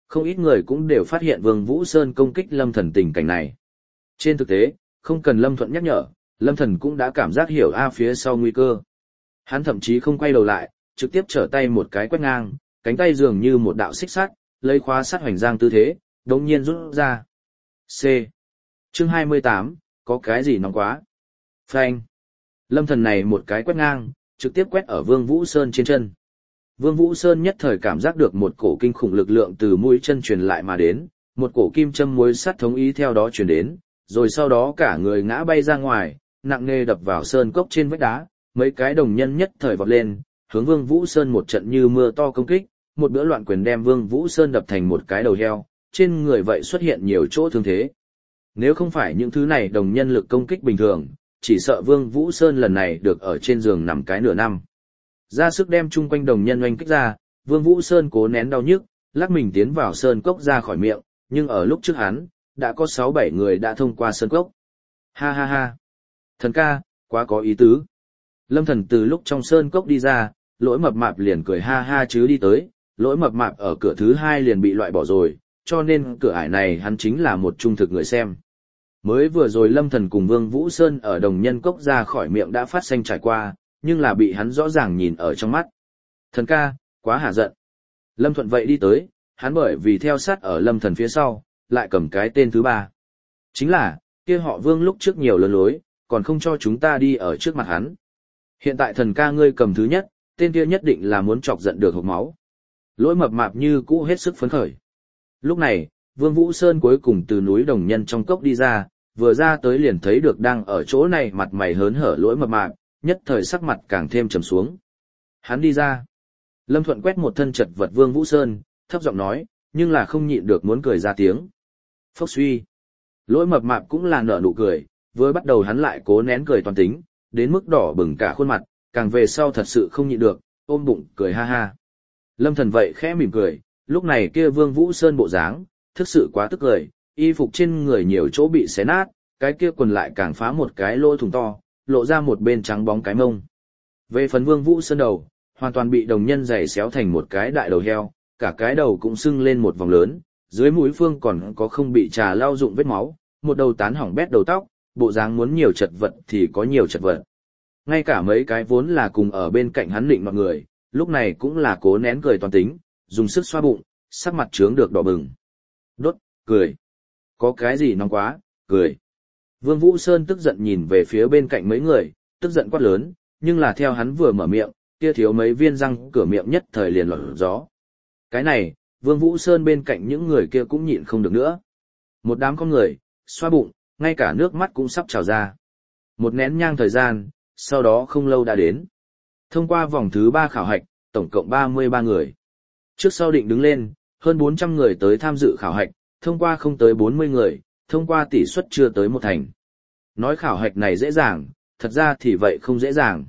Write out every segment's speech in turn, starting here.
Không ít người cũng đều phát hiện Vương Vũ Sơn công kích Lâm Thần tình cảnh này. Trên thực tế, không cần Lâm Thuận nhắc nhở, Lâm Thần cũng đã cảm giác hiểu phía sau nguy cơ. Hắn thậm chí không quay đầu lại, trực tiếp trở tay một cái quét ngang, cánh tay dường như một đạo xích sắt, lấy khóa sắt hoành giang tư thế, đột nhiên rút ra. C. Chương 28, có cái gì nóng quá? Phanh. Lâm Thần này một cái quét ngang, trực tiếp quét ở Vương Vũ Sơn trên chân. Vương Vũ Sơn nhất thời cảm giác được một cổ kinh khủng lực lượng từ mũi chân truyền lại mà đến, một cổ kim châm muối sắt thống ý theo đó truyền đến, rồi sau đó cả người ngã bay ra ngoài, nặng nề đập vào sơn cốc trên vách đá, mấy cái đồng nhân nhất thời vọt lên, hướng Vương Vũ Sơn một trận như mưa to công kích, một bữa loạn quyền đem Vương Vũ Sơn đập thành một cái đầu heo, trên người vậy xuất hiện nhiều chỗ thương thế. Nếu không phải những thứ này đồng nhân lực công kích bình thường, chỉ sợ Vương Vũ Sơn lần này được ở trên giường nằm cái nửa năm. Ra sức đem chung quanh đồng nhân oanh kích ra, Vương Vũ Sơn cố nén đau nhức, lắc mình tiến vào sơn cốc ra khỏi miệng, nhưng ở lúc trước hắn, đã có 6-7 người đã thông qua sơn cốc. Ha ha ha! Thần ca, quá có ý tứ. Lâm Thần từ lúc trong sơn cốc đi ra, Lỗi Mập Mạp liền cười ha ha chứ đi tới, Lỗi Mập Mạp ở cửa thứ 2 liền bị loại bỏ rồi, cho nên cửa ải này hắn chính là một trung thực người xem. Mới vừa rồi Lâm Thần cùng Vương Vũ Sơn ở đồng nhân cốc ra khỏi miệng đã phát sinh trải qua, nhưng là bị hắn rõ ràng nhìn ở trong mắt. Thần ca, quá hả giận. Lâm Thuận vậy đi tới, hắn bởi vì theo sát ở Lâm Thần phía sau, lại cầm cái tên thứ 3. Chính là, kia họ Vương lúc trước nhiều lớn lối, còn không cho chúng ta đi ở trước mặt hắn. Hiện tại thần ca ngươi cầm thứ nhất, tên kia nhất định là muốn chọc giận được hộc máu. Lỗi Mập Mạp như cũ hết sức phấn khởi. Lúc này, Vương Vũ Sơn cuối cùng từ núi đồng nhân trong cốc đi ra, vừa ra tới liền thấy được đang ở chỗ này mặt mày hớn hở Lỗi Mập Mạp, nhất thời sắc mặt càng thêm trầm xuống. Hắn đi ra. Lâm Thuận quét một thân chật vật Vương Vũ Sơn, thấp giọng nói, nhưng là không nhịn được muốn cười ra tiếng. Phốc suy. Lỗi Mập Mạp cũng là nở nụ cười, vừa bắt đầu hắn lại cố nén cười toàn tính, đến mức đỏ bừng cả khuôn mặt, càng về sau thật sự không nhịn được, ôm bụng cười ha ha. Lâm Thần vậy khẽ mỉm cười, lúc này kia Vương Vũ Sơn bộ dáng, thực sự quá tức cười, y phục trên người nhiều chỗ bị xé nát, cái kia quần lại càng phá một cái lỗ thủng to, lộ ra một bên trắng bóng cái mông. Về phần Vương Vũ Sơn đầu, hoàn toàn bị đồng nhân giày xéo thành một cái đại đầu heo, cả cái đầu cũng sưng lên một vòng lớn, dưới mũi phương còn có không bị trà lau dụng vết máu, một đầu tán hỏng bét đầu tóc, bộ dáng muốn nhiều chật vật thì có nhiều chật vật. Ngay cả mấy cái vốn là cùng ở bên cạnh hắn định mọi người, lúc này cũng là cố nén cười toàn tính, dùng sức xoa bụng, sắc mặt trướng được đỏ bừng. Đốt, cười. Có cái gì nóng quá, cười. Vương Vũ Sơn tức giận nhìn về phía bên cạnh mấy người, tức giận quát lớn, nhưng là theo hắn vừa mở miệng, kia thiếu mấy viên răng cửa miệng nhất thời liền lọt gió. Cái này, Vương Vũ Sơn bên cạnh những người kia cũng nhịn không được nữa. Một đám con người, xoa bụng, ngay cả nước mắt cũng sắp trào ra. Một nén nhang thời gian, sau đó không lâu đã đến. Thông qua vòng thứ 3 khảo hạch, tổng cộng 33 người. Trước sau định đứng lên, hơn 400 người tới tham dự khảo hạch, thông qua không tới 40 người, thông qua tỷ suất chưa tới 1 thành. Nói khảo hạch này dễ dàng, thật ra thì vậy không dễ dàng.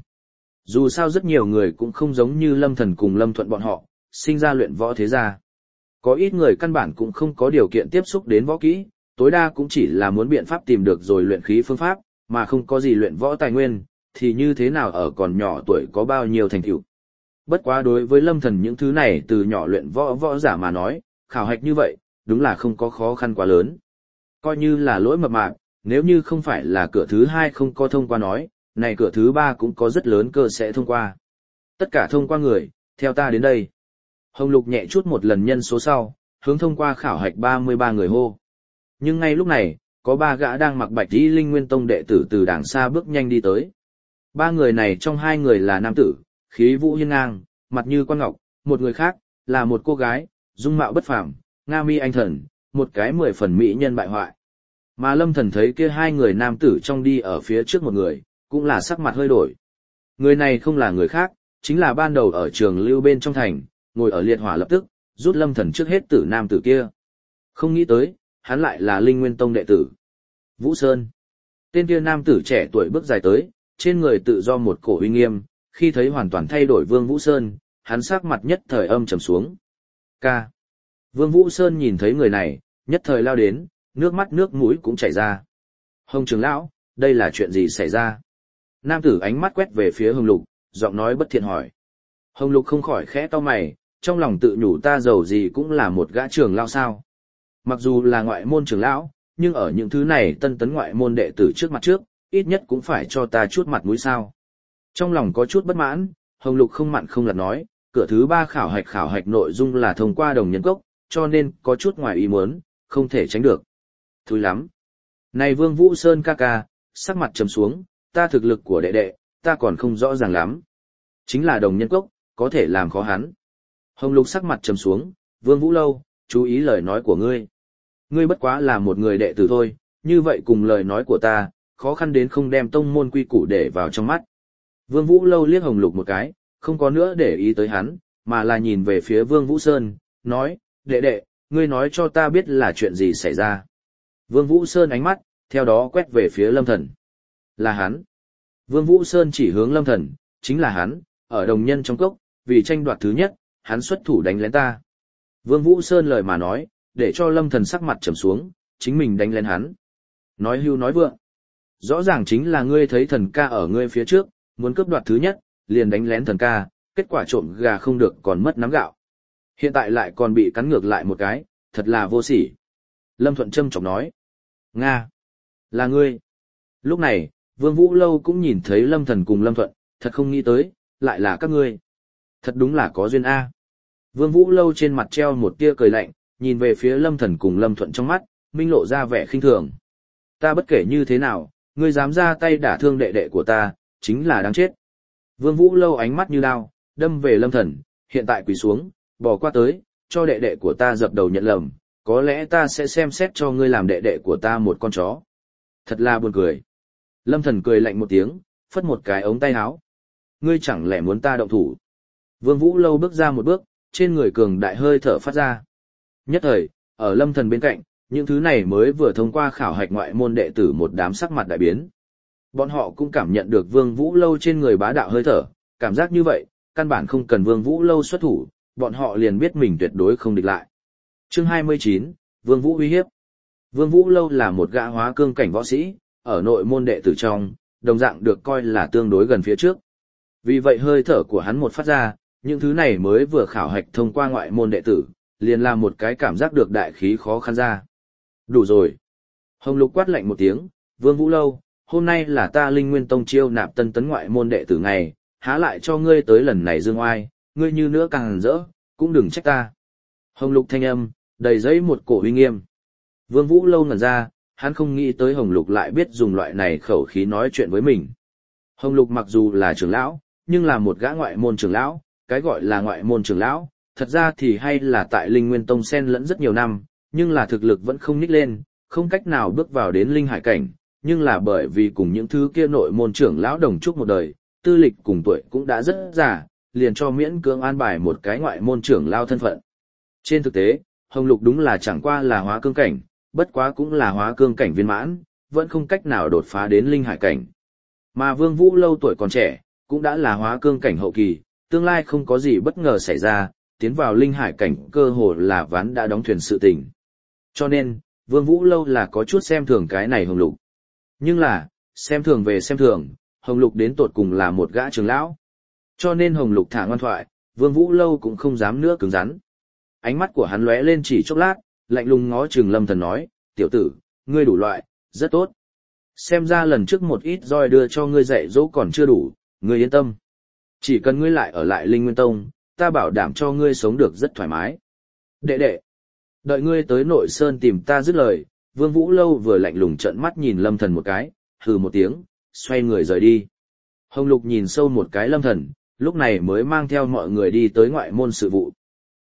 Dù sao rất nhiều người cũng không giống như Lâm Thần cùng Lâm Thuận bọn họ, sinh ra luyện võ thế gia. Có ít người căn bản cũng không có điều kiện tiếp xúc đến võ kỹ, tối đa cũng chỉ là muốn biện pháp tìm được rồi luyện khí phương pháp, mà không có gì luyện võ tài nguyên, thì như thế nào ở còn nhỏ tuổi có bao nhiêu thành tựu. Bất quá đối với Lâm Thần những thứ này từ nhỏ luyện võ giả mà nói, khảo hạch như vậy, đúng là không có khó khăn quá lớn. Coi như là Lỗi Mập Mạp, nếu như không phải là cửa thứ 2 không có thông qua nói, này cửa thứ 3 cũng có rất lớn cơ sẽ thông qua. Tất cả thông qua người, theo ta đến đây. Hồng Lục nhẹ chút một lần nhân số sau, hướng thông qua khảo hạch 33 người hô. Nhưng ngay lúc này, có 3 gã đang mặc bạch y Linh Nguyên Tông đệ tử từ đàng xa bước nhanh đi tới. 3 người này trong 2 người là nam tử, khí vũ hiên ngang, mặt như quan ngọc, một người khác là một cô gái, dung mạo bất phàm, nga mi anh thần, một cái 10 phần mỹ nhân bại hoại. Mà Lâm Thần thấy kia 2 người nam tử trong đi ở phía trước một người, cũng là sắc mặt hơi đổi. Người này không là người khác, chính là ban đầu ở trường lưu bên trong thành, ngồi ở liệt hỏa lập tức, rút Lâm Thần trước hết tử nam tử kia. Không nghĩ tới, hắn lại là Linh Nguyên Tông đệ tử. Vũ Sơn. Tên kia nam tử trẻ tuổi bước dài tới, trên người tự do một cổ uy nghiêm, khi thấy hoàn toàn thay đổi Vương Vũ Sơn, hắn sắc mặt nhất thời âm trầm xuống. Ca. Vương Vũ Sơn nhìn thấy người này, nhất thời lao đến, nước mắt nước mũi cũng chảy ra. Hồng trưởng lão, đây là chuyện gì xảy ra? Nam tử ánh mắt quét về phía Hồng Lục, giọng nói bất thiện hỏi. Hồng Lục không khỏi khẽ cau mày, trong lòng tự nhủ ta giàu gì cũng là một gã trưởng lão sao. Mặc dù là ngoại môn trưởng lão, nhưng ở những thứ này tân tấn ngoại môn đệ tử trước mặt trước, ít nhất cũng phải cho ta chút mặt mũi sao. Trong lòng có chút bất mãn, Hồng Lục không mặn không lặt nói, cửa thứ 3 khảo hạch nội dung là thông qua đồng nhân cốc, cho nên có chút ngoài ý muốn, không thể tránh được. Thúi lắm. Này Vương Vũ Sơn ca ca, sắc mặt trầm xuống, ta thực lực của đệ đệ, ta còn không rõ ràng lắm. Chính là đồng nhân cốc, có thể làm khó hắn. Hồng Lục sắc mặt trầm xuống, Vương Vũ Lâu, chú ý lời nói của ngươi. Ngươi bất quá là một người đệ tử thôi, như vậy cùng lời nói của ta, khó khăn đến không đem tông môn quy củ để vào trong mắt. Vương Vũ Lâu liếc Hồng Lục một cái, không có nữa để ý tới hắn, mà là nhìn về phía Vương Vũ Sơn, nói, đệ đệ, ngươi nói cho ta biết là chuyện gì xảy ra. Vương Vũ Sơn ánh mắt, theo đó quét về phía Lâm Thần. Là hắn. Vương Vũ Sơn chỉ hướng Lâm Thần, chính là hắn, ở đồng nhân trong cốc, vì tranh đoạt thứ nhất, hắn xuất thủ đánh lén ta. Vương Vũ Sơn lời mà nói, để cho Lâm Thần sắc mặt trầm xuống, chính mình đánh lén hắn. Nói hưu nói vượng. Rõ ràng chính là ngươi thấy thần ca ở ngươi phía trước, muốn cướp đoạt thứ nhất, liền đánh lén thần ca, kết quả trộm gà không được còn mất nắm gạo. Hiện tại lại còn bị cắn ngược lại một cái, thật là vô sỉ. Lâm Thuận châm chọc nói. Nga! Là ngươi! Lúc này, Vương Vũ Lâu cũng nhìn thấy Lâm Thần cùng Lâm Thuận, thật không nghĩ tới, lại là các ngươi. Thật đúng là có duyên A. Vương Vũ Lâu trên mặt treo một tia cười lạnh, nhìn về phía Lâm Thần cùng Lâm Thuận trong mắt, minh lộ ra vẻ khinh thường. Ta bất kể như thế nào, ngươi dám ra tay đả thương đệ đệ của ta, chính là đáng chết. Vương Vũ Lâu ánh mắt như đao, đâm về Lâm Thần, hiện tại quỳ xuống, bỏ qua tới, cho đệ đệ của ta dập đầu nhận lầm, có lẽ ta sẽ xem xét cho ngươi làm đệ đệ của ta một con chó. Thật là buồn cười. Lâm Thần cười lạnh một tiếng, phất một cái ống tay áo. Ngươi chẳng lẽ muốn ta động thủ? Vương Vũ Lâu bước ra một bước, trên người cường đại hơi thở phát ra. Nhất thời, ở Lâm Thần bên cạnh, những thứ này mới vừa thông qua khảo hạch ngoại môn đệ tử một đám sắc mặt đại biến. Bọn họ cũng cảm nhận được Vương Vũ Lâu trên người bá đạo hơi thở, cảm giác như vậy, căn bản không cần Vương Vũ Lâu xuất thủ, bọn họ liền biết mình tuyệt đối không địch lại. Chương 29, Vương Vũ uy hiếp. Vương Vũ Lâu là một gã hóa cương cảnh võ sĩ, ở nội môn đệ tử trong, đồng dạng được coi là tương đối gần phía trước. Vì vậy hơi thở của hắn một phát ra, những thứ này mới vừa khảo hạch thông qua ngoại môn đệ tử, liền làm một cái cảm giác được đại khí khó khăn ra. Đủ rồi. Hồng Lục quát lạnh một tiếng, Vương Vũ Lâu, hôm nay là ta Linh Nguyên Tông chiêu nạp tân tấn ngoại môn đệ tử ngày, há lại cho ngươi tới lần này dương oai, ngươi như nữa càng rỡ, cũng đừng trách ta. Hồng Lục thanh âm, đầy dẫy một cổ uy nghiêm. Vương Vũ Lâu ngẩn ra, hắn không nghĩ tới Hồng Lục lại biết dùng loại này khẩu khí nói chuyện với mình. Hồng Lục mặc dù là trưởng lão, nhưng là một gã ngoại môn trưởng lão, cái gọi là ngoại môn trưởng lão, thật ra thì hay là tại Linh Nguyên Tông xen lẫn rất nhiều năm, nhưng là thực lực vẫn không nhích lên, không cách nào bước vào đến linh hải cảnh, nhưng là bởi vì cùng những thứ kia nội môn trưởng lão đồng chúc một đời, tư lịch cùng tuổi cũng đã rất già, liền cho miễn cưỡng an bài một cái ngoại môn trưởng lão thân phận. Trên thực tế, Hồng Lục đúng là chẳng qua là hóa cương cảnh, bất quá cũng là hóa cương cảnh viên mãn, vẫn không cách nào đột phá đến linh hải cảnh. Mà Vương Vũ Lâu tuổi còn trẻ, cũng đã là hóa cương cảnh hậu kỳ, tương lai không có gì bất ngờ xảy ra, tiến vào linh hải cảnh cơ hồ là ván đã đóng thuyền sự tình. Cho nên, Vương Vũ Lâu là có chút xem thường cái này Hồng Lục. Nhưng là, xem thường về xem thường, Hồng Lục đến tột cùng là một gã trưởng lão. Cho nên Hồng Lục thả ngoan thoại, Vương Vũ Lâu cũng không dám nữa cứng rắn. Ánh mắt của hắn lóe lên chỉ chốc lát, lạnh lùng ngó chừng Lâm Thần nói, tiểu tử, ngươi đủ loại, rất tốt. Xem ra lần trước một ít roi đưa cho ngươi dạy dỗ còn chưa đủ, ngươi yên tâm. Chỉ cần ngươi lại ở lại Linh Nguyên Tông, ta bảo đảm cho ngươi sống được rất thoải mái. Đệ đệ, đợi ngươi tới nội sơn tìm ta dứt lời, Vương Vũ Lâu vừa lạnh lùng trợn mắt nhìn Lâm Thần một cái, hừ một tiếng, xoay người rời đi. Hồng Lục nhìn sâu một cái Lâm Thần, lúc này mới mang theo mọi người đi tới ngoại môn sự vụ.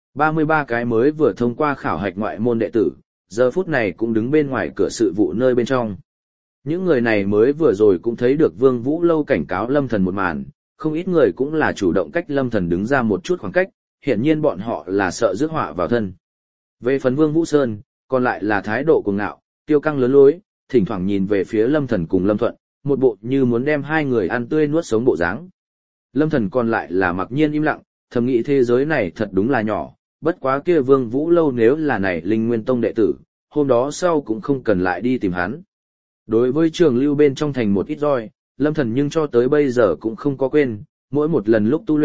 33 cái mới vừa thông qua khảo hạch ngoại môn đệ tử, giờ phút này cũng đứng bên ngoài cửa sự vụ nơi bên trong. Những người này mới vừa rồi cũng thấy được Vương Vũ Lâu cảnh cáo Lâm Thần một màn, không ít người cũng là chủ động cách Lâm Thần đứng ra một chút khoảng cách, hiển nhiên bọn họ là sợ rước họa vào thân. Về phần Vương Vũ Sơn, còn lại là thái độ cuồng ngạo, kiêu căng lớn lối, thỉnh thoảng nhìn về phía Lâm Thần cùng Lâm Thuận, một bộ như muốn đem hai người ăn tươi nuốt sống bộ dáng. Lâm Thần còn lại là mặc nhiên im lặng, thầm nghĩ thế giới này thật đúng là nhỏ, bất quá kia Vương Vũ Lâu nếu là này Linh Nguyên Tông đệ tử, hôm đó sau cũng không cần lại đi tìm hắn. Đối với trường lưu bên trong thành một ít roi, Lâm Thần nhưng cho tới bây giờ cũng không có quên, mỗi một lần lúc tu luyện,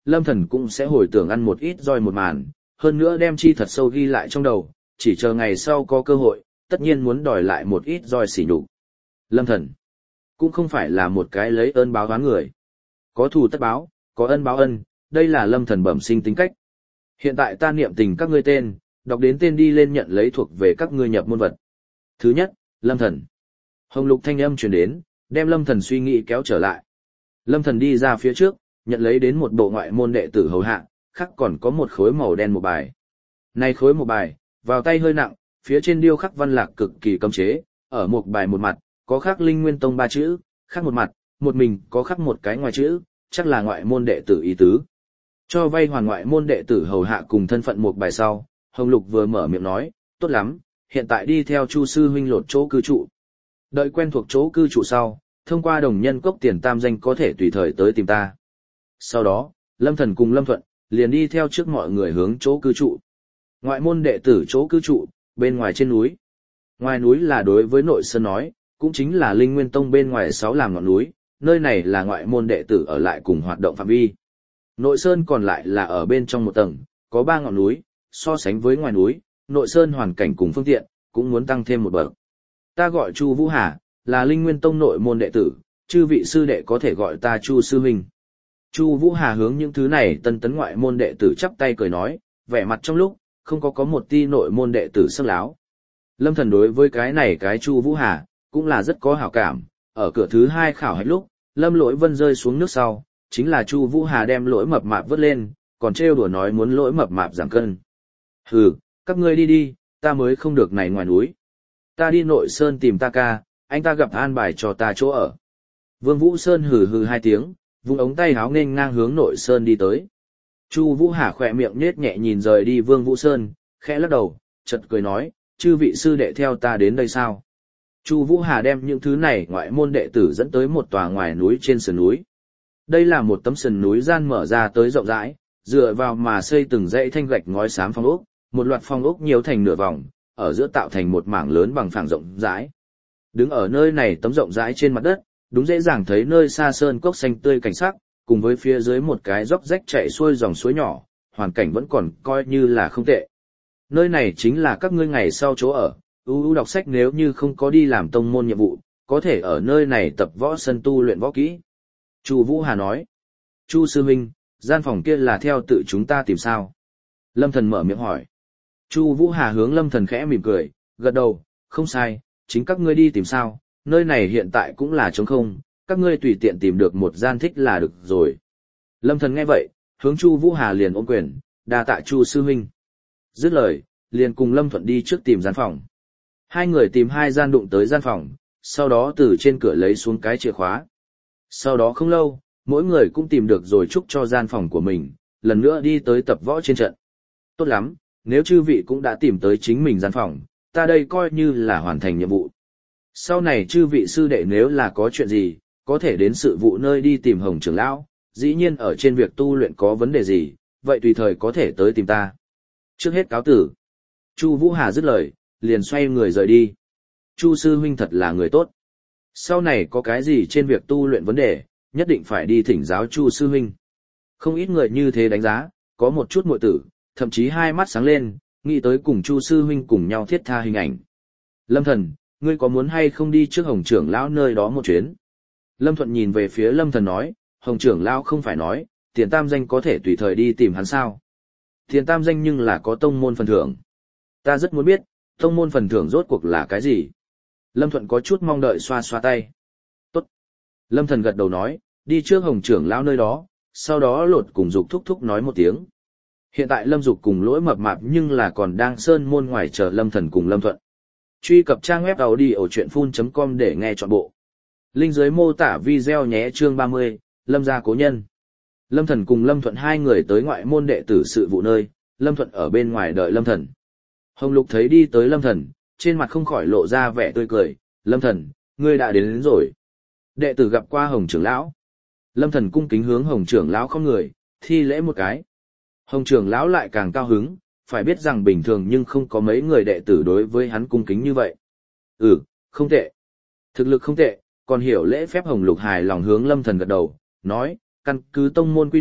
Lâm Thần cũng sẽ hồi tưởng ăn một ít roi một màn, hơn nữa đem chi thật sâu ghi lại trong đầu, chỉ chờ ngày sau có cơ hội, tất nhiên muốn đòi lại một ít roi sỉ nhục. Lâm Thần cũng không phải là một cái lấy ơn báo oán người. Có thù tất báo, có ân báo ân, đây là Lâm Thần bẩm sinh tính cách. Hiện tại ta niệm tình các ngươi tên, đọc đến tên đi lên nhận lấy thuộc về các ngươi nhập môn vật. Thứ nhất, Lâm Thần. Hồng lục thanh âm truyền đến, đem Lâm Thần suy nghĩ kéo trở lại. Lâm Thần đi ra phía trước, nhận lấy đến một bộ ngoại môn đệ tử hầu hạ, khác còn có một khối màu đen một bài. Này khối một bài, vào tay hơi nặng, phía trên điêu khắc văn lạc cực kỳ cấm chế, ở một bài một mặt, có khắc Linh Nguyên Tông 3 chữ, khác một mặt, một mình có khắc một cái ngoài chữ, chắc là ngoại môn đệ tử ý tứ. Cho vay hoàn ngoại môn đệ tử hầu hạ cùng thân phận một bài sau, Hồng Lục vừa mở miệng nói, tốt lắm, hiện tại đi theo Chu sư huynh lột chỗ cư trụ. Đợi quen thuộc chỗ cư trụ sau, thông qua đồng nhân cốc tiền tam danh có thể tùy thời tới tìm ta. Sau đó, Lâm Thần cùng Lâm Thuận, liền đi theo trước mọi người hướng chỗ cư trụ. Ngoại môn đệ tử chỗ cư trụ, bên ngoài trên núi. Ngoài núi là đối với nội sơn nói, cũng chính là Linh Nguyên Tông bên ngoài 6 làm ngọn núi, nơi này là ngoại môn đệ tử ở lại cùng hoạt động phạm vi. Nội sơn còn lại là ở bên trong một tầng, có 3 ngọn núi, so sánh với ngoài núi, nội sơn hoàn cảnh cùng phương tiện, cũng muốn tăng thêm một bậc. Ta gọi Chu Vũ Hà, là Linh Nguyên Tông nội môn đệ tử, chư vị sư đệ có thể gọi ta Chu sư huynh. Chu Vũ Hà hướng những thứ này tân tấn ngoại môn đệ tử chắp tay cười nói, vẻ mặt trong lúc, không có một ti nội môn đệ tử sắc láo. Lâm Thần đối với cái này cái Chu Vũ Hà, cũng là rất có hảo cảm, ở cửa thứ 2 khảo hạch lúc, Lâm Lỗi Vân rơi xuống nước sau, chính là Chu Vũ Hà đem Lỗi Mập Mạp vớt lên, còn trêu đùa nói muốn Lỗi Mập Mạp giảm cân. Hừ, các ngươi đi đi, ta mới không được này ngoài núi. Ta đi nội sơn tìm ta ca, anh ta gặp an bài cho ta chỗ ở. Vương Vũ Sơn hừ hừ 2 tiếng, vung ống tay háo nghênh ngang hướng nội sơn đi tới. Chu Vũ Hà khỏe miệng nhếch nhẹ nhìn rời đi Vương Vũ Sơn, khẽ lắc đầu, chợt cười nói, chư vị sư đệ theo ta đến đây sao? Chu Vũ Hà đem những thứ này ngoại môn đệ tử dẫn tới một tòa ngoài núi trên sườn núi. Đây là một tấm sườn núi gian mở ra tới rộng rãi, dựa vào mà xây từng dãy thanh gạch ngói xám phong ốc, một loạt phong ốc nhiều thành nửa vòng, ở giữa tạo thành một mảng lớn bằng phẳng rộng rãi. Đứng ở nơi này tấm rộng rãi trên mặt đất, đúng dễ dàng thấy nơi xa sơn cốc xanh tươi cảnh sắc, cùng với phía dưới một cái dốc rách chảy xuôi dòng suối nhỏ, hoàn cảnh vẫn còn coi như là không tệ. Nơi này chính là các ngươi ngày sau chỗ ở, ưu đọc sách nếu như không có đi làm tông môn nhiệm vụ, có thể ở nơi này tập võ sân tu luyện võ kỹ. Chu Vũ Hà nói, Chu sư huynh, gian phòng kia là theo tự chúng ta tìm sao? Lâm Thần mở miệng hỏi. Chu Vũ Hà hướng Lâm Thần khẽ mỉm cười, gật đầu, không sai, chính các ngươi đi tìm sao, nơi này hiện tại cũng là trống không, các ngươi tùy tiện tìm được một gian thích là được rồi. Lâm Thần nghe vậy, hướng Chu Vũ Hà liền ôm quyền, đa tạ Chu sư huynh. Dứt lời, liền cùng Lâm Thuận đi trước tìm gian phòng. Hai người tìm 2 gian đụng tới gian phòng, sau đó từ trên cửa lấy xuống cái chìa khóa. Sau đó không lâu, mỗi người cũng tìm được rồi chúc cho gian phòng của mình, lần nữa đi tới tập võ trên trận. Tốt lắm, nếu chư vị cũng đã tìm tới chính mình gian phòng, ta đây coi như là hoàn thành nhiệm vụ. Sau này chư vị sư đệ nếu là có chuyện gì, có thể đến sự vụ nơi đi tìm Hồng trưởng lão, dĩ nhiên ở trên việc tu luyện có vấn đề gì, vậy tùy thời có thể tới tìm ta. Trước hết cáo tử. Chu Vũ Hà dứt lời, liền xoay người rời đi. Chu sư huynh thật là người tốt. Sau này có cái gì trên việc tu luyện vấn đề, nhất định phải đi thỉnh giáo Chu sư huynh. Không ít người như thế đánh giá, có một chút muội tử, thậm chí hai mắt sáng lên, nghĩ tới cùng Chu sư huynh cùng nhau thiết tha hình ảnh. Lâm Thần, ngươi có muốn hay không đi trước Hồng trưởng lão nơi đó một chuyến? Lâm Thuận nhìn về phía Lâm Thần nói, Hồng trưởng lão không phải nói, tiền tam danh có thể tùy thời đi tìm hắn sao? Tiền tam danh nhưng là có tông môn phần thưởng. Ta rất muốn biết, tông môn phần thưởng rốt cuộc là cái gì? Lâm Thuận có chút mong đợi xoa xoa tay. Tốt. Lâm Thần gật đầu nói, đi trước Hồng trưởng lão nơi đó, sau đó lột cùng Dục thúc thúc nói một tiếng. Hiện tại Lâm Dục cùng Lỗi Mập Mạp nhưng là còn đang sơn môn ngoài chờ Lâm Thần cùng Lâm Thuận. Truy cập trang web audio.full.com để nghe trọn bộ. Link dưới mô tả video nhé. Chương 30, Lâm gia cố nhân. Lâm Thần cùng Lâm Thuận 2 người tới ngoại môn đệ tử sự vụ nơi, Lâm Thuận ở bên ngoài đợi Lâm Thần. Hồng Lục thấy đi tới Lâm Thần, trên mặt không khỏi lộ ra vẻ tươi cười, Lâm Thần, ngươi đã đến rồi. Đệ tử gặp qua Hồng trưởng lão. Lâm Thần cung kính hướng Hồng trưởng lão không người, thi lễ một cái. Hồng trưởng lão lại càng cao hứng, phải biết rằng bình thường nhưng không có mấy người đệ tử đối với hắn cung kính như vậy. Không tệ. Thực lực không tệ, còn hiểu lễ phép. Hồng Lục hài lòng hướng Lâm Thần gật đầu, nói, căn cứ tông môn quy định,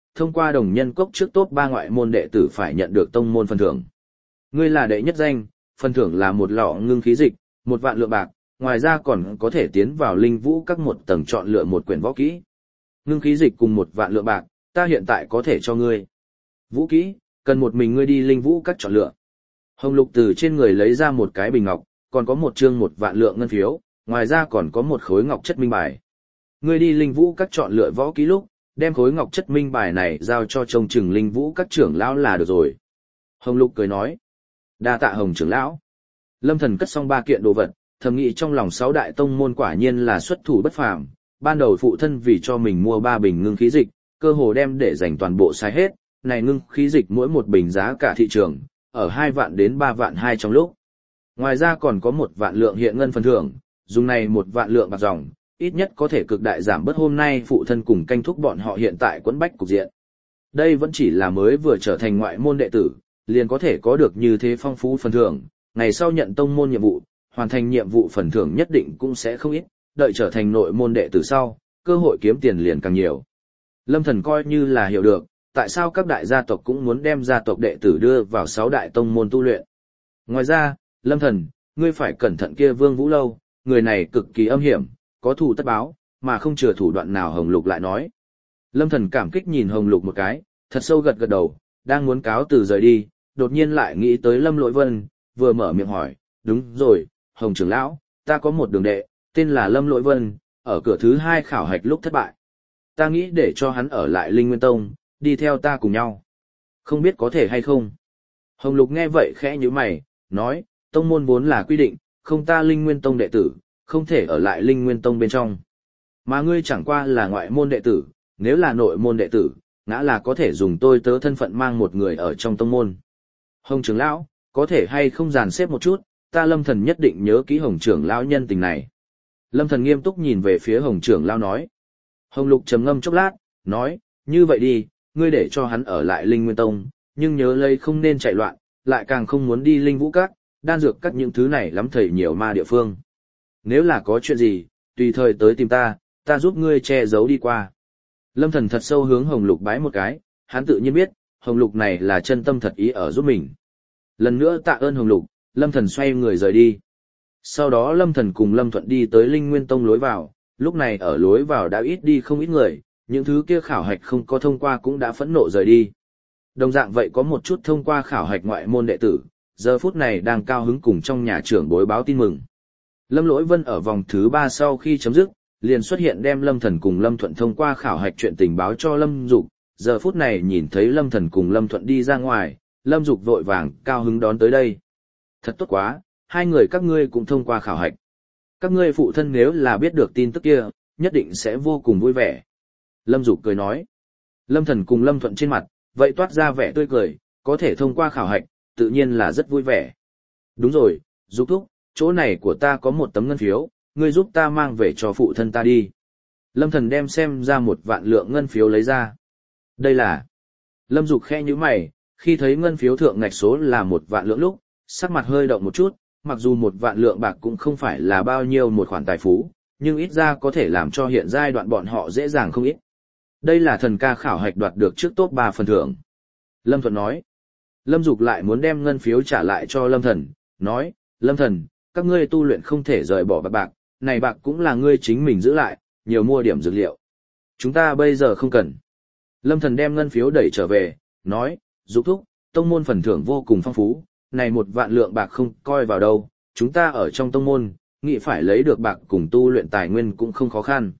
thông qua đồng nhân cốc trước top 3 ngoại môn đệ tử phải nhận được tông môn phần thưởng. Ngươi là đệ nhất danh, phần thưởng là một lọ ngưng khí dịch, 1 vạn lượng bạc, ngoài ra còn có thể tiến vào linh vũ các một tầng chọn lựa một quyển võ kỹ. Ngưng khí dịch cùng 1 vạn lượng bạc, ta hiện tại có thể cho ngươi. Vũ kỹ, cần một mình ngươi đi linh vũ các chọn lựa. Hồng Lục từ trên người lấy ra một cái bình ngọc, còn có một chương 1 vạn lượng ngân phiếu, ngoài ra còn có một khối ngọc chất minh bài. Ngươi đi linh vũ các chọn lựa võ kỹ lúc, đem khối ngọc chất minh bài này giao cho trông chừng linh vũ các trưởng lão là được rồi. Hồng Lục cười nói. Đa tạ Hồng trưởng lão. Lâm Thần cất xong 3 kiện đồ vật, thầm nghĩ trong lòng 6 đại tông môn quả nhiên là xuất thủ bất phàm. Ban đầu phụ thân vì cho mình mua 3 bình ngưng khí dịch, cơ hồ đem để dành toàn bộ xài hết, này ngưng khí dịch mỗi một bình giá cả thị trường, ở 2 vạn đến 3 vạn 2 trong lúc. Ngoài ra còn có 1 vạn lượng hiện ngân phần thưởng, dùng này 1 vạn lượng bạc dòng, ít nhất có thể cực đại giảm bớt hôm nay phụ thân cùng canh thúc bọn họ hiện tại quẫn bách cục diện. Đây vẫn chỉ là mới vừa trở thành ngoại môn đệ tử, liền có thể có được như thế phong phú phần thưởng, ngày sau nhận tông môn nhiệm vụ, hoàn thành nhiệm vụ phần thưởng nhất định cũng sẽ không ít, đợi trở thành nội môn đệ tử sau, cơ hội kiếm tiền liền càng nhiều. Lâm Thần coi như là hiểu được, tại sao các đại gia tộc cũng muốn đem gia tộc đệ tử đưa vào 6 đại tông môn tu luyện. Ngoài ra, Lâm Thần, ngươi phải cẩn thận kia Vương Vũ Lâu, người này cực kỳ âm hiểm, có thù tất báo, mà không chừa thủ đoạn nào. Hồng Lục lại nói. Lâm Thần cảm kích nhìn Hồng Lục một cái, thật sâu gật gật đầu, đang muốn cáo từ rời đi, đột nhiên lại nghĩ tới Lâm Lỗi Vân, vừa mở miệng hỏi, đúng rồi, Hồng trưởng lão, ta có một đường đệ, tên là Lâm Lỗi Vân, ở cửa thứ 2 khảo hạch lúc thất bại. Ta nghĩ để cho hắn ở lại Linh Nguyên Tông, đi theo ta cùng nhau. Không biết có thể hay không? Hồng Lục nghe vậy khẽ nhíu mày, nói, tông môn vốn là quy định, không ta Linh Nguyên Tông đệ tử, không thể ở lại Linh Nguyên Tông bên trong. Mà ngươi chẳng qua là ngoại môn đệ tử, nếu là nội môn đệ tử, ngã là có thể dùng tôi tớ thân phận mang một người ở trong tông môn. Hồng trưởng lão, có thể hay không dàn xếp một chút, ta Lâm Thần nhất định nhớ kỹ Hồng trưởng lão nhân tình này. Lâm Thần nghiêm túc nhìn về phía Hồng trưởng lão nói. Hồng Lục trầm ngâm chốc lát, nói, như vậy đi, ngươi để cho hắn ở lại Linh Nguyên Tông, nhưng nhớ lấy không nên chạy loạn, lại càng không muốn đi Linh Vũ Các, đan dược các những thứ này lắm thầy nhiều ma địa phương. Nếu là có chuyện gì, tùy thời tới tìm ta, ta giúp ngươi che giấu đi qua. Lâm Thần thật sâu hướng Hồng Lục bái một cái, hắn tự nhiên biết, Hồng Lục này là chân tâm thật ý ở giúp mình. Lần nữa tạ ơn Hồng Lục, Lâm Thần xoay người rời đi. Sau đó Lâm Thần cùng Lâm Thuận đi tới Linh Nguyên Tông lối vào, lúc này ở lối vào đã ít đi không ít người, những thứ kia khảo hạch không có thông qua cũng đã phẫn nộ rời đi. Đồng dạng vậy có một chút thông qua khảo hạch ngoại môn đệ tử, giờ phút này đang cao hứng cùng trong nhà trưởng bối báo tin mừng. Lâm Lỗi Vân ở vòng thứ 3 sau khi chấm dứt, liền xuất hiện đem Lâm Thần cùng Lâm Thuận thông qua khảo hạch chuyện tình báo cho Lâm Dục, giờ phút này nhìn thấy Lâm Thần cùng Lâm Thuận đi ra ngoài, Lâm Dục vội vàng cao hứng đón tới đây. Thật tốt quá, 2 người các ngươi cũng thông qua khảo hạch. Các ngươi phụ thân nếu là biết được tin tức kia, nhất định sẽ vô cùng vui vẻ. Lâm Dục cười nói. Lâm Thần cùng Lâm Thuận trên mặt, vậy toát ra vẻ tươi cười, có thể thông qua khảo hạch, tự nhiên là rất vui vẻ. Đúng rồi, Dục thúc, chỗ này của ta có một tấm ngân phiếu, ngươi giúp ta mang về cho phụ thân ta đi. Lâm Thần đem xem ra 1 vạn lượng ngân phiếu lấy ra. Đây là... Lâm Dục khẽ nhíu mày, khi thấy ngân phiếu thượng ngạch số là 1 vạn lượng lúc, sắc mặt hơi động một chút, mặc dù 1 vạn lượng bạc cũng không phải là bao nhiêu một khoản tài phú, nhưng ít ra có thể làm cho hiện giai đoạn bọn họ dễ dàng không ít. Đây là thần ca khảo hạch đoạt được trước top 3 phần thưởng. Lâm Thuận nói. Lâm Dục lại muốn đem ngân phiếu trả lại cho Lâm Thần, nói, Lâm Thần, các ngươi tu luyện không thể rời bỏ bạc, này bạc cũng là ngươi chính mình giữ lại, nhiều mua điểm dược liệu. Chúng ta bây giờ không cần. Lâm Thần đem ngân phiếu đẩy trở về, nói, Dục thúc, tông môn phần thưởng vô cùng phong phú, này 1 vạn lượng bạc không coi vào đâu, chúng ta ở trong tông môn, nghĩ phải lấy được bạc cùng tu luyện tài nguyên cũng không khó khăn.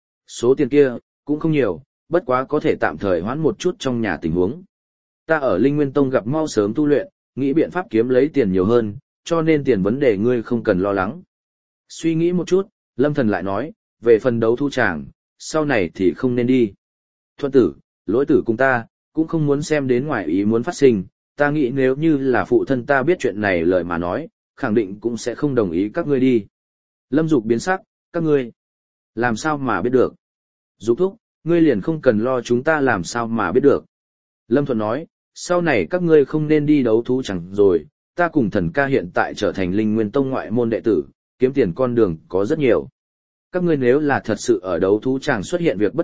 Số tiền kia, cũng không nhiều, bất quá có thể tạm thời hoãn một chút trong nhà tình huống. Ta ở Linh Nguyên Tông gặp mau sớm tu luyện, nghĩ biện pháp kiếm lấy tiền nhiều hơn, cho nên tiền vấn đề ngươi không cần lo lắng. Suy nghĩ một chút, Lâm Thần lại nói, về phần đấu thu tràng, sau này thì không nên đi. Thuận tử, Lỗi tử cùng ta, cũng không muốn xem đến ngoài ý muốn phát sinh, ta nghĩ nếu như là phụ thân ta biết chuyện này lời mà nói, khẳng định cũng sẽ không đồng ý các ngươi đi. Lâm Dục biến sắc, các ngươi, làm sao mà biết được? Dục thúc, ngươi liền không cần lo chúng ta làm sao mà biết được. Lâm Thuận nói, sau này các ngươi không nên đi đấu thú chẳng rồi, ta cùng thần ca hiện tại trở thành Linh Nguyên Tông ngoại môn đệ tử, kiếm tiền con đường có rất nhiều. Các ngươi nếu là thật sự ở đấu thú chẳng xuất hiện việc bất chắc,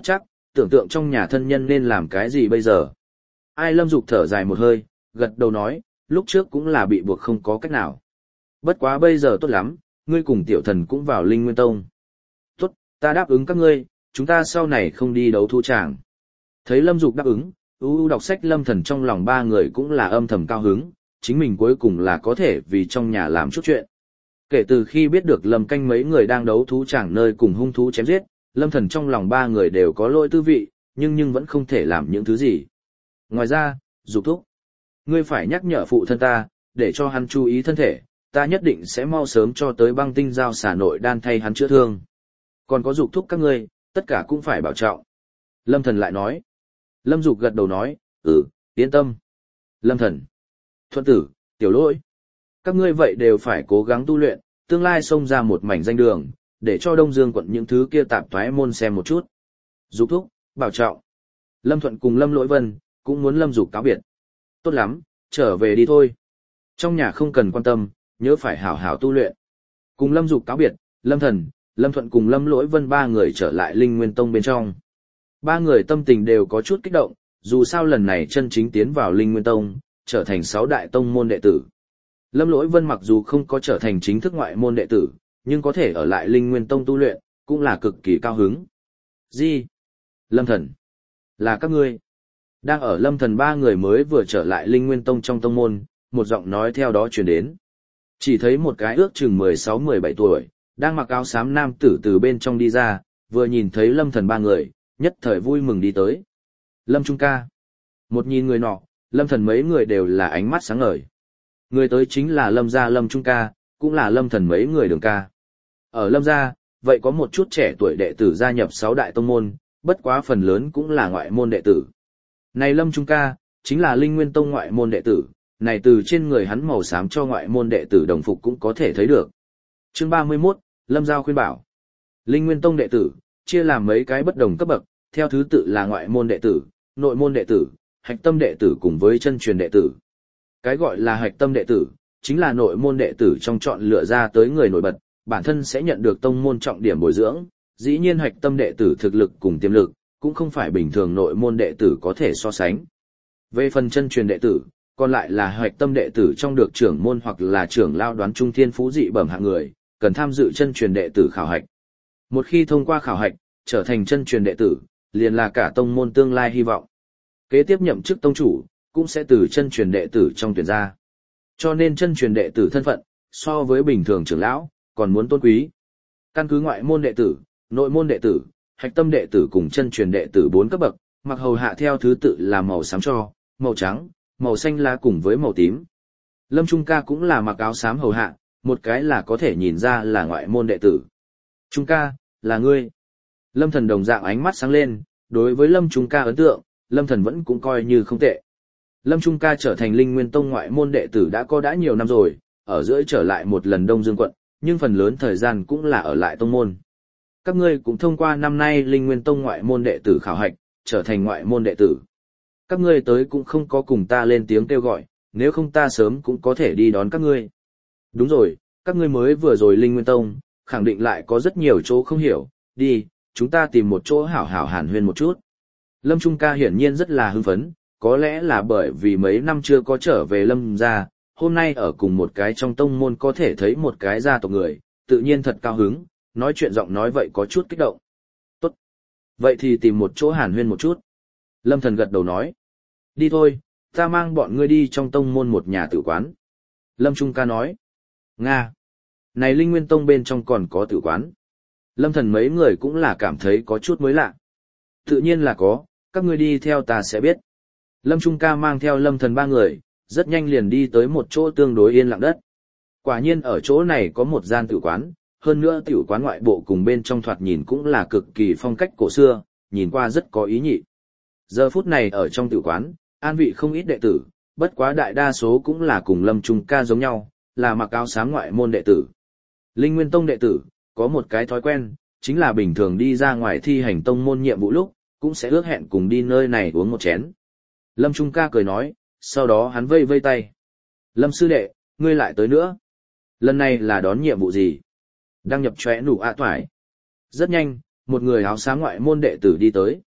tưởng tượng trong nhà thân nhân nên làm cái gì bây giờ. Ai Lâm Dục thở dài một hơi, gật đầu nói, lúc trước cũng là bị buộc không có cách nào. Bất quá bây giờ tốt lắm, ngươi cùng tiểu thần cũng vào Linh Nguyên Tông. Tốt, ta đáp ứng các ngươi, chúng ta sau này không đi đấu thu tràng. Thấy Lâm Dục đáp ứng, đọc sách Lâm Thần trong lòng ba người cũng là âm thầm cao hứng, chính mình cuối cùng là có thể vì trong nhà làm chút chuyện. Kể từ khi biết được Lâm Canh mấy người đang đấu thú tràng nơi cùng hung thú chém giết, Lâm Thần trong lòng ba người đều có lỗi tư vị, nhưng vẫn không thể làm những thứ gì. Ngoài ra, Dục thúc, ngươi phải nhắc nhở phụ thân ta, để cho hắn chú ý thân thể, ta nhất định sẽ mau sớm cho tới băng tinh giao xả nội đan thay hắn chữa thương. Còn có Dục thúc các ngươi, tất cả cũng phải bảo trọng. Lâm Thần lại nói. Lâm Dục gật đầu nói, yên tâm. Lâm Thần, Thuận Tử, Tiểu Lỗi, các ngươi vậy đều phải cố gắng tu luyện, tương lai xông ra một mảnh danh đường, để cho Đông Dương quận những thứ kia tạp thoái môn xem một chút. Dục thúc, bảo trọng. Lâm Thuận cùng Lâm Lỗi Vân, cũng muốn Lâm Dục cáo biệt. Tốt lắm, trở về đi thôi. Trong nhà không cần quan tâm, nhớ phải hảo hảo tu luyện. Cùng Lâm Dục cáo biệt, Lâm Thần, Lâm Thuận cùng Lâm Lỗi Vân ba người trở lại Linh Nguyên Tông bên trong. Ba người tâm tình đều có chút kích động, dù sao lần này chân chính tiến vào Linh Nguyên Tông, trở thành 6 đại tông môn đệ tử. Lâm Lỗi Vân mặc dù không có trở thành chính thức ngoại môn đệ tử, nhưng có thể ở lại Linh Nguyên Tông tu luyện, cũng là cực kỳ cao hứng. Gì? Lâm Thần? Là các ngươi? Đang ở Lâm Thần ba người mới vừa trở lại Linh Nguyên Tông trong tông môn, một giọng nói theo đó truyền đến. Chỉ thấy một cái ước chừng 16-17 tuổi, đang mặc áo xám nam tử từ bên trong đi ra, vừa nhìn thấy Lâm Thần ba người, nhất thời vui mừng đi tới. Lâm Trung ca. Một nhìn người nọ, Lâm Thần mấy người đều là ánh mắt sáng ngời. Người tới chính là Lâm gia Lâm Trung ca, cũng là Lâm Thần mấy người Đường ca. Ở Lâm gia, vậy có một chút trẻ tuổi đệ tử gia nhập 6 đại tông môn, bất quá phần lớn cũng là ngoại môn đệ tử. Này Lâm Trung ca, chính là Linh Nguyên Tông ngoại môn đệ tử, này từ trên người hắn màu xám cho ngoại môn đệ tử đồng phục cũng có thể thấy được. Chương 31, Lâm Giao khuyên bảo. Linh Nguyên Tông đệ tử, chia làm mấy cái bất đồng cấp bậc, theo thứ tự là ngoại môn đệ tử, nội môn đệ tử, hạch tâm đệ tử cùng với chân truyền đệ tử. Cái gọi là hạch tâm đệ tử, chính là nội môn đệ tử trong chọn lựa ra tới người nổi bật, bản thân sẽ nhận được tông môn trọng điểm bồi dưỡng, dĩ nhiên hạch tâm đệ tử thực lực cùng tiềm lực, cũng không phải bình thường nội môn đệ tử có thể so sánh. Về phần chân truyền đệ tử, còn lại là hạch tâm đệ tử trong được trưởng môn hoặc là trưởng lao đoán trung thiên phú dị bẩm hạng người, cần tham dự chân truyền đệ tử khảo hạch. Một khi thông qua khảo hạch, trở thành chân truyền đệ tử, liền là cả tông môn tương lai hy vọng. Kế tiếp nhậm chức tông chủ, cũng sẽ từ chân truyền đệ tử trong tuyển ra. Cho nên chân truyền đệ tử thân phận, so với bình thường trưởng lão, còn muốn tôn quý. Căn cứ ngoại môn đệ tử, nội môn đệ tử, hạch tâm đệ tử cùng chân truyền đệ tử 4 cấp bậc, mặc hầu hạ theo thứ tự là màu xám tro, màu trắng, màu xanh lá cùng với màu tím. Lâm Trung ca cũng là mặc áo xám hầu hạ, một cái là có thể nhìn ra là ngoại môn đệ tử. Trung ca, là ngươi. Lâm Thần đồng dạng ánh mắt sáng lên, đối với Lâm Trung ca ấn tượng, Lâm Thần vẫn cũng coi như không tệ. Lâm Trung ca trở thành Linh Nguyên Tông ngoại môn đệ tử đã nhiều năm rồi, ở giữa trở lại một lần Đông Dương quận, nhưng phần lớn thời gian cũng là ở lại tông môn. Các ngươi cũng thông qua năm nay Linh Nguyên Tông ngoại môn đệ tử khảo hạch, trở thành ngoại môn đệ tử. Các ngươi tới cũng không có cùng ta lên tiếng kêu gọi, nếu không ta sớm cũng có thể đi đón các ngươi. Đúng rồi, các ngươi mới vừa rồi Linh Nguyên Tông, khẳng định lại có rất nhiều chỗ không hiểu, đi, chúng ta tìm một chỗ hảo hảo hàn huyên một chút. Lâm Trung ca hiển nhiên rất là hưng phấn, có lẽ là bởi vì mấy năm chưa có trở về Lâm gia, hôm nay ở cùng một cái trong tông môn có thể thấy một cái gia tộc người, tự nhiên thật cao hứng, nói chuyện giọng nói vậy có chút kích động. Tốt. Vậy thì tìm một chỗ hàn huyên một chút. Lâm Thần gật đầu nói. Đi thôi, ta mang bọn ngươi đi trong tông môn một nhà tử quán. Lâm Trung ca nói. Nga. Này Linh Nguyên Tông bên trong còn có tử quán. Lâm Thần mấy người cũng là cảm thấy có chút mới lạ. Tự nhiên là có, các ngươi đi theo ta sẽ biết. Lâm Trung ca mang theo Lâm Thần ba người, rất nhanh liền đi tới một chỗ tương đối yên lặng đất. Quả nhiên ở chỗ này có một gian tử quán, hơn nữa tử quán ngoại bộ cùng bên trong thoạt nhìn cũng là cực kỳ phong cách cổ xưa, nhìn qua rất có ý nhị. Giờ phút này ở trong tử quán, an vị không ít đệ tử, bất quá đại đa số cũng là cùng Lâm Trung ca giống nhau, là mặc áo xám ngoại môn đệ tử. Linh Nguyên Tông đệ tử, có một cái thói quen, chính là bình thường đi ra ngoài thi hành tông môn nhiệm vụ lúc, cũng sẽ ước hẹn cùng đi nơi này uống một chén. Lâm Trung ca cười nói, sau đó hắn vây vây tay. Lâm sư đệ, ngươi lại tới nữa. Lần này là đón nhiệm vụ gì? Đăng nhập chóe nụ ạ toải. Rất nhanh, một người áo xám ngoại môn đệ tử đi tới.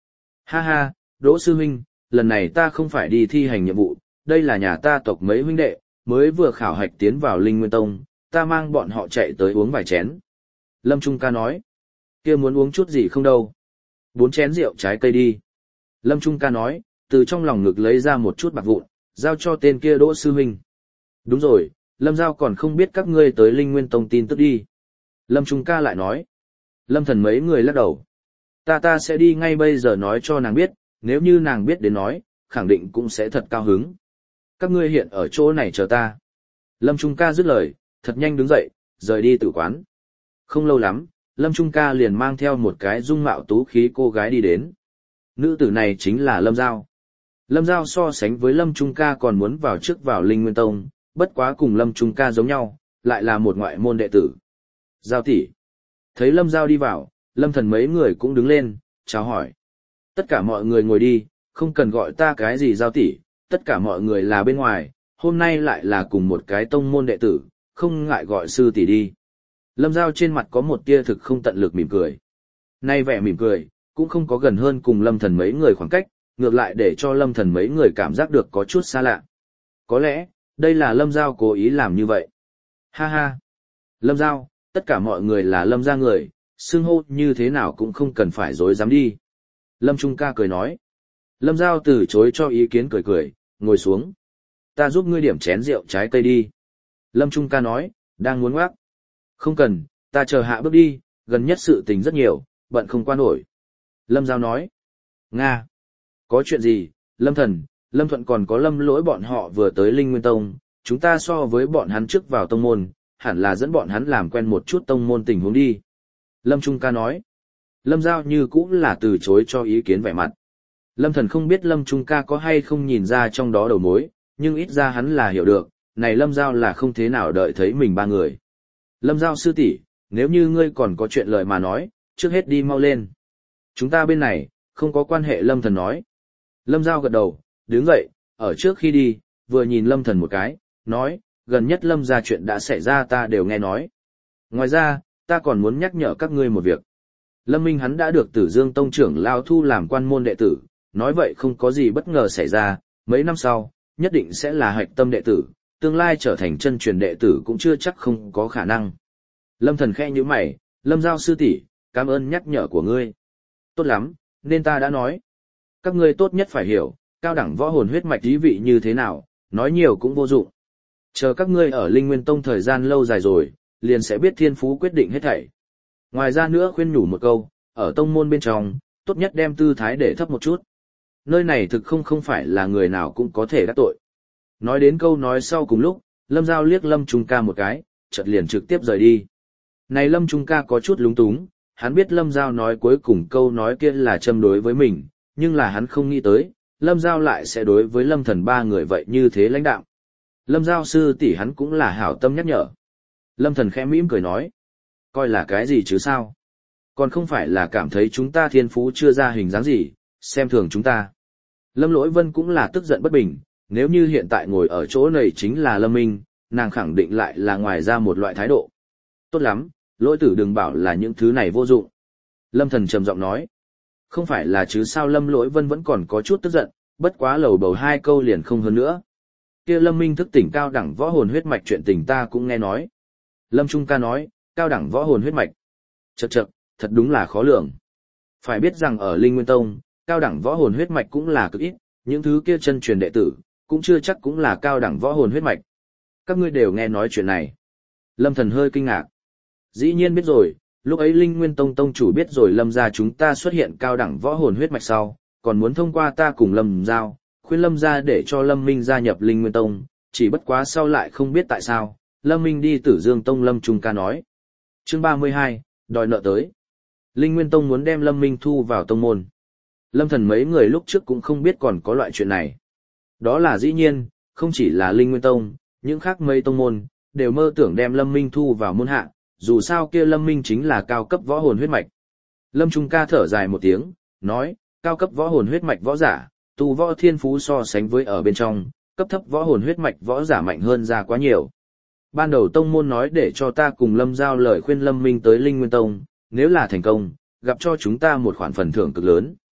Ha ha, Đỗ sư huynh, lần này ta không phải đi thi hành nhiệm vụ, đây là nhà ta tộc mấy huynh đệ, mới vừa khảo hạch tiến vào Linh Nguyên Tông, ta mang bọn họ chạy tới uống vài chén. Lâm Trung ca nói, kia muốn uống chút gì không đâu. 4 chén rượu trái cây đi. Lâm Trung ca nói, từ trong lòng ngực lấy ra một chút bạc vụn, giao cho tên kia Đỗ sư huynh. Đúng rồi, Lâm Giao còn không biết các ngươi tới Linh Nguyên Tông tin tức đi. Lâm Trung ca lại nói, Lâm Thần mấy người lắc đầu. Ta sẽ đi ngay bây giờ nói cho nàng biết, nếu như nàng biết đến nói, khẳng định cũng sẽ thật cao hứng. Các ngươi hiện ở chỗ này chờ ta. Lâm Trung ca dứt lời, thật nhanh đứng dậy, rời đi tử quán. Không lâu lắm, Lâm Trung ca liền mang theo một cái dung mạo tú khí cô gái đi đến. Nữ tử này chính là Lâm Giao. Lâm Giao so sánh với Lâm Trung ca còn muốn vào trước vào Linh Nguyên Tông, bất quá cùng Lâm Trung ca giống nhau, lại là một ngoại môn đệ tử. Giao tỷ. Thấy Lâm Giao đi vào, Lâm Thần mấy người cũng đứng lên, chào hỏi. Tất cả mọi người ngồi đi, không cần gọi ta cái gì Giao tỷ, tất cả mọi người là bên ngoài, hôm nay lại là cùng một cái tông môn đệ tử, không ngại gọi sư tỷ đi. Lâm Giao trên mặt có một tia thực không tận lực mỉm cười. Nay vẻ mỉm cười, cũng không có gần hơn cùng Lâm Thần mấy người khoảng cách, ngược lại để cho Lâm Thần mấy người cảm giác được có chút xa lạ. Có lẽ, đây là Lâm Giao cố ý làm như vậy. Ha ha! Lâm Giao, tất cả mọi người là Lâm gia người, xưng hô như thế nào cũng không cần phải dối dám đi. Lâm Trung ca cười nói. Lâm Giao từ chối cho ý kiến cười cười, ngồi xuống. Ta giúp ngươi điểm chén rượu trái cây đi. Lâm Trung ca nói, đang muốn ngoác. Không cần, ta chờ hạ bước đi, gần nhất sự tình rất nhiều, bận không qua nổi. Lâm Giao nói. Nga. Có chuyện gì, Lâm Thần, Lâm Thuận còn có Lâm Lỗi bọn họ vừa tới Linh Nguyên Tông, chúng ta so với bọn hắn trước vào tông môn, hẳn là dẫn bọn hắn làm quen một chút tông môn tình huống đi. Lâm Trung ca nói. Lâm Giao như cũng là từ chối cho ý kiến vẻ mặt. Lâm Thần không biết Lâm Trung ca có hay không nhìn ra trong đó đầu mối, nhưng ít ra hắn là hiểu được, này Lâm Giao là không thế nào đợi thấy mình ba người. Lâm Giao sư tỷ, nếu như ngươi còn có chuyện lời mà nói, trước hết đi mau lên. Chúng ta bên này, không có quan hệ Lâm Thần nói. Lâm Giao gật đầu, đứng dậy, ở trước khi đi, vừa nhìn Lâm Thần một cái, nói, gần nhất Lâm ra chuyện đã xảy ra ta đều nghe nói. Ngoài ra, ta còn muốn nhắc nhở các ngươi một việc. Lâm Minh hắn đã được Tử Dương Tông trưởng lao thu làm quan môn đệ tử, nói vậy không có gì bất ngờ xảy ra, mấy năm sau, nhất định sẽ là hạch tâm đệ tử, tương lai trở thành chân truyền đệ tử cũng chưa chắc không có khả năng. Lâm Thần khẽ nhíu mày, Lâm Giao sư tỷ, cảm ơn nhắc nhở của ngươi. Tốt lắm, nên ta đã nói. Các ngươi tốt nhất phải hiểu, cao đẳng võ hồn huyết mạch ý vị như thế nào, nói nhiều cũng vô dụng. Chờ các ngươi ở Linh Nguyên Tông thời gian lâu dài rồi, liền sẽ biết thiên phú quyết định hết thảy. Ngoài ra nữa khuyên nhủ một câu, ở tông môn bên trong, tốt nhất đem tư thái để thấp một chút. Nơi này thực không phải là người nào cũng có thể đắc tội. Nói đến câu nói sau cùng lúc, Lâm Giao liếc Lâm Trung ca một cái, chợt liền trực tiếp rời đi. Này Lâm Trung ca có chút lúng túng, hắn biết Lâm Giao nói cuối cùng câu nói kia là châm đối với mình, nhưng là hắn không nghĩ tới, Lâm Giao lại sẽ đối với Lâm Thần ba người vậy như thế lãnh đạo. Lâm Giao sư tỷ hắn cũng là hảo tâm nhắc nhở. Lâm Thần khẽ mỉm cười nói, coi là cái gì chứ sao? Còn không phải là cảm thấy chúng ta thiên phú chưa ra hình dáng gì, xem thường chúng ta. Lâm Lỗi Vân cũng là tức giận bất bình, nếu như hiện tại ngồi ở chỗ này chính là Lâm Minh, nàng khẳng định lại là ngoài ra một loại thái độ. Tốt lắm, Lỗi tử đừng bảo là những thứ này vô dụng. Lâm Thần trầm giọng nói, không phải là chứ sao. Lâm Lỗi Vân vẫn còn có chút tức giận, bất quá lầu bầu 2 câu liền không hơn nữa. Kia Lâm Minh thức tỉnh cao đẳng võ hồn huyết mạch chuyện tình ta cũng nghe nói. Lâm Trung ca nói, cao đẳng võ hồn huyết mạch. Chậc, thật đúng là khó lường. Phải biết rằng ở Linh Nguyên Tông, cao đẳng võ hồn huyết mạch cũng là cực ít, những thứ kia chân truyền đệ tử, cũng chưa chắc cũng là cao đẳng võ hồn huyết mạch. Các ngươi đều nghe nói chuyện này. Lâm Thần hơi kinh ngạc. Dĩ nhiên biết rồi, lúc ấy Linh Nguyên Tông tông chủ biết rồi Lâm gia chúng ta xuất hiện cao đẳng võ hồn huyết mạch sau, còn muốn thông qua ta cùng Lâm Giao, khuyên Lâm gia để cho Lâm Minh gia nhập Linh Nguyên Tông, chỉ bất quá sau lại không biết tại sao, Lâm Minh đi Tử Dương Tông. Lâm Trung ca nói. Chương 32, đòi nợ tới. Linh Nguyên Tông muốn đem Lâm Minh thu vào tông môn. Lâm Thần mấy người lúc trước cũng không biết còn có loại chuyện này. Đó là dĩ nhiên, không chỉ là Linh Nguyên Tông, những khác mấy tông môn, đều mơ tưởng đem Lâm Minh thu vào môn hạ, dù sao kia Lâm Minh chính là cao cấp võ hồn huyết mạch. Lâm Trung ca thở dài một tiếng, nói, cao cấp võ hồn huyết mạch võ giả, tu võ thiên phú so sánh với ở bên trong, cấp thấp võ hồn huyết mạch võ giả mạnh hơn ra quá nhiều. Ban đầu tông môn nói để cho ta cùng Lâm Giao lời khuyên Lâm Minh tới Linh Nguyên Tông, nếu là thành công, gặp cho chúng ta một khoản phần thưởng cực lớn.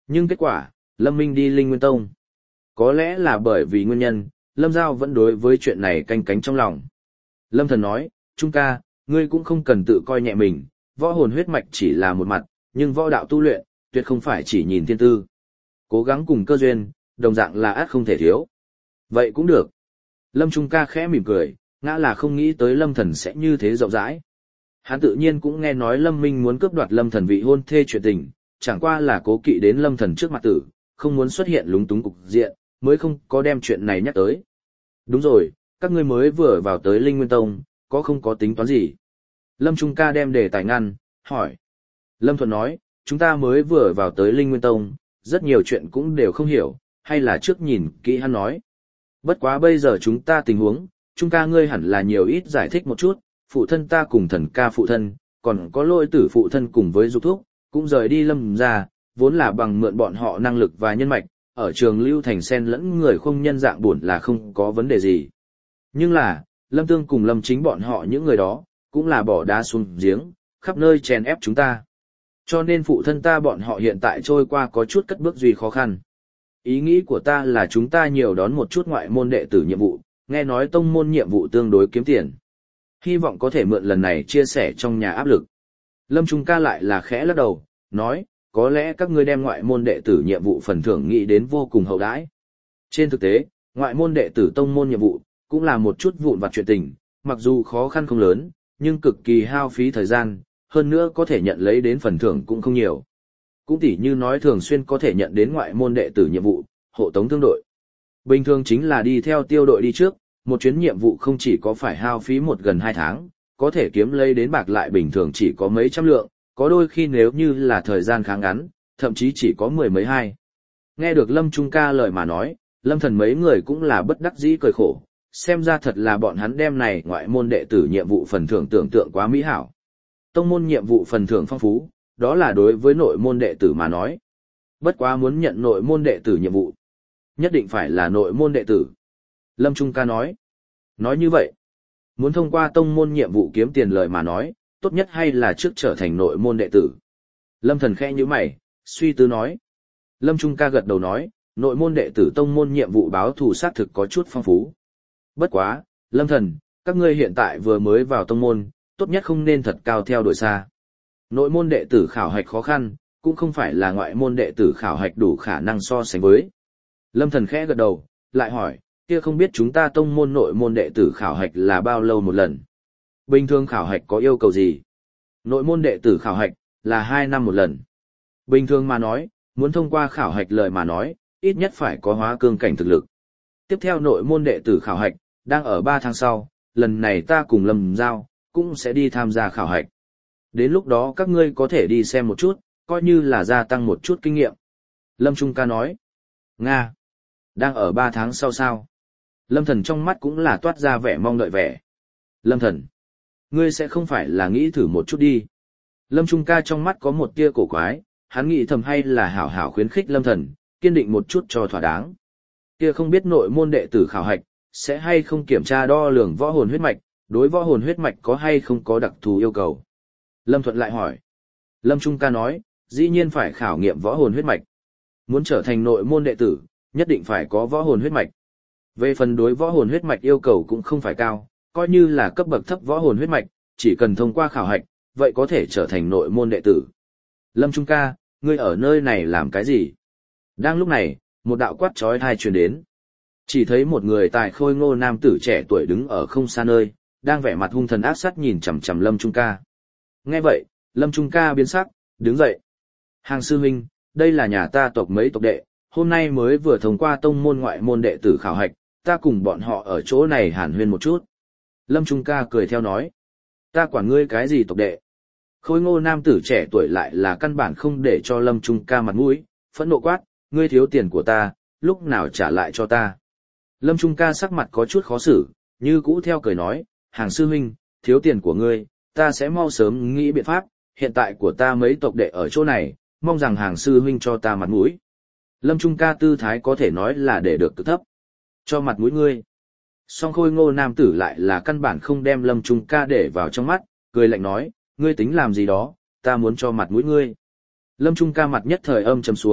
Nhưng kết quả, Lâm Minh đi Linh Nguyên Tông. Có lẽ là bởi vì nguyên nhân, Lâm Giao vẫn đối với chuyện này canh cánh trong lòng. Lâm Thần nói, Trung ca, ngươi cũng không cần tự coi nhẹ mình, võ hồn huyết mạch chỉ là một mặt, nhưng võ đạo tu luyện, tuyệt không phải chỉ nhìn thiên tư. Cố gắng cùng cơ duyên, đồng dạng là át không thể thiếu. Vậy cũng được. Lâm Trung ca khẽ mỉm cười, ngã là không nghĩ tới Lâm Thần sẽ như thế rộng rãi. Hắn tự nhiên cũng nghe nói Lâm Minh muốn cướp đoạt Lâm Thần vị hôn thê chuyện tình, chẳng qua là cố kỵ đến Lâm Thần trước mặt tử, không muốn xuất hiện lúng túng cục diện, mới không có đem chuyện này nhắc tới. Đúng rồi, các ngươi mới vừa vào tới Linh Nguyên Tông, có không có tính toán gì? Lâm Trung ca đem đề tài ngăn, hỏi. Lâm Thuận nói, chúng ta mới vừa vào tới Linh Nguyên Tông, rất nhiều chuyện cũng đều không hiểu, hay là trước nhìn kỹ hắn nói. Bất quá bây giờ chúng ta tình huống, Trung ca ngươi hẳn là nhiều ít giải thích một chút, phụ thân ta cùng thần ca phụ thân, còn có lôi tử phụ thân cùng với dục thúc, cũng rời đi Lâm ra, vốn là bằng mượn bọn họ năng lực và nhân mạch, ở trường Lưu Thành sen lẫn người không nhân dạng buồn là không có vấn đề gì. Nhưng là, Lâm Tương cùng Lâm Chính bọn họ những người đó, cũng là bỏ đá xuống giếng, khắp nơi chèn ép chúng ta. Cho nên phụ thân ta bọn họ hiện tại trôi qua có chút cất bước duy khó khăn. Ý nghĩ của ta là chúng ta nhiều đón một chút ngoại môn đệ tử nhiệm vụ, nghe nói tông môn nhiệm vụ tương đối kiếm tiền. Hy vọng có thể mượn lần này chia sẻ trong nhà áp lực. Lâm Trung ca lại là khẽ lắc đầu, nói, có lẽ các ngươi đem ngoại môn đệ tử nhiệm vụ phần thưởng nghĩ đến vô cùng hậu đãi. Trên thực tế, ngoại môn đệ tử tông môn nhiệm vụ, cũng là một chút vụn vặt chuyện tình, mặc dù khó khăn không lớn, nhưng cực kỳ hao phí thời gian, hơn nữa có thể nhận lấy đến phần thưởng cũng không nhiều. Cũng tỉ như nói thường xuyên có thể nhận đến ngoại môn đệ tử nhiệm vụ, hộ tống thương đội. Bình thường chính là đi theo tiêu đội đi trước, một chuyến nhiệm vụ không chỉ có phải hao phí gần 2 tháng, có thể kiếm lấy đến bạc lại bình thường chỉ có mấy trăm lượng, có đôi khi nếu như là thời gian khá ngắn, thậm chí chỉ có 10 mấy hai. Nghe được Lâm Trung ca lời mà nói, Lâm Thần mấy người cũng là bất đắc dĩ cười khổ, xem ra thật là bọn hắn đem này ngoại môn đệ tử nhiệm vụ phần thưởng tưởng tượng quá mỹ hảo. Tông môn nhiệm vụ phần thưởng phong phú, đó là đối với nội môn đệ tử mà nói. Bất quá muốn nhận nội môn đệ tử nhiệm vụ, nhất định phải là nội môn đệ tử. Lâm Trung ca nói. Nói như vậy, muốn thông qua tông môn nhiệm vụ kiếm tiền lời mà nói, tốt nhất hay là trước trở thành nội môn đệ tử. Lâm Thần khẽ nhíu mày, suy tư nói. Lâm Trung ca gật đầu nói, nội môn đệ tử tông môn nhiệm vụ báo thù xác thực có chút phong phú. Bất quá, Lâm Thần, các ngươi hiện tại vừa mới vào tông môn, tốt nhất không nên thật cao theo đuổi xa. Nội môn đệ tử khảo hạch khó khăn, cũng không phải là ngoại môn đệ tử khảo hạch đủ khả năng so sánh với. Lâm Thần khẽ gật đầu, lại hỏi, kia không biết chúng ta tông môn nội môn đệ tử khảo hạch là bao lâu một lần? Bình thường khảo hạch có yêu cầu gì? Nội môn đệ tử khảo hạch là 2 năm một lần. Bình thường mà nói, muốn thông qua khảo hạch lời mà nói, ít nhất phải có hóa cương cảnh thực lực. Tiếp theo nội môn đệ tử khảo hạch, đang ở 3 tháng sau, lần này ta cùng Lâm Giao, cũng sẽ đi tham gia khảo hạch. Đến lúc đó các ngươi có thể đi xem một chút, coi như là gia tăng một chút kinh nghiệm. Lâm Trung ca nói. Nga. Đang ở 3 tháng sau sao? Lâm Thần trong mắt cũng là toát ra vẻ mong đợi vẻ. Lâm Thần. Ngươi sẽ không phải là nghĩ thử một chút đi. Lâm Trung ca trong mắt có một tia cổ quái, hắn nghĩ thầm hay là hảo hảo khuyến khích Lâm Thần, kiên định một chút cho thỏa đáng. Kia không biết nội môn đệ tử khảo hạch, sẽ hay không kiểm tra đo lường võ hồn huyết mạch, đối võ hồn huyết mạch có hay không có đặc thù yêu cầu. Lâm Thuận lại hỏi. Lâm Trung ca nói, dĩ nhiên phải khảo nghiệm võ hồn huyết mạch. Muốn trở thành nội môn đệ tử, nhất định phải có võ hồn huyết mạch. Về phần đối võ hồn huyết mạch yêu cầu cũng không phải cao, coi như là cấp bậc thấp võ hồn huyết mạch, chỉ cần thông qua khảo hạch, vậy có thể trở thành nội môn đệ tử. Lâm Trung ca, ngươi ở nơi này làm cái gì? Đang lúc này, một đạo quát chói tai truyền đến. Chỉ thấy một người tài khôi ngô nam tử trẻ tuổi đứng ở không xa nơi, đang vẻ mặt hung thần ác sát nhìn chằm chằm Lâm Trung ca. Nghe vậy, Lâm Trung ca biến sắc, đứng dậy. Hàng sư huynh, đây là nhà ta tộc mấy tộc đệ, hôm nay mới vừa thông qua tông môn ngoại môn đệ tử khảo hạch, ta cùng bọn họ ở chỗ này hàn huyên một chút. Lâm Trung ca cười theo nói. Ta quản ngươi cái gì tộc đệ? Khôi ngô nam tử trẻ tuổi lại là căn bản không để cho Lâm Trung ca mặt mũi, phẫn nộ quát, ngươi thiếu tiền của ta, lúc nào trả lại cho ta. Lâm Trung ca sắc mặt có chút khó xử, như cũ theo cười nói, hàng sư huynh, thiếu tiền của ngươi, ta sẽ mau sớm nghĩ biện pháp, hiện tại của ta mấy tộc đệ ở chỗ này, mong rằng hàng sư huynh cho ta mặt mũi. Lâm Trung ca tư thái có thể nói là để được cực thấp. Cho mặt mũi ngươi. Song khôi ngô nam tử lại là căn bản không đem Lâm Trung ca để vào trong mắt, cười lạnh nói, ngươi tính làm gì đó, ta muốn cho mặt mũi ngươi. Lâm Trung ca mặt nhất thời âm trầm xuống,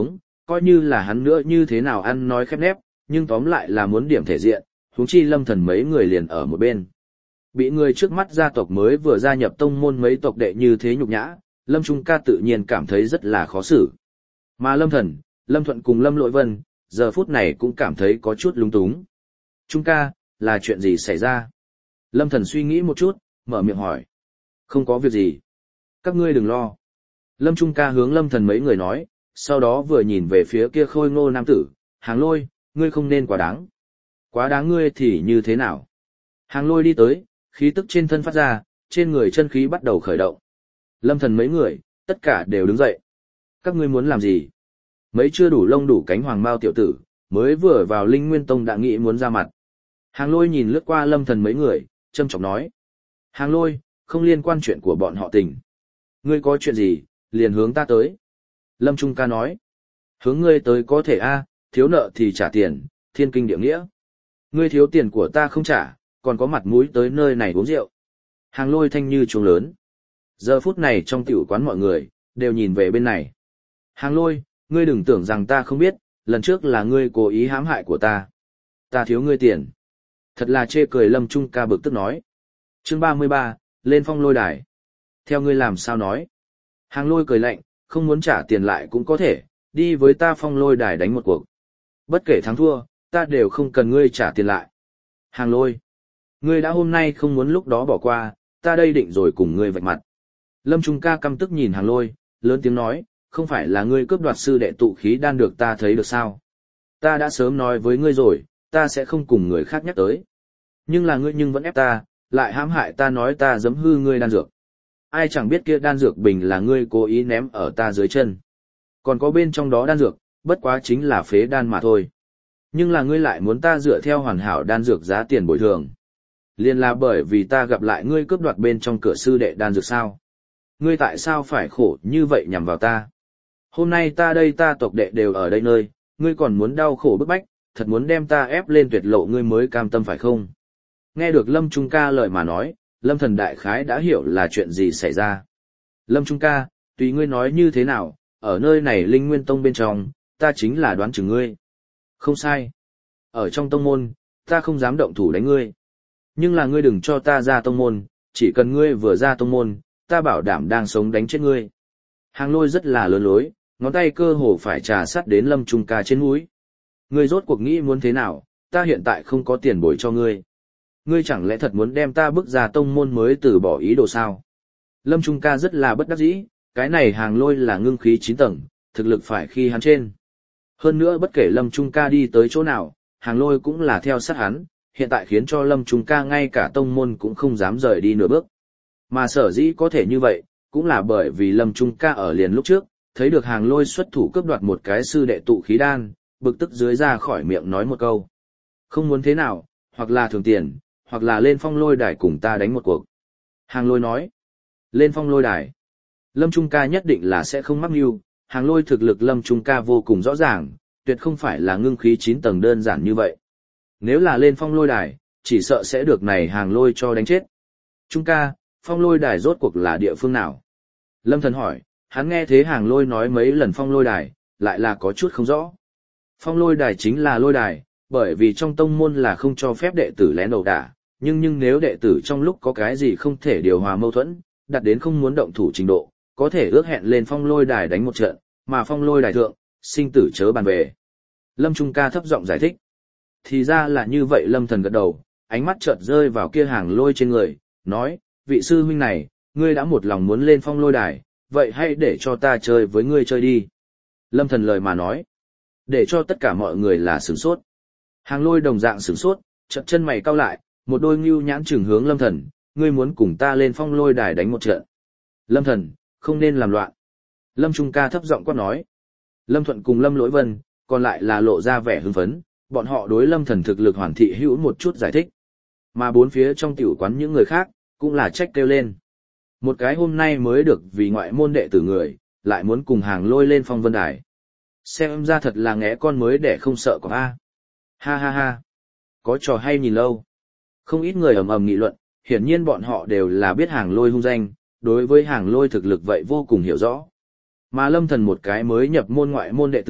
coi như là hắn nữa như thế nào ăn nói khép nép, nhưng tóm lại là muốn điểm thể diện, huống chi Lâm Thần mấy người liền ở một bên. Bị người trước mắt gia tộc mới vừa gia nhập tông môn mấy tộc đệ như thế nhục nhã, Lâm Trung Ca tự nhiên cảm thấy rất là khó xử. Mà Lâm Thần, Lâm Thuận cùng Lâm Lỗi Vân, giờ phút này cũng cảm thấy có chút lung túng. Trung ca, là chuyện gì xảy ra? Lâm Thần suy nghĩ một chút, mở miệng hỏi. Không có việc gì. Các ngươi đừng lo. Lâm Trung ca hướng Lâm Thần mấy người nói, sau đó vừa nhìn về phía kia khôi ngô nam tử, Hàng Lôi, ngươi không nên quá đáng. Quá đáng ngươi thì như thế nào? Hàng Lôi đi tới, khí tức trên thân phát ra, trên người chân khí bắt đầu khởi động. Lâm Thần mấy người, tất cả đều đứng dậy. Các ngươi muốn làm gì? Mấy chưa đủ lông đủ cánh hoàng mao tiểu tử, mới vừa vào Linh Nguyên Tông đã nghĩ muốn ra mặt. Hàng Lôi nhìn lướt qua Lâm Thần mấy người, trầm trọng nói. Hàng Lôi, không liên quan chuyện của bọn họ tình. Ngươi có chuyện gì, liền hướng ta tới. Lâm Trung ca nói. Hướng ngươi tới có thể a, thiếu nợ thì trả tiền, thiên kinh địa nghĩa. Ngươi thiếu tiền của ta không trả, còn có mặt mũi tới nơi này uống rượu. Hàng Lôi thanh như chuông lớn. Giờ phút này trong tiểu quán mọi người, đều nhìn về bên này. Hàng Lôi, ngươi đừng tưởng rằng ta không biết, lần trước là ngươi cố ý hãm hại của ta. Ta thiếu ngươi tiền. Thật là chê cười Lâm Trung ca bực tức nói. Chương 33, lên phong lôi đài. Theo ngươi làm sao nói? Hàng Lôi cười lạnh, không muốn trả tiền lại cũng có thể, đi với ta phong lôi đài đánh một cuộc. Bất kể thắng thua, ta đều không cần ngươi trả tiền lại. Hàng Lôi, ngươi đã hôm nay không muốn lúc đó bỏ qua, ta đây định rồi cùng ngươi vạch mặt. Lâm Trung ca căm tức nhìn Hàng Lôi, lớn tiếng nói, không phải là ngươi cướp đoạt sư đệ tụ khí đan được ta thấy được sao? Ta đã sớm nói với ngươi rồi, ta sẽ không cùng người khác nhắc tới. Nhưng là ngươi nhưng vẫn ép ta, lại hãm hại ta nói ta giấm hư ngươi đan dược. Ai chẳng biết kia đan dược bình là ngươi cố ý ném ở ta dưới chân. Còn có bên trong đó đan dược, bất quá chính là phế đan mà thôi. Nhưng là ngươi lại muốn ta dựa theo hoàn hảo đan dược giá tiền bồi thường. Liên là bởi vì ta gặp lại ngươi cướp đoạt bên trong cửa sư đệ đan dược sao? Ngươi tại sao phải khổ như vậy nhằm vào ta? Hôm nay ta đây ta tộc đệ đều ở đây nơi, ngươi còn muốn đau khổ bức bách, thật muốn đem ta ép lên tuyệt lộ ngươi mới cam tâm phải không? Nghe được Lâm Trung ca lời mà nói, Lâm Thần đại khái đã hiểu là chuyện gì xảy ra. Lâm Trung ca, tùy ngươi nói như thế nào, ở nơi này Linh Nguyên Tông bên trong, ta chính là đoán chừng ngươi. Không sai. Ở trong tông môn, ta không dám động thủ đánh ngươi. Nhưng là ngươi đừng cho ta ra tông môn, chỉ cần ngươi vừa ra tông môn, ta bảo đảm đang sống đánh chết ngươi. Hàng Lôi rất là lớn lối, ngón tay cơ hồ phải trà sát đến Lâm Trung ca trên mũi. Ngươi rốt cuộc nghĩ muốn thế nào, ta hiện tại không có tiền bồi cho ngươi. Ngươi chẳng lẽ thật muốn đem ta bước ra tông môn mới từ bỏ ý đồ sao? Lâm Trung ca rất là bất đắc dĩ, cái này Hàng Lôi là ngưng khí 9 tầng, thực lực phải khi hắn trên. Hơn nữa bất kể Lâm Trung ca đi tới chỗ nào, Hàng Lôi cũng là theo sát hắn, hiện tại khiến cho Lâm Trung ca ngay cả tông môn cũng không dám rời đi nửa bước. Mà sở dĩ có thể như vậy, cũng là bởi vì Lâm Trung ca ở liền lúc trước, thấy được Hàng Lôi xuất thủ cướp đoạt một cái sư đệ tụ khí đan, bực tức dưới ra khỏi miệng nói một câu. Không muốn thế nào, hoặc là thường tiền, hoặc là lên phong lôi đài cùng ta đánh một cuộc. Hàng Lôi nói, lên phong lôi đài. Lâm Trung ca nhất định là sẽ không mắc mưu, Hàng Lôi thực lực Lâm Trung ca vô cùng rõ ràng, tuyệt không phải là ngưng khí 9 tầng đơn giản như vậy. Nếu là lên phong lôi đài, chỉ sợ sẽ được này Hàng Lôi cho đánh chết. Trung ca, phong lôi đài rốt cuộc là địa phương nào? Lâm Thần hỏi, hắn nghe thế Hàng Lôi nói mấy lần phong lôi đài, lại là có chút không rõ. Phong lôi đài chính là lôi đài, bởi vì trong tông môn là không cho phép đệ tử lén ẩu đả, nhưng nếu đệ tử trong lúc có cái gì không thể điều hòa mâu thuẫn, đặt đến không muốn động thủ trình độ, có thể ước hẹn lên phong lôi đài đánh một trận, mà phong lôi đài thượng, sinh tử chớ bàn về. Lâm Trung ca thấp giọng giải thích. Thì ra là như vậy. Lâm Thần gật đầu, ánh mắt chợt rơi vào kia Hàng Lôi trên người, nói, vị sư huynh này, ngươi đã một lòng muốn lên phong lôi đài, vậy hãy để cho ta chơi với ngươi chơi đi. Lâm Thần lời mà nói, để cho tất cả mọi người là sửng sốt. Hàng Lôi đồng dạng sửng sốt, chợt chân mày cau lại, một đôi ngưu nhãn trừng hướng Lâm Thần, ngươi muốn cùng ta lên phong lôi đài đánh một trận. Lâm Thần, không nên làm loạn. Lâm Trung ca thấp giọng quát nói. Lâm Thuận cùng Lâm Lỗi Vân, còn lại là lộ ra vẻ hưng phấn, bọn họ đối Lâm Thần thực lực hoàn thị hữu một chút giải thích. Mà bốn phía trong tiểu quán những người khác, cũng là trách kêu lên. Một cái hôm nay mới được vì ngoại môn đệ tử người, lại muốn cùng Hàng Lôi lên phong vân đài. Xem ra thật là ngẽ con mới để không sợ có a. Ha ha ha. Có trò hay nhìn lâu. Không ít người ầm ầm nghị luận, hiển nhiên bọn họ đều là biết Hàng Lôi hung danh, đối với Hàng Lôi thực lực vậy vô cùng hiểu rõ. Mà Lâm Thần một cái mới nhập môn ngoại môn đệ tử,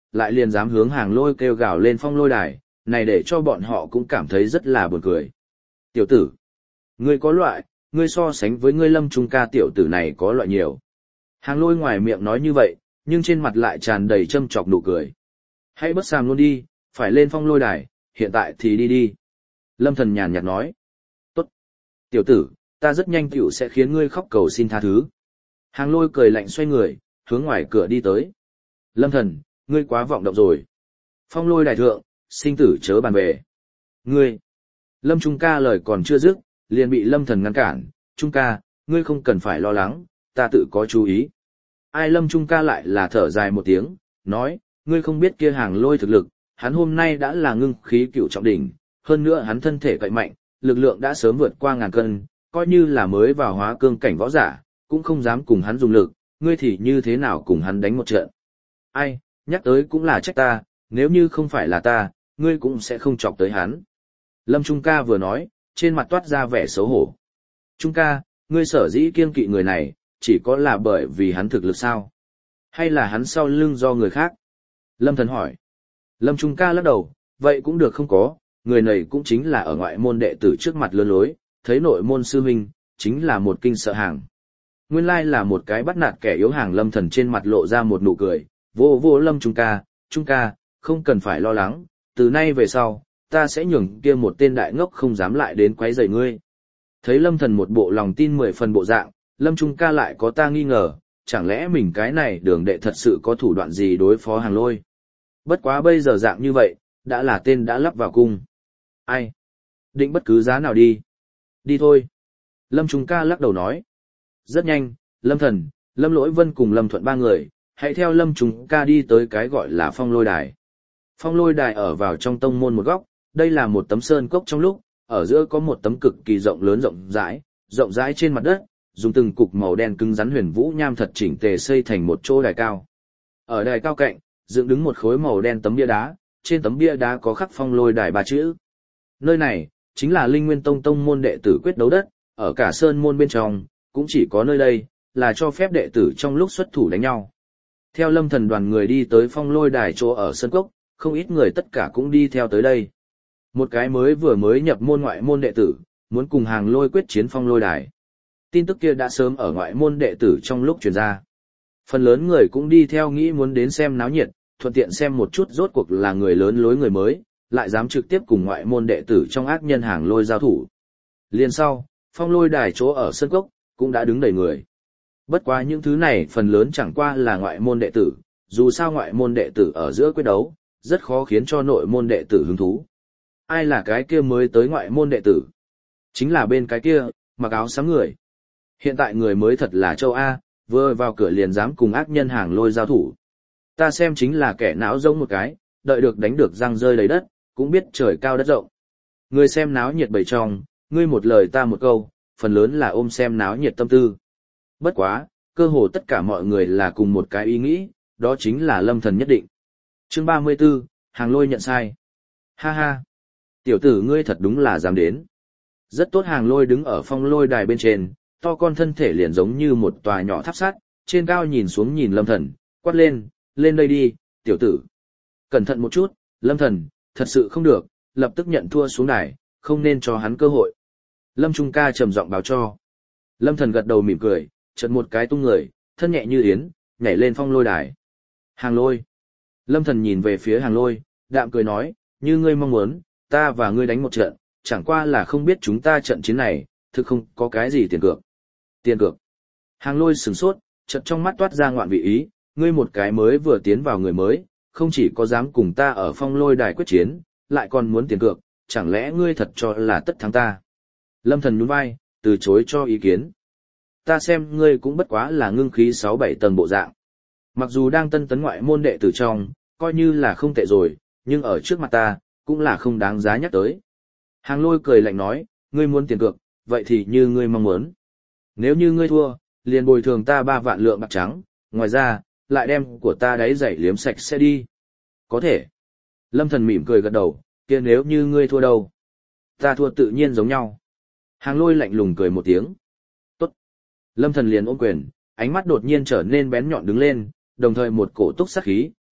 lại liền dám hướng hàng lôi kêu gào lên phong lôi đài, này để cho bọn họ cũng cảm thấy rất là buồn cười. Tiểu tử, ngươi có loại, ngươi so sánh với ngươi Lâm Trung ca tiểu tử này có loại nhiều. Hàng lôi ngoài miệng nói như vậy, nhưng trên mặt lại tràn đầy châm chọc nụ cười. Hãy bất sàm luôn đi, phải lên phong lôi đài, hiện tại thì đi đi. Lâm Thần nhàn nhạt nói. Tốt. Tiểu tử, ta rất nhanh tiểu sẽ khiến ngươi khóc cầu xin tha thứ. Hàng lôi cười lạnh xoay người, hướng ngoài cửa đi tới. Lâm Thần, ngươi quá vọng động rồi. Phong lôi đài thượng, sinh tử chớ bàn về. Ngươi. Lâm Trung ca lời còn chưa dứt, liền bị Lâm Thần ngăn cản. Trung ca, ngươi không cần phải lo lắng, ta tự có chú ý. Ai Lâm Trung ca lại là thở dài một tiếng, nói, ngươi không biết kia hàng lôi thực lực, hắn hôm nay đã là ngưng khí cựu trọng đỉnh, hơn nữa hắn thân thể cậy mạnh, lực lượng đã sớm vượt qua ngàn cân, coi như là mới vào hóa cương cảnh võ giả, cũng không dám cùng hắn dùng lực, ngươi thì như thế nào cùng hắn đánh một trận. Ai, nhắc tới cũng là trách ta, nếu như không phải là ta, ngươi cũng sẽ không chọc tới hắn. Lâm Trung ca vừa nói, trên mặt toát ra vẻ xấu hổ. Trung ca, ngươi sở dĩ kiêng kỵ người này, chỉ có là bởi vì hắn thực lực sao? Hay là hắn sau lưng do người khác? Lâm Thần hỏi. Lâm Trung ca lắc đầu, vậy cũng được không có, người này cũng chính là ở ngoại môn đệ tử trước mặt lơ lối, thấy nội môn sư huynh, chính là một kinh sợ hàng. Nguyên lai là một cái bắt nạt kẻ yếu hàng. Lâm Thần trên mặt lộ ra một nụ cười, vô vô Lâm Trung ca, không cần phải lo lắng, từ nay về sau, ta sẽ nhường kia một tên đại ngốc không dám lại đến quấy rầy ngươi. Thấy Lâm Thần một bộ lòng tin 10 phần bộ dạng, Lâm Trung ca lại có ta nghi ngờ, chẳng lẽ mình cái này đường đệ thật sự có thủ đoạn gì đối phó hàng lôi. Bất quá bây giờ dạng như vậy, đã là tên đã lắp vào cung. Ai? Định bất cứ giá nào đi. Đi thôi. Lâm Trung ca lắc đầu nói. Rất nhanh, Lâm Thần, Lâm Lỗi Vân cùng Lâm Thuận ba người, hãy theo Lâm Trung ca đi tới cái gọi là phong lôi đài. Phong lôi đài ở vào trong tông môn một góc, đây là một tấm sơn cốc trong lúc, ở giữa có một tấm cực kỳ rộng lớn rộng rãi trên mặt đất, dùng từng cục màu đen cứng rắn huyền vũ nham thật chỉnh tề xây thành một chỗ đài cao. Ở đài cao cạnh, dựng đứng một khối màu đen tấm bia đá, trên tấm bia đá có khắc phong lôi đài 3 chữ. Nơi này, chính là Linh Nguyên Tông tông môn đệ tử quyết đấu đất, ở cả sơn môn bên trong, cũng chỉ có nơi đây, là cho phép đệ tử trong lúc xuất thủ đánh nhau. Theo Lâm Thần đoàn người đi tới phong lôi đài chỗ ở sơn cốc, không ít người tất cả cũng đi theo tới đây. Một cái vừa mới nhập môn ngoại môn đệ tử, muốn cùng hàng lôi quyết chiến phong lôi đài. Tin tức kia đã sớm ở ngoại môn đệ tử trong lúc truyền ra. Phần lớn người cũng đi theo nghĩ muốn đến xem náo nhiệt, thuận tiện xem một chút rốt cuộc là người lớn lối người mới, lại dám trực tiếp cùng ngoại môn đệ tử trong ác nhân hàng lôi giao thủ. Liên sau, phong lôi đài chỗ ở sân cốc, cũng đã đứng đầy người. Bất quá những thứ này phần lớn chẳng qua là ngoại môn đệ tử, dù sao ngoại môn đệ tử ở giữa quyết đấu, rất khó khiến cho nội môn đệ tử hứng thú. Ai là cái kia mới tới ngoại môn đệ tử? Chính là bên cái kia, mặc áo xám người. Hiện tại người mới thật là châu A, vừa vào cửa liền dám cùng ác nhân hàng lôi giao thủ. Ta xem chính là kẻ não rỗng một cái, đợi được đánh được răng rơi lấy đất, cũng biết trời cao đất rộng. Người xem náo nhiệt bầy trong, ngươi một lời ta một câu, phần lớn là ôm xem náo nhiệt tâm tư. Bất quá, cơ hồ tất cả mọi người là cùng một cái ý nghĩ, đó chính là Lâm Thần nhất định. Chương 34, hàng lôi nhận sai. Ha ha, tiểu tử ngươi thật đúng là dám đến. Rất tốt. Hàng lôi đứng ở phong lôi đài bên trên, to con thân thể liền giống như một tòa nhỏ tháp sắt, trên cao nhìn xuống nhìn Lâm Thần, quát lên, lên đây đi, tiểu tử. Cẩn thận một chút, Lâm Thần, thật sự không được, lập tức nhận thua xuống đài, không nên cho hắn cơ hội. Lâm Trung ca trầm giọng báo cho. Lâm Thần gật đầu mỉm cười, chợt một cái tung người, thân nhẹ như yến, nhảy lên phong lôi đài. Hàng lôi. Lâm Thần nhìn về phía hàng lôi, đạm cười nói, như ngươi mong muốn, ta và ngươi đánh một trận, chẳng qua là không biết chúng ta trận chiến này, thực không có cái gì tiền cược. Tiền cược. Hàng lôi sửng sốt, chợt trong mắt toát ra ngoạn vị ý, ngươi một cái mới vừa tiến vào người mới, không chỉ có dám cùng ta ở phong lôi đài quyết chiến, lại còn muốn tiền cược, chẳng lẽ ngươi thật cho là tất thắng ta? Lâm Thần nhún vai, từ chối cho ý kiến. Ta xem ngươi cũng bất quá là ngưng khí 6-7 tầng bộ dạng. Mặc dù đang tân tấn ngoại môn đệ tử trong, coi như là không tệ rồi, nhưng ở trước mặt ta, cũng là không đáng giá nhắc tới. Hàng lôi cười lạnh nói, ngươi muốn tiền cược, vậy thì như ngươi mong muốn. Nếu như ngươi thua, liền bồi thường ta 3 vạn lượng bạc trắng, ngoài ra, lại đem của ta đáy giày liếm sạch sẽ đi. Có thể. Lâm Thần mỉm cười gật đầu, kia nếu như ngươi thua đâu? Ta thua tự nhiên giống nhau. Hàng lôi lạnh lùng cười một tiếng. Tốt. Lâm Thần liền ôm quyền, ánh mắt đột nhiên trở nên bén nhọn đứng lên, đồng thời một cổ túc sát khí,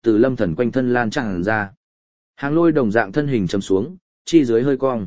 từ lâm thần quanh thân lan tràn ra. Hàng lôi đồng dạng thân hình chầm xuống, chi dưới hơi cong.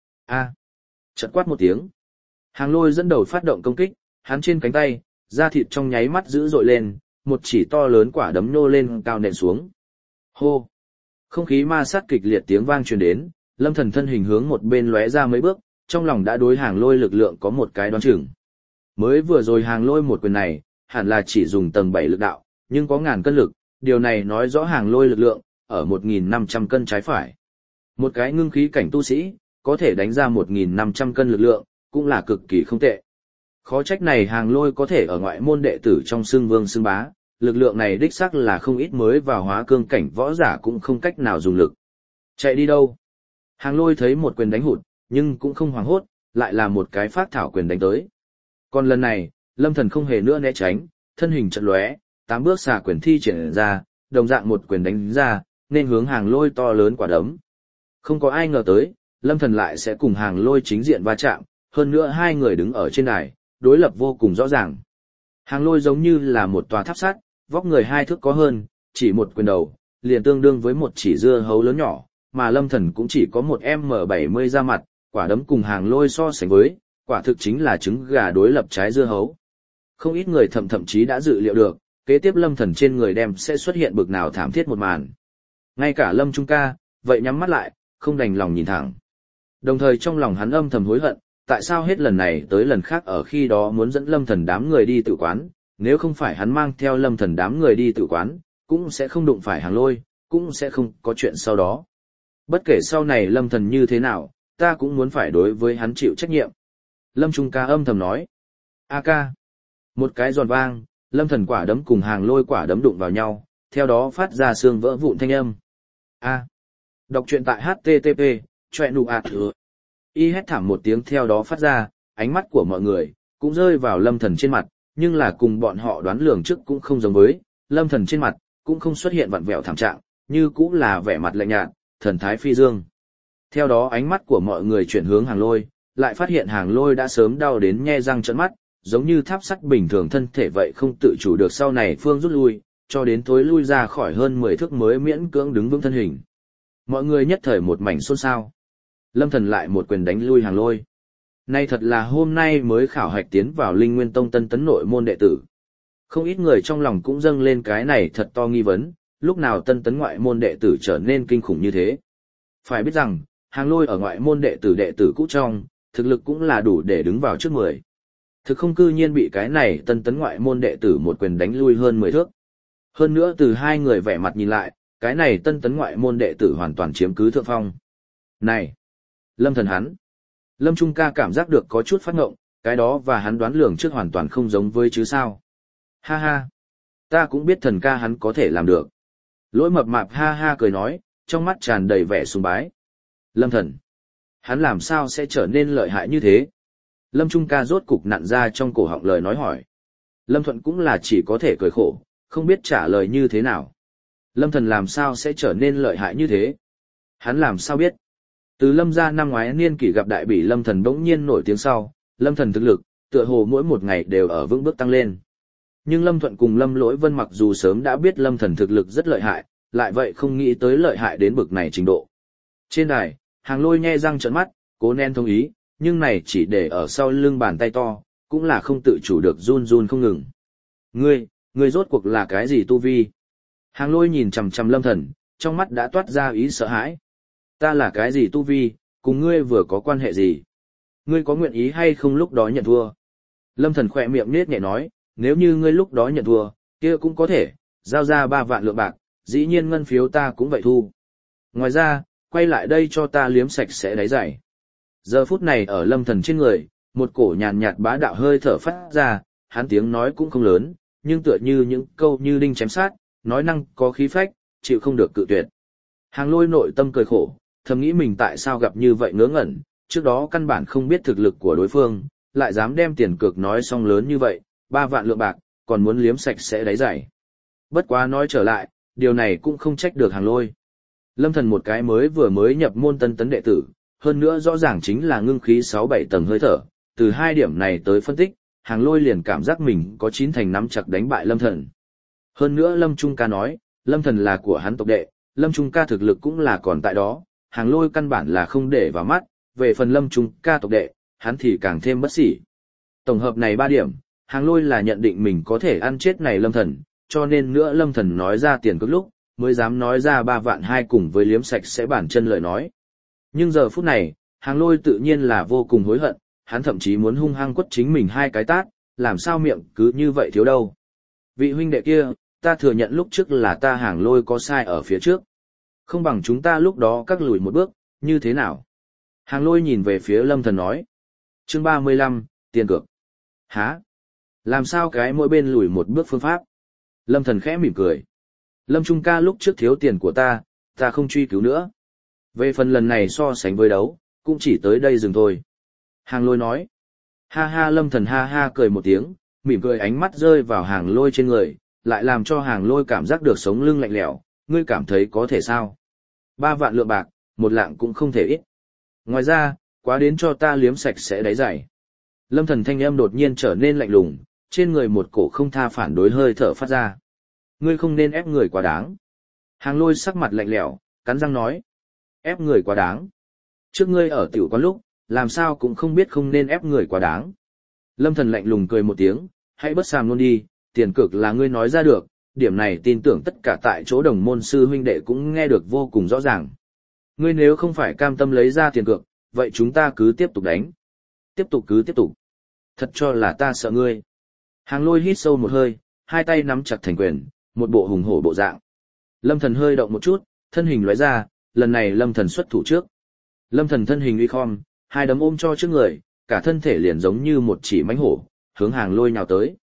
Chợt quát một tiếng. Hàng lôi dẫn đầu phát động công kích, hắn trên cánh tay, da thịt trong nháy mắt dữ dội lên, một chỉ to lớn quả đấm nhô lên cao nện xuống. Hô! Không khí ma sát kịch liệt tiếng vang truyền đến, lâm thần thân hình hướng một bên lóe ra mấy bước, trong lòng đã đối hàng lôi lực lượng có một cái đoán chừng. Mới vừa rồi hàng lôi một quyền này, hẳn là chỉ dùng tầng 7 lực đạo, nhưng có ngàn cân lực, điều này nói rõ hàng lôi lực lượng, ở 1.500 cân trái phải. Một cái ngưng khí cảnh tu sĩ, có thể đánh ra 1.500 cân lực lượng, cũng là cực kỳ không tệ. Khó trách này hàng lôi có thể ở ngoại môn đệ tử trong xưng vương xưng bá, lực lượng này đích xác là không ít mới vào hóa cương cảnh võ giả cũng không cách nào dùng lực. Chạy đi đâu? Hàng lôi thấy một quyền đánh hụt, nhưng cũng không hoảng hốt, lại là một cái phát thảo quyền đánh tới. Còn lần này, lâm thần không hề nữa né tránh, thân hình chợt lóe, 8 bước xà quyền thi triển ra, đồng dạng một quyền đánh ra, nên hướng hàng lôi to lớn quả đấm. Không có ai ngờ tới, lâm thần lại sẽ cùng hàng lôi chính diện va chạm, hơn nữa hai người đứng ở trên đài, đối lập vô cùng rõ ràng. Hàng lôi giống như là một tòa tháp sắt, vóc người 2 thước có hơn, chỉ một quyền đầu, liền tương đương với một chỉ dưa hấu lớn nhỏ, mà lâm thần cũng chỉ có một M70 ra mặt, quả đấm cùng hàng lôi so sánh với, quả thực chính là trứng gà đối lập trái dưa hấu. Không ít người thậm chí đã dự liệu được, kế tiếp lâm thần trên người đem sẽ xuất hiện bực nào thảm thiết một màn. Ngay cả Lâm Trung Ca, vậy nhắm mắt lại, không đành lòng nhìn thẳng. Đồng thời trong lòng hắn âm thầm hối hận, tại sao hết lần này tới lần khác ở khi đó muốn dẫn lâm thần đám người đi tự quán, nếu không phải hắn mang theo lâm thần đám người đi tự quán, cũng sẽ không đụng phải hàng lôi, cũng sẽ không có chuyện sau đó. Bất kể sau này lâm thần như thế nào, ta cũng muốn phải đối với hắn chịu trách nhiệm. Lâm Trung Ca âm thầm nói. A ca. Một cái giòn vang, lâm thần quả đấm cùng hàng lôi quả đấm đụng vào nhau, theo đó phát ra xương vỡ vụn thanh âm. Đọc truyện tại http choẹ nụ thừa. Y hét thảm một tiếng theo đó phát ra, ánh mắt của mọi người cũng rơi vào lâm thần trên mặt, nhưng là cùng bọn họ đoán lường trước cũng không giống với, lâm thần trên mặt cũng không xuất hiện vặn vẹo thảm trạng, như cũng là vẻ mặt lạnh nhạt, thần thái phi dương. Theo đó ánh mắt của mọi người chuyển hướng hàng lôi, lại phát hiện hàng lôi đã sớm đau đến nhe răng trợn mắt, giống như tháp sắt bình thường thân thể vậy không tự chủ được sau này phương rút lui, cho đến thối lui ra khỏi hơn 10 thước mới miễn cưỡng đứng vững thân hình. Mọi người nhất thời một mảnh xôn xao. Lâm thần lại một quyền đánh lui hàng lôi. Nay thật là hôm nay mới khảo hạch tiến vào Linh Nguyên Tông tân tấn nội môn đệ tử. Không ít người trong lòng cũng dâng lên cái này thật to nghi vấn, lúc nào tân tấn ngoại môn đệ tử trở nên kinh khủng như thế. Phải biết rằng, hàng lôi ở ngoại môn đệ tử cũ trong, thực lực cũng là đủ để đứng vào trước 10. Thực không cư nhiên bị cái này tân tấn ngoại môn đệ tử một quyền đánh lui hơn 10 thước. Hơn nữa từ hai người vẻ mặt nhìn lại, cái này tân tấn ngoại môn đệ tử hoàn toàn chiếm cứ thượng phong. Này! Lâm thần hắn! Lâm Trung Ca cảm giác được có chút phát ngộng, cái đó và hắn đoán lường trước hoàn toàn không giống với chứ sao. Ha ha! Ta cũng biết thần ca hắn có thể làm được. Lỗi mập mạp ha ha cười nói, trong mắt tràn đầy vẻ sùng bái. Lâm thần! Hắn làm sao sẽ trở nên lợi hại như thế? Lâm Trung Ca rốt cục nặn ra trong cổ họng lời nói hỏi. Lâm Thuận cũng là chỉ có thể cười khổ, không biết trả lời như thế nào. Lâm thần làm sao sẽ trở nên lợi hại như thế? Hắn làm sao biết? Từ Lâm gia năm ngoái niên kỷ gặp đại bỉ Lâm thần bỗng nhiên nổi tiếng sau, Lâm thần thực lực, tựa hồ mỗi một ngày đều ở vững bước tăng lên. Nhưng Lâm Thuận cùng Lâm Lỗi Vân mặc dù sớm đã biết Lâm thần thực lực rất lợi hại, lại vậy không nghĩ tới lợi hại đến bực này trình độ. Trên đài, hàng lôi nhe răng trợn mắt, cố nén thông ý, nhưng này chỉ để ở sau lưng bàn tay to, cũng là không tự chủ được run run không ngừng. Ngươi rốt cuộc là cái gì tu vi? Hàng lôi nhìn chằm chằm Lâm thần, trong mắt đã toát ra ý sợ hãi. Ta là cái gì tu vi, cùng ngươi vừa có quan hệ gì? Ngươi có nguyện ý hay không lúc đó nhận thua? Lâm thần khỏe miệng nết nhẹ nói, nếu như ngươi lúc đó nhận thua, kia cũng có thể, giao ra 3 vạn lượng bạc, dĩ nhiên ngân phiếu ta cũng vậy thu. Ngoài ra, quay lại đây cho ta liếm sạch sẽ đáy giày. Giờ phút này ở Lâm thần trên người, một cổ nhàn nhạt bá đạo hơi thở phát ra, hắn tiếng nói cũng không lớn, nhưng tựa như những câu như đinh chém sát, nói năng có khí phách, chịu không được cự tuyệt. Hàng lôi nội tâm cười khổ, thầm nghĩ mình tại sao gặp như vậy ngớ ngẩn, trước đó căn bản không biết thực lực của đối phương, lại dám đem tiền cược nói xong lớn như vậy, 3 vạn lượng bạc, còn muốn liếm sạch sẽ đáy giày. Bất quá nói trở lại, điều này cũng không trách được hàng lôi. Lâm thần một cái vừa mới nhập môn tân tấn đệ tử, hơn nữa rõ ràng chính là ngưng khí 6-7 tầng hơi thở, từ 2 điểm này tới phân tích, hàng lôi liền cảm giác mình có 9 thành nắm chặt đánh bại Lâm thần. Hơn nữa Lâm Trung Ca nói, Lâm Thần là của hắn tộc đệ, Lâm Trung ca thực lực cũng là còn tại đó, Hàng Lôi căn bản là không để vào mắt, về phần Lâm Trung ca tộc đệ, hắn thì càng thêm bất xỉ. Tổng hợp này 3 điểm, Hàng Lôi là nhận định mình có thể ăn chết này Lâm Thần, cho nên nữa Lâm Thần nói ra tiền cước lúc, mới dám nói ra 3 vạn 2 cùng với liếm sạch sẽ bản chân lời nói. Nhưng giờ phút này, Hàng Lôi tự nhiên là vô cùng hối hận, hắn thậm chí muốn hung hăng quất chính mình 2 cái tát, làm sao miệng cứ như vậy thiếu đâu. Vị huynh đệ kia, ta thừa nhận lúc trước là ta Hàng Lôi có sai ở phía trước. Không bằng chúng ta lúc đó các lùi một bước, như thế nào? Hàng Lôi nhìn về phía Lâm Thần nói. Chương 35, tiền cược. Hả? Làm sao cái mỗi bên lùi một bước phương pháp? Lâm Thần khẽ mỉm cười. Lâm Trung ca lúc trước thiếu tiền của ta không truy cứu nữa. Về phần lần này so sánh với đấu, cũng chỉ tới đây dừng thôi. Hàng Lôi nói. Ha ha, Lâm Thần ha ha cười một tiếng, mỉm cười ánh mắt rơi vào Hàng Lôi trên người, lại làm cho Hàng Lôi cảm giác được sống lưng lạnh lẽo. Ngươi cảm thấy có thể sao? 3 vạn lượng bạc, 1 lạng cũng không thể ít. Ngoài ra, quá đến cho ta liếm sạch sẽ đáy giày. Lâm Thần thanh âm đột nhiên trở nên lạnh lùng, trên người một cổ không tha phản đối hơi thở phát ra. Ngươi không nên ép người quá đáng. Hàng Lôi sắc mặt lạnh lẽo, cắn răng nói. Ép người quá đáng. Trước ngươi ở tiểu quán lúc, làm sao cũng không biết không nên ép người quá đáng. Lâm Thần lạnh lùng cười một tiếng, hãy bớt sàm luôn đi, tiền cược là ngươi nói ra được, điểm này tin tưởng tất cả tại chỗ đồng môn sư huynh đệ cũng nghe được vô cùng rõ ràng. Ngươi nếu không phải cam tâm lấy ra tiền cược, vậy chúng ta cứ tiếp tục đánh. Tiếp tục. Thật cho là ta sợ ngươi. Hàng Lôi hít sâu một hơi, 2 tay nắm chặt thành quyền, một bộ hùng hổ bộ dạng. Lâm Thần hơi động một chút, thân hình lóe ra, lần này Lâm Thần xuất thủ trước. Lâm Thần thân hình uy khom, 2 đấm ôm cho trước người, cả thân thể liền giống như một chỉ mãnh hổ, hướng Hàng Lôi nhào tới.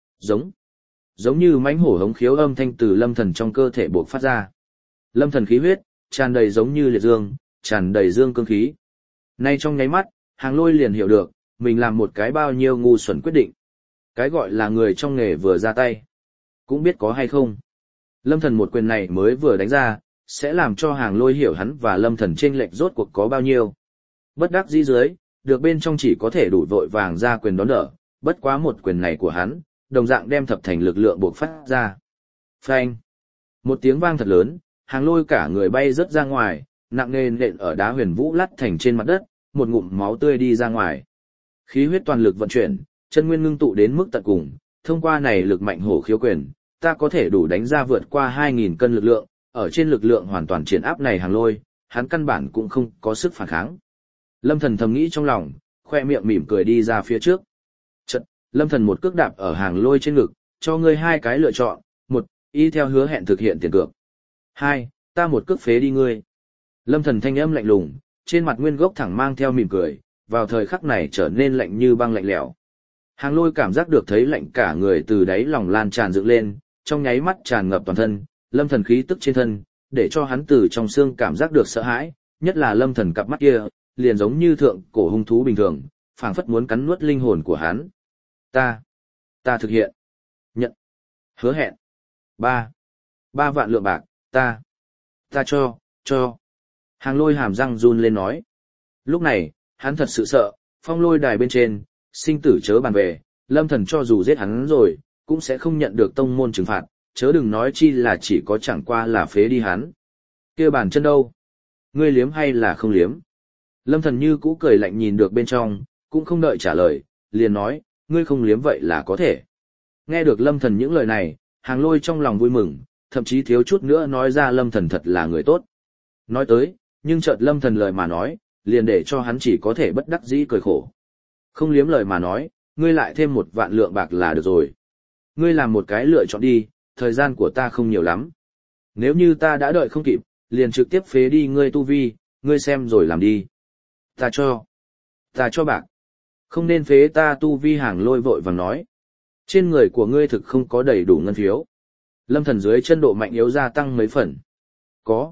Giống như mãnh hổ hống khiếu âm thanh từ Lâm Thần trong cơ thể bộc phát ra. Lâm Thần khí huyết tràn đầy giống như liệt dương, tràn đầy dương cương khí. Nay trong nháy mắt, Hàng Lôi liền hiểu được, mình làm một cái bao nhiêu ngu xuẩn quyết định. Cái gọi là người trong nghề vừa ra tay, cũng biết có hay không. Lâm Thần một quyền này mới vừa đánh ra, sẽ làm cho Hàng Lôi hiểu hắn và Lâm Thần chênh lệch rốt cuộc có bao nhiêu. Bất đắc dĩ dưới, được bên trong chỉ có thể đủ vội vàng ra quyền đón đỡ, bất quá một quyền này của hắn, đồng dạng đem thập thành lực lượng bộc phát ra. Phanh! Một tiếng vang thật lớn, Hàng Lôi cả người bay rớt ra ngoài, nặng nề nện ở đá huyền vũ lắt thành trên mặt đất, một ngụm máu tươi đi ra ngoài. Khí huyết toàn lực vận chuyển, chân nguyên ngưng tụ đến mức tận cùng, thông qua này lực mạnh hổ khiếu quyền, ta có thể đủ đánh ra vượt qua 2000 cân lực lượng, ở trên lực lượng hoàn toàn triển áp này Hàng Lôi, hắn căn bản cũng không có sức phản kháng. Lâm Thần thầm nghĩ trong lòng, khoe miệng mỉm cười đi ra phía trước. Chợt, Lâm Thần một cước đạp ở Hàng Lôi trên ngực, cho ngươi 2 cái lựa chọn, 1, y theo hứa hẹn thực hiện tiền cược. 2, ta một cước phế đi ngươi. Lâm Thần thanh âm lạnh lùng, trên mặt nguyên gốc thẳng mang theo mỉm cười, vào thời khắc này trở nên lạnh như băng lạnh lẽo. Hàng Lôi cảm giác được thấy lạnh cả người từ đáy lòng lan tràn dựng lên, trong nháy mắt tràn ngập toàn thân, Lâm Thần khí tức trên thân, để cho hắn từ trong xương cảm giác được sợ hãi, nhất là Lâm Thần cặp mắt kia, liền giống như thượng cổ hung thú bình thường, phảng phất muốn cắn nuốt linh hồn của hắn. Ta thực hiện. Nhận. Hứa hẹn. 3 vạn lượng bạc, ta cho. Hàng Lôi hàm răng run lên nói. Lúc này, hắn thật sự sợ, phong lôi đài bên trên, sinh tử chớ bàn về, Lâm Thần cho dù giết hắn rồi, cũng sẽ không nhận được tông môn trừng phạt, chớ đừng nói chi là chỉ có chẳng qua là phế đi hắn. Kia bàn chân đâu? Ngươi liếm hay là không liếm? Lâm Thần như cũ cười lạnh nhìn được bên trong, cũng không đợi trả lời, liền nói, ngươi không liếm vậy là có thể. Nghe được Lâm Thần những lời này, Hàng Lôi trong lòng vui mừng, thậm chí thiếu chút nữa nói ra Lâm Thần thật là người tốt. Nói tới, nhưng chợt Lâm Thần lời mà nói, liền để cho hắn chỉ có thể bất đắc dĩ cười khổ. Không liếm lời mà nói, ngươi lại thêm 1 vạn lượng bạc là được rồi. Ngươi làm một cái lựa chọn đi, thời gian của ta không nhiều lắm. Nếu như ta đã đợi không kịp, liền trực tiếp phế đi ngươi tu vi, ngươi xem rồi làm đi. Ta cho bạc. Không nên phế ta tu vi. Hàng Lôi vội vàng nói. Trên người của ngươi thực không có đầy đủ ngân phiếu. Lâm Thần dưới chân độ mạnh yếu gia tăng mấy phần. Có.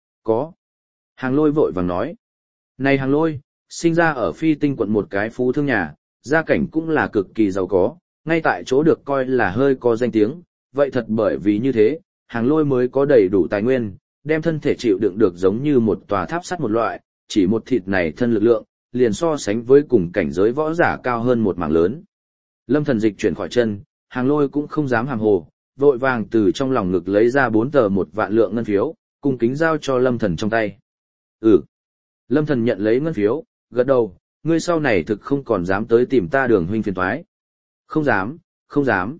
Hàng Lôi vội vàng nói. Này Hàng Lôi, sinh ra ở Phi Tinh quận một cái phú thương nhà, gia cảnh cũng là cực kỳ giàu có, ngay tại chỗ được coi là hơi có danh tiếng, vậy thật bởi vì như thế, Hàng Lôi mới có đầy đủ tài nguyên, đem thân thể chịu đựng được giống như một tòa tháp sắt một loại, chỉ một thịt này thân lực lượng, liền so sánh với cùng cảnh giới võ giả cao hơn một mảng lớn. Lâm Thần dịch chuyển khỏi chân, Hàng Lôi cũng không dám hàm hồ, vội vàng từ trong lòng ngực lấy ra 4 tờ 1 vạn lượng ngân phiếu, cung kính giao cho Lâm Thần trong tay. Ừ. Lâm Thần nhận lấy ngân phiếu, gật đầu, ngươi sau này thực không còn dám tới tìm ta Đường huynh phiền toái. Không dám, không dám.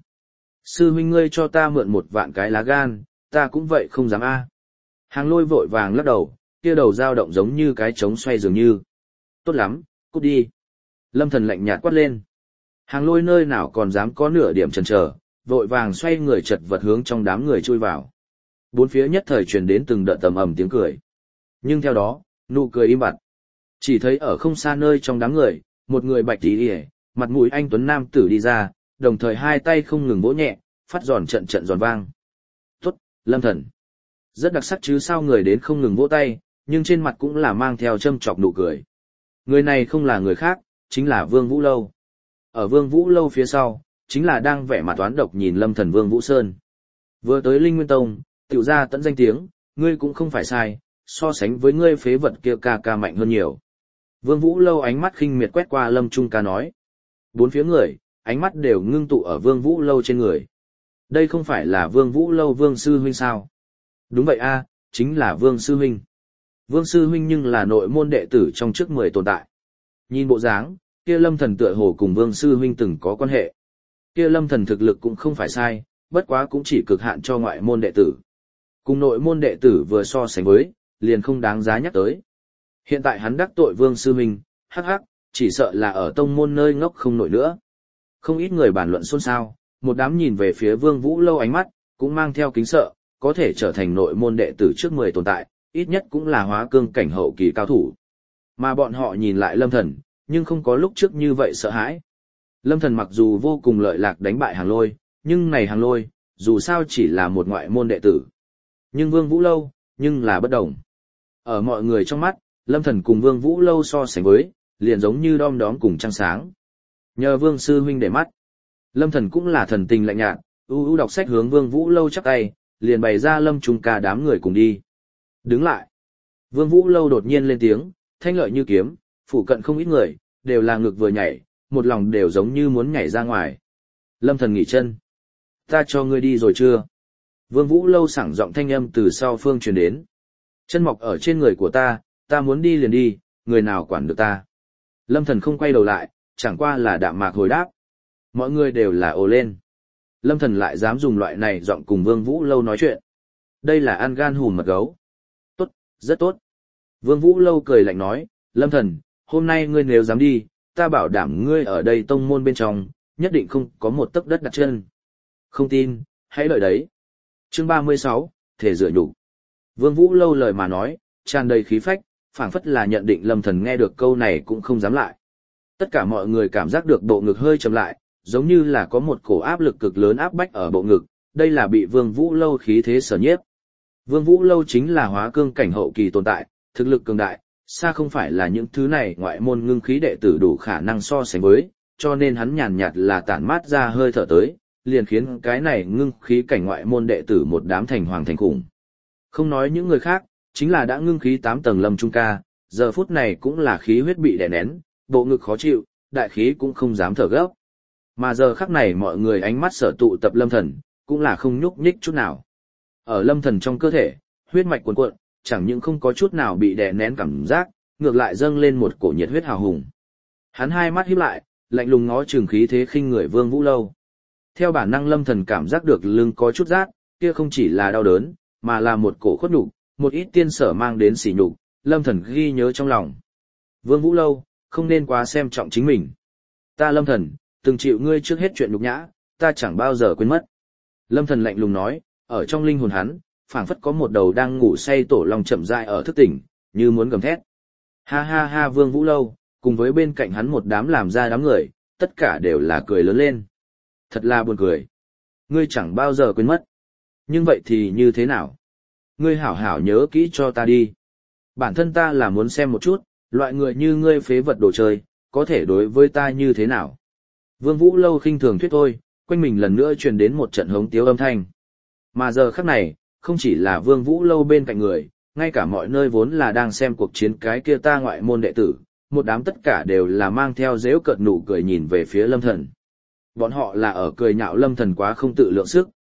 Sư huynh ngươi cho ta mượn 1 vạn cái lá gan, ta cũng vậy không dám a. Hàng Lôi vội vàng lắc đầu, kia đầu dao động giống như cái trống xoay dường như. Tốt lắm, cút đi. Lâm Thần lạnh nhạt quát lên. Hàng Lôi nơi nào còn dám có nửa điểm chần chờ, vội vàng xoay người chật vật hướng trong đám người chui vào. Bốn phía nhất thời truyền đến từng đợt tầm ầm tiếng cười. Nhưng theo đó, nụ cười im bặt. Chỉ thấy ở không xa nơi trong đám người, một người bạch tí ỉa, mặt mũi anh tuấn nam tử đi ra, đồng thời hai tay không ngừng vỗ nhẹ, phát giòn trận trận giòn vang. Tốt, Lâm Thần. Rất đặc sắc chứ sao, người đến không ngừng vỗ tay, nhưng trên mặt cũng là mang theo châm chọc nụ cười. Người này không là người khác, chính là Vương Vũ Lâu. Ở Vương Vũ Lâu phía sau, chính là đang vẻ mặt toán độc nhìn Lâm Thần Vương Vũ Sơn. Vừa tới Linh Nguyên Tông, tiểu ra tận danh tiếng, ngươi cũng không phải sai, so sánh với ngươi phế vật kia ca mạnh hơn nhiều. Vương Vũ Lâu ánh mắt khinh miệt quét qua Lâm Trung ca nói. Bốn phía người, ánh mắt đều ngưng tụ ở Vương Vũ Lâu trên người. Đây không phải là Vương Vũ Lâu Vương Sư Huynh sao? Đúng vậy a, chính là Vương Sư Huynh. Vương Sư Huynh nhưng là nội môn đệ tử trong trước 10 tồn tại. Nhìn bộ dáng, kia Lâm Thần tựa hồ cùng Vương Sư Huynh từng có quan hệ. Kia Lâm Thần thực lực cũng không phải sai, bất quá cũng chỉ cực hạn cho ngoại môn đệ tử. Cùng nội môn đệ tử vừa so sánh với, liền không đáng giá nhắc tới. Hiện tại hắn đắc tội Vương Sư Huynh, hắc hắc, chỉ sợ là ở tông môn nơi ngốc không nổi nữa. Không ít người bàn luận xôn xao, một đám nhìn về phía Vương Vũ Lâu ánh mắt, cũng mang theo kính sợ, có thể trở thành nội môn đệ tử trước 10 tồn tại, ít nhất cũng là hóa cương cảnh hậu kỳ cao thủ. Mà bọn họ nhìn lại Lâm Thần, nhưng không có lúc trước như vậy sợ hãi. Lâm Thần mặc dù vô cùng lợi lạc đánh bại Hàng Lôi, nhưng này Hàng Lôi, dù sao chỉ là một ngoại môn đệ tử. Nhưng Vương Vũ Lâu, nhưng là bất đồng. Ở mọi người trong mắt, Lâm Thần cùng Vương Vũ Lâu so sánh với, liền giống như đom đóm cùng trăng sáng. Nhờ Vương Sư Huynh để mắt, Lâm Thần cũng là thần tình lạnh nhạt, u đọc sách hướng Vương Vũ Lâu chắp tay, liền bày ra Lâm Trung ca đám người cùng đi. Đứng lại. Vương Vũ Lâu đột nhiên lên tiếng, thanh lợi như kiếm, phụ cận không ít người, đều là ngực vừa nhảy, một lòng đều giống như muốn nhảy ra ngoài. Lâm Thần nghỉ chân. Ta cho ngươi đi rồi chưa? Vương Vũ Lâu sảng giọng thanh âm từ sau phương truyền đến. Chân mọc ở trên người của ta muốn đi liền đi, người nào quản được ta. Lâm Thần không quay đầu lại, chẳng qua là đạm mạc hồi đáp. Mọi người đều là ồ lên. Lâm Thần lại dám dùng loại này giọng cùng Vương Vũ Lâu nói chuyện. Đây là ăn gan hùm mật gấu. Tốt, rất tốt. Vương Vũ Lâu cười lạnh nói, Lâm Thần, hôm nay ngươi nếu dám đi, ta bảo đảm ngươi ở đây tông môn bên trong, nhất định không có một tấc đất đặt chân. Không tin, hãy đợi đấy. Chương 36, thể rửa nhục. Vương Vũ Lâu lời mà nói, tràn đầy khí phách, phảng phất là nhận định Lâm Thần nghe được câu này cũng không dám lại. Tất cả mọi người cảm giác được bộ ngực hơi chậm lại, giống như là có một cổ áp lực cực lớn áp bách ở bộ ngực, đây là bị Vương Vũ Lâu khí thế sở nhiếp. Vương Vũ Lâu chính là hóa cương cảnh hậu kỳ tồn tại, thực lực cường đại, xa không phải là những thứ này ngoại môn ngưng khí đệ tử đủ khả năng so sánh với, cho nên hắn nhàn nhạt là tản mát ra hơi thở tới, liền khiến cái này ngưng khí cảnh ngoại môn đệ tử một đám thành hoàng thành khủng. Không nói những người khác, chính là đã ngưng khí 8 tầng Lâm Trung ca, giờ phút này cũng là khí huyết bị đè nén, bộ ngực khó chịu, đại khí cũng không dám thở gấp. Mà giờ khắc này mọi người ánh mắt sở tụ tập Lâm Thần, cũng là không nhúc nhích chút nào. Ở Lâm Thần trong cơ thể, huyết mạch cuồn cuộn, chẳng những không có chút nào bị đè nén cảm giác, ngược lại dâng lên một cổ nhiệt huyết hào hùng. Hắn hai mắt híp lại, lạnh lùng ngó chừng khí thế khinh người Vương Vũ Lâu. Theo bản năng Lâm Thần cảm giác được lưng có chút rát, kia không chỉ là đau đớn, mà là một cổ khuất nhục, một ít tiên sở mang đến sỉ nhục, Lâm Thần ghi nhớ trong lòng. Vương Vũ Lâu, không nên quá xem trọng chính mình. Ta Lâm Thần, từng chịu ngươi trước hết chuyện nhục nhã, ta chẳng bao giờ quên mất. Lâm Thần lạnh lùng nói, ở trong linh hồn hắn, phảng phất có một đầu đang ngủ say tổ long chậm rãi ở thức tỉnh, như muốn gầm thét. Ha ha ha Vương Vũ Lâu, cùng với bên cạnh hắn một đám làm ra đám người, tất cả đều là cười lớn lên. Thật là buồn cười. Ngươi chẳng bao giờ quên mất. Nhưng vậy thì như thế nào? Ngươi hảo hảo nhớ kỹ cho ta đi. Bản thân ta là muốn xem một chút, loại người như ngươi phế vật đồ chơi, có thể đối với ta như thế nào? Vương Vũ Lâu khinh thường thuyết thôi, quanh mình lần nữa truyền đến một trận hống tiếu âm thanh. Mà giờ khắc này, không chỉ là Vương Vũ Lâu bên cạnh người, ngay cả mọi nơi vốn là đang xem cuộc chiến cái kia ta ngoại môn đệ tử, một đám tất cả đều là mang theo giễu cợt nụ cười nhìn về phía Lâm Thần. Bọn họ là ở cười nhạo Lâm Thần quá không tự lượng sức.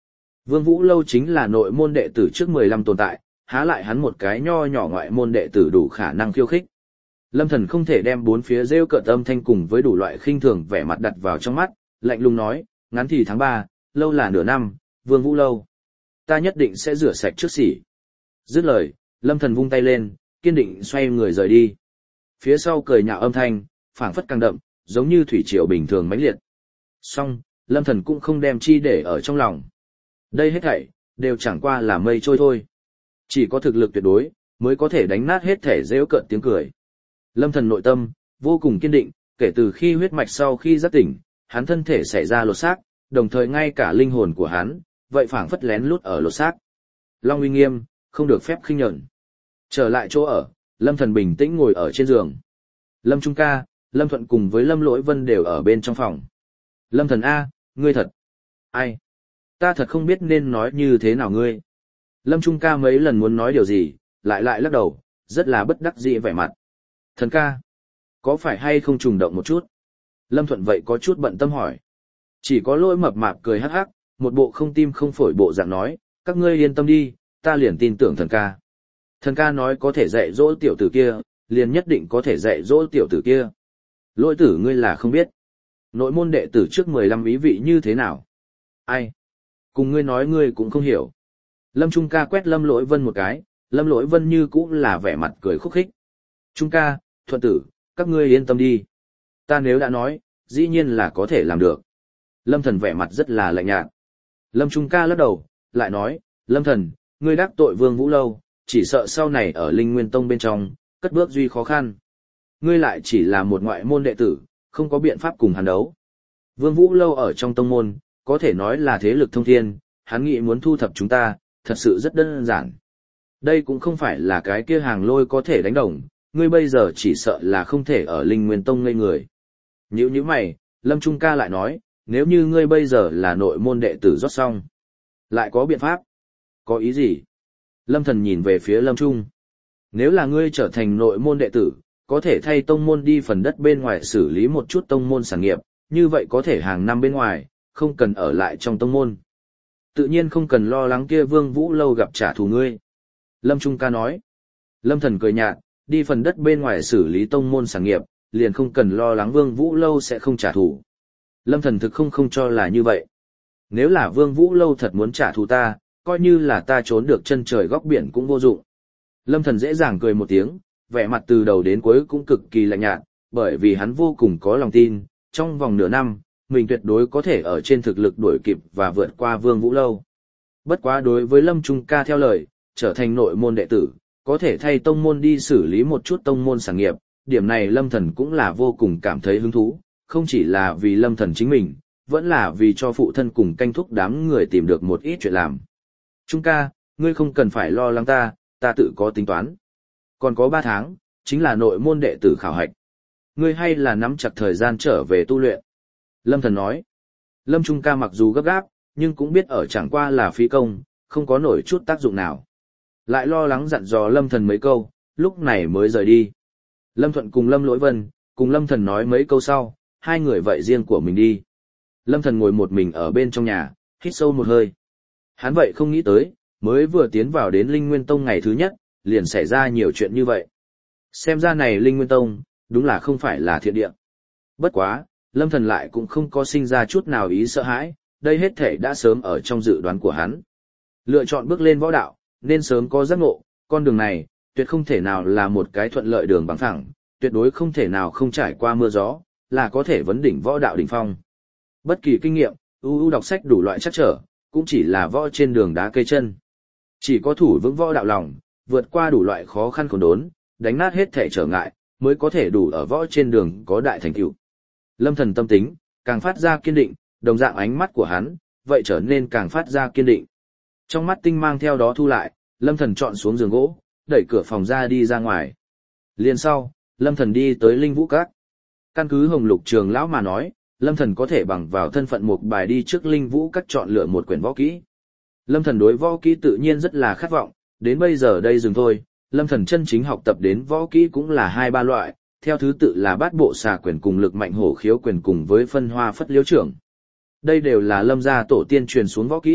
Vương Vũ Lâu chính là nội môn đệ tử trước 15 tồn tại, há lại hắn một cái nho nhỏ ngoại môn đệ tử đủ khả năng khiêu khích. Lâm Thần không thể đem bốn phía rêu cợt âm thanh cùng với đủ loại khinh thường vẻ mặt đặt vào trong mắt, lạnh lùng nói, ngắn thì tháng 3, lâu là nửa năm, Vương Vũ Lâu. Ta nhất định sẽ rửa sạch trước sỉ. Dứt lời, Lâm Thần vung tay lên, kiên định xoay người rời đi. Phía sau cười nhạo âm thanh, phảng phất càng đậm, giống như thủy triều bình thường mãnh liệt. Song, Lâm Thần cũng không đem chi để ở trong lòng. Đây hết thảy đều chẳng qua là mây trôi thôi. Chỉ có thực lực tuyệt đối mới có thể đánh nát hết thể giễu cợt tiếng cười. Lâm Thần nội tâm vô cùng kiên định, kể từ khi huyết mạch sau khi giác tỉnh, hắn thân thể xảy ra lột xác, đồng thời ngay cả linh hồn của hắn, vậy phảng phất lén lút ở lột xác. Long uy nghiêm, không được phép khinh nhẫn. Trở lại chỗ ở, Lâm Thần bình tĩnh ngồi ở trên giường. Lâm Trung Ca, Lâm Thuận cùng với Lâm Lỗi Vân đều ở bên trong phòng. Lâm Thần A, ngươi thật. Ai? Ta thật không biết nên nói như thế nào ngươi. Lâm Trung Ca mấy lần muốn nói điều gì, lại lắc đầu, rất là bất đắc dĩ vẻ mặt. Thần ca, có phải hay không trùng động một chút? Lâm Thuận vậy có chút bận tâm hỏi. Chỉ có Lỗi mập mạp cười hắc hắc, một bộ không tim không phổi bộ dạng nói, các ngươi yên tâm đi, ta liền tin tưởng thần ca. Thần ca nói có thể dạy dỗ tiểu tử kia, liền nhất định có thể dạy dỗ tiểu tử kia. Lỗi tử ngươi là không biết. Nội môn đệ tử trước 15 ý vị như thế nào? Ai? Cùng ngươi nói ngươi cũng không hiểu. Lâm Trung Ca quét Lâm Lỗi Vân một cái, Lâm Lỗi Vân như cũng là vẻ mặt cười khúc khích. Trung Ca, Thuận tử, các ngươi yên tâm đi. Ta nếu đã nói, dĩ nhiên là có thể làm được. Lâm Thần vẻ mặt rất là lạnh nhạt. Lâm Trung Ca lắc đầu, lại nói, Lâm Thần, ngươi đắc tội Vương Vũ Lâu, chỉ sợ sau này ở Linh Nguyên Tông bên trong, cất bước duy khó khăn. Ngươi lại chỉ là một ngoại môn đệ tử, không có biện pháp cùng hắn đấu. Vương Vũ Lâu ở trong tông môn, có thể nói là thế lực thông thiên, hắn nghĩ muốn thu thập chúng ta, thật sự rất đơn giản. Đây cũng không phải là cái kia hàng lôi có thể đánh đồng, ngươi bây giờ chỉ sợ là không thể ở Linh Nguyên Tông ngây người. Như mày, Lâm Trung Ca lại nói, nếu như ngươi bây giờ là nội môn đệ tử rót xong, lại có biện pháp. Có ý gì? Lâm Thần nhìn về phía Lâm Trung. Nếu là ngươi trở thành nội môn đệ tử, có thể thay tông môn đi phần đất bên ngoài xử lý một chút tông môn sản nghiệp, như vậy có thể hàng năm bên ngoài, không cần ở lại trong tông môn. Tự nhiên không cần lo lắng kia Vương Vũ Lâu gặp trả thù ngươi. Lâm Trung Ca nói. Lâm Thần cười nhạt, đi phần đất bên ngoài xử lý tông môn sản nghiệp, liền không cần lo lắng Vương Vũ Lâu sẽ không trả thù. Lâm Thần thực không cho là như vậy. Nếu là Vương Vũ Lâu thật muốn trả thù ta, coi như là ta trốn được chân trời góc biển cũng vô dụng. Lâm Thần dễ dàng cười một tiếng, vẻ mặt từ đầu đến cuối cũng cực kỳ lạnh nhạt, bởi vì hắn vô cùng có lòng tin, trong vòng nửa năm, mình tuyệt đối có thể ở trên thực lực đuổi kịp và vượt qua Vương Vũ Lâu. Bất quá đối với Lâm Trung Ca theo lời, trở thành nội môn đệ tử, có thể thay tông môn đi xử lý một chút tông môn sản nghiệp, điểm này Lâm Thần cũng là vô cùng cảm thấy hứng thú, không chỉ là vì Lâm Thần chính mình, vẫn là vì cho phụ thân cùng canh thúc đám người tìm được một ít chuyện làm. Trung Ca, ngươi không cần phải lo lắng ta tự có tính toán. Còn có 3 tháng, chính là nội môn đệ tử khảo hạch. Ngươi hay là nắm chặt thời gian trở về tu luyện. Lâm Thần nói. Lâm Trung Ca mặc dù gấp gáp, nhưng cũng biết ở chẳng qua là phí công, không có nổi chút tác dụng nào. Lại lo lắng dặn dò Lâm Thần mấy câu, lúc này mới rời đi. Lâm Thuận cùng Lâm Lỗi Vân, cùng Lâm Thần nói mấy câu sau, hai người vậy riêng của mình đi. Lâm Thần ngồi một mình ở bên trong nhà, hít sâu một hơi. Hắn vậy không nghĩ tới, mới vừa tiến vào đến Linh Nguyên Tông ngày thứ nhất, liền xảy ra nhiều chuyện như vậy. Xem ra này Linh Nguyên Tông, đúng là không phải là thiện địa. Bất quá, Lâm Thần lại cũng không có sinh ra chút nào ý sợ hãi, đây hết thể đã sớm ở trong dự đoán của hắn. Lựa chọn bước lên võ đạo, nên sớm có giác ngộ, con đường này, tuyệt không thể nào là một cái thuận lợi đường bằng phẳng, tuyệt đối không thể nào không trải qua mưa gió, là có thể vấn đỉnh võ đạo đỉnh phong. Bất kỳ kinh nghiệm, đọc sách đủ loại chắc trở, cũng chỉ là võ trên đường đá cây chân. Chỉ có thủ vững võ đạo lòng, vượt qua đủ loại khó khăn khốn đốn, đánh nát hết thể trở ngại, mới có thể đủ ở võ trên đường có đại thành tựu. Lâm Thần tâm tính, càng phát ra kiên định, đồng dạng ánh mắt của hắn, vậy trở nên càng phát ra kiên định. Trong mắt tinh mang theo đó thu lại, Lâm Thần chọn xuống giường gỗ, đẩy cửa phòng ra đi ra ngoài. Liền sau, Lâm Thần đi tới Linh Vũ Các. Căn cứ Hồng Lục Trường lão mà nói, Lâm Thần có thể bằng vào thân phận một bài đi trước Linh Vũ Các chọn lựa một quyển võ kỹ. Lâm Thần đối võ kỹ tự nhiên rất là khát vọng, đến bây giờ đây dừng thôi, Lâm Thần chân chính học tập đến võ kỹ cũng là 2-3 loại, theo thứ tự là Bát Bộ Xà Quyền cùng Lực Mạnh Hổ Khiếu Quyền cùng với Phân Hoa Phất Liễu Trưởng. Đây đều là Lâm gia tổ tiên truyền xuống võ kỹ,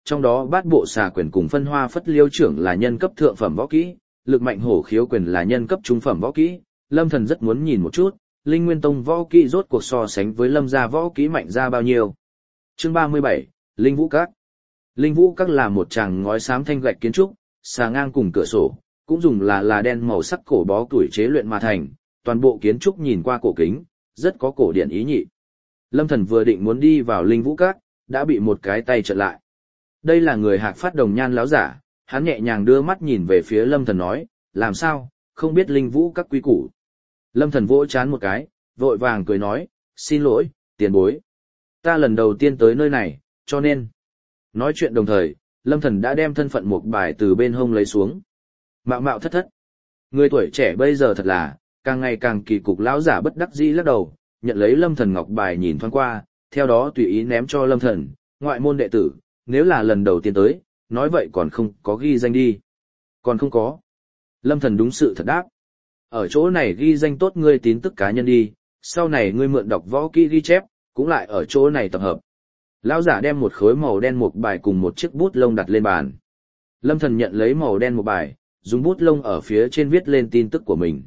trong đó bát bộ xà quyền cùng phân hoa phất liêu trưởng là nhân cấp thượng phẩm võ kỹ, lực mạnh hổ khiếu quyền là nhân cấp trung phẩm võ kỹ. Lâm Thần rất muốn nhìn một chút, Linh Nguyên Tông võ kỹ rốt cuộc so sánh với Lâm gia võ kỹ mạnh ra bao nhiêu. Chương 37, Linh Vũ Các. Linh Vũ Các là một tràng ngói xám thanh gạch kiến trúc, xà ngang cùng cửa sổ, cũng dùng là đen màu sắc cổ bó tuổi chế luyện mà thành, toàn bộ kiến trúc nhìn qua cổ kính, rất có cổ điển ý nhị. Lâm Thần vừa định muốn đi vào Linh Vũ Các, đã bị một cái tay chặn lại. Đây là người Hạc Phát Đồng Nhan lão giả, hắn nhẹ nhàng đưa mắt nhìn về phía Lâm Thần nói, làm sao, không biết Linh Vũ Các quy củ. Lâm Thần vỗ chán một cái, vội vàng cười nói, xin lỗi, tiền bối. Ta lần đầu tiên tới nơi này, cho nên. Nói chuyện đồng thời, Lâm Thần đã đem thân phận một bài từ bên hông lấy xuống. Mạo mạo thất thất. Người tuổi trẻ bây giờ thật là, càng ngày càng kỳ cục, lão giả bất đắc dĩ lắc đầu, nhận lấy Lâm Thần ngọc bài nhìn thoáng qua, theo đó tùy ý ném cho Lâm Thần, ngoại môn đệ tử, nếu là lần đầu tiên tới, nói vậy còn không có ghi danh đi. Còn không có. Lâm Thần đúng sự thật đáp. Ở chỗ này ghi danh tốt ngươi tín tức cá nhân đi, sau này ngươi mượn đọc võ kỹ ghi chép, cũng lại ở chỗ này tập hợp. Lão giả đem một khối màu đen một bài cùng một chiếc bút lông đặt lên bàn. Lâm Thần nhận lấy màu đen một bài, dùng bút lông ở phía trên viết lên tin tức của mình.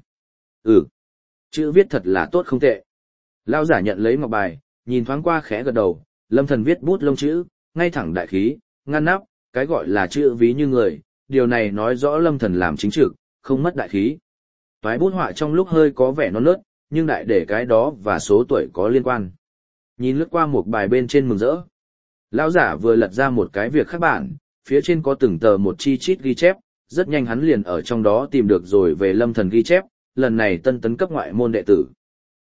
Chữ viết thật là tốt không tệ. Lão giả nhận lấy ngọc bài, nhìn thoáng qua khẽ gật đầu, Lâm Thần viết bút lông chữ, ngay thẳng đại khí, ngăn nắp, cái gọi là chữ ví như người, điều này nói rõ Lâm Thần làm chính trực, không mất đại khí. Toái bút họa trong lúc hơi có vẻ non nớt, nhưng đại để cái đó và số tuổi có liên quan. Nhìn lướt qua một bài bên trên mừng rỡ. Lão giả vừa lật ra một cái việc khác bản, phía trên có từng tờ một chi chít ghi chép, rất nhanh hắn liền ở trong đó tìm được rồi về Lâm Thần ghi chép, lần này tân tấn cấp ngoại môn đệ tử.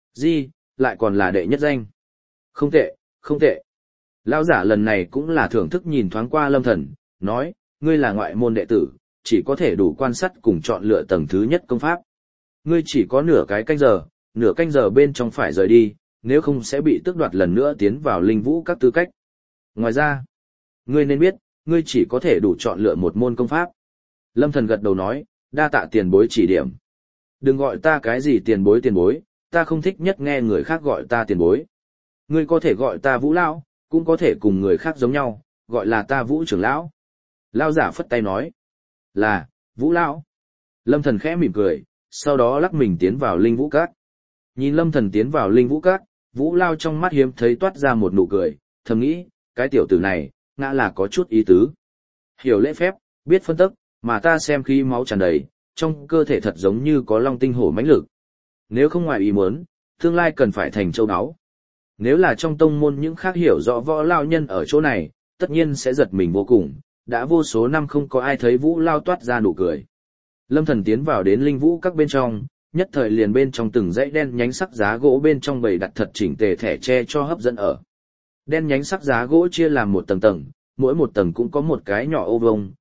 Lại còn là đệ nhất danh. Không tệ, không tệ. Lão giả lần này cũng là thưởng thức nhìn thoáng qua Lâm Thần, nói, ngươi là ngoại môn đệ tử, chỉ có thể đủ quan sát cùng chọn lựa tầng thứ nhất công pháp. Ngươi chỉ có nửa canh giờ bên trong phải rời đi, nếu không sẽ bị tước đoạt lần nữa tiến vào Linh Vũ Các tư cách. Ngoài ra, ngươi nên biết, ngươi chỉ có thể đủ chọn lựa một môn công pháp. Lâm Thần gật đầu nói, đa tạ tiền bối chỉ điểm. Đừng gọi ta cái gì tiền bối, ta không thích nhất nghe người khác gọi ta tiền bối. Ngươi có thể gọi ta Vũ lão, cũng có thể cùng người khác giống nhau, gọi là ta Vũ trưởng lão. Lão giả phất tay nói, là, Vũ lão. Lâm Thần khẽ mỉm cười, sau đó lắc mình tiến vào Linh Vũ Các. Nhìn Lâm Thần tiến vào Linh Vũ Các, Vũ Lao trong mắt hiếm thấy toát ra một nụ cười, thầm nghĩ, cái tiểu tử này, ngã là có chút ý tứ. Hiểu lễ phép, biết phân tức, mà ta xem khí máu tràn đầy, trong cơ thể thật giống như có long tinh hổ mãnh lực. Nếu không ngoài ý muốn, tương lai cần phải thành châu áo. Nếu là trong tông môn những khác hiểu rõ võ lao nhân ở chỗ này, tất nhiên sẽ giật mình vô cùng, đã vô số năm không có ai thấy Vũ Lao toát ra nụ cười. Lâm Thần tiến vào đến Linh Vũ Các bên trong, nhất thời liền bên trong từng dãy đen nhánh sắc giá gỗ bên trong bày đặt thật chỉnh tề thẻ tre cho hấp dẫn ở. Đen nhánh sắc giá gỗ chia làm một tầng tầng, mỗi một tầng cũng có một cái nhỏ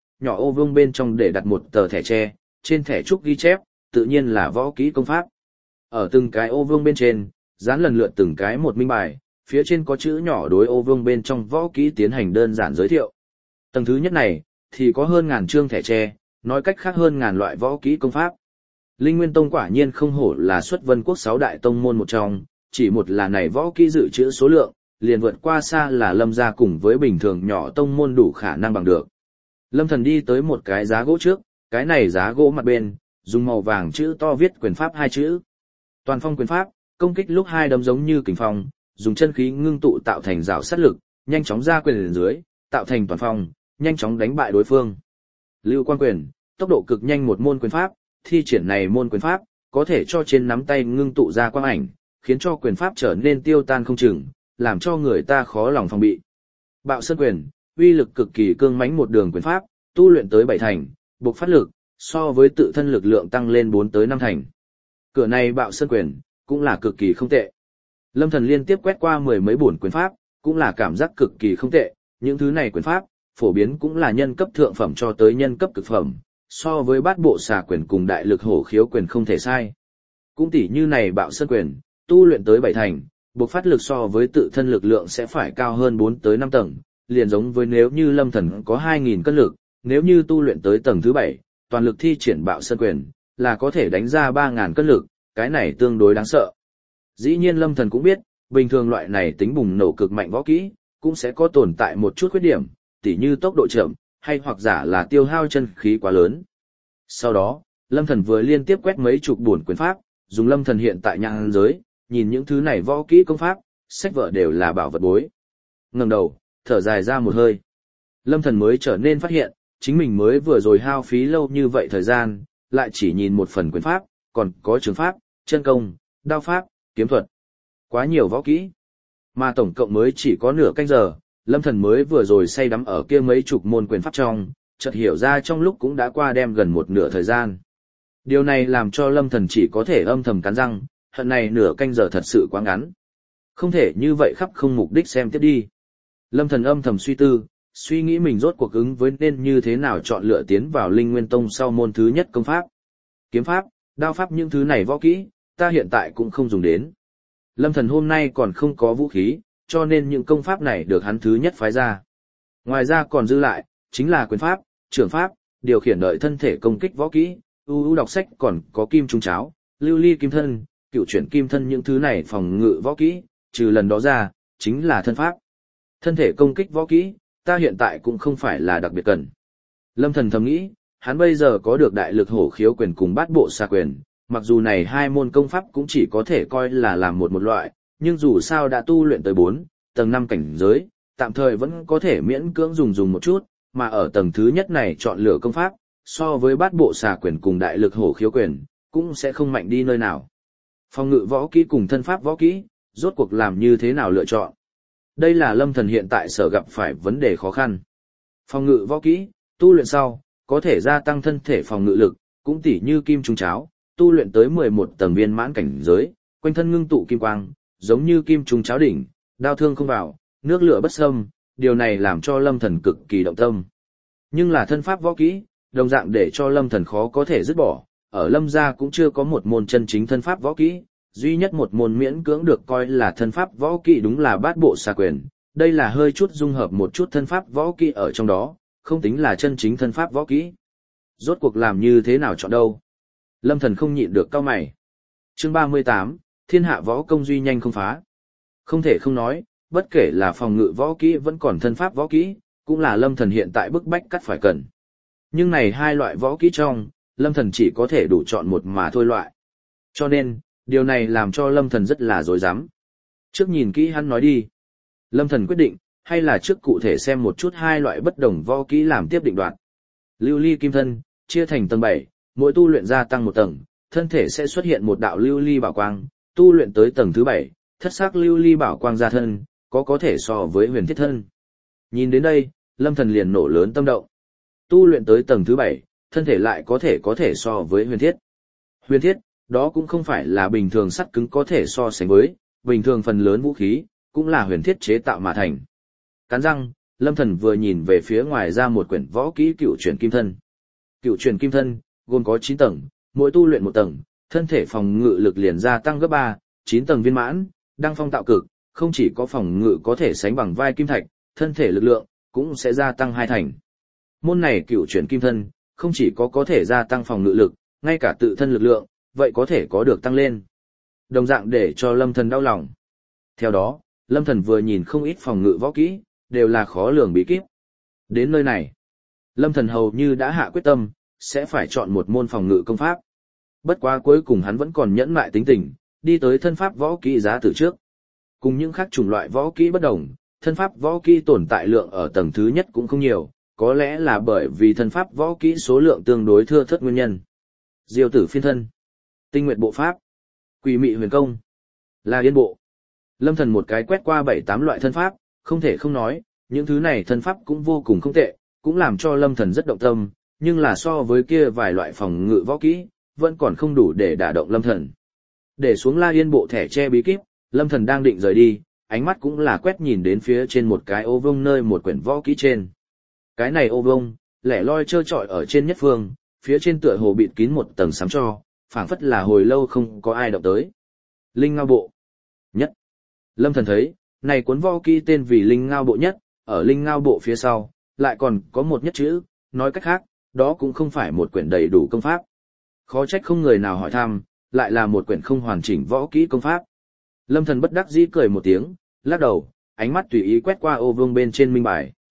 ô vuông bên trong để đặt một tờ thẻ tre, trên thẻ trúc ghi chép, tự nhiên là võ kỹ công pháp. Ở từng cái ô vuông bên trên, dán lần lượt từng cái một minh bài, phía trên có chữ nhỏ đối ô vuông bên trong võ kỹ tiến hành đơn giản giới thiệu. Tầng thứ nhất này, thì có hơn ngàn chương thẻ tre, nói cách khác hơn ngàn loại võ kỹ công pháp. Linh Nguyên Tông quả nhiên không hổ là xuất vân quốc 6 đại tông môn một trong, chỉ một là này võ kỹ dự trữ số lượng, liền vượt qua xa là Lâm gia cùng với bình thường nhỏ tông môn đủ khả năng bằng được. Lâm Thần đi tới một cái giá gỗ trước, cái này giá gỗ mặt bên, dùng màu vàng chữ to viết quyền pháp 2 chữ. Toàn phong quyền pháp, công kích lúc 2 đấm giống như kình phong, dùng chân khí ngưng tụ tạo thành rào sát lực, nhanh chóng ra quyền lên dưới, tạo thành toàn phong, nhanh chóng đánh bại đối phương. Lưu Quan quyền, tốc độ cực nhanh một môn quyền pháp, thi triển này môn quyền pháp, có thể cho trên nắm tay ngưng tụ ra quang ảnh, khiến cho quyền pháp trở nên tiêu tan không chừng, làm cho người ta khó lòng phòng bị. Bạo Sơn quyền, uy lực cực kỳ cương mãnh một đường quyền pháp, tu luyện tới 7 thành, buộc phát lực, so với tự thân lực lượng tăng lên 4 tới 5 thành. Cửa này Bạo Sơn quyền, cũng là cực kỳ không tệ. Lâm Thần liên tiếp quét qua 10 mấy bổn quyền pháp, cũng là cảm giác cực kỳ không tệ, những thứ này quyền pháp, phổ biến cũng là nhân cấp thượng phẩm cho tới nhân cấp cực phẩm, so với bát bộ xà quyền cùng đại lực hổ khiếu quyền không thể sai. Cũng tỉ như này Bạo Sơn quyền, tu luyện tới 7 thành, buộc phát lực so với tự thân lực lượng sẽ phải cao hơn 4 tới 5 tầng, liền giống với nếu như Lâm Thần có 2000 cân lực, nếu như tu luyện tới tầng thứ 7, toàn lực thi triển Bạo Sơn quyền, là có thể đánh ra 3000 cân lực, cái này tương đối đáng sợ. Dĩ nhiên Lâm Thần cũng biết, bình thường loại này tính bùng nổ cực mạnh võ kỹ, cũng sẽ có tồn tại một chút khuyết điểm, tỉ như tốc độ chậm, hay hoặc giả là tiêu hao chân khí quá lớn. Sau đó, Lâm Thần vừa liên tiếp quét mấy chục bổn quyền pháp, dùng Lâm Thần hiện tại nhãn giới, nhìn những thứ này võ kỹ công pháp, sách vở đều là bảo vật bối. Ngẩng đầu, thở dài ra một hơi. Lâm Thần mới trở nên phát hiện, chính mình mới vừa rồi hao phí lâu như vậy thời gian, lại chỉ nhìn một phần quyền pháp, còn có trường pháp, chân công, đao pháp, kiếm thuật. Quá nhiều võ kỹ. Mà tổng cộng mới chỉ có nửa canh giờ, Lâm Thần mới vừa rồi say đắm ở kia mấy chục môn quyền pháp trong, chợt hiểu ra trong lúc cũng đã qua đem gần một nửa thời gian. Điều này làm cho Lâm Thần chỉ có thể âm thầm cắn răng, hận này nửa canh giờ thật sự quá ngắn. Không thể như vậy khắp không mục đích xem tiếp đi. Lâm Thần âm thầm suy tư, suy nghĩ mình rốt cuộc ứng với nên như thế nào chọn lựa tiến vào Linh Nguyên Tông sau môn thứ nhất công pháp. Kiếm pháp, đao pháp những thứ này võ kỹ, ta hiện tại cũng không dùng đến. Lâm Thần hôm nay còn không có vũ khí, cho nên những công pháp này được hắn thứ nhất phái ra. Ngoài ra còn dư lại, chính là quyền pháp, trưởng pháp, điều khiển đợi thân thể công kích võ kỹ, đọc sách còn có kim trung cháo, lưu ly kim thân, cựu chuyển kim thân những thứ này phòng ngự võ kỹ, trừ lần đó ra, chính là thân pháp. Thân thể công kích võ kỹ, ta hiện tại cũng không phải là đặc biệt cần. Lâm Thần thầm nghĩ, hắn bây giờ có được đại lực hổ khiếu quyền cùng bát bộ xà quyền, mặc dù này hai môn công pháp cũng chỉ có thể coi là làm một loại, nhưng dù sao đã tu luyện tới 4, tầng 5 cảnh giới, tạm thời vẫn có thể miễn cưỡng dùng một chút, mà ở tầng thứ nhất này chọn lựa công pháp, so với bát bộ xà quyền cùng đại lực hổ khiếu quyền, cũng sẽ không mạnh đi nơi nào. Phòng ngự võ kỹ cùng thân pháp võ kỹ, rốt cuộc làm như thế nào lựa chọn? Đây là Lâm Thần hiện tại sở gặp phải vấn đề khó khăn. Phòng ngự võ kỹ, tu luyện sau, có thể gia tăng thân thể phòng ngự lực, cũng tỉ như kim trung cháo, tu luyện tới 11 tầng viên mãn cảnh giới, quanh thân ngưng tụ kim quang, giống như kim trung cháo đỉnh, đao thương không vào, nước lửa bất xâm, điều này làm cho Lâm Thần cực kỳ động tâm. Nhưng là thân pháp võ kỹ, đồng dạng để cho Lâm Thần khó có thể dứt bỏ, ở Lâm gia cũng chưa có một môn chân chính thân pháp võ kỹ, duy nhất một môn miễn cưỡng được coi là thân pháp võ kỹ đúng là bát bộ xà quyền, đây là hơi chút dung hợp một chút thân pháp võ kỹ ở trong đó, không tính là chân chính thân pháp võ kỹ. Rốt cuộc làm như thế nào chọn đâu? Lâm Thần không nhịn được cau mày. Chương 38, Thiên hạ võ công duy nhanh không phá. Không thể không nói, bất kể là phòng ngự võ kỹ vẫn còn thân pháp võ kỹ, cũng là Lâm Thần hiện tại bức bách cắt phải cần. Nhưng này hai loại võ kỹ trong, Lâm Thần chỉ có thể đủ chọn một mà thôi loại. Cho nên, điều này làm cho Lâm Thần rất là rối rắm. Trước nhìn kỹ hắn nói đi. Lâm Thần quyết định, hay là trước cụ thể xem một chút hai loại bất đồng võ kỹ làm tiếp định đoạt. Lưu ly kim thân, chia thành tầng 7, mỗi tu luyện gia tăng một tầng, thân thể sẽ xuất hiện một đạo lưu ly bảo quang, tu luyện tới tầng thứ 7, thất sắc lưu ly bảo quang ra thân, có thể so với huyền thiết thân. Nhìn đến đây, Lâm Thần liền nổ lớn tâm động. Tu luyện tới tầng thứ 7, thân thể lại có thể so với huyền thiết. Huyền thiết, đó cũng không phải là bình thường sắt cứng có thể so sánh với, bình thường phần lớn vũ khí, cũng là huyền thiết chế tạo mà thành. Cắn răng, Lâm Thần vừa nhìn về phía ngoài ra một quyển võ kỹ cựu chuyển kim thân. Cựu chuyển kim thân, gồm có 9 tầng, mỗi tu luyện một tầng, thân thể phòng ngự lực liền gia tăng gấp 3, 9 tầng viên mãn, đăng phong tạo cực, không chỉ có phòng ngự có thể sánh bằng vai kim thạch, thân thể lực lượng cũng sẽ gia tăng 2 thành. Môn này cựu chuyển kim thân, không chỉ có thể gia tăng phòng ngự lực, ngay cả tự thân lực lượng, vậy có thể có được tăng lên. Đồng dạng để cho Lâm Thần đau lòng. Theo đó, Lâm Thần vừa nhìn không ít phòng ngự võ kỹ, đều là khó lường bí kíp. Đến nơi này, Lâm Thần hầu như đã hạ quyết tâm, sẽ phải chọn một môn phòng ngự công pháp. Bất quá cuối cùng hắn vẫn còn nhẫn mại tính tình, đi tới thân pháp võ kỹ giá từ trước. Cùng những khác chủng loại võ kỹ bất đồng, thân pháp võ kỹ tồn tại lượng ở tầng thứ nhất cũng không nhiều, có lẽ là bởi vì thân pháp võ kỹ số lượng tương đối thưa thớt nguyên nhân. Diêu tử phiên thân, tinh nguyệt bộ pháp, quỷ mị huyền công, La Yên bộ. Lâm Thần một cái quét qua 7-8 loại thân pháp, không thể không nói, những thứ này thân pháp cũng vô cùng không tệ, cũng làm cho Lâm Thần rất động tâm, nhưng là so với kia vài loại phòng ngự võ kỹ, vẫn còn không đủ để đả động Lâm Thần. Để xuống La Yên bộ thẻ che bí kíp, Lâm Thần đang định rời đi, ánh mắt cũng là quét nhìn đến phía trên một cái ô vuông nơi một quyển võ kỹ trên. Cái này ô vuông, lẻ loi trơ trọi ở trên nhất phương, phía trên tựa hồ bịt kín một tầng sám cho, phảng phất là hồi lâu không có ai động tới. Linh Ngao bộ. Nhất. Lâm Thần thấy, này cuốn võ kỹ tên vì Linh Ngao bộ nhất, ở Linh Ngao bộ phía sau, lại còn có một nhất chữ, nói cách khác, đó cũng không phải một quyển đầy đủ công pháp. Khó trách không người nào hỏi thăm, lại là một quyển không hoàn chỉnh võ kỹ công pháp. Lâm Thần bất đắc dĩ cười một tiếng, lắc đầu, ánh mắt tùy ý quét qua ô vuông bên trên minh bài.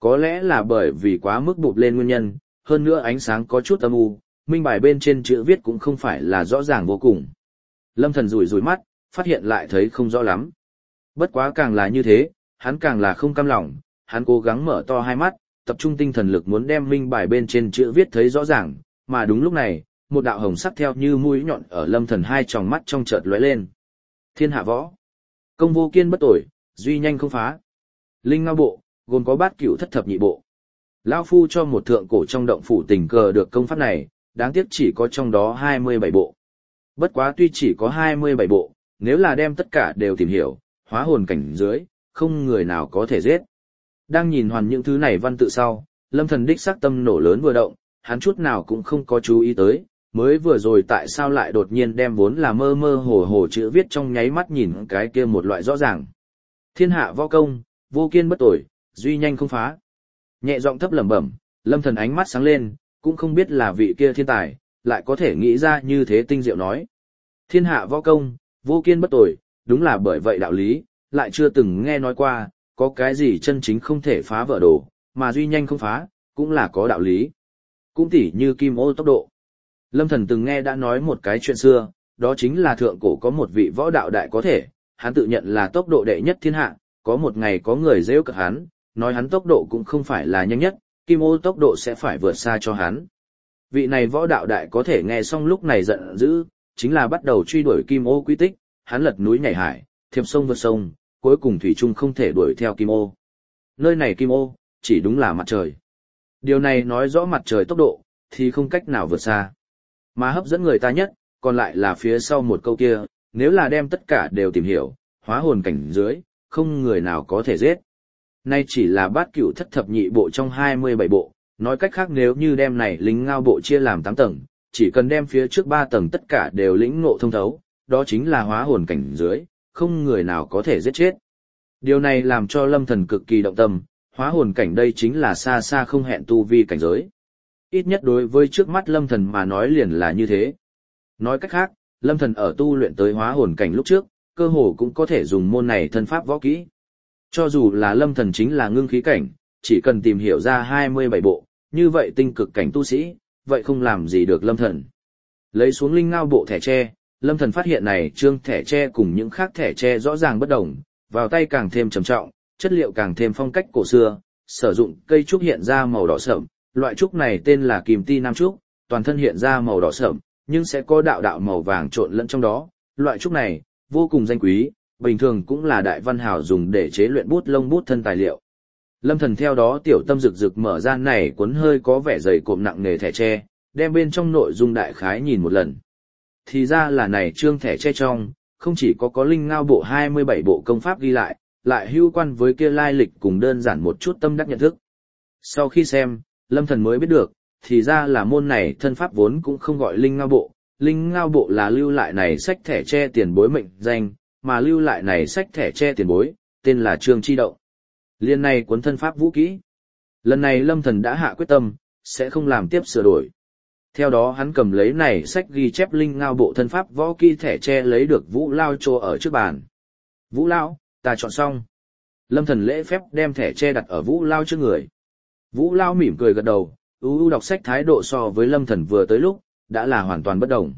Có lẽ là bởi vì quá mức bụp lên nguyên nhân, hơn nữa ánh sáng có chút âm u, minh bài bên trên chữ viết cũng không phải là rõ ràng vô cùng. Lâm Thần rủi rủi mắt, phát hiện lại thấy không rõ lắm. Bất quá càng là như thế, hắn càng là không cam lòng, hắn cố gắng mở to hai mắt, tập trung tinh thần lực muốn đem minh bài bên trên chữ viết thấy rõ ràng, mà đúng lúc này, một đạo hồng sắc theo như mũi nhọn ở Lâm Thần hai tròng mắt trong chợt lóe lên. Thiên hạ võ, công vô kiên bất tội, duy nhanh không phá. Linh Ngao bộ, gồm có bát cửu thất thập nhị bộ. Lão phu cho một thượng cổ trong động phủ tình cờ được công pháp này, đáng tiếc chỉ có trong đó 27 bộ. Bất quá tuy chỉ có 27 bộ, nếu là đem tất cả đều tìm hiểu, hóa hồn cảnh dưới, không người nào có thể giết. Đang nhìn hoàn những thứ này văn tự sau, Lâm Thần đích xác tâm nổ lớn vừa động, hắn chút nào cũng không có chú ý tới, mới vừa rồi tại sao lại đột nhiên đem vốn là mơ mơ hồ hồ chữ viết trong nháy mắt nhìn cái kia một loại rõ ràng. Thiên hạ võ công, vô kiên bất tội, duy nhanh không phá. Nhẹ giọng thấp lẩm bẩm, Lâm Thần ánh mắt sáng lên, cũng không biết là vị kia thiên tài, lại có thể nghĩ ra như thế tinh diệu nói. Thiên hạ võ công, vô kiên bất tội, đúng là bởi vậy đạo lý, lại chưa từng nghe nói qua, có cái gì chân chính không thể phá vỡ đồ, mà duy nhanh không phá, cũng là có đạo lý. Cũng tỉ như kim ô tốc độ. Lâm Thần từng nghe đã nói một cái chuyện xưa, đó chính là thượng cổ có một vị võ đạo đại có thể, hắn tự nhận là tốc độ đệ nhất thiên hạ, có một ngày có người giễu cợt hắn, nói hắn tốc độ cũng không phải là nhanh nhất, kim ô tốc độ sẽ phải vượt xa cho hắn. Vị này võ đạo đại có thể nghe xong lúc này giận dữ, chính là bắt đầu truy đuổi kim ô quy tích, hắn lật núi nhảy hải, thiệp sông vượt sông, cuối cùng thủy chung không thể đuổi theo kim ô. Nơi này kim ô, chỉ đúng là mặt trời. Điều này nói rõ mặt trời tốc độ, thì không cách nào vượt xa. Mà hấp dẫn người ta nhất, còn lại là phía sau một câu kia, nếu là đem tất cả đều tìm hiểu, hóa hồn cảnh dưới, không người nào có thể giết. Nay chỉ là bát cửu thất thập nhị bộ trong 27 bộ, nói cách khác nếu như đem này Linh Ngao bộ chia làm 8 tầng, chỉ cần đem phía trước 3 tầng tất cả đều lĩnh ngộ thông thấu, đó chính là hóa hồn cảnh dưới, không người nào có thể giết chết. Điều này làm cho Lâm Thần cực kỳ động tâm, hóa hồn cảnh đây chính là xa xa không hẹn tu vi cảnh giới. Ít nhất đối với trước mắt Lâm Thần mà nói liền là như thế. Nói cách khác, Lâm Thần ở tu luyện tới hóa hồn cảnh lúc trước, cơ hồ cũng có thể dùng môn này thân pháp võ kỹ. Cho dù là Lâm Thần chính là ngưng khí cảnh, chỉ cần tìm hiểu ra 27 bộ, như vậy tinh cực cảnh tu sĩ, vậy không làm gì được Lâm Thần. Lấy xuống Linh Ngao bộ thẻ tre, Lâm Thần phát hiện này trương thẻ tre cùng những khác thẻ tre rõ ràng bất đồng, vào tay càng thêm trầm trọng, chất liệu càng thêm phong cách cổ xưa, sử dụng cây trúc hiện ra màu đỏ sẫm, loại trúc này tên là Kim Ti Nam trúc, toàn thân hiện ra màu đỏ sẫm, nhưng sẽ có đạo đạo màu vàng trộn lẫn trong đó. Loại trúc này vô cùng danh quý, bình thường cũng là đại văn hào dùng để chế luyện bút lông bút thân tài liệu. Lâm Thần theo đó tiểu tâm rực rực mở ra này cuốn hơi có vẻ dày cộm nặng nề thẻ tre, đem bên trong nội dung đại khái nhìn một lần. Thì ra là này trương thẻ tre trong, không chỉ có Linh Ngao bộ 27 bộ công pháp ghi lại, lại hữu quan với kia lai lịch cùng đơn giản một chút tâm đắc nhận thức. Sau khi xem, Lâm Thần mới biết được, thì ra là môn này thân pháp vốn cũng không gọi Linh Ngao bộ, Linh Ngao bộ là lưu lại này sách thẻ tre tiền bối mệnh danh, mà lưu lại này sách thẻ tre tiền bối, tên là Trương Chi Động. Liên này cuốn thân pháp vũ kỹ. Lần này Lâm Thần đã hạ quyết tâm, sẽ không làm tiếp sửa đổi. Theo đó hắn cầm lấy này sách ghi chép Linh Ngao bộ thân pháp võ kỹ thẻ tre lấy được Vũ Lao trô ở trước bàn. Vũ Lao, ta chọn xong. Lâm Thần lễ phép đem thẻ tre đặt ở Vũ Lao trước người. Vũ Lao mỉm cười gật đầu, đọc sách thái độ so với Lâm Thần vừa tới lúc, đã là hoàn toàn bất đồng.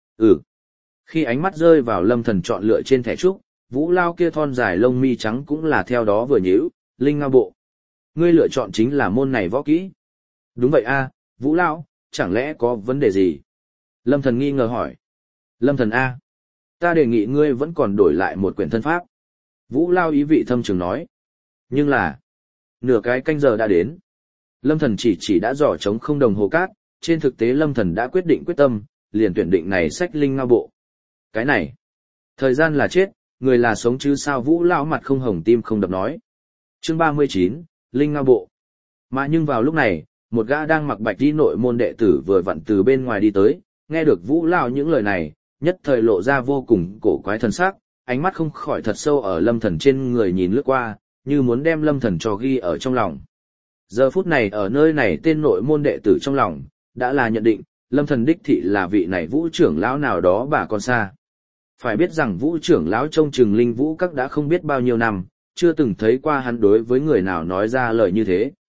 Khi ánh mắt rơi vào Lâm Thần chọn lựa trên thẻ trúc, Vũ Lao kia thon dài lông mi trắng cũng là theo đó vừa nhíu, Linh Ngao bộ. Ngươi lựa chọn chính là môn này võ kỹ. Đúng vậy a, Vũ Lao, chẳng lẽ có vấn đề gì? Lâm Thần nghi ngờ hỏi. Lâm Thần a, ta đề nghị ngươi vẫn còn đổi lại một quyển thân pháp. Vũ Lao ý vị thâm trường nói. Nhưng là, nửa cái canh giờ đã đến. Lâm Thần chỉ đã dò trống không đồng hồ cát, trên thực tế Lâm Thần đã quyết tâm, liền tuyển định này sách Linh Ngao bộ. Cái này, thời gian là chết, người là sống chứ sao? Vũ Lão mặt không hồng tim không đập nói. Chương 39, Linh Ngao bộ. Mà nhưng vào lúc này, một gã đang mặc bạch y nội môn đệ tử vừa vặn từ bên ngoài đi tới, nghe được Vũ Lão những lời này, nhất thời lộ ra vô cùng cổ quái thần sắc, ánh mắt không khỏi thật sâu ở Lâm Thần trên người nhìn lướt qua, như muốn đem Lâm Thần cho ghi ở trong lòng. Giờ phút này ở nơi này tên nội môn đệ tử trong lòng, đã là nhận định, Lâm Thần đích thị là vị này Vũ trưởng lão nào đó bà con xa. Phải biết rằng Vũ trưởng lão trông chừng Linh Vũ các đã không biết bao nhiêu năm, chưa từng thấy qua hắn đối với người nào nói ra lời như thế.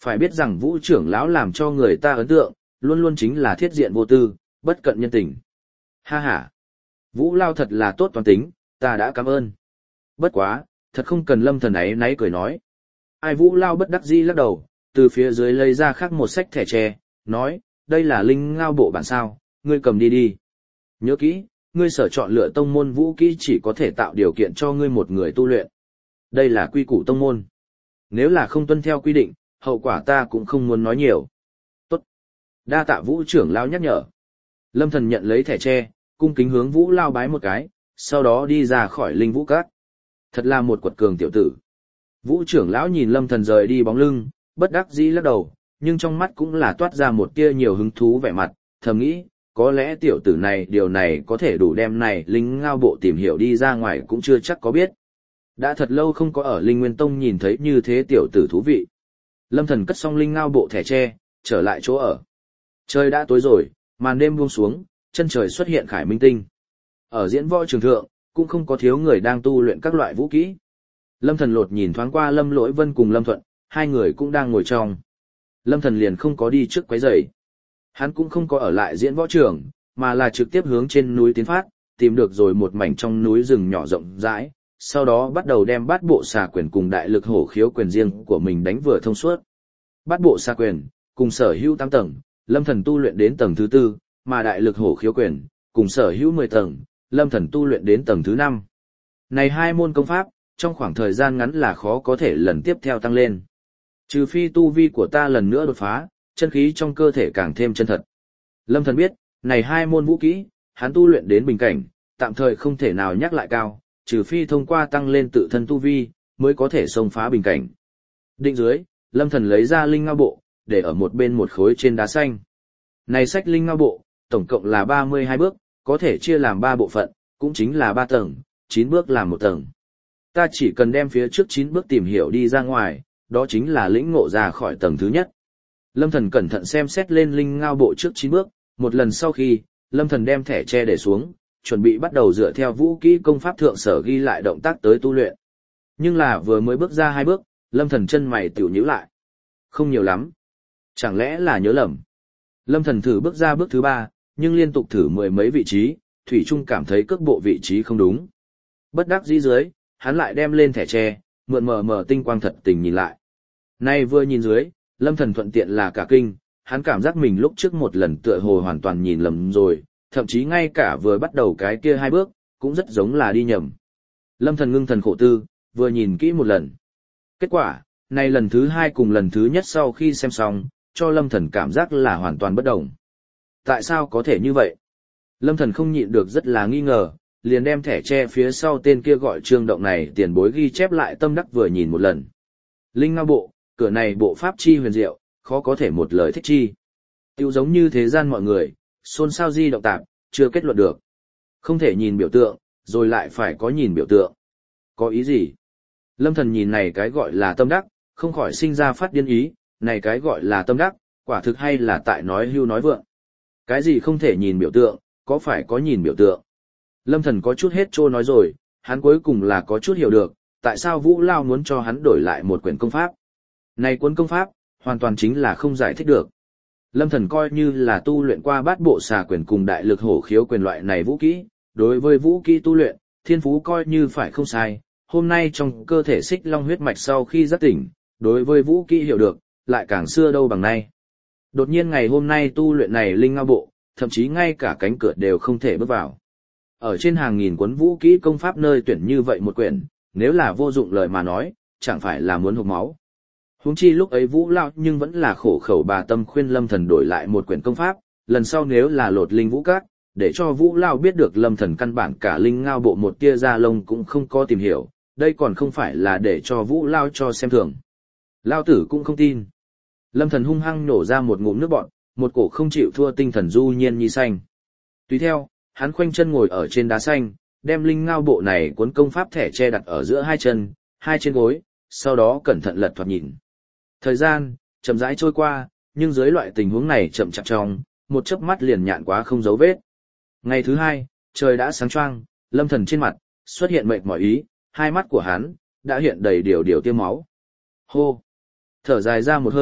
Phải biết rằng Vũ trưởng lão làm cho người ta ấn tượng, luôn luôn chính là thiết diện vô tư, bất cận nhân tình. Ha ha, Vũ Lao thật là tốt toán tính, ta đã cảm ơn. Bất quá, thật không cần Lâm Thần ấy náy cười nói. Ai Vũ Lao bất đắc dĩ lắc đầu, từ phía dưới lấy ra khác một xách thẻ tre, nói, đây là linh ngao bộ bản sao, ngươi cầm đi đi. Nhớ kỹ, ngươi sở chọn lựa tông môn vũ kỹ chỉ có thể tạo điều kiện cho ngươi một người tu luyện. Đây là quy củ tông môn. Nếu là không tuân theo quy định, hậu quả ta cũng không muốn nói nhiều. Tốt. Đa tạ Vũ trưởng lão nhắc nhở. Lâm Thần nhận lấy thẻ tre, cung kính hướng Vũ Lao bái một cái, sau đó đi ra khỏi linh vũ các. Thật là một quật cường tiểu tử. Vũ trưởng lão nhìn Lâm Thần rời đi bóng lưng, bất đắc dĩ lắc đầu, nhưng trong mắt cũng là toát ra một tia nhiều hứng thú vẻ mặt, thầm nghĩ, có lẽ tiểu tử này điều này có thể đủ đem này linh ngao bộ tìm hiểu đi ra ngoài cũng chưa chắc có biết. Đã thật lâu không có ở Linh Nguyên Tông nhìn thấy như thế tiểu tử thú vị. Lâm Thần cất xong linh ngao bộ thẻ tre, trở lại chỗ ở. Trời đã tối rồi, màn đêm buông xuống, chân trời xuất hiện khải minh tinh. Ở diễn võ trường thượng, cũng không có thiếu người đang tu luyện các loại vũ kỹ. Lâm Thần lột nhìn thoáng qua Lâm Lỗi Vân cùng Lâm Thuận, hai người cũng đang ngồi trong. Lâm Thần liền không có đi trước quấy rầy. Hắn cũng không có ở lại diễn võ trường, mà là trực tiếp hướng trên núi tiến phát, tìm được rồi một mảnh trong núi rừng nhỏ rộng rãi, sau đó bắt đầu đem bát bộ xà quyền cùng đại lực hổ khiếu quyền riêng của mình đánh vừa thông suốt. Bát bộ xà quyền, cùng sở hữu 8 tầng, Lâm Thần tu luyện đến tầng thứ 4, mà đại lực hổ khiếu quyền, cùng sở hữu 10 tầng, Lâm Thần tu luyện đến tầng thứ 5. Này hai môn công pháp, trong khoảng thời gian ngắn là khó có thể lần tiếp theo tăng lên. Trừ phi tu vi của ta lần nữa đột phá, chân khí trong cơ thể càng thêm chân thật. Lâm Thần biết, này hai môn vũ kỹ, hắn tu luyện đến bình cảnh, tạm thời không thể nào nhắc lại cao, trừ phi thông qua tăng lên tự thân tu vi, mới có thể xông phá bình cảnh. Định dưới, Lâm Thần lấy ra linh ngao bộ, để ở một bên một khối trên đá xanh. Này sách linh ngao bộ, tổng cộng là 32 bước, có thể chia làm 3 bộ phận, cũng chính là 3 tầng, 9 bước làm một tầng. Ta chỉ cần đem phía trước 9 bước tìm hiểu đi ra ngoài, đó chính là lĩnh ngộ ra khỏi tầng thứ nhất. Lâm Thần cẩn thận xem xét lên linh ngao bộ trước 9 bước, một lần sau khi, Lâm Thần đem thẻ tre để xuống, chuẩn bị bắt đầu dựa theo vũ kỹ công pháp thượng sở ghi lại động tác tới tu luyện. Nhưng là vừa mới bước ra 2 bước, Lâm Thần chân mày tiểu nhíu lại. Không nhiều lắm. Chẳng lẽ là nhớ lầm? Lâm Thần thử bước ra bước thứ 3, nhưng liên tục thử mười mấy vị trí, thủy chung cảm thấy cước bộ vị trí không đúng. Bất đắc dĩ dưới, hắn lại đem lên thẻ tre, mượn mờ tinh quang thật tình nhìn lại. Nay vừa nhìn dưới, Lâm Thần thuận tiện là cả kinh, hắn cảm giác mình lúc trước một lần tựa hồ hoàn toàn nhìn lầm rồi, thậm chí ngay cả vừa bắt đầu cái kia 2 bước, cũng rất giống là đi nhầm. Lâm Thần ngưng thần khổ tư, vừa nhìn kỹ một lần. Kết quả, này lần thứ 2 cùng lần thứ nhất sau khi xem xong, cho Lâm Thần cảm giác là hoàn toàn bất đồng. Tại sao có thể như vậy? Lâm Thần không nhịn được rất là nghi ngờ, liền đem thẻ tre phía sau tên kia gọi Trương Động này tiền bối ghi chép lại tâm đắc vừa nhìn một lần. Linh ngao bộ, cửa này bộ pháp chi huyền diệu, khó có thể một lời thích chi. Tiêu giống như thế gian mọi người, xôn xao di động tạp, chưa kết luận được. Không thể nhìn biểu tượng, rồi lại phải có nhìn biểu tượng. Có ý gì? Lâm Thần nhìn này cái gọi là tâm đắc, không khỏi sinh ra phát điên ý, này cái gọi là tâm đắc, quả thực hay là tại nói hưu nói vượng. Cái gì không thể nhìn biểu tượng, có phải có nhìn biểu tượng? Lâm Thần có chút hết trô nói rồi, hắn cuối cùng là có chút hiểu được, tại sao Vũ Lao muốn cho hắn đổi lại một quyển công pháp. Này cuốn công pháp, hoàn toàn chính là không giải thích được. Lâm Thần coi như là tu luyện qua bát bộ xà quyền cùng đại lực hổ khiếu quyền loại này vũ kỹ, đối với vũ kỹ tu luyện, thiên phú coi như phải không sai, hôm nay trong cơ thể xích long huyết mạch sau khi giác tỉnh, đối với vũ kỹ hiểu được, lại càng xưa đâu bằng nay. Đột nhiên ngày hôm nay tu luyện này linh ngao bộ, thậm chí ngay cả cánh cửa đều không thể bước vào. Ở trên hàng nghìn cuốn vũ kỹ công pháp nơi tuyển như vậy một quyển, nếu là vô dụng lời mà nói, chẳng phải là muốn hộc máu. Huống chi lúc ấy Vũ Lão nhưng vẫn là khổ khẩu bà tâm khuyên Lâm Thần đổi lại một quyển công pháp, lần sau nếu là lột linh vũ các, để cho Vũ Lão biết được Lâm Thần căn bản cả linh ngao bộ một tia da lông cũng không có tìm hiểu, đây còn không phải là để cho Vũ Lão cho xem thường. Lão tử cũng không tin. Lâm Thần hung hăng nổ ra một ngụm nước bọt, một cổ không chịu thua tinh thần du nhiên nhi xanh. Tùy theo, hắn khoanh chân ngồi ở trên đá xanh, đem linh ngao bộ này cuốn công pháp thẻ che đặt ở giữa hai chân, hai trên gối, sau đó cẩn thận lật thoạt nhìn. Thời gian chậm rãi trôi qua, nhưng dưới loại tình huống này chậm chạp trong, một chớp mắt liền nhạn quá không dấu vết. Ngày thứ 2, trời đã sáng choang, Lâm Thần trên mặt xuất hiện mệt mỏi ý, hai mắt của hắn đã hiện đầy điều tia máu. Hô, thở dài ra một hơi,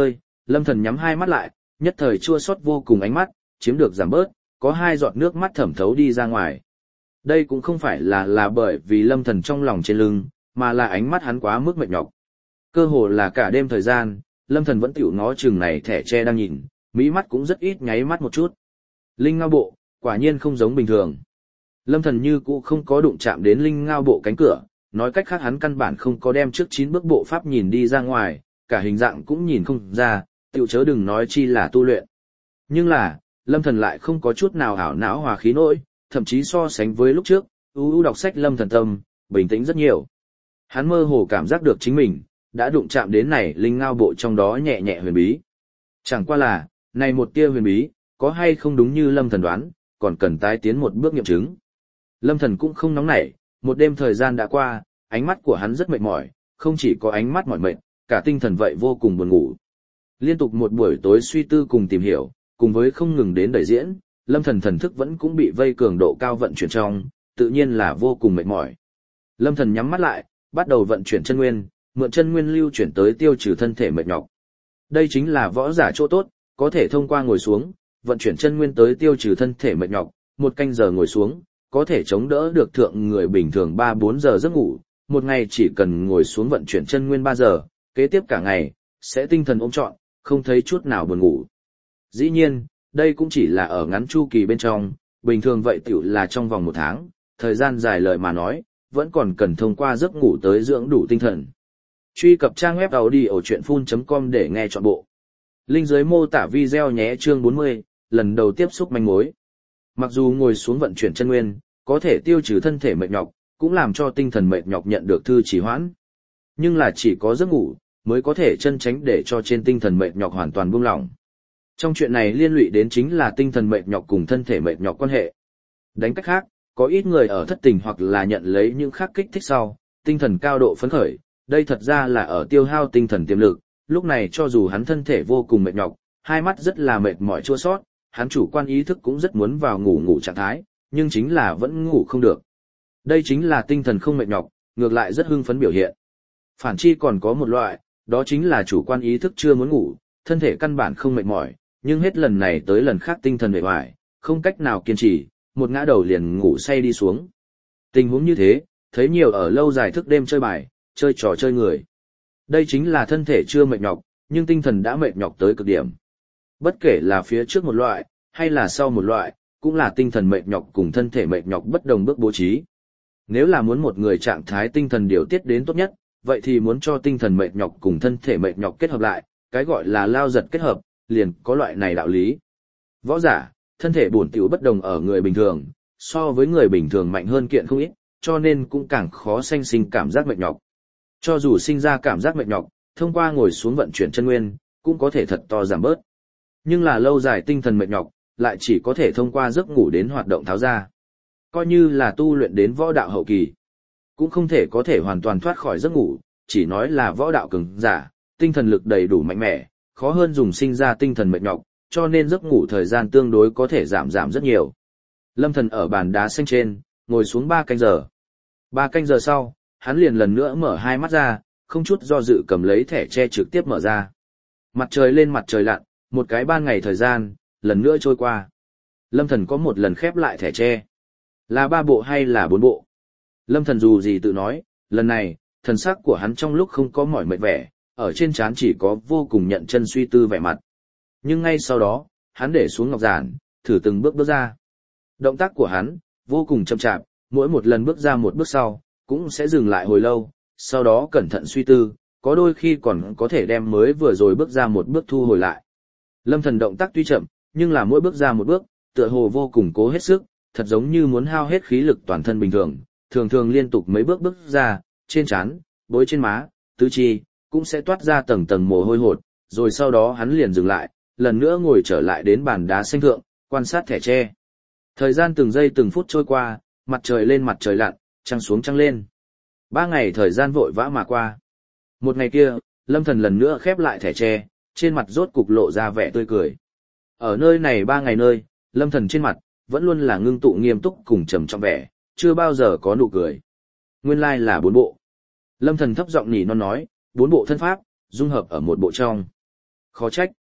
Lâm Thần nhắm hai mắt lại, nhất thời chua xót vô cùng ánh mắt, chiếm được giảm bớt, có hai giọt nước mắt thẩm thấu đi ra ngoài. Đây cũng không phải là bởi vì Lâm Thần trong lòng trên lưng, mà là ánh mắt hắn quá mức mệt nhọc. Cơ hồ là cả đêm thời gian, Lâm Thần vẫn tiểu ngó chừng này thẻ tre đang nhìn, mỹ mắt cũng rất ít nháy mắt một chút. Linh ngao bộ, quả nhiên không giống bình thường. Lâm Thần như cũ không có đụng chạm đến linh ngao bộ cánh cửa, nói cách khác hắn căn bản không có đem trước 9 bước bộ pháp nhìn đi ra ngoài, cả hình dạng cũng nhìn không ra, tiểu chớ đừng nói chi là tu luyện. Nhưng là, Lâm Thần lại không có chút nào ảo não hòa khí nỗi, thậm chí so sánh với lúc trước, đọc sách Lâm Thần tâm, bình tĩnh rất nhiều. Hắn mơ hồ cảm giác được chính mình, đã đụng chạm đến này linh ngao bộ trong đó nhẹ nhẹ huyền bí. Chẳng qua là, này một tia huyền bí, có hay không đúng như Lâm Thần đoán, còn cần tái tiến một bước nghiệm chứng. Lâm Thần cũng không nóng nảy, một đêm thời gian đã qua, ánh mắt của hắn rất mệt mỏi, không chỉ có ánh mắt mỏi mệt, cả tinh thần vậy vô cùng buồn ngủ. Liên tục một buổi tối suy tư cùng tìm hiểu, cùng với không ngừng đến đẩy diễn, Lâm Thần thần thức vẫn cũng bị vây cường độ cao vận chuyển trong, tự nhiên là vô cùng mệt mỏi. Lâm Thần nhắm mắt lại, bắt đầu vận chuyển chân nguyên, mượn chân nguyên lưu chuyển tới tiêu trừ thân thể mệt nhọc. Đây chính là võ giả chỗ tốt, có thể thông qua ngồi xuống, vận chuyển chân nguyên tới tiêu trừ thân thể mệt nhọc, một canh giờ ngồi xuống, có thể chống đỡ được thượng người bình thường 3-4 giờ giấc ngủ, một ngày chỉ cần ngồi xuống vận chuyển chân nguyên 3 giờ, kế tiếp cả ngày, sẽ tinh thần ôm trọn, không thấy chút nào buồn ngủ. Dĩ nhiên, đây cũng chỉ là ở ngắn chu kỳ bên trong, bình thường vậy tiểu là trong vòng 1 tháng, thời gian dài lời mà nói, vẫn còn cần thông qua giấc ngủ tới dưỡng đủ tinh thần. Truy cập trang web audiochuyenphun.com để nghe trọn bộ. Link dưới mô tả video nhé. Chương 40, lần đầu tiếp xúc manh mối. Mặc dù ngồi xuống vận chuyển chân nguyên, có thể tiêu trừ thân thể mệt nhọc, cũng làm cho tinh thần mệt nhọc nhận được thư trì hoãn. Nhưng là chỉ có giấc ngủ, mới có thể chân tránh để cho trên tinh thần mệt nhọc hoàn toàn buông lỏng. Trong chuyện này liên lụy đến chính là tinh thần mệt nhọc cùng thân thể mệt nhọc quan hệ. Đánh cách khác, có ít người ở thất tình hoặc là nhận lấy những khắc kích thích sau, tinh thần cao độ phấn khởi, đây thật ra là ở tiêu hao tinh thần tiềm lực, lúc này cho dù hắn thân thể vô cùng mệt nhọc, hai mắt rất là mệt mỏi chua sót, hắn chủ quan ý thức cũng rất muốn vào ngủ trạng thái, nhưng chính là vẫn ngủ không được. Đây chính là tinh thần không mệt nhọc, ngược lại rất hưng phấn biểu hiện. Phản chi còn có một loại, đó chính là chủ quan ý thức chưa muốn ngủ, thân thể căn bản không mệt mỏi, nhưng hết lần này tới lần khác tinh thần mệt mỏi, không cách nào kiên trì, một ngã đầu liền ngủ say đi xuống. Tình huống như thế, thấy nhiều ở lâu dài thức đêm chơi bài, chơi trò chơi người. Đây chính là thân thể chưa mệt nhọc, nhưng tinh thần đã mệt nhọc tới cực điểm. Bất kể là phía trước một loại, hay là sau một loại, cũng là tinh thần mệt nhọc cùng thân thể mệt nhọc bất đồng bước bố trí. Nếu là muốn một người trạng thái tinh thần điều tiết đến tốt nhất, vậy thì muốn cho tinh thần mệt nhọc cùng thân thể mệt nhọc kết hợp lại, cái gọi là lao giật kết hợp, liền có loại này đạo lý. Võ giả, thân thể bổn tiểu bất đồng ở người bình thường, so với người bình thường mạnh hơn kiện không ít, cho nên cũng càng khó sanh sinh cảm giác mệt nhọc. Cho dù sinh ra cảm giác mệt nhọc, thông qua ngồi xuống vận chuyển chân nguyên, cũng có thể thật to giảm bớt. Nhưng là lâu dài tinh thần mệt nhọc, lại chỉ có thể thông qua giấc ngủ đến hoạt động tháo ra. Coi như là tu luyện đến võ đạo hậu kỳ, cũng không thể có thể hoàn toàn thoát khỏi giấc ngủ, chỉ nói là võ đạo cường giả, tinh thần lực đầy đủ mạnh mẽ, khó hơn dùng sinh ra tinh thần mệt nhọc, cho nên giấc ngủ thời gian tương đối có thể giảm rất nhiều. Lâm Thần ở bàn đá xanh trên, ngồi xuống 3 canh giờ. 3 canh giờ sau, hắn liền lần nữa mở hai mắt ra, không chút do dự cầm lấy thẻ tre trực tiếp mở ra. Mặt trời lên mặt trời lặn, một cái ban ngày thời gian, lần nữa trôi qua. Lâm Thần có một lần khép lại thẻ tre. Là 3 bộ hay là 4 bộ? Lâm Thần dù gì tự nói, lần này, thần sắc của hắn trong lúc không có mỏi mệt vẻ, ở trên trán chỉ có vô cùng nhận chân suy tư vẻ mặt. Nhưng ngay sau đó, hắn để xuống ngọc giản, thử từng bước ra. Động tác của hắn, vô cùng chậm chạp, mỗi một lần bước ra một bước sau, cũng sẽ dừng lại hồi lâu, sau đó cẩn thận suy tư, có đôi khi còn có thể đem mới vừa rồi bước ra một bước thu hồi lại. Lâm Thần động tác tuy chậm, nhưng là mỗi bước ra một bước, tựa hồ vô cùng cố hết sức, thật giống như muốn hao hết khí lực toàn thân bình thường, thường thường liên tục mấy bước ra, trên trán, bối trên má, tứ chi, cũng sẽ toát ra tầng tầng mồ hôi hột, rồi sau đó hắn liền dừng lại, lần nữa ngồi trở lại đến bàn đá xanh thượng, quan sát thẻ tre. Thời gian từng giây từng phút trôi qua, mặt trời lên mặt trời lặn, trăng xuống trăng lên. 3 ngày thời gian vội vã mà qua. Một ngày kia, Lâm Thần lần nữa khép lại thẻ tre, trên mặt rốt cục lộ ra vẻ tươi cười. Ở nơi này 3 ngày nơi, Lâm Thần trên mặt, vẫn luôn là ngưng tụ nghiêm túc cùng trầm trọng vẻ, chưa bao giờ có nụ cười. Nguyên lai là 4 bộ. Lâm Thần thấp giọng nỉ non nói, 4 bộ thân pháp, dung hợp ở một bộ trong. Khó trách.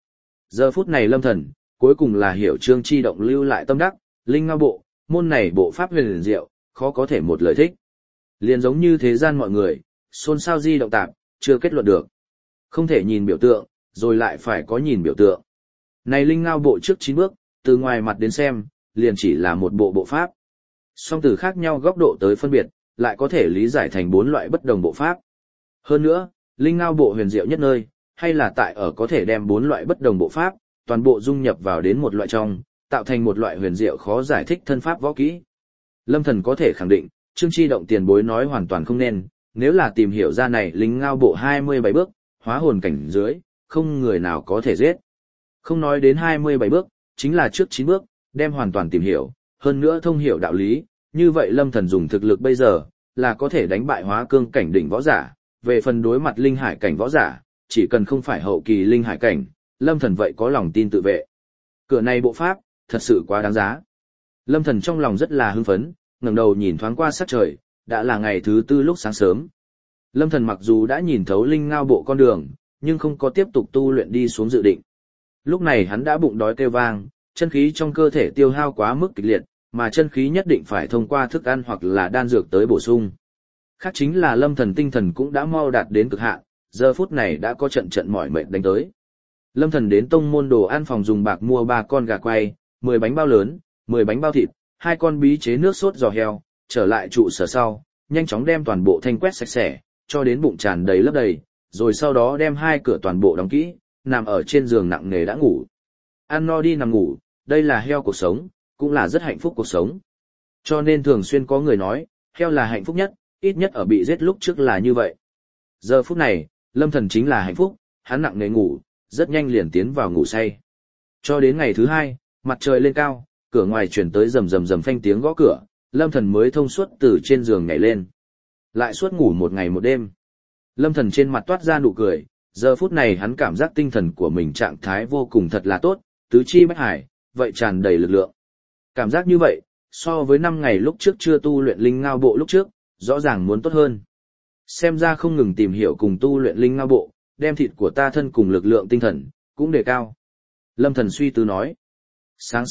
Giờ phút này Lâm Thần, cuối cùng là hiểu Trương Chi động lưu lại tâm đắc, linh ngao bộ, môn này bộ pháp huyền liền diệu, khó có thể một lời thích. Liền giống như thế gian mọi người, xôn xao di động tạp, chưa kết luận được. Không thể nhìn biểu tượng, rồi lại phải có nhìn biểu tượng. Này linh ngao bộ trước 9 bước, từ ngoài mặt đến xem, liền chỉ là một bộ bộ pháp. Song từ khác nhau góc độ tới phân biệt, lại có thể lý giải thành 4 loại bất đồng bộ pháp. Hơn nữa, linh ngao bộ huyền diệu nhất nơi, hay là tại ở có thể đem 4 loại bất đồng bộ pháp, toàn bộ dung nhập vào đến một loại trong, tạo thành một loại huyền diệu khó giải thích thân pháp võ kỹ. Lâm Thần có thể khẳng định, Trương Chi động tiền bối nói hoàn toàn không nên, nếu là tìm hiểu ra này linh ngao bộ 27 bước, hóa hồn cảnh dưới, không người nào có thể giết. Không nói đến 27 bước, chính là trước 9 bước, đem hoàn toàn tìm hiểu, hơn nữa thông hiểu đạo lý, như vậy Lâm Thần dùng thực lực bây giờ, là có thể đánh bại hóa cương cảnh đỉnh võ giả, về phần đối mặt linh hải cảnh võ giả, chỉ cần không phải hậu kỳ linh hải cảnh, Lâm Thần vậy có lòng tin tự vệ. Cửa này bộ pháp, thật sự quá đáng giá. Lâm Thần trong lòng rất là hưng phấn, ngẩng đầu nhìn thoáng qua sắc trời, đã là ngày thứ 4 lúc sáng sớm. Lâm Thần mặc dù đã nhìn thấu linh ngao bộ con đường, nhưng không có tiếp tục tu luyện đi xuống dự định. Lúc này hắn đã bụng đói kêu vang, chân khí trong cơ thể tiêu hao quá mức kịch liệt, mà chân khí nhất định phải thông qua thức ăn hoặc là đan dược tới bổ sung. Khác chính là Lâm Thần tinh thần cũng đã mau đạt đến cực hạn, giờ phút này đã có trận mỏi mệt đánh tới. Lâm Thần đến tông môn đồ ăn phòng dùng bạc mua 3 con gà quay, 10 bánh bao lớn, 10 bánh bao thịt, 2 con bí chế nước sốt giò heo, trở lại trụ sở sau, nhanh chóng đem toàn bộ thanh quét sạch sẽ, cho đến bụng tràn đầy lấp đầy, rồi sau đó đem 2 cửa toàn bộ đóng kỹ, nằm ở trên giường nặng nề đã ngủ. Ăn no đi nằm ngủ, đây là heo cuộc sống, cũng là rất hạnh phúc cuộc sống. Cho nên thường xuyên có người nói, heo là hạnh phúc nhất, ít nhất ở bị giết lúc trước là như vậy. Giờ phút này, Lâm Thần chính là hạnh phúc, hắn nặng nề ngủ, rất nhanh liền tiến vào ngủ say. Cho đến ngày thứ 2, mặt trời lên cao, cửa ngoài chuyển tới rầm rầm rầm phanh tiếng gõ cửa, Lâm Thần mới thông suốt từ trên giường nhảy lên. Lại suốt ngủ một ngày một đêm. Lâm Thần trên mặt toát ra nụ cười, giờ phút này hắn cảm giác tinh thần của mình trạng thái vô cùng thật là tốt, tứ chi bách hải, vậy tràn đầy lực lượng. Cảm giác như vậy, so với 5 ngày lúc trước chưa tu luyện linh ngao bộ lúc trước, rõ ràng muốn tốt hơn. Xem ra không ngừng tìm hiểu cùng tu luyện linh ngao bộ, đem thịt của ta thân cùng lực lượng tinh thần, cũng đề cao. Lâm Thần suy tư nói. Sáng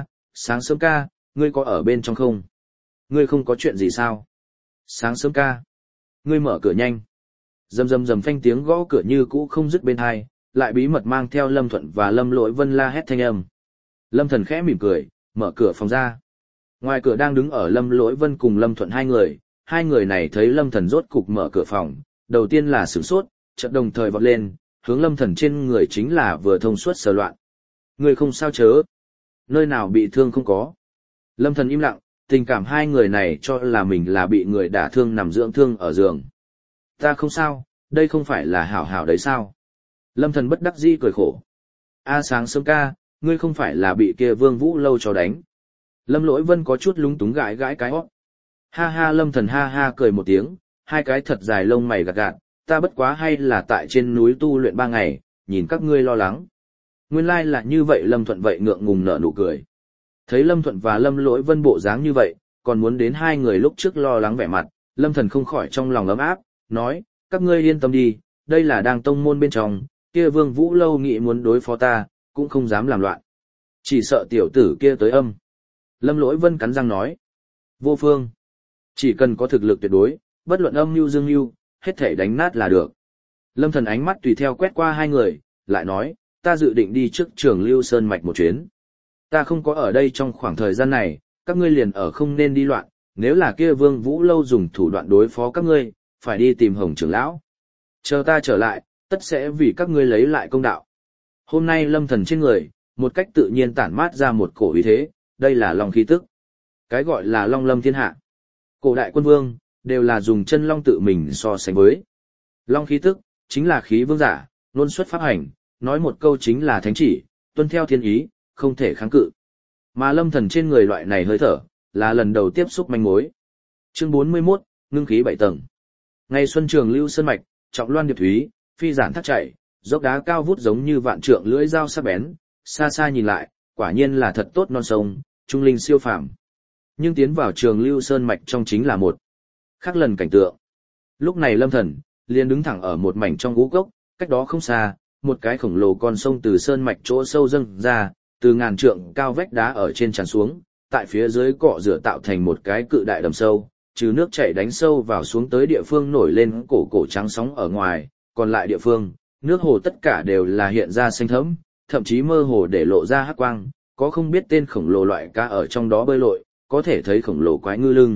sớm ca, ngươi có ở bên trong không? Ngươi không có chuyện gì sao? Sáng sớm ca. Ngươi mở cửa nhanh. Rầm rầm rầm phanh tiếng gõ cửa như cũ không dứt bên hai, lại bí mật mang theo Lâm Thuận và Lâm Lỗi Vân la hét thanh âm. Lâm Thần khẽ mỉm cười, mở cửa phòng ra. Ngoài cửa đang đứng ở Lâm Lỗi Vân cùng Lâm Thuận hai người này thấy Lâm Thần rốt cục mở cửa phòng, đầu tiên là sửng sốt, chợt đồng thời vọt lên, hướng Lâm Thần trên người chính là vừa thông suốt sờ loạn. Người không sao chớ? Nơi nào bị thương không có? Lâm Thần im lặng, tình cảm hai người này cho là mình là bị người đả thương nằm dưỡng thương ở giường. Ta không sao, đây không phải là hảo hảo đấy sao? Lâm Thần bất đắc dĩ cười khổ. Sáng sớm ca, ngươi không phải là bị kia Vương Vũ Lâu cho đánh. Lâm Lỗi Vân có chút lúng túng gãi cái hót. Ha ha, Lâm Thần ha ha cười một tiếng, hai cái thật dài lông mày gạt gạt, ta bất quá hay là tại trên núi tu luyện 3 ngày, nhìn các ngươi lo lắng. Nguyên lai là như vậy. Lâm Thuận vậy ngượng ngùng nở nụ cười. Thấy Lâm Thuận và Lâm Lỗi Vân bộ dáng như vậy, còn muốn đến hai người lúc trước lo lắng vẻ mặt, Lâm Thần không khỏi trong lòng ấm áp, nói, các ngươi yên tâm đi, đây là đang tông môn bên trong, kia Vương Vũ Lâu nghĩ muốn đối phó ta, cũng không dám làm loạn. Chỉ sợ tiểu tử kia tới âm. Lâm Lỗi Vân cắn răng nói, vô phương. Chỉ cần có thực lực tuyệt đối, bất luận âm mưu dương mưu, hết thể đánh nát là được. Lâm Thần ánh mắt tùy theo quét qua hai người, lại nói, ta dự định đi trước Trường Lưu Sơn Mạch một chuyến. Ta không có ở đây trong khoảng thời gian này, các ngươi liền ở không nên đi loạn, nếu là kia Vương Vũ Lâu dùng thủ đoạn đối phó các ngươi, phải đi tìm Hồng trưởng lão. Chờ ta trở lại, tất sẽ vì các ngươi lấy lại công đạo. Hôm nay Lâm Thần trên người, một cách tự nhiên tản mát ra một cổ uy thế, đây là long khí tức. Cái gọi là long lâm thiên hạ. Cổ đại quân vương, đều là dùng chân long tự mình so sánh với. Long khí tức, chính là khí vương giả, luôn xuất pháp hành, nói một câu chính là thánh chỉ, tuân theo thiên ý, không thể kháng cự. Mà Lâm Thần trên người loại này hơi thở, là lần đầu tiếp xúc manh mối. Chương 41, ngưng khí 7 tầng. Ngày xuân Trường Lưu Sơn Mạch, trọng loan điệp thúy, phi giản thác chảy, dốc đá cao vút giống như vạn trượng lưỡi dao sắc bén, xa xa nhìn lại, quả nhiên là thật tốt non sông, trung linh siêu phàm. Nhưng tiến vào Trường Lưu Sơn Mạch trong chính là một khác lần cảnh tượng. Lúc này Lâm Thần liền đứng thẳng ở một mảnh trong gú cốc, cách đó không xa, một cái khổng lồ con sông từ sơn mạch chỗ sâu dâng ra, từ ngàn trượng cao vách đá ở trên tràn xuống, tại phía dưới cọ rửa tạo thành một cái cự đại đầm sâu, trừ nước chảy đánh sâu vào xuống tới địa phương nổi lên cổ cổ trắng sóng ở ngoài, còn lại địa phương, nước hồ tất cả đều là hiện ra xanh thẫm, thậm chí mơ hồ để lộ ra hắc quang, có không biết tên khổng lồ loại cá ở trong đó bơi lội, có thể thấy khổng lồ quái ngư lưng.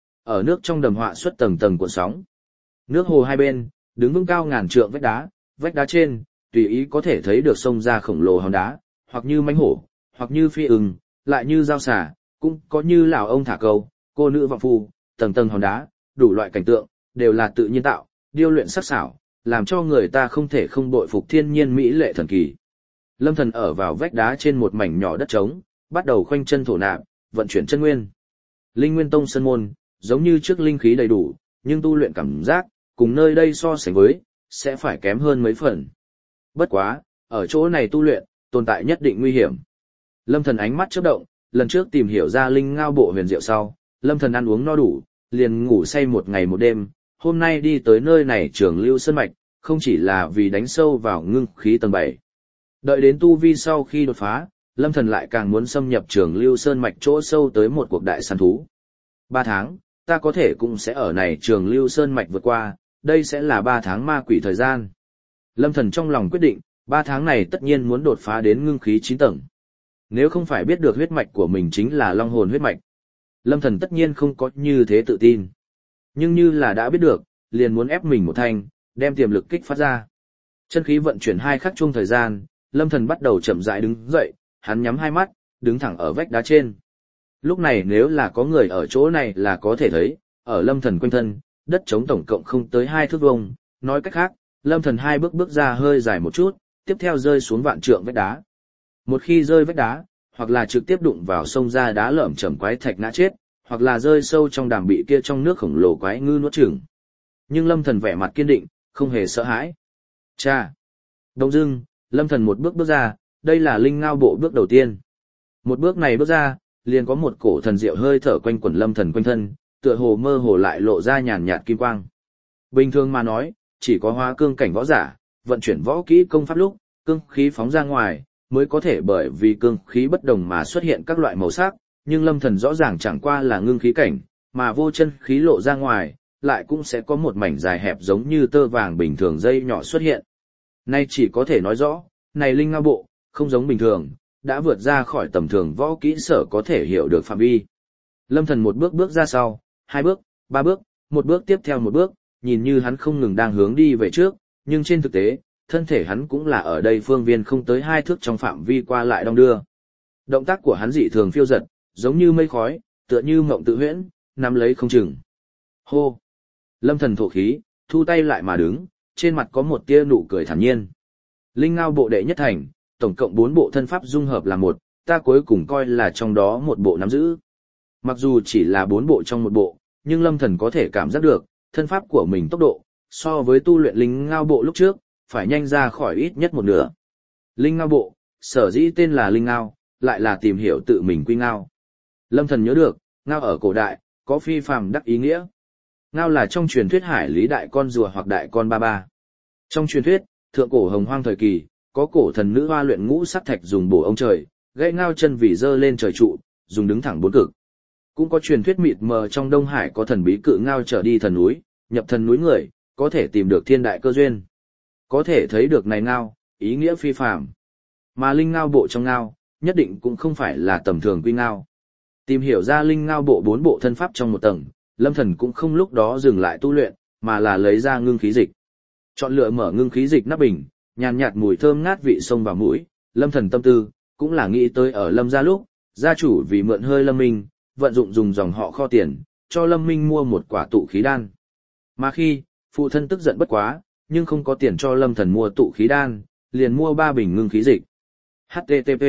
Ở nước trong đầm họa xuất tầng tầng cuộn sóng. Nước hồ hai bên, đứng vững cao ngàn trượng vách đá trên, tùy ý có thể thấy được sông ra khổng lồ hòn đá, hoặc như mãnh hổ, hoặc như phi ưng, lại như dao xà, cũng có như lão ông thả câu, cô nữ vọng phu, tầng tầng hòn đá, đủ loại cảnh tượng, đều là tự nhiên tạo, điêu luyện sắc sảo, làm cho người ta không thể không bội phục thiên nhiên mỹ lệ thần kỳ. Lâm Thần ở vào vách đá trên một mảnh nhỏ đất trống, bắt đầu khoanh chân thổ nạp, vận chuyển chân nguyên. Linh Nguyên Tông sơn môn, giống như trước linh khí đầy đủ, nhưng tu luyện cảm giác, cùng nơi đây so sánh với, sẽ phải kém hơn mấy phần. Bất quá, ở chỗ này tu luyện, tồn tại nhất định nguy hiểm. Lâm Thần ánh mắt chớp động, lần trước tìm hiểu ra linh ngao bộ huyền diệu sau, Lâm Thần ăn uống no đủ, liền ngủ say một ngày một đêm, hôm nay đi tới nơi này Trường Lưu Sơn Mạch, không chỉ là vì đánh sâu vào ngưng khí tầng 7. Đợi đến tu vi sau khi đột phá, Lâm Thần lại càng muốn xâm nhập Trường Lưu Sơn Mạch chỗ sâu tới một cuộc đại săn thú. 3 tháng, ta có thể cũng sẽ ở này Trường Lưu Sơn Mạch vượt qua, đây sẽ là 3 tháng ma quỷ thời gian. Lâm Thần trong lòng quyết định, 3 tháng này tất nhiên muốn đột phá đến ngưng khí 9 tầng. Nếu không phải biết được huyết mạch của mình chính là long hồn huyết mạch, Lâm Thần tất nhiên không có như thế tự tin. Nhưng như là đã biết được, liền muốn ép mình một thanh, đem tiềm lực kích phát ra. Chân khí vận chuyển 2 khắc chung thời gian, Lâm Thần bắt đầu chậm rãi đứng dậy, hắn nhắm hai mắt, đứng thẳng ở vách đá trên. Lúc này nếu là có người ở chỗ này là có thể thấy, ở Lâm Thần quanh thân, đất trống tổng cộng không tới 2 thước vuông, nói cách khác, Lâm Thần 2 bước ra hơi dài một chút, tiếp theo rơi xuống vạn trượng vách đá. Một khi rơi vách đá, hoặc là trực tiếp đụng vào sông ra đá lởm chởm quái thạch ngã chết, hoặc là rơi sâu trong đàm bị kia trong nước khổng lồ quái ngư nuốt chửng. Nhưng Lâm Thần vẻ mặt kiên định, không hề sợ hãi. Cha! Đông dưng, Lâm Thần một bước ra, đây là linh ngao bộ bước đầu tiên. Một bước này bước ra, liền có một cổ thần diệu hơi thở quanh quẩn Lâm Thần quanh thân, tựa hồ mơ hồ lại lộ ra nhàn nhạt kim quang. Bình thường mà nói, chỉ có hóa cương cảnh võ giả, vận chuyển võ kỹ công pháp lúc, cương khí phóng ra ngoài, mới có thể bởi vì cương khí bất đồng mà xuất hiện các loại màu sắc, nhưng Lâm Thần rõ ràng chẳng qua là ngưng khí cảnh, mà vô chân khí lộ ra ngoài, lại cũng sẽ có một mảnh dài hẹp giống như tơ vàng bình thường dây nhỏ xuất hiện. Nay chỉ có thể nói rõ, này linh ngao bộ, không giống bình thường, đã vượt ra khỏi tầm thường võ kỹ sở có thể hiểu được phạm vi. Lâm Thần một bước ra sau, 2 bước, 3 bước, một bước tiếp theo một bước, nhìn như hắn không ngừng đang hướng đi về trước, nhưng trên thực tế, thân thể hắn cũng là ở đây phương viên không tới 2 thước trong phạm vi qua lại đong đưa. Động tác của hắn dị thường phiêu dật, giống như mây khói, tựa như mộng tự huyễn, nắm lấy không chừng. Hô! Lâm Thần thổ khí, thu tay lại mà đứng, trên mặt có một tia nụ cười thản nhiên. Linh ngao bộ đệ nhất thành, tổng cộng 4 bộ thân pháp dung hợp là một, ta cuối cùng coi là trong đó một bộ nắm giữ. Mặc dù chỉ là 4 bộ trong một bộ, nhưng Lâm Thần có thể cảm giác được, thân pháp của mình tốc độ, so với tu luyện linh ngao bộ lúc trước, phải nhanh ra khỏi ít nhất một nửa. Linh ngao bộ, sở dĩ tên là linh ngao, lại là tìm hiểu tự mình quy ngao. Lâm Thần nhớ được, ngao ở cổ đại, có phi phàm đắc ý nghĩa. Ngao là trong truyền thuyết hải lý đại con rùa hoặc đại con ba ba. Trong truyền thuyết, thượng cổ hồng hoang thời kỳ, có cổ thần nữ hoa luyện ngũ sắc thạch dùng bổ ông trời, gãy ngao chân vì dơ lên trời trụ, dùng đứng thẳng 4 cực. Cũng có truyền thuyết mịt mờ trong Đông Hải có thần bí cự ngao trở đi thần núi, nhập thần núi người, có thể tìm được thiên đại cơ duyên. Có thể thấy được này ngao, ý nghĩa phi phàm. Mà linh ngao bộ trong ngao, nhất định cũng không phải là tầm thường quy ngao. Tìm hiểu ra linh ngao bộ 4 bộ thân pháp trong một tầng, Lâm Thần cũng không lúc đó dừng lại tu luyện, mà là lấy ra ngưng khí dịch. Chọn lựa mở ngưng khí dịch nắp bình, nhàn nhạt mùi thơm ngát vị xông vào mũi, Lâm Thần tâm tư, cũng là nghĩ tới ở Lâm gia lúc, gia chủ vì mượn hơi Lâm Minh, vận dụng dùng dòng họ kho tiền, cho Lâm Minh mua một quả tụ khí đan. Mà khi, phụ thân tức giận bất quá, nhưng không có tiền cho Lâm Thần mua tụ khí đan, liền mua 3 bình ngưng khí dịch. HTTP.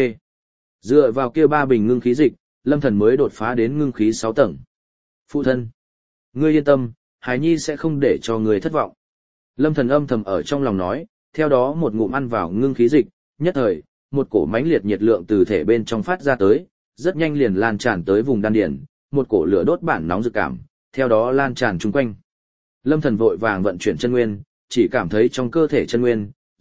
Dựa vào kia 3 bình ngưng khí dịch, Lâm Thần mới đột phá đến ngưng khí 6 tầng. Phụ thân, ngươi yên tâm, Hải Nhi sẽ không để cho ngươi thất vọng. Lâm Thần âm thầm ở trong lòng nói, theo đó một ngụm ăn vào ngưng khí dịch, nhất thời, một cổ mãnh liệt nhiệt lượng từ thể bên trong phát ra tới, rất nhanh liền lan tràn tới vùng đan điền, một cổ lửa đốt bản nóng rực cảm, theo đó lan tràn chung quanh. Lâm Thần vội vàng vận chuyển chân nguyên, chỉ cảm thấy trong cơ thể chân nguyên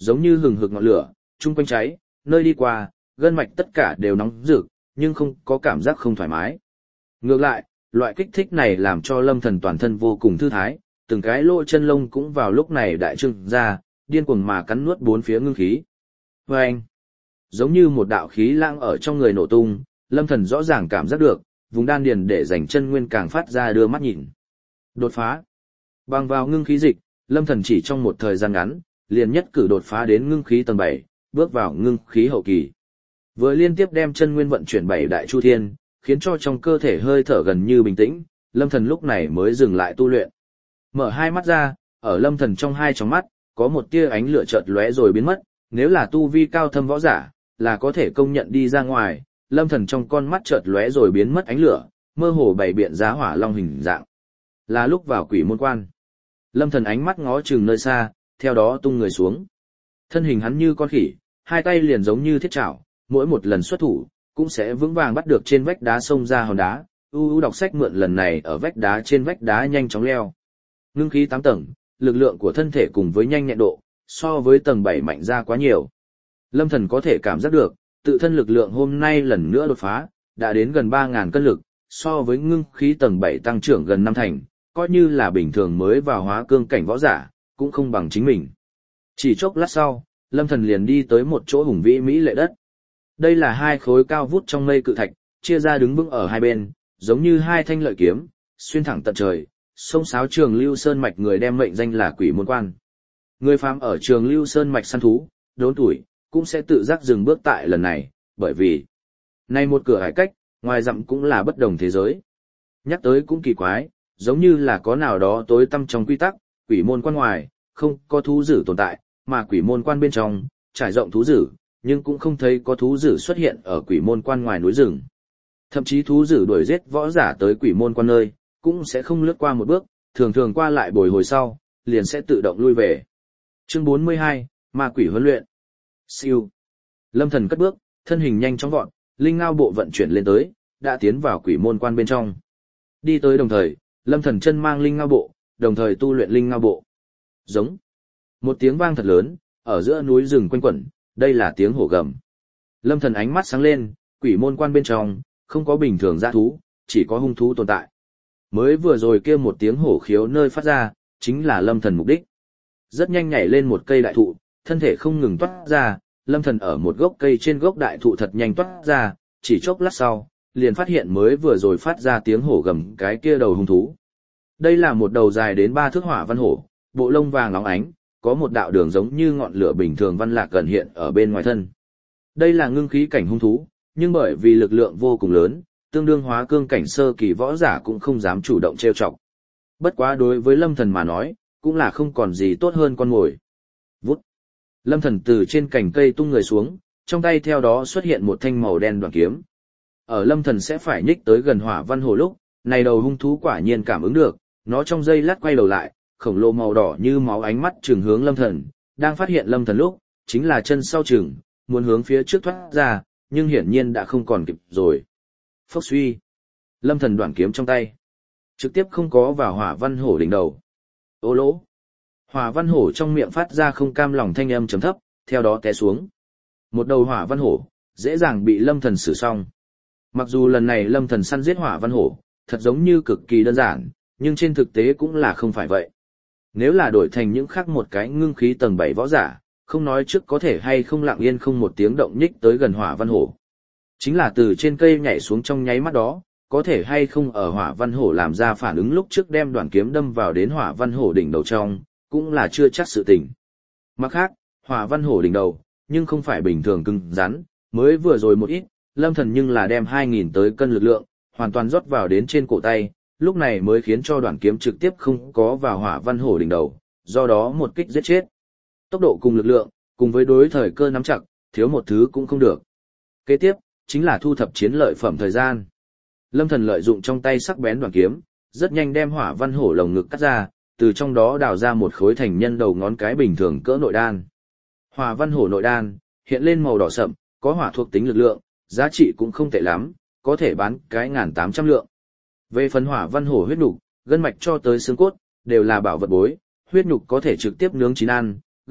giống như hừng hực ngọn lửa, chung quanh cháy, nơi đi qua, gân mạch tất cả đều nóng rực, nhưng không có cảm giác không thoải mái. Ngược lại, loại kích thích này làm cho Lâm Thần toàn thân vô cùng thư thái, từng cái lỗ chân lông cũng vào lúc này đại trưng ra, điên cuồng mà cắn nuốt bốn phía ngưng khí. Vâng! Giống như một đạo khí lãng ở trong người nổ tung, Lâm Thần rõ ràng cảm giác được, vùng đan điền để dành chân nguyên càng phát ra đưa mắt nhìn. Đột phá! Bằng vào ngưng khí dịch, Lâm Thần chỉ trong một thời gian ngắn, liền nhất cử đột phá đến ngưng khí tầng 7, bước vào ngưng khí hậu kỳ. Vừa liên tiếp đem chân nguyên vận chuyển 7 đại chu thiên, khiến cho trong cơ thể hơi thở gần như bình tĩnh, Lâm Thần lúc này mới dừng lại tu luyện. Mở hai mắt ra, ở Lâm Thần trong hai tròng mắt, có một tia ánh lửa chợt lóe rồi biến mất, nếu là tu vi cao thâm võ giả, là có thể công nhận đi ra ngoài. Lâm Thần trong con mắt chợt lóe rồi biến mất ánh lửa, mơ hồ bày biện ra hỏa long hình dạng. Là lúc vào quỷ môn quan. Lâm Thần ánh mắt ngó chừng nơi xa, theo đó tung người xuống. Thân hình hắn như con khỉ, hai tay liền giống như thiết chảo, mỗi một lần xuất thủ, cũng sẽ vững vàng bắt được trên vách đá xông ra hòn đá. Đọc sách mượn lần này ở vách đá trên vách đá nhanh chóng leo. Ngưng khí 8 tầng, lực lượng của thân thể cùng với nhanh nhẹn độ, so với tầng 7 mạnh ra quá nhiều. Lâm Thần có thể cảm giác được, tự thân lực lượng hôm nay lần nữa đột phá, đã đến gần 3.000 cân lực, so với ngưng khí tầng 7 tăng trưởng gần 5 thành, coi như là bình thường mới vào hóa cương cảnh võ giả, cũng không bằng chính mình. Chỉ chốc lát sau, Lâm Thần liền đi tới một chỗ hùng vĩ mỹ lệ đất. Đây là hai khối cao vút trong mây cự thạch, chia ra đứng vững ở hai bên, giống như hai thanh lợi kiếm, xuyên thẳng tận trời. Sông Sáo Trường Lưu Sơn Mạch người đem mệnh danh là Quỷ Môn Quan. Người phàm ở Trường Lưu Sơn Mạch săn thú, đốn tuổi, cũng sẽ tự giác dừng bước tại lần này, bởi vì này một cửa hải cách, ngoài dặm cũng là bất đồng thế giới. Nhắc tới cũng kỳ quái, giống như là có nào đó tối tăm trong quy tắc, Quỷ Môn Quan ngoài, không có thú dữ tồn tại, mà Quỷ Môn Quan bên trong, trải rộng thú dữ, nhưng cũng không thấy có thú dữ xuất hiện ở Quỷ Môn Quan ngoài núi rừng. Thậm chí thú dữ đuổi giết võ giả tới Quỷ Môn Quan nơi, cũng sẽ không lướt qua một bước, thường thường qua lại bồi hồi sau, liền sẽ tự động lui về. Chương 42, Ma Quỷ huấn luyện. Siêu. Lâm Thần cất bước, thân hình nhanh chóng vọt, linh ngao bộ vận chuyển lên tới, đã tiến vào Quỷ Môn Quan bên trong. Đi tới đồng thời, Lâm Thần chân mang linh ngao bộ, đồng thời tu luyện linh ngao bộ. Giống. Một tiếng vang thật lớn, ở giữa núi rừng quanh quẩn, đây là tiếng hổ gầm. Lâm Thần ánh mắt sáng lên, Quỷ Môn Quan bên trong, không có bình thường dã thú, chỉ có hung thú tồn tại. Mới vừa rồi kia một tiếng hổ khiếu nơi phát ra, chính là Lâm Thần mục đích. Rất nhanh nhảy lên một cây đại thụ, thân thể không ngừng toát ra, Lâm Thần ở một gốc cây trên gốc đại thụ thật nhanh toát ra, chỉ chốc lát sau, liền phát hiện mới vừa rồi phát ra tiếng hổ gầm cái kia đầu hung thú. Đây là một đầu dài đến 3 thước hỏa văn hổ, bộ lông vàng óng ánh, có một đạo đường giống như ngọn lửa bình thường văn lạc gần hiện ở bên ngoài thân. Đây là ngưng khí cảnh hung thú, nhưng bởi vì lực lượng vô cùng lớn, tương đương hóa cương cảnh sơ kỳ võ giả cũng không dám chủ động trêu chọc. Bất quá đối với Lâm Thần mà nói, cũng là không còn gì tốt hơn con mồi. Vút. Lâm Thần từ trên cành cây tung người xuống, trong tay theo đó xuất hiện một thanh màu đen đoạn kiếm. Ở Lâm Thần sẽ phải nhích tới gần hỏa văn hồ lúc, này đầu hung thú quả nhiên cảm ứng được, nó trong giây lát quay đầu lại, khổng lồ màu đỏ như máu ánh mắt trừng hướng Lâm Thần, đang phát hiện Lâm Thần lúc, chính là chân sau trừng, muốn hướng phía trước thoát ra, nhưng hiển nhiên đã không còn kịp rồi. Phốc suy. Lâm Thần đoạn kiếm trong tay, trực tiếp không có vào hỏa văn hổ đỉnh đầu. Ô lỗ. Hỏa văn hổ trong miệng phát ra không cam lòng thanh âm trầm thấp, theo đó té xuống. Một đầu hỏa văn hổ, dễ dàng bị Lâm Thần xử xong. Mặc dù lần này Lâm Thần săn giết hỏa văn hổ, thật giống như cực kỳ đơn giản, nhưng trên thực tế cũng là không phải vậy. Nếu là đổi thành những khác một cái ngưng khí tầng 7 võ giả, không nói trước có thể hay không lặng yên không một tiếng động nhích tới gần hỏa văn hổ. Chính là từ trên cây nhảy xuống trong nháy mắt đó, có thể hay không ở hỏa văn hổ làm ra phản ứng lúc trước đem đoạn kiếm đâm vào đến hỏa văn hổ đỉnh đầu trong, cũng là chưa chắc sự tình. Mặt khác, hỏa văn hổ đỉnh đầu, nhưng không phải bình thường cứng rắn, mới vừa rồi một ít, Lâm Thần nhưng là đem 2.000 tới cân lực lượng, hoàn toàn rót vào đến trên cổ tay, lúc này mới khiến cho đoạn kiếm trực tiếp không có vào hỏa văn hổ đỉnh đầu, do đó một kích giết chết. Tốc độ cùng lực lượng, cùng với đối thời cơ nắm chặt, thiếu một thứ cũng không được. Kế tiếp, chính là thu thập chiến lợi phẩm thời gian. Lâm Thần lợi dụng trong tay sắc bén đoạn kiếm, rất nhanh đem hỏa văn hổ lồng ngực cắt ra, từ trong đó đào ra một khối thành nhân đầu ngón cái bình thường cỡ nội đan. Hỏa văn hổ nội đan, hiện lên màu đỏ sậm, có hỏa thuộc tính lực lượng, giá trị cũng không tệ lắm, có thể bán cái 1.800 lượng. Về phần hỏa văn hổ huyết nhục, gân mạch cho tới xương cốt, đều là bảo vật bối, huyết nhục có thể trực tiếp nướng chín ăn,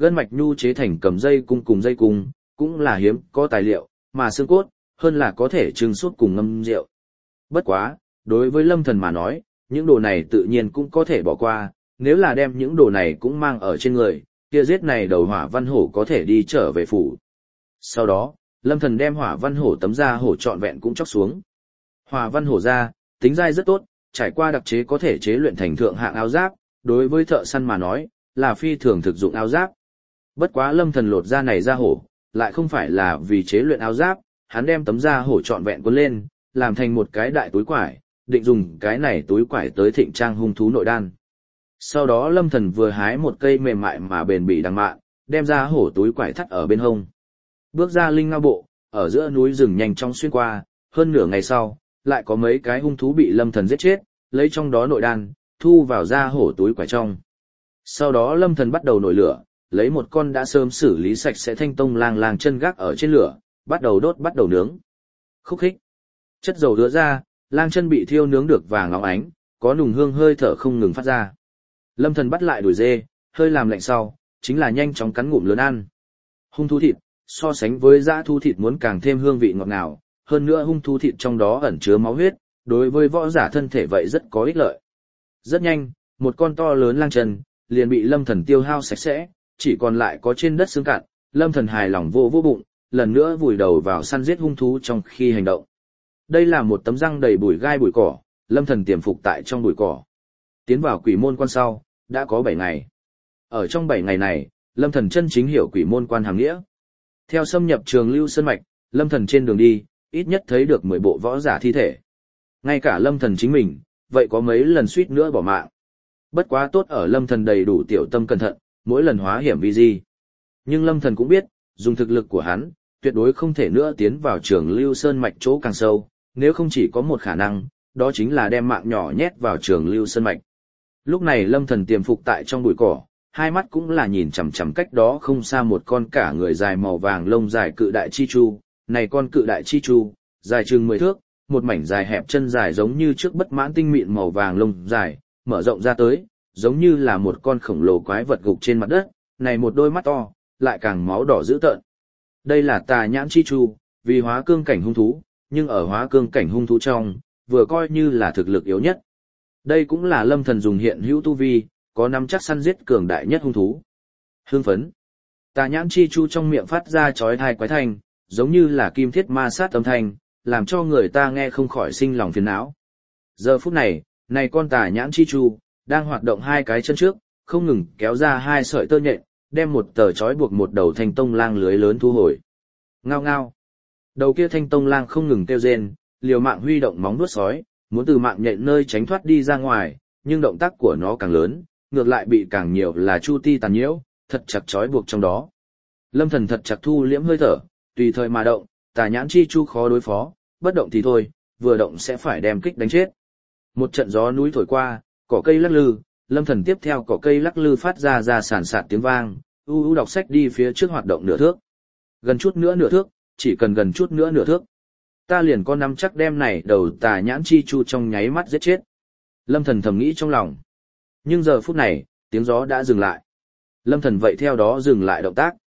gân mạch nhu chế thành cầm dây cung cùng dây cung, cũng là hiếm có tài liệu, mà xương cốt, hơn là có thể trưng suốt cùng ngâm rượu. Bất quá, đối với Lâm Thần mà nói, những đồ này tự nhiên cũng có thể bỏ qua, nếu là đem những đồ này cũng mang ở trên người, kia giết này đầu Hỏa Văn Hổ có thể đi trở về phủ. Sau đó, Lâm Thần đem Hỏa Văn Hổ tấm da hổ trọn vẹn cũng chóc xuống. Hỏa Văn Hổ da, tính dai rất tốt, trải qua đặc chế có thể chế luyện thành thượng hạng áo giáp, đối với thợ săn mà nói, là phi thường thực dụng áo giáp. Bất quá Lâm Thần lột da này da hổ, lại không phải là vì chế luyện áo giáp, hắn đem tấm da hổ trọn vẹn cuốn lên, làm thành một cái đại túi quải, định dùng cái này túi quải tới thịnh trang hung thú nội đan. Sau đó Lâm Thần vừa hái một cây mềm mại mà bền bỉ đằng mạn, đem da hổ túi quải thắt ở bên hông. Bước ra linh ngao bộ, ở giữa núi rừng nhanh chóng xuyên qua, hơn nửa ngày sau, lại có mấy cái hung thú bị Lâm Thần giết chết, lấy trong đó nội đan, thu vào da hổ túi quải trong. Sau đó Lâm Thần bắt đầu nổi lửa, lấy một con đã sớm xử lý sạch sẽ thanh tông lang chân gác ở trên lửa, bắt đầu đốt bắt đầu nướng. Khúc khích. Chất dầu đưa ra, lang chân bị thiêu nướng được vàng óng ánh, có nùng hương hơi thở không ngừng phát ra. Lâm Thần bắt lại đùi dê, hơi làm lạnh sau, chính là nhanh chóng cắn ngụm lớn ăn. Hung thú thịt, so sánh với dã thú thịt muốn càng thêm hương vị ngọt ngào, hơn nữa hung thú thịt trong đó ẩn chứa máu huyết, đối với võ giả thân thể vậy rất có ích lợi. Rất nhanh, một con to lớn lang chân liền bị Lâm Thần tiêu hao sạch sẽ, chỉ còn lại có trên đất xương cạn. Lâm Thần hài lòng vô bụng, lần nữa vùi đầu vào săn giết hung thú trong khi hành động. Đây là một tấm răng đầy bụi gai bụi cỏ, Lâm Thần tiềm phục tại trong bụi cỏ. Tiến vào quỷ môn quan sau, đã có 7 ngày. Ở trong 7 ngày này, Lâm Thần chân chính hiểu quỷ môn quan hàm nghĩa. Theo xâm nhập Trường Lưu Sơn mạch, Lâm Thần trên đường đi, ít nhất thấy được 10 bộ võ giả thi thể. Ngay cả Lâm Thần chính mình, vậy có mấy lần suýt nữa bỏ mạng. Bất quá tốt ở Lâm Thần đầy đủ tiểu tâm cẩn thận, mỗi lần hóa hiểm vi di. Nhưng Lâm Thần cũng biết, dùng thực lực của hắn, tuyệt đối không thể nữa tiến vào Trường Lưu Sơn mạch chỗ càng sâu, nếu không chỉ có một khả năng, đó chính là đem mạng nhỏ nhét vào Trường Lưu Sơn mạch. Lúc này Lâm Thần tiềm phục tại trong bụi cỏ, hai mắt cũng là nhìn chằm chằm cách đó không xa một con cả người dài màu vàng lông dài cự đại chi chu. Này con cự đại chi chu, dài chừng 10 thước, một mảnh dài hẹp chân dài giống như trước bất mãn tinh mịn màu vàng lông dài, mở rộng ra tới, giống như là một con khổng lồ quái vật gục trên mặt đất, này một đôi mắt to, lại càng máu đỏ dữ tợn. Đây là tà nhãn chi chu, vì hóa cương cảnh hung thú, nhưng ở hóa cương cảnh hung thú trong, vừa coi như là thực lực yếu nhất. Đây cũng là Lâm Thần dùng hiện hữu tu vi, có nắm chắc săn giết cường đại nhất hung thú. Hương phấn. Tà nhãn chi chu trong miệng phát ra chói tai quái thanh, giống như là kim thiết ma sát âm thanh, làm cho người ta nghe không khỏi sinh lòng phiền não. Giờ phút này, này con tà nhãn chi chu, đang hoạt động hai cái chân trước, không ngừng kéo ra hai sợi tơ nhện, đem một tờ chói buộc một đầu thanh tông lang lưới lớn thu hồi. Ngao ngao. Đầu kia thanh tông lang không ngừng kêu rên, liều mạng huy động móng vuốt sói, muốn từ mạng nhện nơi tránh thoát đi ra ngoài, nhưng động tác của nó càng lớn, ngược lại bị càng nhiều là chu ti tàn nhiễu, thật chặt chói buộc trong đó. Lâm Thần thật chặt thu liễm hơi thở, tùy thời mà động, tà nhãn chi chu khó đối phó, bất động thì thôi, vừa động sẽ phải đem kích đánh chết. Một trận gió núi thổi qua, cỏ cây lắc lư, Lâm Thần tiếp theo cỏ cây lắc lư phát ra sàn sạt tiếng vang, đọc sách đi phía trước hoạt động nửa thước. Gần chút nữa nửa thước, chỉ cần gần chút nữa nửa thước. Ta liền có nắm chắc đem này đầu tà nhãn chi chu trong nháy mắt giết chết. Lâm Thần thầm nghĩ trong lòng. Nhưng giờ phút này, tiếng gió đã dừng lại. Lâm Thần vậy theo đó dừng lại động tác.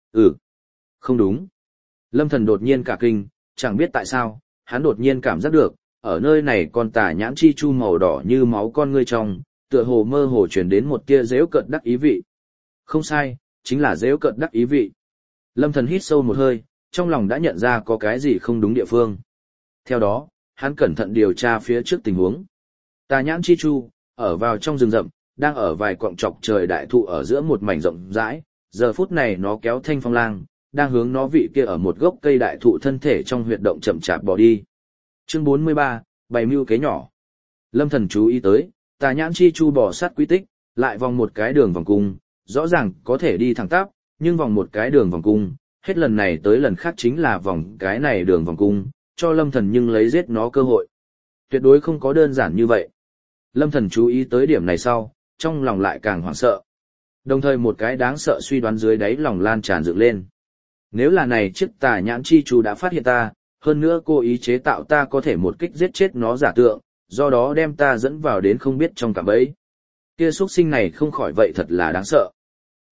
Không đúng. Lâm Thần đột nhiên cả kinh, chẳng biết tại sao, hắn đột nhiên cảm giác được, ở nơi này con tà nhãn chi chu màu đỏ như máu con ngươi trong, tựa hồ mơ hồ truyền đến một tia giễu cợt đắc ý vị. Không sai, chính là giễu cợt đắc ý vị. Lâm Thần hít sâu một hơi, trong lòng đã nhận ra có cái gì không đúng địa phương. Theo đó, hắn cẩn thận điều tra phía trước tình huống. Tà nhãn chi chu, ở vào trong rừng rậm, đang ở vài quặng trọc trời đại thụ ở giữa một mảnh rộng rãi, giờ phút này nó kéo thanh phong lang, đang hướng nó vị kia ở một gốc cây đại thụ thân thể trong huyệt động chậm chạp bỏ đi. Chương 43, bày mưu kế nhỏ. Lâm Thần chú ý tới, tà nhãn chi chu bò sát quy tích, lại vòng một cái đường vòng cung, rõ ràng có thể đi thẳng tắp, nhưng vòng một cái đường vòng cung, hết lần này tới lần khác chính là vòng cái này đường vòng cung, cho Lâm Thần nhưng lấy giết nó cơ hội. Tuyệt đối không có đơn giản như vậy. Lâm Thần chú ý tới điểm này sau, trong lòng lại càng hoảng sợ. Đồng thời một cái đáng sợ suy đoán dưới đáy lòng lan tràn dựng lên. Nếu là này chiếc tà nhãn chi chu đã phát hiện ta, hơn nữa cố ý chế tạo ta có thể một kích giết chết nó giả tượng, do đó đem ta dẫn vào đến không biết trong cạm bẫy. Kia xuất sinh này không khỏi vậy thật là đáng sợ.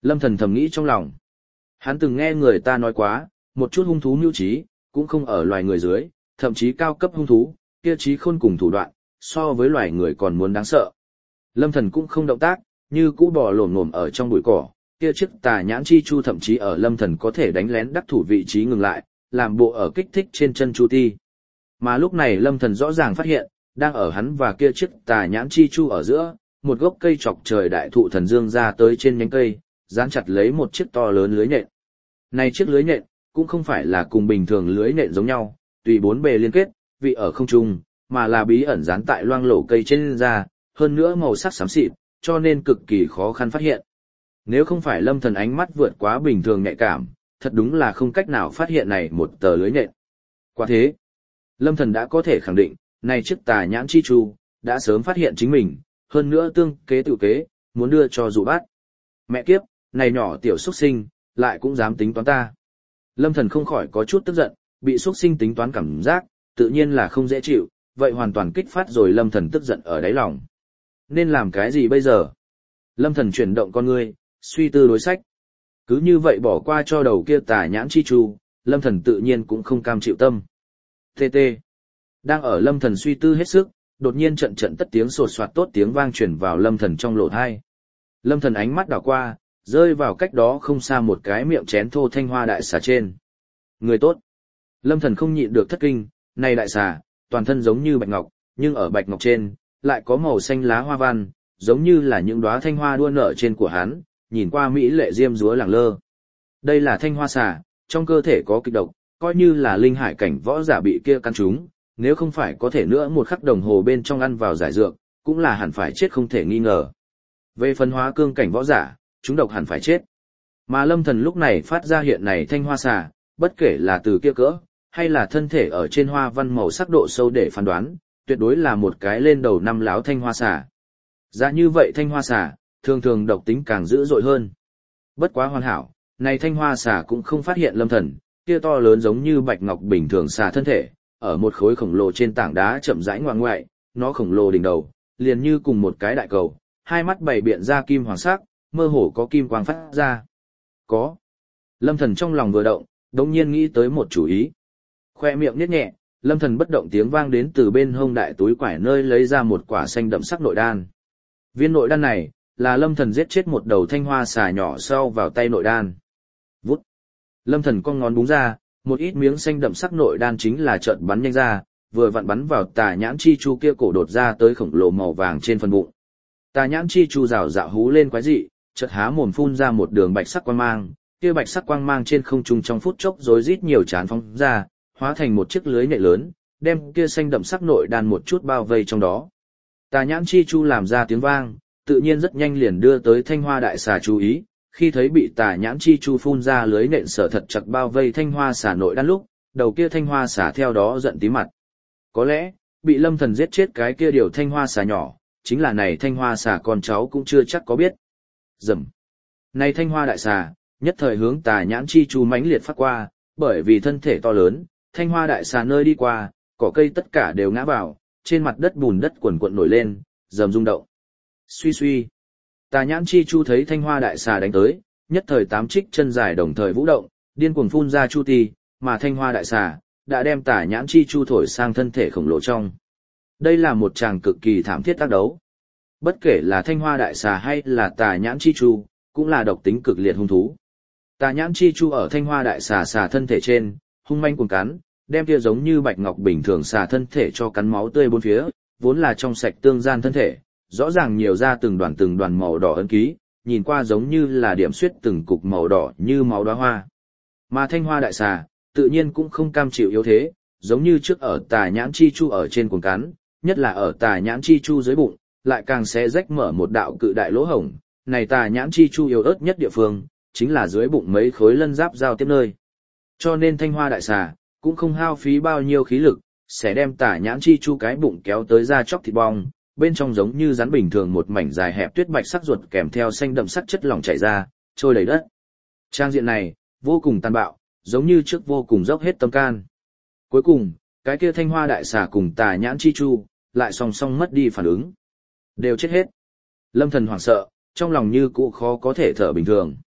Lâm Thần thầm nghĩ trong lòng. Hắn từng nghe người ta nói quá, một chút hung thú mưu trí, cũng không ở loài người dưới, thậm chí cao cấp hung thú, kia trí khôn cùng thủ đoạn, so với loài người còn muốn đáng sợ. Lâm Thần cũng không động tác, như cũ bò lổm ngổm ở trong bụi cỏ, kia chiếc tà nhãn chi chu thậm chí ở Lâm Thần có thể đánh lén đắc thủ vị trí ngừng lại, làm bộ ở kích thích trên chân chu ti. Mà lúc này Lâm Thần rõ ràng phát hiện, đang ở hắn và kia chiếc tà nhãn chi chu ở giữa, một gốc cây chọc trời đại thụ thần dương ra tới trên nhánh cây, dán chặt lấy một chiếc to lớn lưới nhện. Này chiếc lưới nhện, cũng không phải là cùng bình thường lưới nhện giống nhau, tùy bốn bề liên kết, vị ở không trung, mà là bí ẩn dán tại loang lổ cây trên da, hơn nữa màu sắc xám xịt, cho nên cực kỳ khó khăn phát hiện. Nếu không phải Lâm Thần ánh mắt vượt quá bình thường nhạy cảm, thật đúng là không cách nào phát hiện này một tờ lưới nhện. Quả thế, Lâm Thần đã có thể khẳng định, này chiếc tà nhãn chi chu, đã sớm phát hiện chính mình, hơn nữa tương kế tự kế, muốn đưa cho dụ bắt. Mẹ kiếp, này nhỏ tiểu xuất sinh, lại cũng dám tính toán ta. Lâm Thần không khỏi có chút tức giận, bị xuất sinh tính toán cảm giác, tự nhiên là không dễ chịu, vậy hoàn toàn kích phát rồi Lâm Thần tức giận ở đáy lòng. Nên làm cái gì bây giờ? Lâm Thần chuyển động con ngươi, suy tư đối sách. Cứ như vậy bỏ qua cho đầu kia tà nhãn chi chu, Lâm Thần tự nhiên cũng không cam chịu tâm. TT. Đang ở Lâm Thần suy tư hết sức, đột nhiên trận trận tất tiếng sột soạt tốt tiếng vang truyền vào Lâm Thần trong lỗ tai. Lâm Thần ánh mắt đảo qua, rơi vào cách đó không xa một cái miệng chén thô thanh hoa đại xà trên. Người tốt. Lâm Thần không nhịn được thất kinh, này đại xà, toàn thân giống như bạch ngọc, nhưng ở bạch ngọc trên, lại có màu xanh lá hoa văn, giống như là những đóa thanh hoa đua nở trên của hắn, nhìn qua mỹ lệ diêm dúa lẳng lơ. Đây là thanh hoa xà, trong cơ thể có kịch độc, coi như là linh hải cảnh võ giả bị kia căn trúng, nếu không phải có thể nữa một khắc đồng hồ bên trong ăn vào giải dược, cũng là hẳn phải chết không thể nghi ngờ. Về phân hóa cương cảnh võ giả, chúng độc hẳn phải chết. Mà Lâm Thần lúc này phát ra hiện này thanh hoa xà, bất kể là từ kia cỡ, hay là thân thể ở trên hoa văn màu sắc độ sâu để phán đoán, tuyệt đối là một cái lên đầu năm láo thanh hoa xà. Dạ như vậy thanh hoa xà, thường thường độc tính càng dữ dội hơn. Bất quá hoàn hảo, này thanh hoa xà cũng không phát hiện Lâm Thần, kia to lớn giống như bạch ngọc bình thường xà thân thể, ở một khối khổng lồ trên tảng đá chậm rãi ngoại ngoại, nó khổng lồ đỉnh đầu, liền như cùng một cái đại cầu, hai mắt bảy biện ra kim hoàng sắc, mơ hồ có kim quang phát ra. Có. Lâm Thần trong lòng vừa động, đột nhiên nghĩ tới một chủ ý. Khoe miệng nhếch nhẹ, Lâm Thần bất động tiếng vang đến từ bên hông đại túi quải nơi lấy ra một quả xanh đậm sắc nội đan. Viên nội đan này, là Lâm Thần giết chết một đầu thanh hoa xà nhỏ sau vào tay nội đan. Vút. Lâm Thần cong ngón búng ra, một ít miếng xanh đậm sắc nội đan chính là chợt bắn nhanh ra, vừa vặn bắn vào tà nhãn chi chu kia cổ đột ra tới khổng lồ màu vàng trên phần bụng. Tà nhãn chi chu rào rạo hú lên quái dị, chợt há mồm phun ra một đường bạch sắc quang mang, kia bạch sắc quang mang trên không trung trong phút chốc rối rít nhiều chán phóng ra, hóa thành một chiếc lưới nhện lớn, đem kia xanh đậm sắc nội đan một chút bao vây trong đó. Tà nhãn chi chu làm ra tiếng vang, tự nhiên rất nhanh liền đưa tới thanh hoa đại xà chú ý, khi thấy bị tà nhãn chi chu phun ra lưới nện sở thật chặt bao vây thanh hoa xà nội đan lúc, đầu kia thanh hoa xà theo đó giận tí mặt. Có lẽ, bị Lâm Thần giết chết cái kia điều thanh hoa xà nhỏ, chính là này thanh hoa xà con cháu cũng chưa chắc có biết. Rầm. Này thanh hoa đại xà, nhất thời hướng tà nhãn chi chu mãnh liệt phát qua, bởi vì thân thể to lớn, thanh hoa đại xà nơi đi qua, cỏ cây tất cả đều ngã vào, trên mặt đất bùn đất quần quận nổi lên, rầm rung động. Suy suy. Tà nhãn chi chu thấy thanh hoa đại xà đánh tới, nhất thời tám trích chân dài đồng thời vũ động, điên cuồng phun ra chu ti, mà thanh hoa đại xà đã đem tà nhãn chi chu thổi sang thân thể khổng lồ trong. Đây là một tràng cực kỳ thảm thiết tác đấu. Bất kể là thanh hoa đại xà hay là tà nhãn chi chu, cũng là độc tính cực liệt hung thú. Tà nhãn chi chu ở thanh hoa đại xà xà thân thể trên, hung manh cuồng cắn, đem kia giống như bạch ngọc bình thường xà thân thể cho cắn máu tươi bốn phía, vốn là trong sạch tương gian thân thể, rõ ràng nhiều ra từng đoàn màu đỏ ấn ký, nhìn qua giống như là điểm xuyết từng cục màu đỏ như máu đóa hoa. Mà thanh hoa đại xà, tự nhiên cũng không cam chịu yếu thế, giống như trước ở tà nhãn chi chu ở trên cuồng cắn, nhất là ở tà nhãn chi chu dưới bụng, lại càng sẽ rách mở một đạo cự đại lỗ hổng. Này tà nhãn chi chu yếu ớt nhất địa phương, chính là dưới bụng mấy khối lân giáp giao tiếp nơi. Cho nên thanh hoa đại xà, cũng không hao phí bao nhiêu khí lực, sẽ đem tà nhãn chi chu cái bụng kéo tới ra chóc thịt bong, bên trong giống như rắn bình thường một mảnh dài hẹp tuyết bạch sắc ruột kèm theo xanh đậm sắc chất lỏng chảy ra, trôi đầy đất. Trang diện này, vô cùng tàn bạo, giống như trước vô cùng dốc hết tâm can. Cuối cùng, cái kia thanh hoa đại xà cùng tà nhãn chi chu, lại song song mất đi phản ứng. Đều chết hết. Lâm Thần hoảng sợ, trong lòng như cũ khó có thể thở bình thường.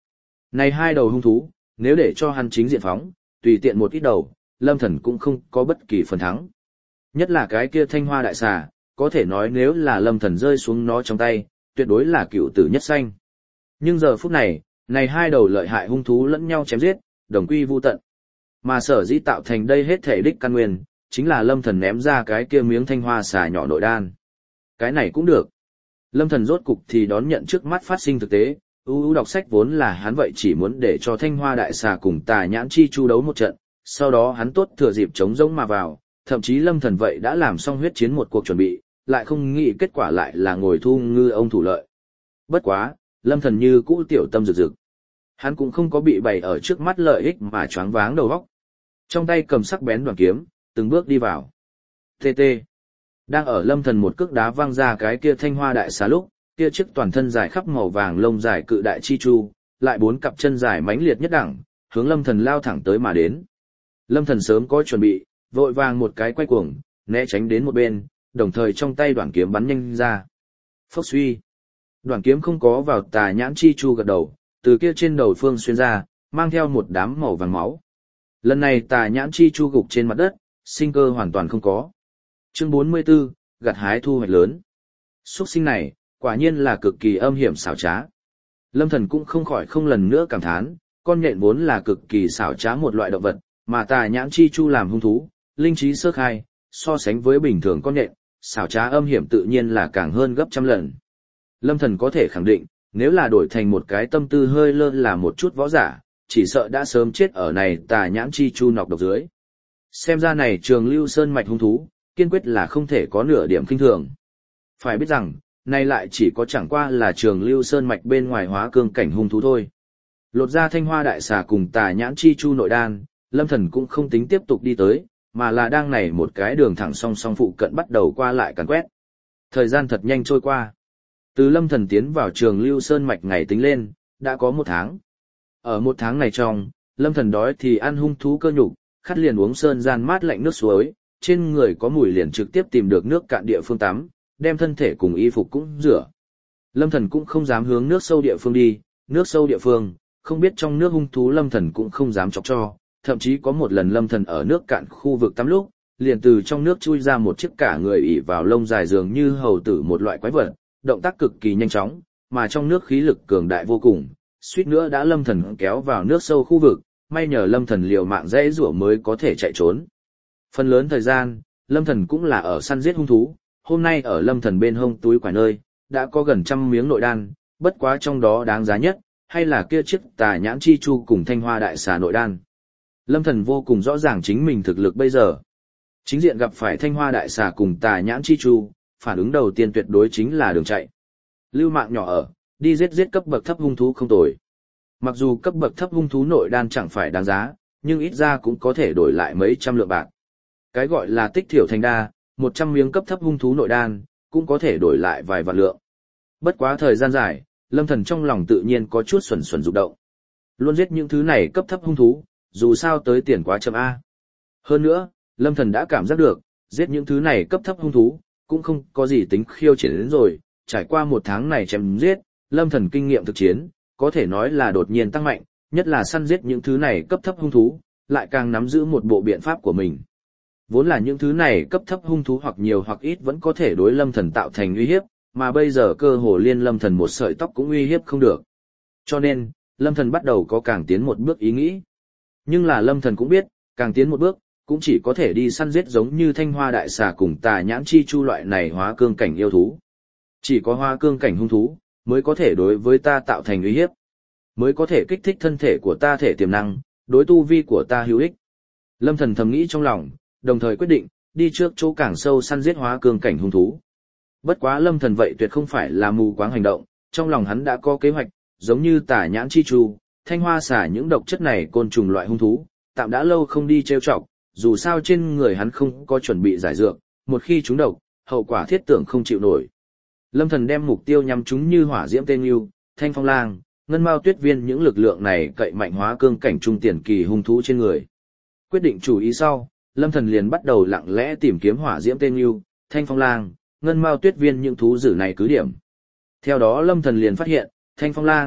Này hai đầu hung thú, nếu để cho hắn chính diện phóng, tùy tiện một ít đầu, Lâm Thần cũng không có bất kỳ phần thắng. Nhất là cái kia thanh hoa đại xà, có thể nói nếu là Lâm Thần rơi xuống nó trong tay, tuyệt đối là cựu tử nhất sanh. Nhưng giờ phút này, này hai đầu lợi hại hung thú lẫn nhau chém giết, đồng quy vu tận. Mà sở dĩ tạo thành đây hết thể đích căn nguyên, chính là Lâm Thần ném ra cái kia miếng thanh hoa xà nhỏ nội đan. Cái này cũng được. Lâm Thần rốt cục thì đón nhận trước mắt phát sinh thực tế, ưu đọc sách vốn là hắn vậy chỉ muốn để cho thanh hoa đại xà cùng tà nhãn chi chu đấu một trận, sau đó hắn tốt thừa dịp chống rỗng mà vào, thậm chí Lâm Thần vậy đã làm xong huyết chiến một cuộc chuẩn bị, lại không nghĩ kết quả lại là ngồi thu ngư ông thủ lợi. Bất quá, Lâm Thần như cũ tiểu tâm rực rực. Hắn cũng không có bị bày ở trước mắt lợi ích mà choáng váng đầu óc. Trong tay cầm sắc bén đoàn kiếm, từng bước đi vào. TT. Đang ở Lâm Thần một cước đá văng ra cái kia thanh hoa đại xà lúc, kia chiếc toàn thân dài khắp màu vàng lông dài cự đại chi chu, lại bốn cặp chân dài mãnh liệt nhất đẳng, hướng Lâm Thần lao thẳng tới mà đến. Lâm Thần sớm có chuẩn bị, vội vàng một cái quay cuồng, né tránh đến một bên, đồng thời trong tay đoạn kiếm bắn nhanh ra. Phốc suy. Đoạn kiếm không có vào tà nhãn chi chu gật đầu, từ kia trên đầu phương xuyên ra, mang theo một đám màu vàng máu. Lần này tà nhãn chi chu gục trên mặt đất, sinh cơ hoàn toàn không có. Chương 44, gặt hái thu hoạch lớn. Xuất sinh này, quả nhiên là cực kỳ âm hiểm xảo trá. Lâm Thần cũng không khỏi không lần nữa cảm thán, con nhện vốn là cực kỳ xảo trá một loại động vật, mà tà nhãn chi chu làm hung thú, linh trí sơ khai, so sánh với bình thường con nhện, xảo trá âm hiểm tự nhiên là càng hơn gấp trăm lần. Lâm Thần có thể khẳng định, nếu là đổi thành một cái tâm tư hơi lơ là một chút võ giả, chỉ sợ đã sớm chết ở này tà nhãn chi chu nọc độc dưới. Xem ra này Trường Lưu Sơn mạch hung thú, kiên quyết là không thể có nửa điểm kinh thường. Phải biết rằng, nay lại chỉ có chẳng qua là Trường Lưu Sơn mạch bên ngoài hóa cương cảnh hung thú thôi. Lột ra thanh hoa đại xà cùng tà nhãn chi chu nội đan, Lâm Thần cũng không tính tiếp tục đi tới, mà là đang này một cái đường thẳng song song phụ cận bắt đầu qua lại càn quét. Thời gian thật nhanh trôi qua. Từ Lâm Thần tiến vào Trường Lưu Sơn mạch ngày tính lên, đã có 1 tháng. Ở 1 tháng này trong, Lâm Thần đói thì ăn hung thú cơ nhục, khát liền uống sơn gian mát lạnh nước suối, trên người có mùi liền trực tiếp tìm được nước cạn địa phương tắm, đem thân thể cùng y phục cũng rửa. Lâm Thần cũng không dám hướng nước sâu địa phương đi, nước sâu địa phương, không biết trong nước hung thú Lâm Thần cũng không dám chọc cho, thậm chí có một lần Lâm Thần ở nước cạn khu vực tắm lúc, liền từ trong nước chui ra một chiếc cả người ỉ vào lông dài dường như hầu tử một loại quái vật, động tác cực kỳ nhanh chóng, mà trong nước khí lực cường đại vô cùng, suýt nữa đã Lâm Thần kéo vào nước sâu khu vực, may nhờ Lâm Thần liều mạng dễ rủa mới có thể chạy trốn. Phần lớn thời gian, Lâm Thần cũng là ở săn giết hung thú, hôm nay ở Lâm Thần bên hông túi quải nơi, đã có gần 100 miếng nội đan, bất quá trong đó đáng giá nhất, hay là kia chiếc tà nhãn chi chu cùng thanh hoa đại xà nội đan. Lâm Thần vô cùng rõ ràng chính mình thực lực bây giờ. Chính diện gặp phải thanh hoa đại xà cùng tà nhãn chi chu, phản ứng đầu tiên tuyệt đối chính là đường chạy. Lưu mạng nhỏ ở, đi giết cấp bậc thấp hung thú không tồi. Mặc dù cấp bậc thấp hung thú nội đan chẳng phải đáng giá, nhưng ít ra cũng có thể đổi lại mấy trăm lượng bạc. Cái gọi là tích thiểu thành đa, 100 miếng cấp thấp hung thú nội đan, cũng có thể đổi lại vài vạn lượng. Bất quá thời gian dài, Lâm Thần trong lòng tự nhiên có chút xuẩn xuẩn rụng động. Luôn giết những thứ này cấp thấp hung thú, dù sao tới tiền quá chậm A. Hơn nữa, Lâm Thần đã cảm giác được, giết những thứ này cấp thấp hung thú, cũng không có gì tính khiêu chiến đến rồi, trải qua 1 tháng này chém giết, Lâm Thần kinh nghiệm thực chiến, có thể nói là đột nhiên tăng mạnh, nhất là săn giết những thứ này cấp thấp hung thú, lại càng nắm giữ một bộ biện pháp của mình. Vốn là những thứ này cấp thấp hung thú hoặc nhiều hoặc ít vẫn có thể đối Lâm Thần tạo thành uy hiếp, mà bây giờ cơ hồ liên Lâm Thần một sợi tóc cũng uy hiếp không được. Cho nên, Lâm Thần bắt đầu có càng tiến một bước ý nghĩ. Nhưng là Lâm Thần cũng biết, càng tiến một bước, cũng chỉ có thể đi săn giết giống như thanh hoa đại xà cùng tà nhãn chi chu loại này hóa cương cảnh yêu thú. Chỉ có hóa cương cảnh hung thú, mới có thể đối với ta tạo thành uy hiếp, mới có thể kích thích thân thể của ta thể tiềm năng, đối tu vi của ta hữu ích. Lâm Thần thầm nghĩ trong lòng, đồng thời quyết định, đi trước chỗ càng sâu săn giết hóa cương cảnh hung thú. Bất quá Lâm Thần vậy tuyệt không phải là mù quáng hành động, trong lòng hắn đã có kế hoạch, giống như tà nhãn chi chu, thanh hoa xả những độc chất này côn trùng loại hung thú, tạm đã lâu không đi trêu chọc, dù sao trên người hắn không có chuẩn bị giải dược, một khi trúng độc, hậu quả thiết tưởng không chịu nổi. Lâm Thần đem mục tiêu nhắm chúng như hỏa diễm tên yêu, thanh phong lang, ngân mao tuyết viên những lực lượng này cậy mạnh hóa cương cảnh trung tiền kỳ hung thú trên người. Quyết định chủ ý sau, Lâm Thần liền bắt đầu lặng lẽ tìm kiếm hỏa diễm tên yêu, thanh phong lang, ngân mao tuyết viên những thú dữ này cứ điểm. Theo đó Lâm Thần liền phát hiện, thanh phong lang,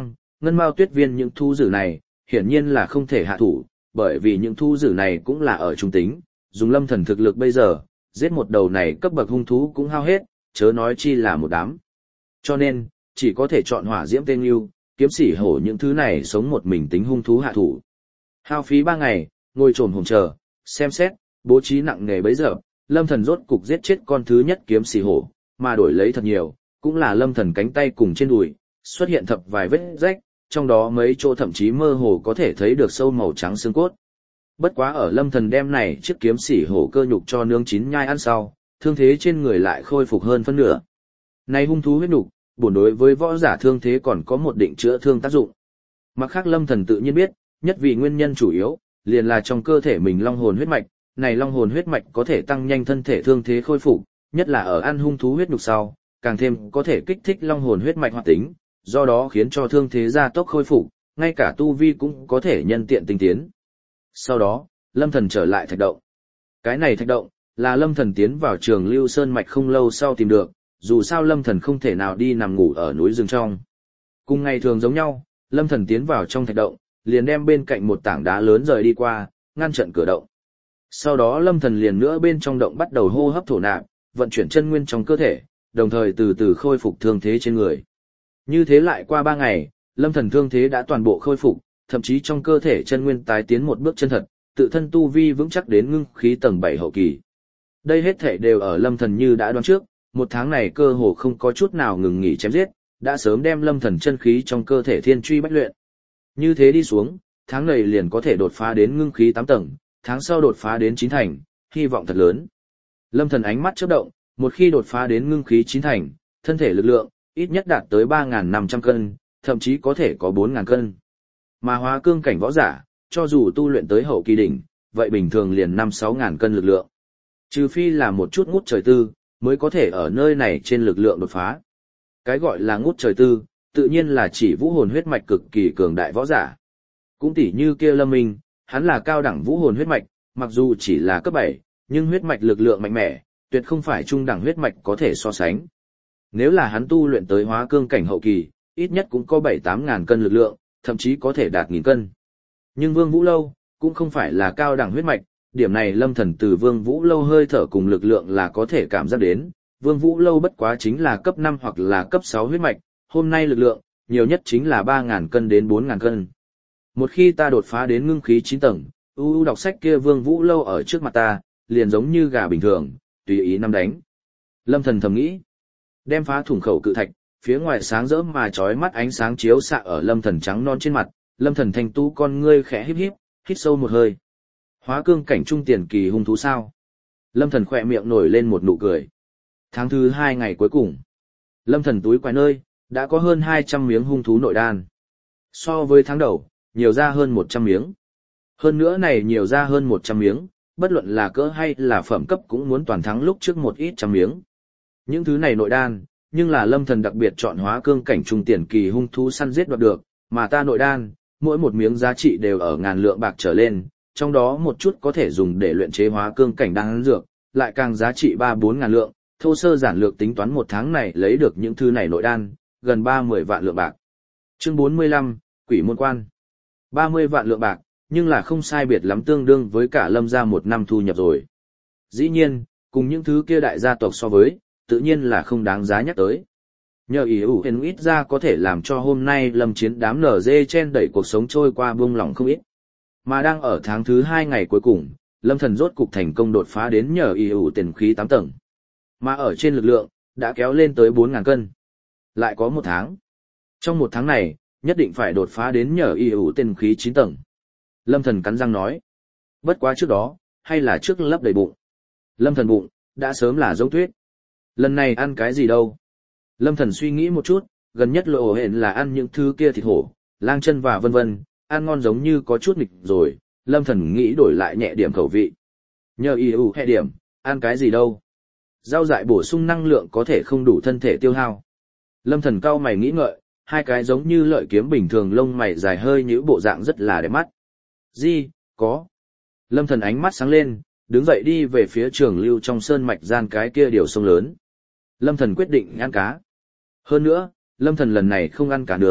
ngân mao tuyết viên những thú dữ này, hiển nhiên là không thể hạ thủ, bởi vì những thú dữ này cũng là ở trung tính, dùng Lâm Thần thực lực bây giờ, giết một đầu này cấp bậc hung thú cũng hao hết, chớ nói chi là một đám. Cho nên, chỉ có thể chọn hỏa diễm tên yêu, kiếm sĩ hổ những thứ này sống một mình tính hung thú hạ thủ. Hao phí 3 ngày, ngồi trồn hồn chờ, xem xét, bố trí nặng nghề bấy giờ, Lâm Thần rốt cục giết chết con thứ nhất kiếm sĩ hổ, mà đổi lấy thật nhiều, cũng là Lâm Thần cánh tay cùng trên đùi, xuất hiện thập vài vết rách, trong đó mấy chỗ thậm chí mơ hồ có thể thấy được sâu màu trắng xương cốt. Bất quá ở Lâm Thần đem này chiếc kiếm sĩ hổ cơ nhục cho nướng chín nhai ăn sau, thương thế trên người lại khôi phục hơn phân nửa. Này hung thú huyết nhục, bổn đối với võ giả thương thế còn có một định chữa thương tác dụng. Mặt khác Lâm Thần tự nhiên biết, nhất vì nguyên nhân chủ yếu, liền là trong cơ thể mình long hồn huyết mạch, này long hồn huyết mạch có thể tăng nhanh thân thể thương thế khôi phục, nhất là ở ăn hung thú huyết nhục sau, càng thêm có thể kích thích long hồn huyết mạch hoạt tính, do đó khiến cho thương thế gia tốc khôi phục, ngay cả tu vi cũng có thể nhân tiện tinh tiến. Sau đó, Lâm Thần trở lại thạch động. Cái này thạch động, là Lâm Thần tiến vào Trường Lưu Sơn mạch không lâu sau tìm được, dù sao Lâm Thần không thể nào đi nằm ngủ ở núi rừng trong. Cùng ngày thường giống nhau, Lâm Thần tiến vào trong thạch động, liền đem bên cạnh một tảng đá lớn rời đi qua, ngăn chặn cửa động. Sau đó Lâm Thần liền nữa bên trong động bắt đầu hô hấp thổ nạp, vận chuyển chân nguyên trong cơ thể, đồng thời từ từ khôi phục thương thế trên người. Như thế lại qua 3 ngày, Lâm Thần thương thế đã toàn bộ khôi phục, thậm chí trong cơ thể chân nguyên tái tiến một bước chân thật, tự thân tu vi vững chắc đến ngưng khí tầng 7 hậu kỳ. Đây hết thể đều ở Lâm Thần như đã đoán trước, một tháng này cơ hồ không có chút nào ngừng nghỉ chém giết, đã sớm đem Lâm Thần chân khí trong cơ thể thiên truy bách luyện. Như thế đi xuống, tháng này liền có thể đột phá đến ngưng khí 8 tầng, tháng sau đột phá đến 9 thành, hy vọng thật lớn. Lâm Thần ánh mắt chớp động, một khi đột phá đến ngưng khí 9 thành, thân thể lực lượng ít nhất đạt tới 3.500 cân, thậm chí có thể có 4.000 cân. Mà hóa cương cảnh võ giả, cho dù tu luyện tới hậu kỳ đỉnh, vậy bình thường liền 5-6.000 cân lực lượng. Trừ phi là một chút ngút trời tư, mới có thể ở nơi này trên lực lượng đột phá. Cái gọi là ngút trời tư, tự nhiên là chỉ vũ hồn huyết mạch cực kỳ cường đại võ giả. Cũng tỉ như kia Lâm Minh, hắn là cao đẳng vũ hồn huyết mạch, mặc dù chỉ là cấp 7, nhưng huyết mạch lực lượng mạnh mẽ, tuyệt không phải trung đẳng huyết mạch có thể so sánh. Nếu là hắn tu luyện tới hóa cương cảnh hậu kỳ, ít nhất cũng có 7-8 ngàn cân lực lượng, thậm chí có thể đạt 1000 cân. Nhưng Vương Vũ Lâu cũng không phải là cao đẳng huyết mạch, điểm này Lâm Thần từ Vương Vũ Lâu hơi thở cùng lực lượng là có thể cảm giác đến. Vương Vũ Lâu bất quá chính là cấp 5 hoặc là cấp 6 huyết mạch, hôm nay lực lượng nhiều nhất chính là 3.000 cân đến 4.000 cân. Một khi ta đột phá đến ngưng khí 9 tầng, đọc sách kia Vương Vũ Lâu ở trước mặt ta, liền giống như gà bình thường, tùy ý nắm đánh. Lâm Thần thầm nghĩ, đem phá thủng khẩu cự thạch, phía ngoài sáng rỡ mà chói mắt ánh sáng chiếu xạ ở Lâm Thần trắng non trên mặt, Lâm Thần thanh tú con ngươi khẽ híp híp, hít sâu một hơi. Hóa cương cảnh trung tiền kỳ hung thú sao? Lâm Thần khỏe miệng nổi lên một nụ cười. Tháng thứ 2 ngày cuối cùng, Lâm Thần túi quái nơi, đã có hơn 200 miếng hung thú nội đan. So với tháng đầu, nhiều ra hơn 100 miếng. Hơn nữa này nhiều ra hơn 100 miếng, bất luận là cỡ hay là phẩm cấp cũng muốn toàn thắng lúc trước một ít trăm miếng. Những thứ này nội đan, nhưng là Lâm Thần đặc biệt chọn hóa cương cảnh trung tiền kỳ hung thú săn giết đoạt được, mà ta nội đan, mỗi một miếng giá trị đều ở ngàn lượng bạc trở lên, trong đó một chút có thể dùng để luyện chế hóa cương cảnh đan dược, lại càng giá trị 3-4 ngàn lượng, thô sơ giản lược tính toán một tháng này lấy được những thứ này nội đan, gần 30 vạn lượng bạc. Chương 45, Quỷ môn quan. 30 vạn lượng bạc, nhưng là không sai biệt lắm tương đương với cả Lâm gia một năm thu nhập rồi. Dĩ nhiên, cùng những thứ kia đại gia tộc so với, tự nhiên là không đáng giá nhắc tới. Nhờ ý ủ huyền ít ra có thể làm cho hôm nay Lâm chiến đám nở dê chen đẩy cuộc sống trôi qua buông lỏng không ít. Mà đang ở tháng thứ 2 ngày cuối cùng, Lâm Thần rốt cục thành công đột phá đến nhờ ý ủ tiền khí 8 tầng. Mà ở trên lực lượng, đã kéo lên tới 4.000 cân. Lại có một tháng. Trong một tháng này, nhất định phải đột phá đến nhờ ý ủ tiền khí 9 tầng. Lâm Thần cắn răng nói. Bất quá trước đó, hay là trước lấp đầy bụng. Lâm Thần bụng, đã sớm là giống tuyết. Lần này ăn cái gì đâu? Lâm Thần suy nghĩ một chút, gần nhất lộ hẹn là ăn những thứ kia thịt hổ, lang chân và vân vân, ăn ngon giống như có chút nghịch rồi, Lâm Thần nghĩ đổi lại nhẹ điểm khẩu vị. Nhờ yêu hệ điểm, ăn cái gì đâu? Rau dại bổ sung năng lượng có thể không đủ thân thể tiêu hao. Lâm Thần cau mày nghĩ ngợi, hai cái giống như lợi kiếm bình thường lông mày dài hơi nhũ bộ dạng rất là đẹp mắt. Gì, có. Lâm Thần ánh mắt sáng lên, đứng dậy đi về phía Trường Lưu trong sơn mạch gian cái kia điều sông lớn. Lâm Thần quyết định ăn cá. Hơn nữa, Lâm Thần lần này không ăn cá nướng,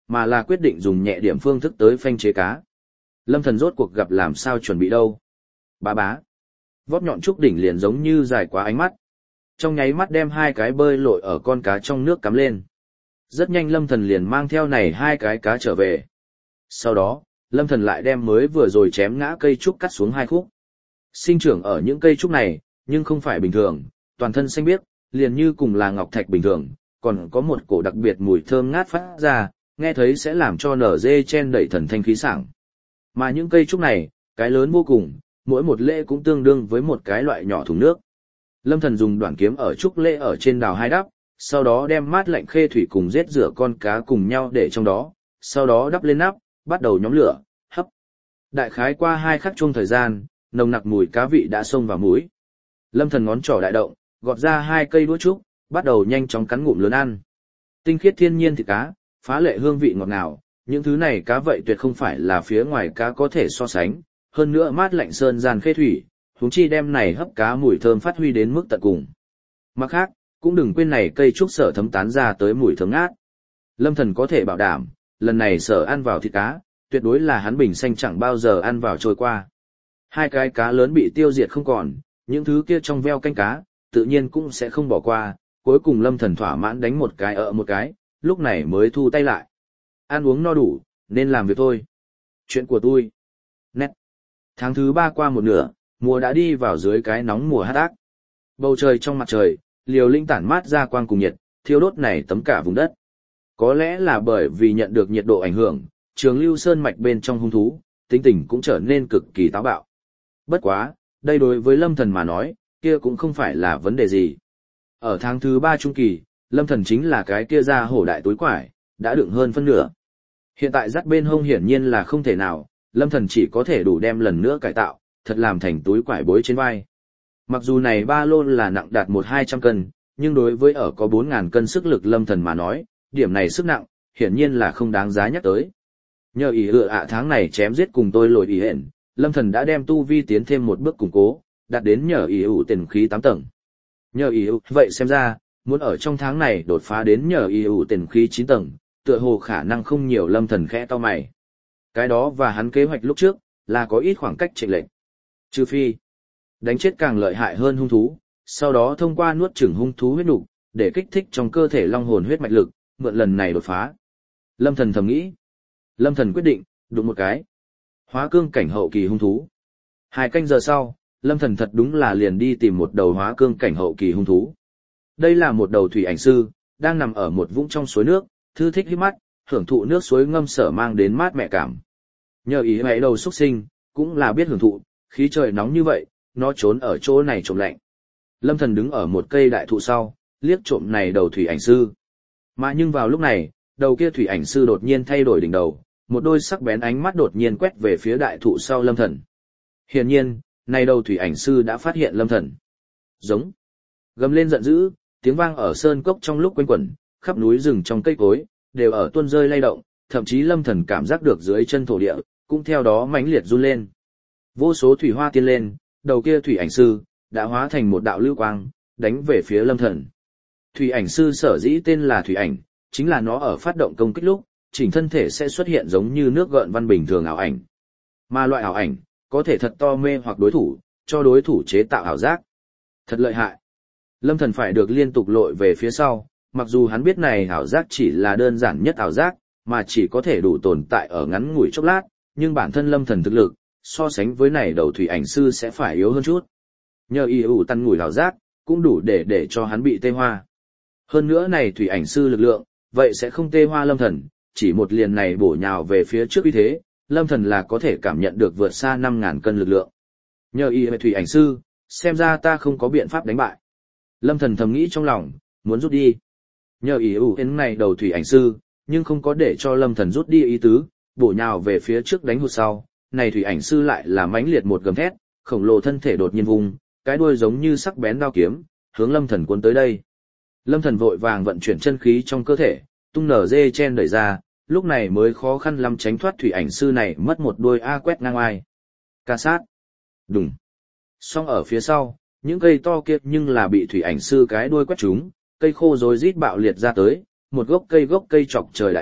mà là quyết định dùng nhẹ điểm phương thức tới phanh chế cá. Lâm Thần rốt cuộc gặp làm sao chuẩn bị đâu. Bá bá. Vót nhọn trúc đỉnh liền giống như dài quá ánh mắt. Trong nháy mắt đem hai cái bơi lội ở con cá trong nước cắm lên. Rất nhanh Lâm Thần liền mang theo này hai cái cá trở về. Sau đó, Lâm Thần lại đem mới vừa rồi chém ngã cây trúc cắt xuống hai khúc. Sinh trưởng ở những cây trúc này, nhưng không phải bình thường, toàn thân xanh biếc, liền như cùng là ngọc thạch bình thường, còn có một cổ đặc biệt mùi thơm ngát phát ra, nghe thấy sẽ làm cho nở dê chen đẩy thần thanh khí sảng. Mà những cây trúc này, cái lớn vô cùng, mỗi một lễ cũng tương đương với một cái loại nhỏ thùng nước. Lâm Thần dùng đoạn kiếm ở trúc lễ ở trên đào hai đắp, sau đó đem mát lạnh khê thủy cùng giết rửa con cá cùng nhau để trong đó, sau đó đắp lên nắp, bắt đầu nhóm lửa, hấp. Đại khái qua 2 khắc chuông thời gian, nồng nặc mùi cá vị đã xông vào mũi. Lâm Thần ngón trỏ đại động, gọt ra 2 cây đũa trúc, bắt đầu nhanh chóng cắn ngụm lớn ăn. Tinh khiết thiên nhiên thịt cá, phá lệ hương vị ngọt ngào, những thứ này cá vậy tuyệt không phải là phía ngoài cá có thể so sánh, hơn nữa mát lạnh sơn gian khê thủy, huống chi đem này hấp cá mùi thơm phát huy đến mức tận cùng. Mặt khác, cũng đừng quên này cây trúc sở thấm tán ra tới mùi thơm ngát. Lâm Thần có thể bảo đảm, lần này sở ăn vào thịt cá, tuyệt đối là hắn bình xanh chẳng bao giờ ăn vào trôi qua. 2 cái cá lớn bị tiêu diệt không còn, những thứ kia trong veo canh cá, tự nhiên cũng sẽ không bỏ qua, cuối cùng Lâm Thần thỏa mãn đánh một cái ở một cái, lúc này mới thu tay lại. Ăn uống no đủ, nên làm việc thôi. Chuyện của tôi. Nét. Tháng thứ 3 qua một nửa, mùa đã đi vào dưới cái nóng mùa hắc ác. Bầu trời trong mặt trời, liều linh tản mát ra quang cùng nhiệt, thiêu đốt này tấm cả vùng đất. Có lẽ là bởi vì nhận được nhiệt độ ảnh hưởng, Trường Lưu Sơn mạch bên trong hung thú, tính tình cũng trở nên cực kỳ táo bạo. Bất quá, đây đối với Lâm Thần mà nói, kia cũng không phải là vấn đề gì. Ở tháng thứ 3 trung kỳ, Lâm Thần chính là cái kia ra hổ đại túi quải, đã đựng hơn phân nửa. Hiện tại dắt bên hông hiển nhiên là không thể nào, Lâm Thần chỉ có thể đủ đem lần nữa cải tạo, thật làm thành túi quải bối trên vai. Mặc dù này ba lô là nặng đạt 1-200 cân, nhưng đối với ở có 4.000 cân sức lực Lâm Thần mà nói, điểm này sức nặng, hiển nhiên là không đáng giá nhắc tới. Nhờ ý tháng này chém giết cùng tôi lội ý hẹn, Lâm Thần đã đem tu vi tiến thêm một bước củng cố, đạt đến nhờ ý tiền khí 8 tầng. Nhờ ý vậy xem ra, muốn ở trong tháng này đột phá đến nhờ ý tiền khí 9 tầng, tựa hồ khả năng không nhiều. Lâm Thần khẽ cau mày. Cái đó và hắn kế hoạch lúc trước, là có ít khoảng cách chênh lệch. Trừ phi, đánh chết càng lợi hại hơn hung thú, sau đó thông qua nuốt chửng hung thú huyết nục, để kích thích trong cơ thể long hồn huyết mạch lực, mượn lần này đột phá. Lâm Thần thầm nghĩ. Lâm Thần quyết định, đụng một cái. Hóa cương cảnh hậu kỳ hung thú. 2 canh giờ sau, Lâm Thần thật đúng là liền đi tìm một đầu hóa cương cảnh hậu kỳ hung thú. Đây là một đầu thủy ảnh sư, đang nằm ở một vũng trong suối nước, thư thích hít mắt, hưởng thụ nước suối ngâm sở mang đến mát mẻ cảm. Nhờ ý mẹ đầu xuất sinh, cũng là biết hưởng thụ, khí trời nóng như vậy, nó trốn ở chỗ này trộm lạnh. Lâm Thần đứng ở một cây đại thụ sau, liếc trộm này đầu thủy ảnh sư. Mà nhưng vào lúc này, đầu kia thủy ảnh sư đột nhiên thay đổi đỉnh đầu, một đôi sắc bén ánh mắt đột nhiên quét về phía đại thụ sau Lâm Thần. Hiển nhiên, này đầu thủy ảnh sư đã phát hiện Lâm Thần. Giống. Gầm lên giận dữ, tiếng vang ở sơn cốc trong lúc quanh quẩn, khắp núi rừng trong cây cối, đều ở tuôn rơi lay động, thậm chí Lâm Thần cảm giác được dưới chân thổ địa, cũng theo đó mãnh liệt run lên. Vô số thủy hoa tiên lên, đầu kia thủy ảnh sư, đã hóa thành một đạo lưu quang, đánh về phía Lâm Thần. Thủy ảnh sư sở dĩ tên là thủy ảnh, chính là nó ở phát động công kích lúc, chỉnh thân thể sẽ xuất hiện giống như nước gợn văn bình thường ảo ảnh. Mà loại ảo ảnh, có thể thật to mê hoặc đối thủ, cho đối thủ chế tạo ảo giác. Thật lợi hại. Lâm Thần phải được liên tục lội về phía sau, mặc dù hắn biết này ảo giác chỉ là đơn giản nhất ảo giác, mà chỉ có thể đủ tồn tại ở ngắn ngủi chốc lát, nhưng bản thân Lâm Thần thực lực, so sánh với này đầu thủy ảnh sư sẽ phải yếu hơn chút. Nhờ tăng ngủi ảo giác, cũng đủ để cho hắn bị tê hoa. Hơn nữa này thủy ảnh sư lực lượng, vậy sẽ không tê hoa Lâm Thần, chỉ một liền này bổ nhào về phía trước uy thế, Lâm Thần là có thể cảm nhận được vượt xa 5.000 cân lực lượng. Nhờ thủy ảnh sư, xem ra ta không có biện pháp đánh bại. Lâm Thần thầm nghĩ trong lòng, muốn rút đi. Nhờ này đầu thủy ảnh sư, nhưng không có để cho Lâm Thần rút đi ý tứ, bổ nhào về phía trước đánh hụt sau, này thủy ảnh sư lại là mãnh liệt một gầm thét, khổng lồ thân thể đột nhiên vùng, cái đuôi giống như sắc bén đao kiếm, hướng Lâm Thần cuốn tới đây. Lâm Thần vội vàng vận chuyển chân khí trong cơ thể, tung nở dê chen đẩy ra, lúc này mới khó khăn lắm tránh thoát thủy ảnh sư này mất một đuôi a quét ngang ai. Ca sát. Đùng. Song ở phía sau, những cây to kia nhưng là bị thủy ảnh sư cái đuôi quét trúng, cây khô rồi rít bạo liệt ra tới, một gốc cây chọc trời đại thụ,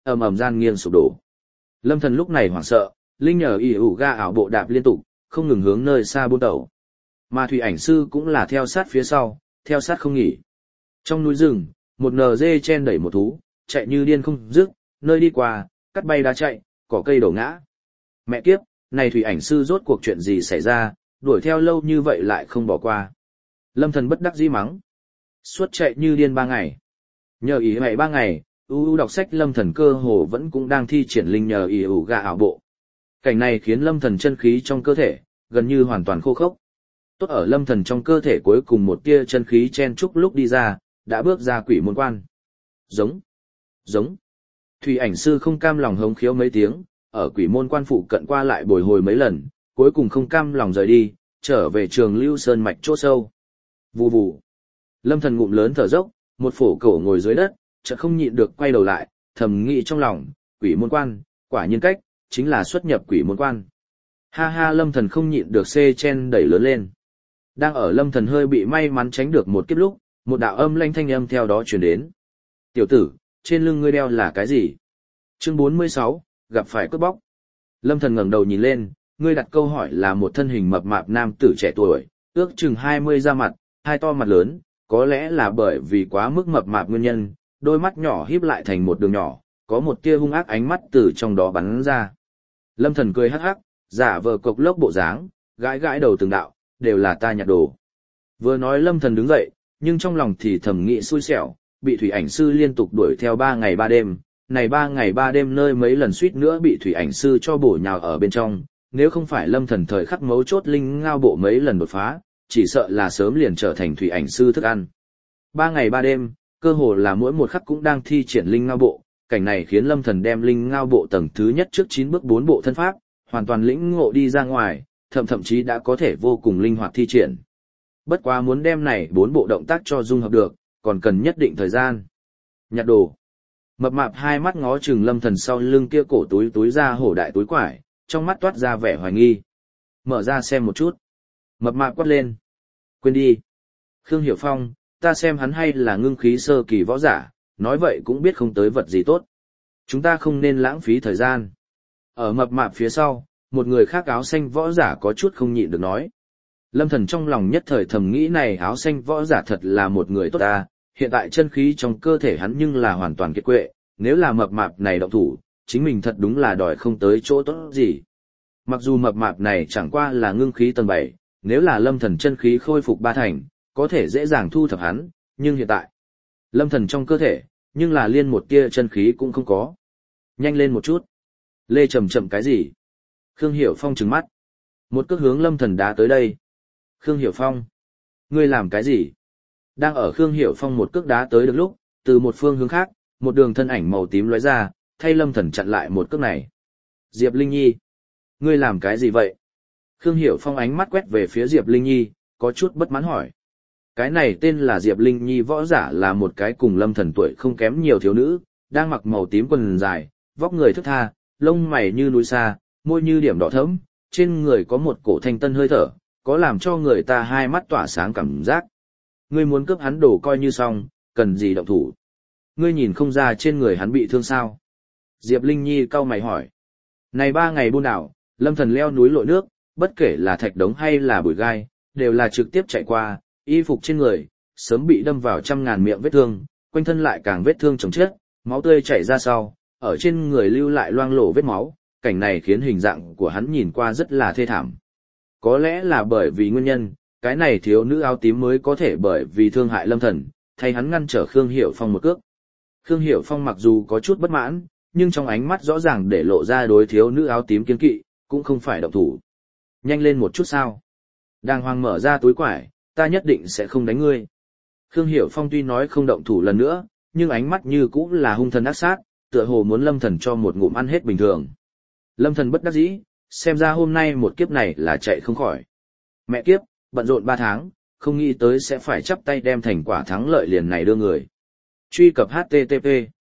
ầm ầm gian nghiêng sụp đổ. Lâm Thần lúc này hoảng sợ, linh nhờ y ủ ga ảo bộ đạp liên tục, không ngừng hướng nơi xa buôn tẩu. Mà thủy ảnh sư cũng là theo sát phía sau, theo sát không nghỉ. Trong núi rừng, một NG chen đẩy một thú, chạy như điên không dứt, nơi đi qua, cắt bay đá chạy, cỏ cây đổ ngã. Mẹ kiếp, này thủy ảnh sư rốt cuộc chuyện gì xảy ra, đuổi theo lâu như vậy lại không bỏ qua. Lâm Thần bất đắc dĩ mắng. Suốt chạy như điên 3 ngày. Nhờ ý mày 3 ngày, đọc sách Lâm Thần cơ hồ vẫn cũng đang thi triển linh nhờ ý gà ảo bộ. Cảnh này khiến Lâm Thần chân khí trong cơ thể gần như hoàn toàn khô khốc. Tốt ở Lâm Thần trong cơ thể cuối cùng một tia chân khí chen chúc lúc đi ra, đã bước ra quỷ môn quan. Giống, giống. Thủy ảnh sư không cam lòng hống khiếu mấy tiếng, ở quỷ môn quan phụ cận qua lại bồi hồi mấy lần, cuối cùng không cam lòng rời đi, trở về Trường Lưu Sơn mạch chỗ sâu. Vù vù. Lâm Thần ngụm lớn thở dốc, một phổ cổ ngồi dưới đất, chợt không nhịn được quay đầu lại, thầm nghĩ trong lòng, quỷ môn quan, quả nhiên cách, chính là xuất nhập quỷ môn quan. Ha ha, Lâm Thần không nhịn được xê chen đẩy lớn lên. Đang ở Lâm Thần hơi bị may mắn tránh được một kiếp lúc, một đạo âm lanh thanh âm theo đó truyền đến. Tiểu tử, trên lưng ngươi đeo là cái gì? Chương 46, gặp phải cướp bóc. Lâm Thần ngẩng đầu nhìn lên, ngươi đặt câu hỏi là một thân hình mập mạp nam tử trẻ tuổi, ước chừng 20 da mặt, hai to mặt lớn, có lẽ là bởi vì quá mức mập mạp nguyên nhân, đôi mắt nhỏ híp lại thành một đường nhỏ, có một tia hung ác ánh mắt từ trong đó bắn ra. Lâm Thần cười hắc hắc, giả vờ cộc lốc bộ dáng, gãi gãi đầu từng đạo, đều là ta nhặt đồ. Vừa nói Lâm Thần đứng dậy, nhưng trong lòng thì thầm nghĩ xui xẻo, bị thủy ảnh sư liên tục đuổi theo 3 ngày 3 đêm, này 3 ngày 3 đêm nơi mấy lần suýt nữa bị thủy ảnh sư cho bổ nhào ở bên trong, nếu không phải Lâm Thần thời khắc mấu chốt linh ngao bộ mấy lần đột phá, chỉ sợ là sớm liền trở thành thủy ảnh sư thức ăn. 3 ngày 3 đêm, cơ hồ là mỗi một khắc cũng đang thi triển linh ngao bộ, cảnh này khiến Lâm Thần đem linh ngao bộ tầng thứ nhất trước 9 bước 4 bộ thân pháp, hoàn toàn lĩnh ngộ đi ra ngoài, thậm chí đã có thể vô cùng linh hoạt thi triển. Bất quá muốn đem này 4 bộ động tác cho dung hợp được, còn cần nhất định thời gian. Nhặt đồ. Mập mạp hai mắt ngó chừng Lâm Thần sau lưng kia cổ túi ra hổ đại túi quải, trong mắt toát ra vẻ hoài nghi. Mở ra xem một chút. Mập mạp quát lên. Quên đi. Khương Hiểu Phong, ta xem hắn hay là ngưng khí sơ kỳ võ giả, nói vậy cũng biết không tới vật gì tốt. Chúng ta không nên lãng phí thời gian. Ở mập mạp phía sau, một người khác áo xanh võ giả có chút không nhịn được nói. Lâm Thần trong lòng nhất thời thầm nghĩ này áo xanh võ giả thật là một người tốt ta, hiện tại chân khí trong cơ thể hắn nhưng là hoàn toàn kiệt quệ, nếu là mập mạp này động thủ, chính mình thật đúng là đòi không tới chỗ tốt gì. Mặc dù mập mạp này chẳng qua là ngưng khí tầng 7, nếu là Lâm Thần chân khí khôi phục 3 thành, có thể dễ dàng thu thập hắn, nhưng hiện tại, Lâm Thần trong cơ thể, nhưng là liên một tia chân khí cũng không có. Nhanh lên một chút. Lê chậm chậm cái gì? Khương Hiểu Phong trừng mắt. Một cước hướng Lâm Thần đá tới đây. Khương Hiểu Phong, ngươi làm cái gì? Đang ở Khương Hiểu Phong một cước đá tới được lúc, từ một phương hướng khác, một đường thân ảnh màu tím lóe ra, thay Lâm Thần chặn lại một cước này. Diệp Linh Nhi, ngươi làm cái gì vậy? Khương Hiểu Phong ánh mắt quét về phía Diệp Linh Nhi, có chút bất mãn hỏi. Cái này tên là Diệp Linh Nhi võ giả là một cái cùng Lâm Thần tuổi không kém nhiều thiếu nữ, đang mặc màu tím quần dài, vóc người thướt tha, lông mày như núi xa, môi như điểm đỏ thẫm, trên người có một cổ thanh tân hơi thở, có làm cho người ta hai mắt tỏa sáng cảm giác. Ngươi muốn cướp hắn đồ coi như xong, cần gì động thủ? Ngươi nhìn không ra trên người hắn bị thương sao? Diệp Linh Nhi cau mày hỏi. Này 3 ngày buôn đảo, Lâm Thần leo núi lội nước, bất kể là thạch đống hay là bụi gai, đều là trực tiếp chạy qua, y phục trên người, sớm bị đâm vào trăm ngàn miệng vết thương, quanh thân lại càng vết thương chồng chết, máu tươi chảy ra sau, ở trên người lưu lại loang lổ vết máu, cảnh này khiến hình dạng của hắn nhìn qua rất là thê thảm. Có lẽ là bởi vì nguyên nhân, cái này thiếu nữ áo tím mới có thể bởi vì thương hại Lâm Thần, thay hắn ngăn trở Khương Hiểu Phong một cước. Khương Hiểu Phong mặc dù có chút bất mãn, nhưng trong ánh mắt rõ ràng để lộ ra đối thiếu nữ áo tím kiên kỵ, cũng không phải động thủ. Nhanh lên một chút sao? Đàng hoàng mở ra túi quải, ta nhất định sẽ không đánh ngươi. Khương Hiểu Phong tuy nói không động thủ lần nữa, nhưng ánh mắt như cũng là hung thần ác sát, tựa hồ muốn Lâm Thần cho một ngụm ăn hết bình thường. Lâm Thần bất đắc dĩ, xem ra hôm nay một kiếp này là chạy không khỏi. Mẹ kiếp, bận rộn 3 tháng, không nghĩ tới sẽ phải chắp tay đem thành quả thắng lợi liền này đưa người. Truy cập HTTP.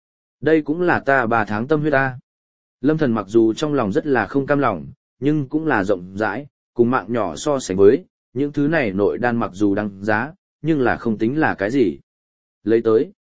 Đây cũng là ta 3 tháng tâm huyết ta. Lâm Thần mặc dù trong lòng rất là không cam lòng, nhưng cũng là rộng rãi, cùng mạng nhỏ so sánh với, những thứ này nội đan mặc dù đăng giá, nhưng là không tính là cái gì. Lấy tới.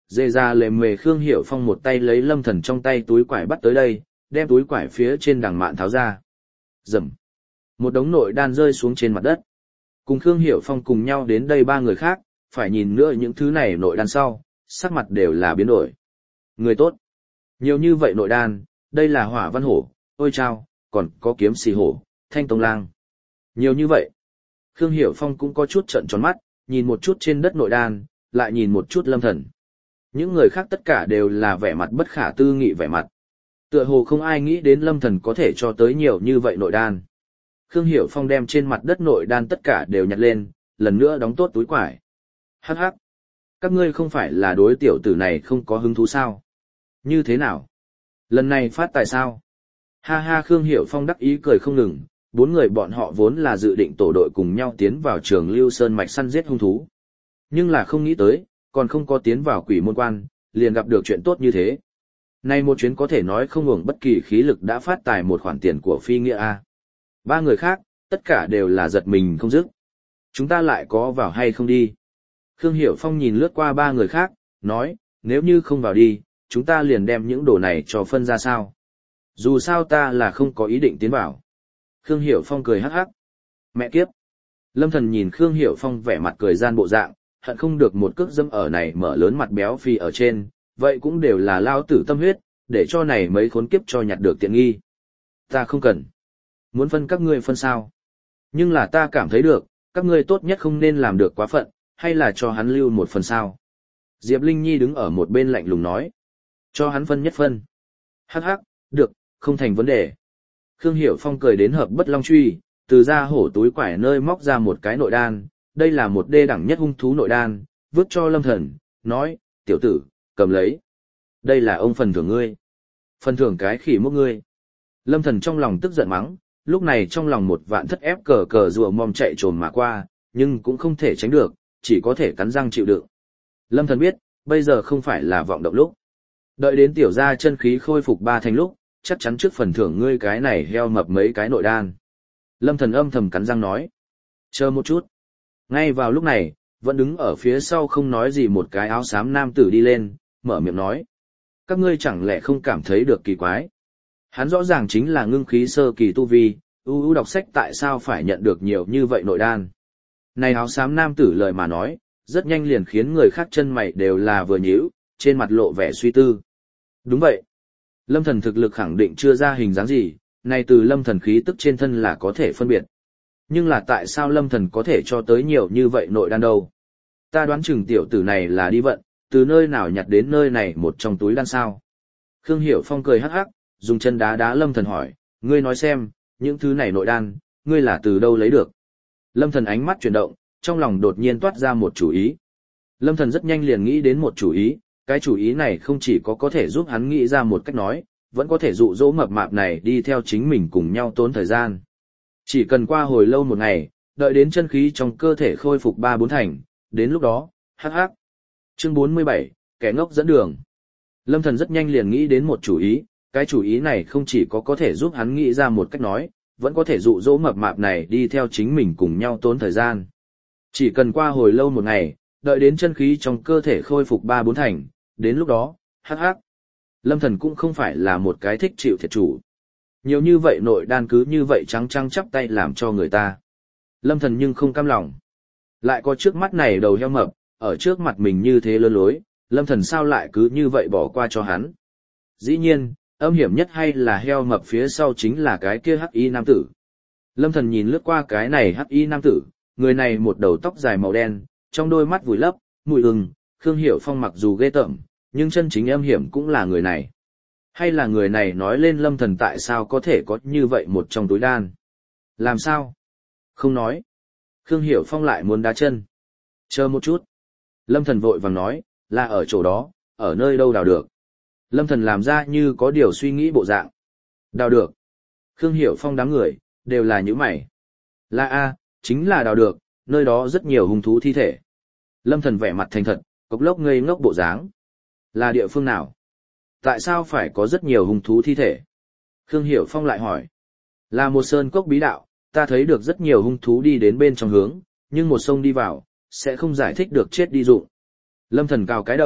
dê ra lề mề Khương Hiểu Phong một tay lấy Lâm Thần trong tay túi quải bắt tới đây, đem túi quải phía trên đằng mạn tháo ra. Rầm. Một đống nội đan rơi xuống trên mặt đất. Cùng Khương Hiểu Phong cùng nhau đến đây ba người khác, phải nhìn nữa những thứ này nội đan sau, sắc mặt đều là biến đổi. Người tốt. Nhiều như vậy nội đan, đây là Hỏa Văn Hổ, ôi chao, còn có Kiếm Xì Hổ, Thanh Tông Lang. Nhiều như vậy. Khương Hiểu Phong cũng có chút trợn tròn mắt, nhìn một chút trên đất nội đan, lại nhìn một chút Lâm Thần. Những người khác tất cả đều là vẻ mặt bất khả tư nghị vẻ mặt. Tựa hồ không ai nghĩ đến Lâm Thần có thể cho tới nhiều như vậy nội đan. Khương Hiểu Phong đem trên mặt đất nội đan tất cả đều nhặt lên, lần nữa đóng tốt túi quải. Hắc hắc. Các ngươi không phải là đối tiểu tử này không có hứng thú sao? Như thế nào? Lần này phát tài sao? Ha ha, Khương Hiểu Phong đắc ý cười không ngừng, bốn người bọn họ vốn là dự định tổ đội cùng nhau tiến vào Trường Lưu Sơn mạch săn giết hung thú. Nhưng là không nghĩ tới, còn không có tiến vào Quỷ Môn Quan, liền gặp được chuyện tốt như thế. Nay một chuyến có thể nói không hưởng bất kỳ khí lực đã phát tài một khoản tiền của phi nghĩa A. Ba người khác, tất cả đều là giật mình không dứt. Chúng ta lại có vào hay không đi? Khương Hiểu Phong nhìn lướt qua ba người khác, nói, nếu như không vào đi, chúng ta liền đem những đồ này cho phân ra sao. Dù sao ta là không có ý định tiến vào. Khương Hiểu Phong cười hắc hắc. Mẹ kiếp. Lâm Thần nhìn Khương Hiểu Phong vẻ mặt cười gian bộ dạng, hận không được một cước dâm ở này mở lớn mặt béo phi ở trên, vậy cũng đều là lao tử tâm huyết, để cho này mấy khốn kiếp cho nhặt được tiện nghi. Ta không cần. Muốn phân các ngươi phân sao? Nhưng là ta cảm thấy được, các ngươi tốt nhất không nên làm được quá phận, hay là cho hắn lưu một phần sao? Diệp Linh Nhi đứng ở một bên lạnh lùng nói. Cho hắn phân nhất phân. Hắc hắc, được, không thành vấn đề. Khương Hiểu Phong cười đến hợp bất long truy, từ ra hổ túi quải nơi móc ra một cái nội đan, đây là một đê đẳng nhất hung thú nội đan, vứt cho Lâm Thần, nói, tiểu tử, cầm lấy. Đây là ông phần thưởng ngươi. Phần thưởng cái khỉ mốc ngươi. Lâm Thần trong lòng tức giận mắng, lúc này trong lòng một vạn thất ép cờ cờ rùa mòm chạy trồm mà qua, nhưng cũng không thể tránh được, chỉ có thể cắn răng chịu đựng. Lâm Thần biết, bây giờ không phải là vọng động lúc. Đợi đến tiểu gia chân khí khôi phục ba thành lúc, chắc chắn trước phần thưởng ngươi cái này heo mập mấy cái nội đan. Lâm Thần âm thầm cắn răng nói. Chờ một chút. Ngay vào lúc này, vẫn đứng ở phía sau không nói gì một cái áo xám nam tử đi lên, mở miệng nói. Các ngươi chẳng lẽ không cảm thấy được kỳ quái? Hắn rõ ràng chính là ngưng khí sơ kỳ tu vi, ưu đọc sách tại sao phải nhận được nhiều như vậy nội đan. Này áo xám nam tử lời mà nói, rất nhanh liền khiến người khác chân mày đều là vừa nhíu, trên mặt lộ vẻ suy tư. Đúng vậy. Lâm Thần thực lực khẳng định chưa ra hình dáng gì, này từ Lâm Thần khí tức trên thân là có thể phân biệt. Nhưng là tại sao Lâm Thần có thể cho tới nhiều như vậy nội đan đâu? Ta đoán chừng tiểu tử này là đi vận, từ nơi nào nhặt đến nơi này một trong túi đan sao? Khương Hiểu Phong cười hắc hắc, dùng chân đá đá Lâm Thần hỏi, ngươi nói xem, những thứ này nội đan, ngươi là từ đâu lấy được? Lâm Thần ánh mắt chuyển động, trong lòng đột nhiên toát ra một chủ ý. Lâm Thần rất nhanh liền nghĩ đến một chủ ý, cái chủ ý này không chỉ có thể giúp hắn nghĩ ra một cách nói, vẫn có thể dụ dỗ mập mạp này đi theo chính mình cùng nhau tốn thời gian. Chỉ cần qua hồi lâu một ngày, đợi đến chân khí trong cơ thể khôi phục 3-4 thành, đến lúc đó, hắc hắc. Chương 47, kẻ ngốc dẫn đường. Lâm Thần rất nhanh liền nghĩ đến một chủ ý, cái chủ ý này không chỉ có thể giúp hắn nghĩ ra một cách nói, vẫn có thể dụ dỗ mập mạp này đi theo chính mình cùng nhau tốn thời gian. Chỉ cần qua hồi lâu một ngày, đợi đến chân khí trong cơ thể khôi phục 3-4 thành, đến lúc đó, hắc hắc. Lâm Thần cũng không phải là một cái thích chịu thiệt chủ. Nhiều như vậy nội đan cứ như vậy trắng trắng chắp tay làm cho người ta. Lâm Thần nhưng không cam lòng. Lại có trước mắt này đầu heo mập, ở trước mặt mình như thế lơ lối, Lâm Thần sao lại cứ như vậy bỏ qua cho hắn. Dĩ nhiên, âm hiểm nhất hay là heo mập phía sau chính là cái kia hắc y nam tử. Lâm Thần nhìn lướt qua cái này hắc y nam tử, người này một đầu tóc dài màu đen, trong đôi mắt vùi lấp, mùi ừng, Khương Hiểu Phong mặc dù ghê tởm, nhưng chân chính âm hiểm cũng là người này. Hay là người này nói lên Lâm Thần tại sao có thể có như vậy một trong túi đan? Làm sao? Không nói. Khương Hiểu Phong lại muốn đá chân. Chờ một chút. Lâm Thần vội vàng nói, là ở chỗ đó, ở nơi đâu đào được. Lâm Thần làm ra như có điều suy nghĩ bộ dạng. Đào được. Khương Hiểu Phong đám người, đều là những mày. Là A, chính là đào được, nơi đó rất nhiều hung thú thi thể. Lâm Thần vẻ mặt thành thật, cốc lốc ngây ngốc bộ dáng. Là địa phương nào? Tại sao phải có rất nhiều hung thú thi thể? Khương Hiểu Phong lại hỏi. Là một sơn cốc bí đạo, ta thấy được rất nhiều hung thú đi đến bên trong hướng, nhưng một sông đi vào, sẽ không giải thích được chết đi dụng. Lâm Thần cào cái đầu,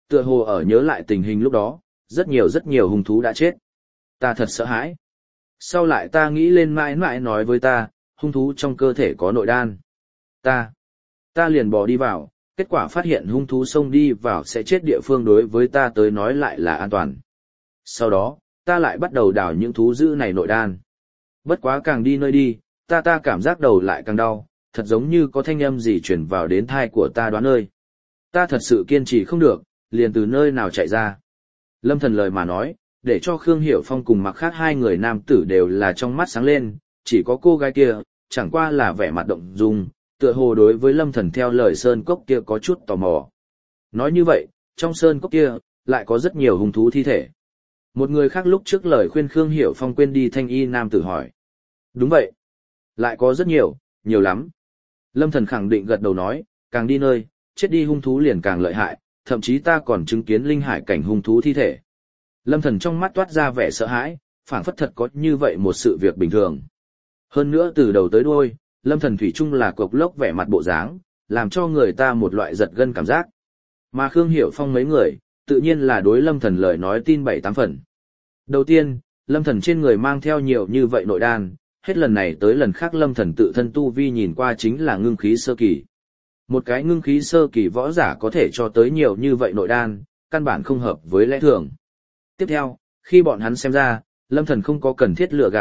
tựa hồ ở nhớ lại tình hình lúc đó, rất nhiều hung thú đã chết. Ta thật sợ hãi. Sau lại ta nghĩ lên mãi mãi nói với ta, hung thú trong cơ thể có nội đan. Ta liền bỏ đi vào, kết quả phát hiện hung thú xông đi vào sẽ chết địa phương đối với ta tới nói lại là an toàn. Sau đó, ta lại bắt đầu đào những thú dữ này nội đan. Bất quá càng đi nơi đi, ta cảm giác đầu lại càng đau, thật giống như có thanh âm gì truyền vào đến thai của ta đoán ơi. Ta thật sự kiên trì không được, liền từ nơi nào chạy ra. Lâm Thần lời mà nói, để cho Khương Hiểu Phong cùng mặc khác hai người nam tử đều là trong mắt sáng lên, chỉ có cô gái kia, chẳng qua là vẻ mặt động dung, tựa hồ đối với Lâm Thần theo lời sơn cốc kia có chút tò mò. Nói như vậy, trong sơn cốc kia, lại có rất nhiều hung thú thi thể. Một người khác lúc trước lời khuyên Khương Hiểu Phong quên đi thanh y nam tử hỏi. Đúng vậy. Lại có rất nhiều, nhiều lắm. Lâm Thần khẳng định gật đầu nói, càng đi nơi, chết đi hung thú liền càng lợi hại, thậm chí ta còn chứng kiến linh hải cảnh hung thú thi thể. Lâm Thần trong mắt toát ra vẻ sợ hãi, phảng phất thật có như vậy một sự việc bình thường. Hơn nữa từ đầu tới đuôi, Lâm Thần thủy chung là cục lốc vẻ mặt bộ dáng, làm cho người ta một loại giật gân cảm giác. Mà Khương Hiểu Phong mấy người, tự nhiên là đối Lâm Thần lời nói tin 7-8 phần. Đầu tiên, Lâm Thần trên người mang theo nhiều như vậy nội đan, hết lần này tới lần khác Lâm Thần tự thân tu vi nhìn qua chính là ngưng khí sơ kỳ. Một cái ngưng khí sơ kỳ võ giả có thể cho tới nhiều như vậy nội đan, căn bản không hợp với lẽ thường. Tiếp theo, khi bọn hắn xem ra, Lâm Thần không có cần thiết lừa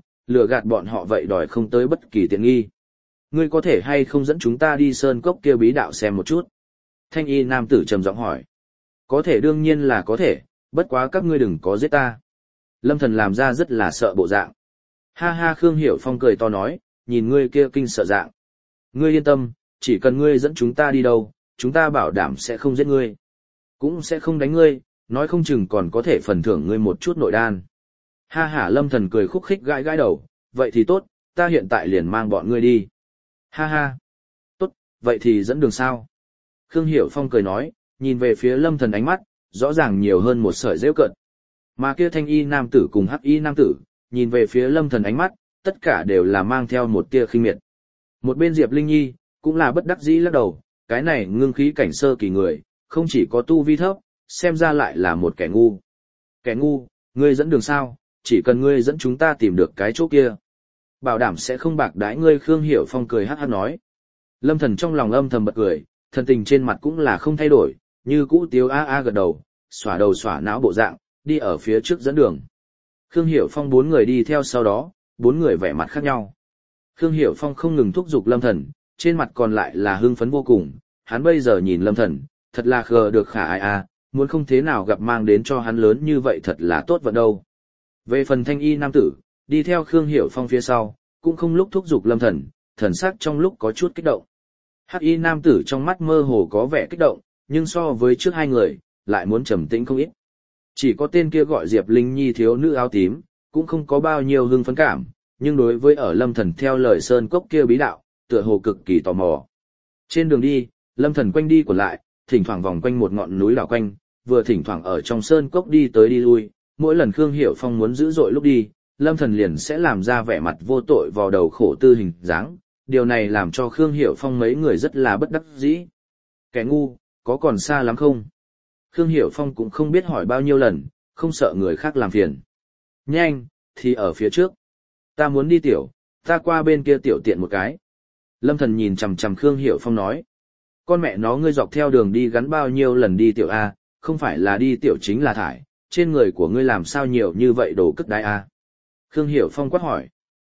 gạt bọn họ vậy đòi không tới bất kỳ tiện nghi. Ngươi có thể hay không dẫn chúng ta đi sơn cốc kia bí đạo xem một chút? Thanh y nam tử trầm giọng hỏi. Có thể đương nhiên là có thể, bất quá các ngươi đừng có giết ta. Lâm Thần làm ra rất là sợ bộ dạng. Ha ha Khương Hiểu Phong cười to nói, nhìn ngươi kia kinh sợ dạng. Ngươi yên tâm, chỉ cần ngươi dẫn chúng ta đi đâu, chúng ta bảo đảm sẽ không giết ngươi. Cũng sẽ không đánh ngươi, nói không chừng còn có thể phần thưởng ngươi một chút nội đan. Ha ha Lâm Thần cười khúc khích gãi gãi đầu, vậy thì tốt, ta hiện tại liền mang bọn ngươi đi. Ha ha. Tốt, vậy thì dẫn đường sao? Khương Hiểu Phong cười nói, nhìn về phía Lâm Thần ánh mắt, rõ ràng nhiều hơn một sợi giễu cợt. Mà kia thanh y nam tử cùng hắc y nam tử, nhìn về phía Lâm Thần ánh mắt, tất cả đều là mang theo một tia khinh miệt. Một bên Diệp Linh Nhi, cũng là bất đắc dĩ lắc đầu, cái này ngưng khí cảnh sơ kỳ người, không chỉ có tu vi thấp, xem ra lại là một kẻ ngu. Kẻ ngu, ngươi dẫn đường sao, chỉ cần ngươi dẫn chúng ta tìm được cái chỗ kia. Bảo đảm sẽ không bạc đãi ngươi. Khương Hiểu Phong cười hắc hắc nói. Lâm Thần trong lòng âm thầm bật cười, thần tình trên mặt cũng là không thay đổi, như cũ tiếu a gật đầu, xỏa đầu xỏa não bộ dạng, đi ở phía trước dẫn đường. Khương Hiểu Phong 4 người đi theo sau đó, 4 người vẻ mặt khác nhau. Khương Hiểu Phong không ngừng thúc giục Lâm Thần, trên mặt còn lại là hưng phấn vô cùng, hắn bây giờ nhìn Lâm Thần, thật là khờ được khả ai a, muốn không thế nào gặp mang đến cho hắn lớn như vậy thật là tốt vận đâu. Về phần thanh y nam tử, đi theo Khương Hiểu Phong phía sau, cũng không lúc thúc giục Lâm Thần, thần sắc trong lúc có chút kích động. Hắc y nam tử trong mắt mơ hồ có vẻ kích động, nhưng so với trước hai người, lại muốn trầm tĩnh không ít. Chỉ có tên kia gọi Diệp Linh Nhi thiếu nữ áo tím, cũng không có bao nhiêu hưng phấn cảm, nhưng đối với ở Lâm Thần theo lời sơn cốc kia bí đạo, tựa hồ cực kỳ tò mò. Trên đường đi, Lâm Thần quanh đi quẩn lại, thỉnh thoảng vòng quanh một ngọn núi đảo quanh, vừa thỉnh thoảng ở trong sơn cốc đi tới đi lui, mỗi lần Khương Hiểu Phong muốn dữ dội lúc đi, Lâm Thần liền sẽ làm ra vẻ mặt vô tội vào đầu khổ tư hình dáng, điều này làm cho Khương Hiểu Phong mấy người rất là bất đắc dĩ. Kẻ ngu, có còn xa lắm không? Khương Hiểu Phong cũng không biết hỏi bao nhiêu lần, không sợ người khác làm phiền. Nhanh, thì ở phía trước. Ta muốn đi tiểu, ta qua bên kia tiểu tiện một cái. Lâm Thần nhìn chằm chằm Khương Hiểu Phong nói. Con mẹ nó ngươi dọc theo đường đi gắn bao nhiêu lần đi tiểu A, không phải là đi tiểu chính là thải, trên người của ngươi làm sao nhiều như vậy đồ cất đái A. Khương Hiểu Phong quát hỏi.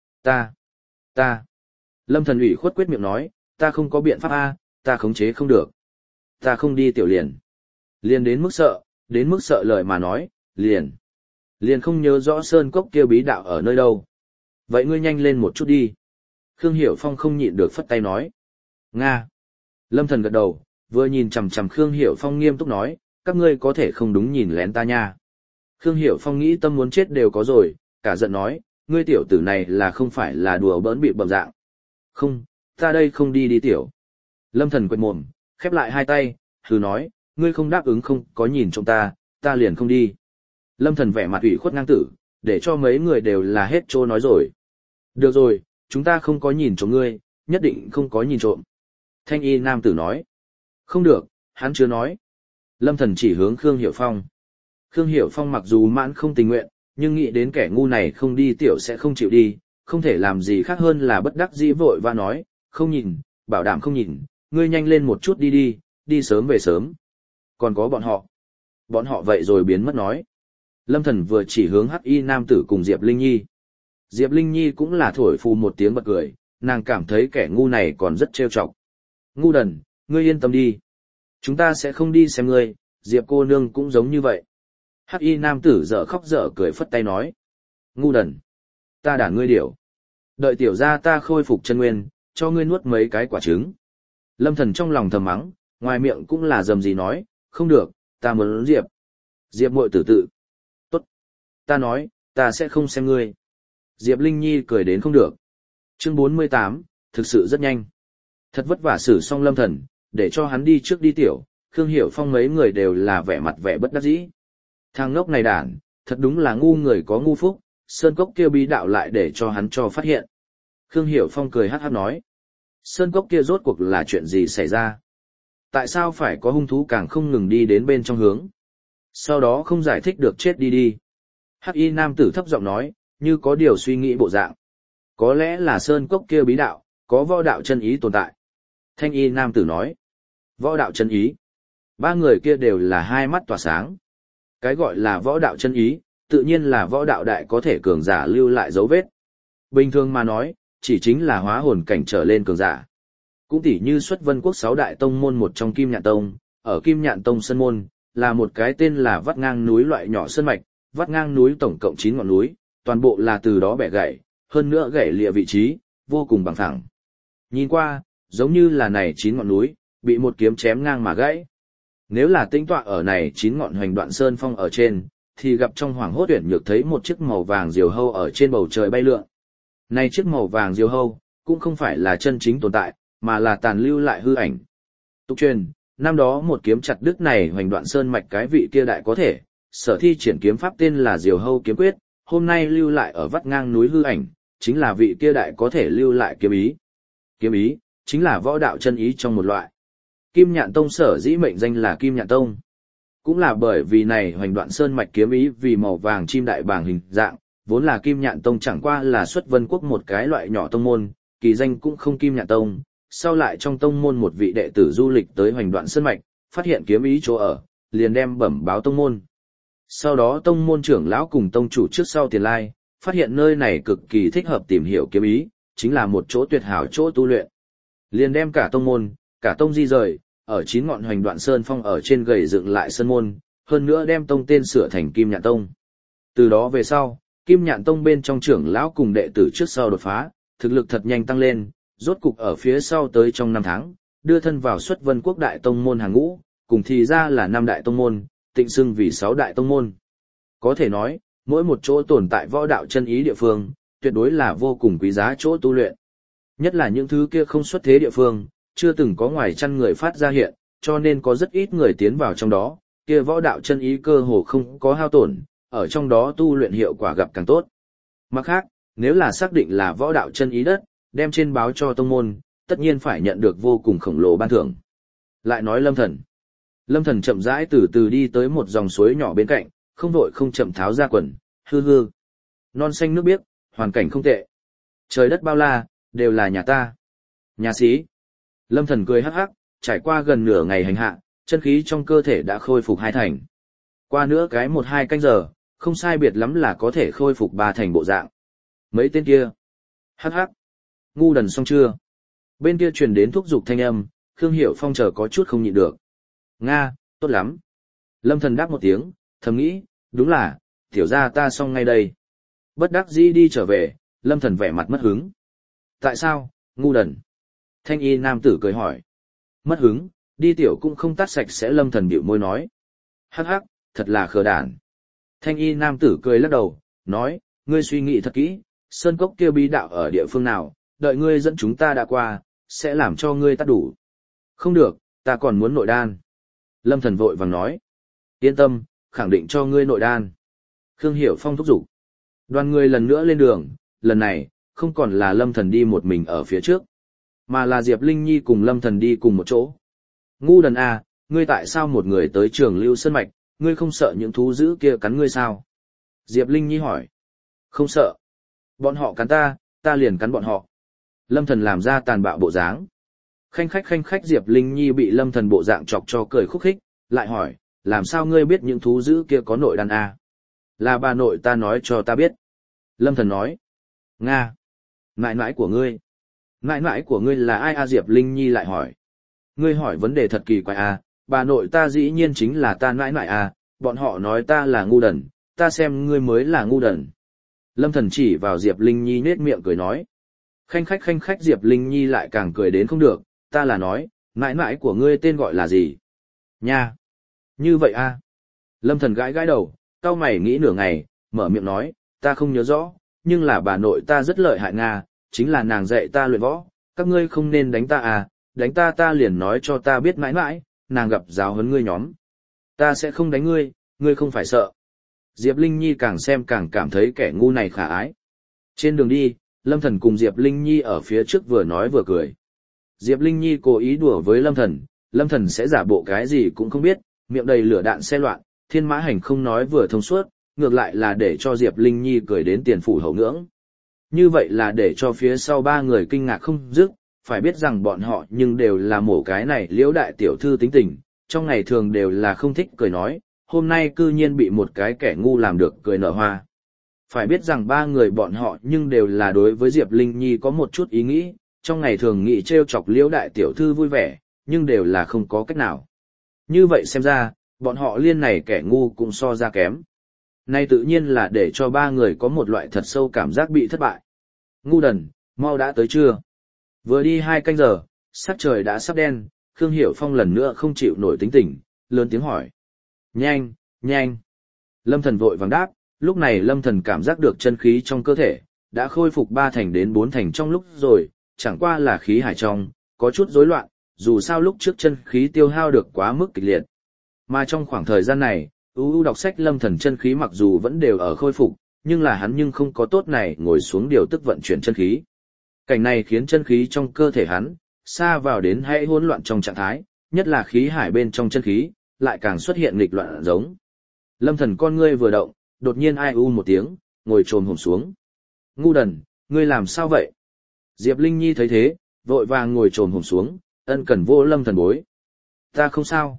Ta. Lâm Thần ủy khuất quyết miệng nói, ta không có biện pháp A, ta khống chế không được. Ta không đi tiểu liền. Liền đến mức sợ lời mà nói, liền không nhớ rõ sơn cốc kia bí đạo ở nơi đâu. Vậy ngươi nhanh lên một chút đi. Khương Hiểu Phong không nhịn được phất tay nói. Nga. Lâm Thần gật đầu, vừa nhìn chằm chằm Khương Hiểu Phong nghiêm túc nói, các ngươi có thể không đúng nhìn lén ta nha. Khương Hiểu Phong nghĩ tâm muốn chết đều có rồi, cả giận nói, ngươi tiểu tử này là không phải là đùa bỡn bị bầm dạng. Không, ta đây không đi tiểu. Lâm Thần quệt mồm, khép lại hai tay, hừ nói, ngươi không đáp ứng không có nhìn trộm ta liền không đi. Lâm Thần vẻ mặt ủy khuất ngang tử, để cho mấy người đều là hết trô nói rồi. Được rồi, chúng ta không có nhìn trộm ngươi, nhất định không có nhìn trộm. Thanh y nam tử nói. Không được, hắn chưa nói. Lâm Thần chỉ hướng Khương Hiểu Phong. Khương Hiểu Phong mặc dù mãn không tình nguyện, nhưng nghĩ đến kẻ ngu này không đi tiểu sẽ không chịu đi, không thể làm gì khác hơn là bất đắc dĩ vội và nói, không nhìn, bảo đảm không nhìn, ngươi nhanh lên một chút đi, đi sớm về sớm. Còn có bọn họ vậy rồi biến mất nói. Lâm Thần vừa chỉ hướng Hắc Y nam tử cùng Diệp Linh Nhi. Diệp Linh Nhi cũng là thổi phù một tiếng bật cười, nàng cảm thấy kẻ ngu này còn rất trêu chọc. Ngu đần, ngươi yên tâm đi. Chúng ta sẽ không đi xem ngươi, Diệp cô nương cũng giống như vậy. Hắc Y nam tử dở khóc dở cười phất tay nói. Ngu đần, ta đả ngươi điểu. Đợi tiểu gia ta khôi phục chân nguyên, cho ngươi nuốt mấy cái quả trứng. Lâm Thần trong lòng thầm mắng, ngoài miệng cũng là dầm gì nói, không được, ta muốn Diệp. Diệp muội tử tự. Tốt. Ta nói, ta sẽ không xem ngươi. Diệp Linh Nhi cười đến không được. Chương 48, thực sự rất nhanh. Thật vất vả xử xong Lâm Thần, để cho hắn đi trước đi tiểu, Khương Hiểu Phong mấy người đều là vẻ mặt vẻ bất đắc dĩ. Thằng ngốc này đản, thật đúng là ngu người có ngu phúc, Sơn Cốc kia bí đạo lại để cho hắn cho phát hiện. Khương Hiểu Phong cười hắc hắc nói. Sơn Cốc kia rốt cuộc là chuyện gì xảy ra? Tại sao phải có hung thú càng không ngừng đi đến bên trong hướng? Sau đó không giải thích được chết đi. Hắc Y nam tử thấp giọng nói, như có điều suy nghĩ bộ dạng. Có lẽ là Sơn Cốc kia bí đạo, có võ đạo chân ý tồn tại. Thanh Y nam tử nói. Võ đạo chân ý. Ba người kia đều là hai mắt tỏa sáng. Cái gọi là võ đạo chân ý, tự nhiên là võ đạo đại có thể cường giả lưu lại dấu vết. Bình thường mà nói, chỉ chính là hóa hồn cảnh trở lên cường giả. Cũng tỉ như xuất vân quốc 6 đại tông môn một trong Kim Nhạn Tông, ở Kim Nhạn Tông Sơn Môn, là một cái tên là vắt ngang núi loại nhỏ sơn mạch, vắt ngang núi tổng cộng 9 ngọn núi, toàn bộ là từ đó bẻ gãy, hơn nữa gãy lịa vị trí, vô cùng bằng phẳng. Nhìn qua, giống như là này 9 ngọn núi, bị một kiếm chém ngang mà gãy. Nếu là tinh tọa ở này 9 ngọn hoành đoạn sơn phong ở trên, thì gặp trong hoàng hốt tuyển nhược thấy một chiếc màu vàng diều hâu ở trên bầu trời bay lượn. Này chiếc màu vàng diều hâu, cũng không phải là chân chính tồn tại, mà là tàn lưu lại hư ảnh. Tục truyền, năm đó một kiếm chặt đứt này hoành đoạn sơn mạch cái vị kia đại có thể, sở thi triển kiếm pháp tên là Diều Hâu kiếm quyết, hôm nay lưu lại ở vắt ngang núi hư ảnh, chính là vị kia đại có thể lưu lại kiếm ý. Kiếm ý, chính là võ đạo chân ý trong một loại. Kim Nhạn Tông sở dĩ mệnh danh là Kim Nhạn Tông. Cũng là bởi vì này hoành đoạn sơn mạch kiếm ý vì màu vàng chim đại bàng hình dạng, vốn là Kim Nhạn Tông chẳng qua là xuất vân quốc một cái loại nhỏ tông môn, kỳ danh cũng không Kim Nhạn Tông. Sau lại trong tông môn một vị đệ tử du lịch tới hoành đoạn sơn mạch, phát hiện kiếm ý chỗ ở, liền đem bẩm báo tông môn. Sau đó tông môn trưởng lão cùng tông chủ trước sau tiền lai, phát hiện nơi này cực kỳ thích hợp tìm hiểu kiếm ý, chính là một chỗ tuyệt hảo chỗ tu luyện. Liền đem cả tông môn, cả tông di rời, ở 9 ngọn hoành đoạn sơn phong ở trên gầy dựng lại sơn môn, hơn nữa đem tông tên sửa thành Kim Nhạn Tông. Từ đó về sau, Kim Nhạn Tông bên trong trưởng lão cùng đệ tử trước sau đột phá, thực lực thật nhanh tăng lên, rốt cục ở phía sau tới trong 5 tháng, đưa thân vào xuất vân quốc đại tông môn hàng ngũ, cùng thì ra là 5 đại tông môn, tịnh xưng vì 6 đại tông môn. Có thể nói, mỗi một chỗ tồn tại võ đạo chân ý địa phương, tuyệt đối là vô cùng quý giá chỗ tu luyện. Nhất là những thứ kia không xuất thế địa phương, chưa từng có ngoài chăn người phát ra hiện, cho nên có rất ít người tiến vào trong đó, kia võ đạo chân ý cơ hồ không có hao tổn, ở trong đó tu luyện hiệu quả gặp càng tốt. Mặt khác, nếu là xác định là võ đạo chân ý đất, đem trên báo cho tông môn, tất nhiên phải nhận được vô cùng khổng lồ ban thưởng. Lại nói Lâm Thần. Lâm Thần chậm rãi từ từ đi tới một dòng suối nhỏ bên cạnh, không vội không chậm tháo ra quần, hư hư. Non xanh nước biếc, hoàn cảnh không tệ. Trời đất bao la, đều là nhà ta. Nhà sĩ. Lâm Thần cười hắc hắc, trải qua gần nửa ngày hành hạ, chân khí trong cơ thể đã khôi phục 2 thành. Qua nữa cái 1-2 canh giờ, không sai biệt lắm là có thể khôi phục 3 thành bộ dạng. Mấy tên kia. Hắc hắc. Ngu đần xong chưa? Bên kia truyền đến thúc giục thanh âm, Khương Hiểu Phong chờ có chút không nhịn được. Nga, tốt lắm. Lâm Thần đáp một tiếng, thầm nghĩ, đúng là, tiểu gia ta xong ngay đây. Bất đắc dĩ đi trở về, Lâm Thần vẻ mặt mất hứng. Tại sao, ngu đần? Thanh y nam tử cười hỏi. Mất hứng, đi tiểu cũng không tắt sạch sẽ. Lâm Thần bĩu môi nói. Hắc hắc, thật là khờ đản. Thanh y nam tử cười lắc đầu, nói, ngươi suy nghĩ thật kỹ, sơn cốc kia bí đạo ở địa phương nào, đợi ngươi dẫn chúng ta đã qua, sẽ làm cho ngươi tắt đủ. Không được, ta còn muốn nội đan. Lâm Thần vội vàng nói. Yên tâm, khẳng định cho ngươi nội đan. Khương Hiểu Phong thúc giục. Đoàn người lần nữa lên đường, lần này, không còn là Lâm Thần đi một mình ở phía trước, mà là Diệp Linh Nhi cùng Lâm Thần đi cùng một chỗ. Ngu đần à, ngươi tại sao một người tới Trường Lưu Sơn Mạch, ngươi không sợ những thú dữ kia cắn ngươi sao? Diệp Linh Nhi hỏi. Không sợ. Bọn họ cắn ta liền cắn bọn họ. Lâm Thần làm ra tàn bạo bộ dáng. Khanh khách Diệp Linh Nhi bị Lâm Thần bộ dạng chọc cho cười khúc khích, lại hỏi, làm sao ngươi biết những thú dữ kia có nội đàn à? Là bà nội ta nói cho ta biết. Lâm Thần nói. Nga. Nãi nãi của ngươi. Nãi nãi của ngươi là ai à? Diệp Linh Nhi lại hỏi. Ngươi hỏi vấn đề thật kỳ quái à, bà nội ta dĩ nhiên chính là ta nãi nãi à, bọn họ nói ta là ngu đần, ta xem ngươi mới là ngu đần. Lâm Thần chỉ vào Diệp Linh Nhi nết miệng cười nói. Khanh khách Diệp Linh Nhi lại càng cười đến không được, ta là nói, nãi nãi của ngươi tên gọi là gì? Nha! Như vậy à? Lâm Thần gãi gãi đầu, cau mày nghĩ nửa ngày, mở miệng nói, ta không nhớ rõ, nhưng là bà nội ta rất lợi hại Nga, chính là nàng dạy ta luyện võ, các ngươi không nên đánh ta à, đánh ta liền nói cho ta biết mãi mãi, nàng gặp giáo huấn ngươi nhóm. Ta sẽ không đánh ngươi, ngươi không phải sợ. Diệp Linh Nhi càng xem càng cảm thấy kẻ ngu này khả ái. Trên đường đi, Lâm Thần cùng Diệp Linh Nhi ở phía trước vừa nói vừa cười. Diệp Linh Nhi cố ý đùa với Lâm Thần sẽ giả bộ cái gì cũng không biết, miệng đầy lửa đạn xe loạn, thiên mã hành không nói vừa thông suốt, ngược lại là để cho Diệp Linh Nhi cười đến tiền phủ hậu ngưỡng. Như vậy là để cho phía sau ba người kinh ngạc không dứt, phải biết rằng bọn họ nhưng đều là mổ cái này Liễu đại tiểu thư tính tình, trong ngày thường đều là không thích cười nói, hôm nay cư nhiên bị một cái kẻ ngu làm được cười nở hoa. Phải biết rằng ba người bọn họ nhưng đều là đối với Diệp Linh Nhi có một chút ý nghĩ, trong ngày thường nghĩ trêu chọc Liễu đại tiểu thư vui vẻ, nhưng đều là không có cách nào. Như vậy xem ra, bọn họ liên này kẻ ngu cũng so ra kém. Này tự nhiên là để cho ba người có một loại thật sâu cảm giác bị thất bại. Ngu đần, mau đã tới chưa? Vừa đi 2 canh giờ, sắc trời đã sắp đen, Khương Hiểu Phong lần nữa không chịu nổi tính tình, lớn tiếng hỏi. Nhanh, nhanh. Lâm Thần vội vàng đáp, lúc này Lâm Thần cảm giác được chân khí trong cơ thể, đã khôi phục 3 thành đến 4 thành trong lúc rồi, chẳng qua là khí hải trong, có chút rối loạn, dù sao lúc trước chân khí tiêu hao được quá mức kịch liệt. Mà trong khoảng thời gian này, đọc sách Lâm Thần chân khí mặc dù vẫn đều ở khôi phục, nhưng là hắn nhưng không có tốt này ngồi xuống điều tức vận chuyển chân khí. Cảnh này khiến chân khí trong cơ thể hắn, xa vào đến hay hỗn loạn trong trạng thái, nhất là khí hải bên trong chân khí, lại càng xuất hiện nghịch loạn giống. Lâm Thần con ngươi vừa động, đột nhiên ai u một tiếng, ngồi trồm hổm xuống. Ngu đần, ngươi làm sao vậy? Diệp Linh Nhi thấy thế, vội vàng ngồi trồm hổm xuống, ân cần vô Lâm Thần bối. Ta không sao,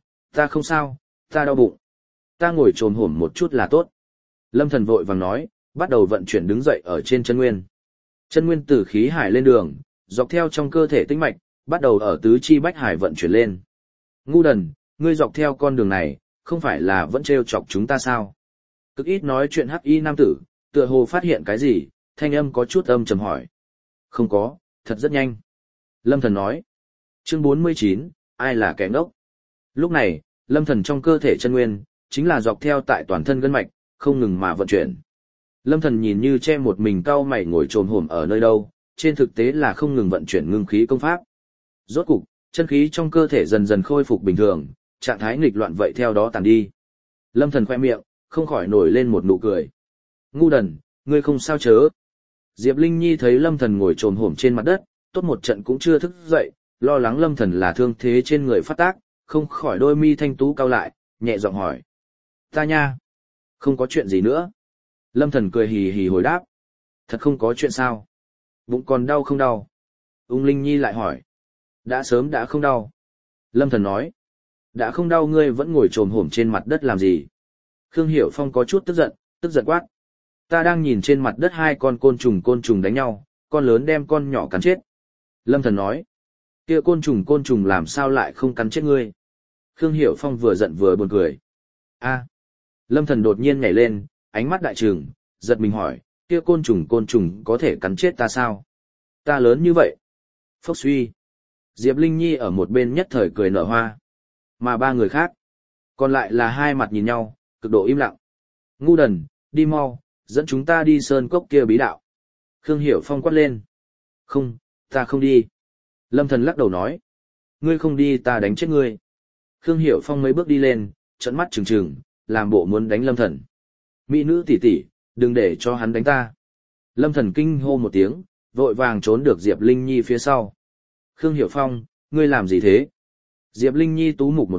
ta đau bụng. Ta ngồi trồm hổm một chút là tốt. Lâm Thần vội vàng nói, bắt đầu vận chuyển đứng dậy ở trên chân nguyên. Chân nguyên từ khí hải lên đường, dọc theo trong cơ thể tĩnh mạch, bắt đầu ở tứ chi bách hải vận chuyển lên. Ngu đần, ngươi dọc theo con đường này, không phải là vẫn trêu chọc chúng ta sao? Cực ít nói chuyện hắc y nam tử, tựa hồ phát hiện cái gì, thanh âm có chút âm trầm hỏi. Không có, thật rất nhanh. Lâm Thần nói. Chương 49, ai là kẻ ngốc? Lúc này, Lâm Thần trong cơ thể chân nguyên, chính là dọc theo tại toàn thân gân mạch, không ngừng mà vận chuyển. Lâm Thần nhìn như che một mình cau mày ngồi trồm hổm ở nơi đâu, trên thực tế là không ngừng vận chuyển ngưng khí công pháp. Rốt cục, chân khí trong cơ thể dần dần khôi phục bình thường, trạng thái nghịch loạn vậy theo đó tàn đi. Lâm Thần khoe miệng, không khỏi nổi lên một nụ cười. Ngu đần, ngươi không sao chớ? Diệp Linh Nhi thấy Lâm Thần ngồi trồm hổm trên mặt đất, tốt một trận cũng chưa thức dậy, lo lắng Lâm Thần là thương thế trên người phát tác, không khỏi đôi mi thanh tú cau lại, nhẹ giọng hỏi. Ta nha, không có chuyện gì nữa. Lâm Thần cười hì hì hồi đáp. Thật không có chuyện sao? Bụng còn đau không đau? Ung Linh Nhi lại hỏi. Đã sớm đã không đau. Lâm Thần nói. Đã không đau ngươi vẫn ngồi trồm hổm trên mặt đất làm gì? Khương Hiểu Phong có chút tức giận quát. Ta đang nhìn trên mặt đất 2 con côn trùng đánh nhau, con lớn đem con nhỏ cắn chết. Lâm Thần nói. Kia côn trùng làm sao lại không cắn chết ngươi? Khương Hiểu Phong vừa giận vừa buồn cười. A. Lâm Thần đột nhiên nhảy lên, ánh mắt đại trừng, giật mình hỏi, kia côn trùng có thể cắn chết ta sao? Ta lớn như vậy. Phốc suy. Diệp Linh Nhi ở một bên nhất thời cười nở hoa. Mà 3 người khác, còn lại là hai mặt nhìn nhau, cực độ im lặng. Ngu đần, đi mau, dẫn chúng ta đi sơn cốc kia bí đạo. Khương Hiểu Phong quát lên. Không, ta không đi. Lâm Thần lắc đầu nói. Ngươi không đi ta đánh chết ngươi. Khương Hiểu Phong mấy bước đi lên, trợn mắt trừng trừng, làm bộ muốn đánh Lâm Thần. Mỹ nữ tỷ tỷ, đừng để cho hắn đánh ta. Lâm Thần kinh hô một tiếng, vội vàng trốn được Diệp Linh Nhi phía sau. Khương Hiểu Phong, ngươi làm gì thế? Diệp Linh Nhi tú mục một giận,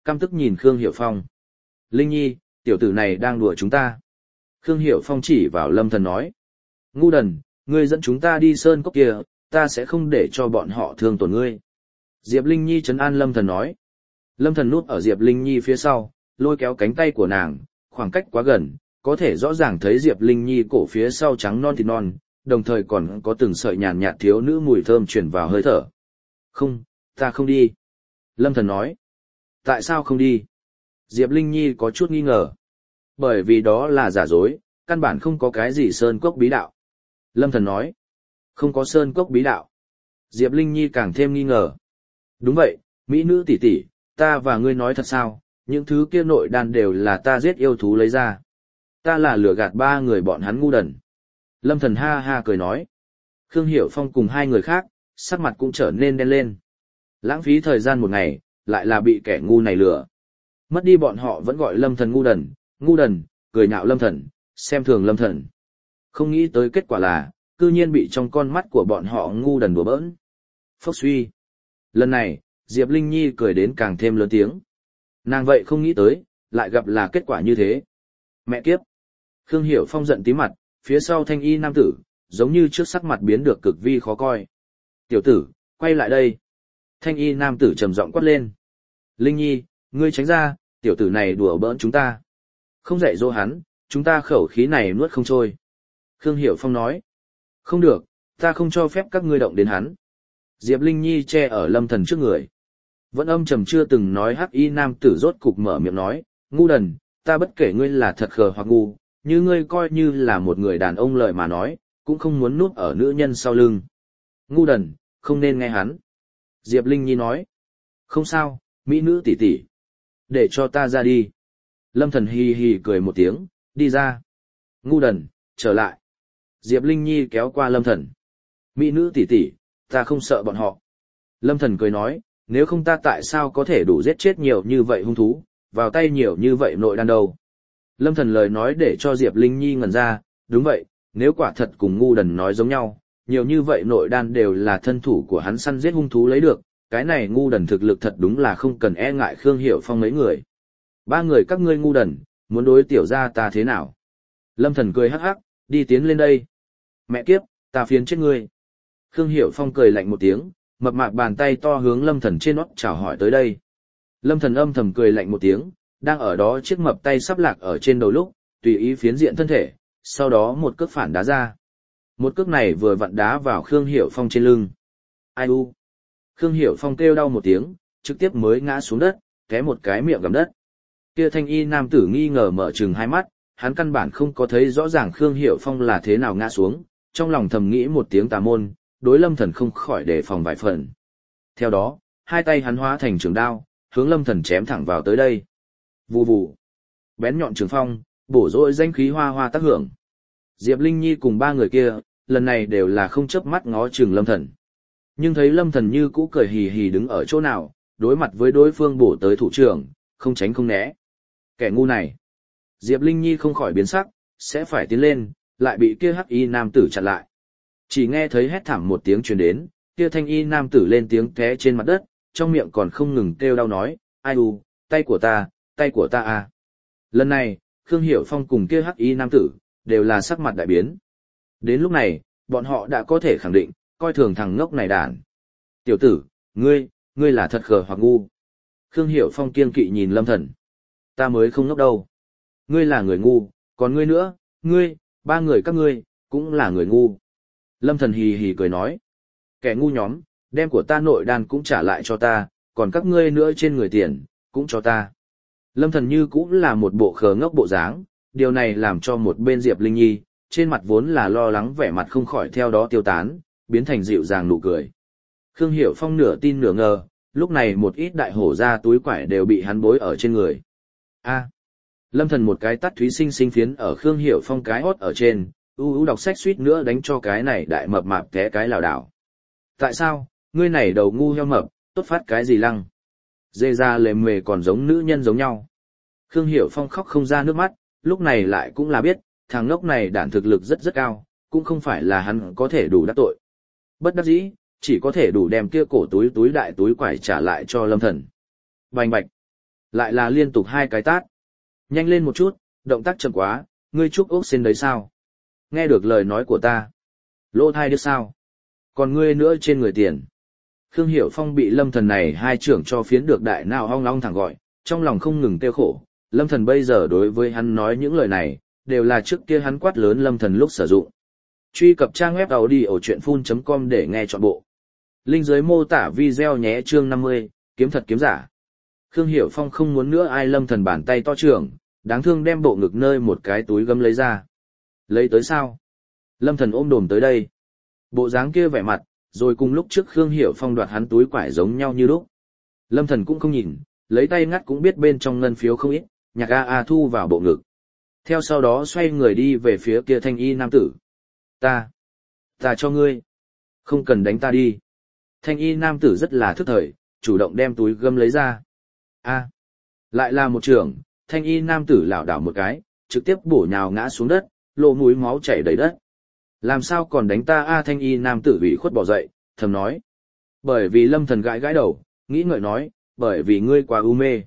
căm tức nhìn Khương Hiểu Phong. Linh Nhi, tiểu tử này đang đùa chúng ta. Khương Hiểu Phong chỉ vào Lâm Thần nói. Ngu đần, ngươi dẫn chúng ta đi sơn cốc kia, ta sẽ không để cho bọn họ thương tổn ngươi. Diệp Linh Nhi trấn an Lâm Thần nói. Lâm Thần núp ở Diệp Linh Nhi phía sau, lôi kéo cánh tay của nàng, khoảng cách quá gần, có thể rõ ràng thấy Diệp Linh Nhi cổ phía sau trắng non thịt non, đồng thời còn có từng sợi nhàn nhạt thiếu nữ mùi thơm truyền vào hơi thở. Không, ta không đi. Lâm Thần nói. Tại sao không đi? Diệp Linh Nhi có chút nghi ngờ. Bởi vì đó là giả dối, căn bản không có cái gì sơn cốc bí đạo. Lâm Thần nói. Không có sơn cốc bí đạo. Diệp Linh Nhi càng thêm nghi ngờ. Đúng vậy, mỹ nữ tỷ tỷ, ta và ngươi nói thật sao, những thứ kia nội đan đều là ta giết yêu thú lấy ra. Ta là lừa gạt ba người bọn hắn ngu đần. Lâm Thần ha ha cười nói. Khương Hiểu Phong cùng hai người khác, sắc mặt cũng trở nên đen lên. Lãng phí thời gian một ngày, lại là bị kẻ ngu này lừa. Mất đi bọn họ vẫn gọi Lâm Thần ngu đần, cười nhạo Lâm Thần, xem thường Lâm Thần. Không nghĩ tới kết quả là, cư nhiên bị trong con mắt của bọn họ ngu đần đùa bỡn. Phốc suy. Lần này, Diệp Linh Nhi cười đến càng thêm lớn tiếng. Nàng vậy không nghĩ tới, lại gặp là kết quả như thế. Mẹ kiếp. Khương Hiểu Phong giận tí mặt, phía sau thanh y nam tử, giống như trước sắc mặt biến được cực vi khó coi. Tiểu tử, quay lại đây. Thanh y nam tử trầm giọng quát lên. Linh Nhi, ngươi tránh ra, tiểu tử này đùa bỡn chúng ta. Không dạy dỗ hắn, chúng ta khẩu khí này nuốt không trôi. Khương Hiểu Phong nói. Không được, ta không cho phép các ngươi động đến hắn. Diệp Linh Nhi che ở Lâm Thần trước người. Vẫn âm trầm chưa từng nói hắc y nam tử rốt cục mở miệng nói, ngu đần, ta bất kể ngươi là thật khờ hoặc ngu, như ngươi coi như là một người đàn ông lời mà nói, cũng không muốn núp ở nữ nhân sau lưng. Ngu đần, không nên nghe hắn. Diệp Linh Nhi nói, không sao, mỹ nữ tỷ tỷ, để cho ta ra đi. Lâm Thần hì hì cười một tiếng, đi ra. Ngu đần, trở lại. Diệp Linh Nhi kéo qua Lâm Thần. Mỹ nữ tỷ tỷ, ta không sợ bọn họ. Lâm Thần cười nói, nếu không ta tại sao có thể đủ giết chết nhiều như vậy hung thú, vào tay nhiều như vậy nội đan đâu. Lâm Thần lời nói để cho Diệp Linh Nhi ngẩn ra, đúng vậy, nếu quả thật cùng ngu đần nói giống nhau, nhiều như vậy nội đan đều là thân thủ của hắn săn giết hung thú lấy được, cái này ngu đần thực lực thật đúng là không cần e ngại Khương Hiểu Phong mấy người. Ba người các ngươi ngu đần, muốn đối tiểu gia ta thế nào? Lâm Thần cười hắc hắc, đi tiến lên đây. Mẹ kiếp, ta phiến chết ngươi. Khương Hiểu Phong cười lạnh một tiếng, mập mạp bàn tay to hướng Lâm Thần trên nót chào hỏi tới đây. Lâm Thần âm thầm cười lạnh một tiếng, đang ở đó chiếc mập tay sắp lạc ở trên đầu lúc, tùy ý phiến diện thân thể, sau đó một cước phản đá ra. Một cước này vừa vặn đá vào Khương Hiểu Phong trên lưng. Ai u? Khương Hiểu Phong kêu đau một tiếng, trực tiếp mới ngã xuống đất, té một cái miệng gầm đất. Kia thanh y nam tử nghi ngờ mở trừng hai mắt, hắn căn bản không có thấy rõ ràng Khương Hiểu Phong là thế nào ngã xuống, trong lòng thầm nghĩ một tiếng tà môn, đối Lâm Thần không khỏi đề phòng vài phần. Theo đó, hai tay hắn hóa thành trường đao, hướng Lâm Thần chém thẳng vào tới đây. Vù vù. Bén nhọn trường phong, bổ rỗi danh khí hoa hoa tác hưởng. Diệp Linh Nhi cùng ba người kia, lần này đều là không chớp mắt ngó chừng Lâm Thần. Nhưng thấy Lâm Thần như cũ cười hì hì đứng ở chỗ nào, đối mặt với đối phương bổ tới thủ trưởng, không tránh không né. Kẻ ngu này. Diệp Linh Nhi không khỏi biến sắc, sẽ phải tiến lên, lại bị kia hắc y nam tử chặn lại. Chỉ nghe thấy hét thảm một tiếng truyền đến, kia thanh y nam tử lên tiếng té trên mặt đất, trong miệng còn không ngừng kêu đau nói, ai u, tay của ta à. Lần này, Khương Hiểu Phong cùng kia hắc y nam tử, đều là sắc mặt đại biến. Đến lúc này, bọn họ đã có thể khẳng định, coi thường thằng ngốc này đàn. Tiểu tử, ngươi là thật khờ hoặc ngu. Khương Hiểu Phong kiên kỵ nhìn Lâm Thần. Ta mới không ngốc đâu. Ngươi là người ngu, còn ngươi nữa, ba người các ngươi, cũng là người ngu. Lâm Thần hì hì cười nói. Kẻ ngu nhóm, đem của ta nội đan cũng trả lại cho ta, còn các ngươi nữa trên người tiền, cũng cho ta. Lâm Thần như cũng là một bộ khờ ngốc bộ dáng, điều này làm cho một bên Diệp Linh Nhi, trên mặt vốn là lo lắng vẻ mặt không khỏi theo đó tiêu tán, biến thành dịu dàng nụ cười. Khương Hiểu Phong nửa tin nửa ngờ, lúc này một ít đại hổ ra túi quải đều bị hắn bối ở trên người. A. Lâm Thần một cái tát thúy sinh sinh phiến ở Khương Hiểu Phong cái hót ở trên, đọc sách suýt nữa đánh cho cái này đại mập mạp té cái lảo đảo. Tại sao, ngươi này đầu ngu heo mập, tốt phát cái gì lăng? Dê ra lề mề còn giống nữ nhân giống nhau. Khương Hiểu Phong khóc không ra nước mắt, lúc này lại cũng là biết, thằng ngốc này đản thực lực rất rất cao, cũng không phải là hắn có thể đủ đắc tội. Bất đắc dĩ, chỉ có thể đủ đem kia cổ túi đại túi quải trả lại cho Lâm Thần. Bành bạch. Lại là liên tục 2 cái tát. Nhanh lên một chút, động tác chậm quá, ngươi chúc ốc xin đấy sao? Nghe được lời nói của ta. Lỗ thai đứa sao? Còn ngươi nữa trên người tiền. Khương Hiểu Phong bị Lâm Thần này hai trưởng cho phiến được đại nào ong ong thẳng gọi, trong lòng không ngừng tiêu khổ. Lâm Thần bây giờ đối với hắn nói những lời này, đều là trước kia hắn quát lớn Lâm Thần lúc sử dụng. Truy cập trang web audiochuyenphun.com để nghe trọn bộ. Link dưới mô tả video nhé. Chương 50, kiếm thật kiếm giả. Khương Hiểu Phong không muốn nữa ai Lâm Thần bàn tay to trưởng, đáng thương đem bộ ngực nơi một cái túi gấm lấy ra. Lấy tới sao? Lâm Thần ôm đồm tới đây. Bộ dáng kia vẻ mặt, rồi cùng lúc trước Khương Hiểu Phong đoạt hắn túi quải giống nhau như lúc. Lâm Thần cũng không nhìn, lấy tay ngắt cũng biết bên trong ngân phiếu không ít, nhạc a thu vào bộ ngực. Theo sau đó xoay người đi về phía kia thanh y nam tử. Ta cho ngươi. Không cần đánh ta đi. Thanh y nam tử rất là thức thời, chủ động đem túi gấm lấy ra. Lại là một trường, thanh y nam tử lảo đảo một cái, trực tiếp bổ nhào ngã xuống đất, lỗ mũi máu chảy đầy đất. Làm sao còn đánh ta thanh y nam tử ủy khuất bỏ dậy, thầm nói. Bởi vì Lâm Thần gãi gãi đầu, nghĩ ngợi nói, bởi vì ngươi quá u mê.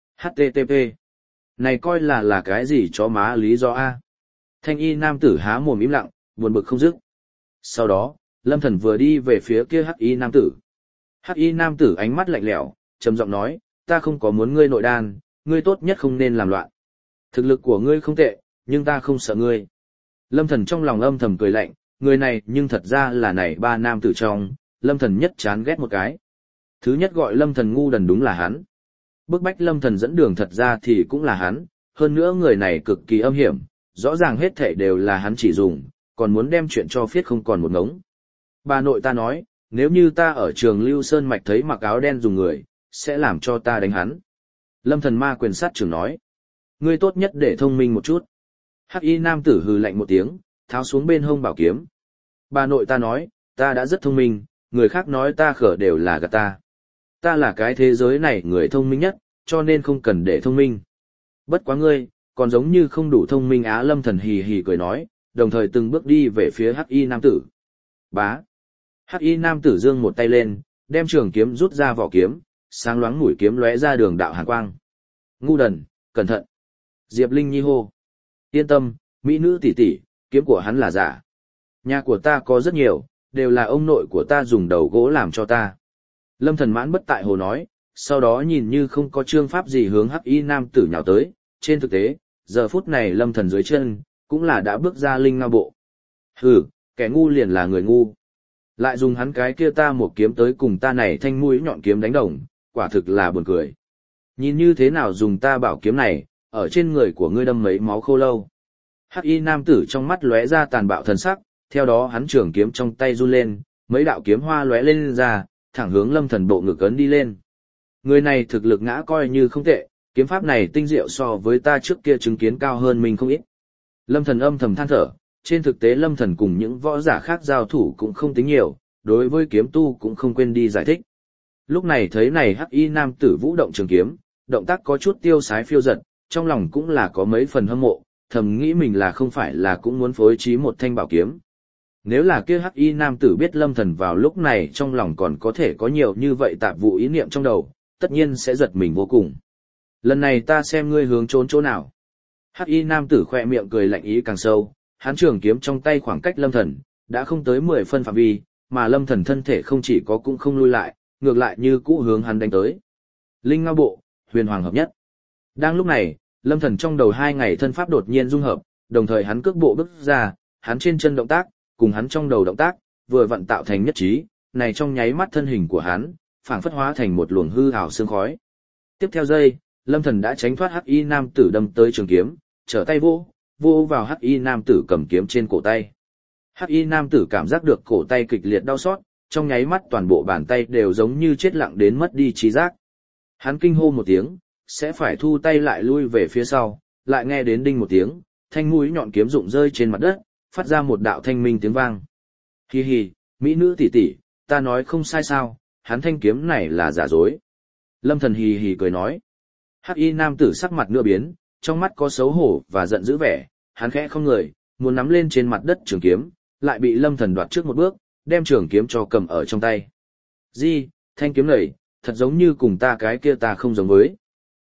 HTTP. Này coi là cái gì chó má lý do a? Thanh y nam tử há mồm im lặng, buồn bực không dứt. Sau đó, Lâm Thần vừa đi về phía kia hắc y nam tử. Hắc y nam tử ánh mắt lạnh lẽo, trầm giọng nói, ta không có muốn ngươi nội đan, ngươi tốt nhất không nên làm loạn. Thực lực của ngươi không tệ, nhưng ta không sợ ngươi. Lâm Thần trong lòng âm thầm cười lạnh, người này nhưng thật ra là này 3 nam tử trong, Lâm Thần nhất chán ghét một cái. Thứ nhất gọi Lâm Thần ngu đần đúng là hắn. Bức bách Lâm Thần dẫn đường thật ra thì cũng là hắn, hơn nữa người này cực kỳ âm hiểm, rõ ràng hết thảy đều là hắn chỉ dùng, còn muốn đem chuyện cho phiết không còn một ngống. Bà nội ta nói, nếu như ta ở trường Lưu Sơn Mạch thấy mặc áo đen dùng người, sẽ làm cho ta đánh hắn. Lâm Thần ma quyền sát trưởng nói, ngươi tốt nhất để thông minh một chút. Hắc y nam tử hừ lạnh một tiếng, tháo xuống bên hông bảo kiếm. Bà nội ta nói, ta đã rất thông minh, người khác nói ta khở đều là gạt ta. Ta là cái thế giới này người thông minh nhất, cho nên không cần để thông minh. Bất quá ngươi, còn giống như không đủ thông minh á. Lâm Thần hì hì cười nói, đồng thời từng bước đi về phía Hắc y nam tử. Bá. Hắc y nam tử giương một tay lên, đem trường kiếm rút ra vỏ kiếm, sáng loáng mũi kiếm lóe ra đường đạo hàn quang. Ngu đần, cẩn thận. Diệp Linh Nhi hô. Yên tâm, mỹ nữ tỷ tỷ, kiếm của hắn là giả. Nhà của ta có rất nhiều, đều là ông nội của ta dùng đầu gỗ làm cho ta. Lâm Thần mãn bất tại hồ nói, sau đó nhìn như không có chương pháp gì hướng hắc y nam tử nhào tới. Trên thực tế, giờ phút này Lâm Thần dưới chân, cũng là đã bước ra linh ngao bộ. Hừ, kẻ ngu liền là người ngu. Lại dùng hắn cái kia ta một kiếm tới cùng ta này thanh mũi nhọn kiếm đánh đồng, quả thực là buồn cười. Nhìn như thế nào dùng ta bảo kiếm này, ở trên người của ngươi đâm mấy máu khô lâu. Hắc y nam tử trong mắt lóe ra tàn bạo thần sắc, theo đó hắn trường kiếm trong tay run lên, mấy đạo kiếm hoa lóe lên ra, thẳng hướng Lâm Thần bộ ngực ấn đi lên. Người này thực lực ngã coi như không tệ, kiếm pháp này tinh diệu so với ta trước kia chứng kiến cao hơn mình không ít. Lâm Thần âm thầm than thở, trên thực tế Lâm Thần cùng những võ giả khác giao thủ cũng không tính nhiều, đối với kiếm tu cũng không quên đi giải thích. Lúc này thấy này hắc y nam tử vũ động trường kiếm, động tác có chút tiêu sái phiêu dật, trong lòng cũng là có mấy phần hâm mộ, thầm nghĩ mình là không phải là cũng muốn phối trí một thanh bảo kiếm. Nếu là kia hắc y nam tử biết Lâm Thần vào lúc này trong lòng còn có thể có nhiều như vậy tạp vụ ý niệm trong đầu, tất nhiên sẽ giật mình vô cùng. Lần này ta xem ngươi hướng trốn chỗ nào. Hắc y nam tử khỏe miệng cười lạnh ý càng sâu, hắn trường kiếm trong tay khoảng cách Lâm Thần, đã không tới 10 phân phạm vi, mà Lâm Thần thân thể không chỉ có cũng không lui lại, ngược lại như cũ hướng hắn đánh tới. Linh ngao bộ, huyền hoàng hợp nhất. Đang lúc này, Lâm Thần trong đầu 2 ngày thân pháp đột nhiên dung hợp, đồng thời hắn cước bộ bước ra, hắn trên chân động tác, cùng hắn trong đầu động tác, vừa vặn tạo thành nhất trí, này trong nháy mắt thân hình của hắn, phảng phất hóa thành một luồng hư ảo sương khói. Tiếp theo giây, Lâm Thần đã tránh thoát hắc y nam tử đâm tới trường kiếm, trở tay vô vào hắc y nam tử cầm kiếm trên cổ tay. Hắc y nam tử cảm giác được cổ tay kịch liệt đau xót, trong nháy mắt toàn bộ bàn tay đều giống như chết lặng đến mất đi trí giác. Hắn kinh hô một tiếng, sẽ phải thu tay lại lui về phía sau, lại nghe đến đinh một tiếng, thanh mũi nhọn kiếm rụng rơi trên mặt đất, phát ra một đạo thanh minh tiếng vang. Hi hi, mỹ nữ tỷ tỷ, ta nói không sai sao, hắn thanh kiếm này là giả dối. Lâm Thần hì hì cười nói. Hắc y nam tử sắc mặt nửa biến, trong mắt có xấu hổ và giận dữ vẻ, hắn khẽ không người, muốn nắm lên trên mặt đất trường kiếm, lại bị Lâm Thần đoạt trước một bước, đem trường kiếm cho cầm ở trong tay. Thanh kiếm này, thật giống như cùng ta cái kia ta không giống với.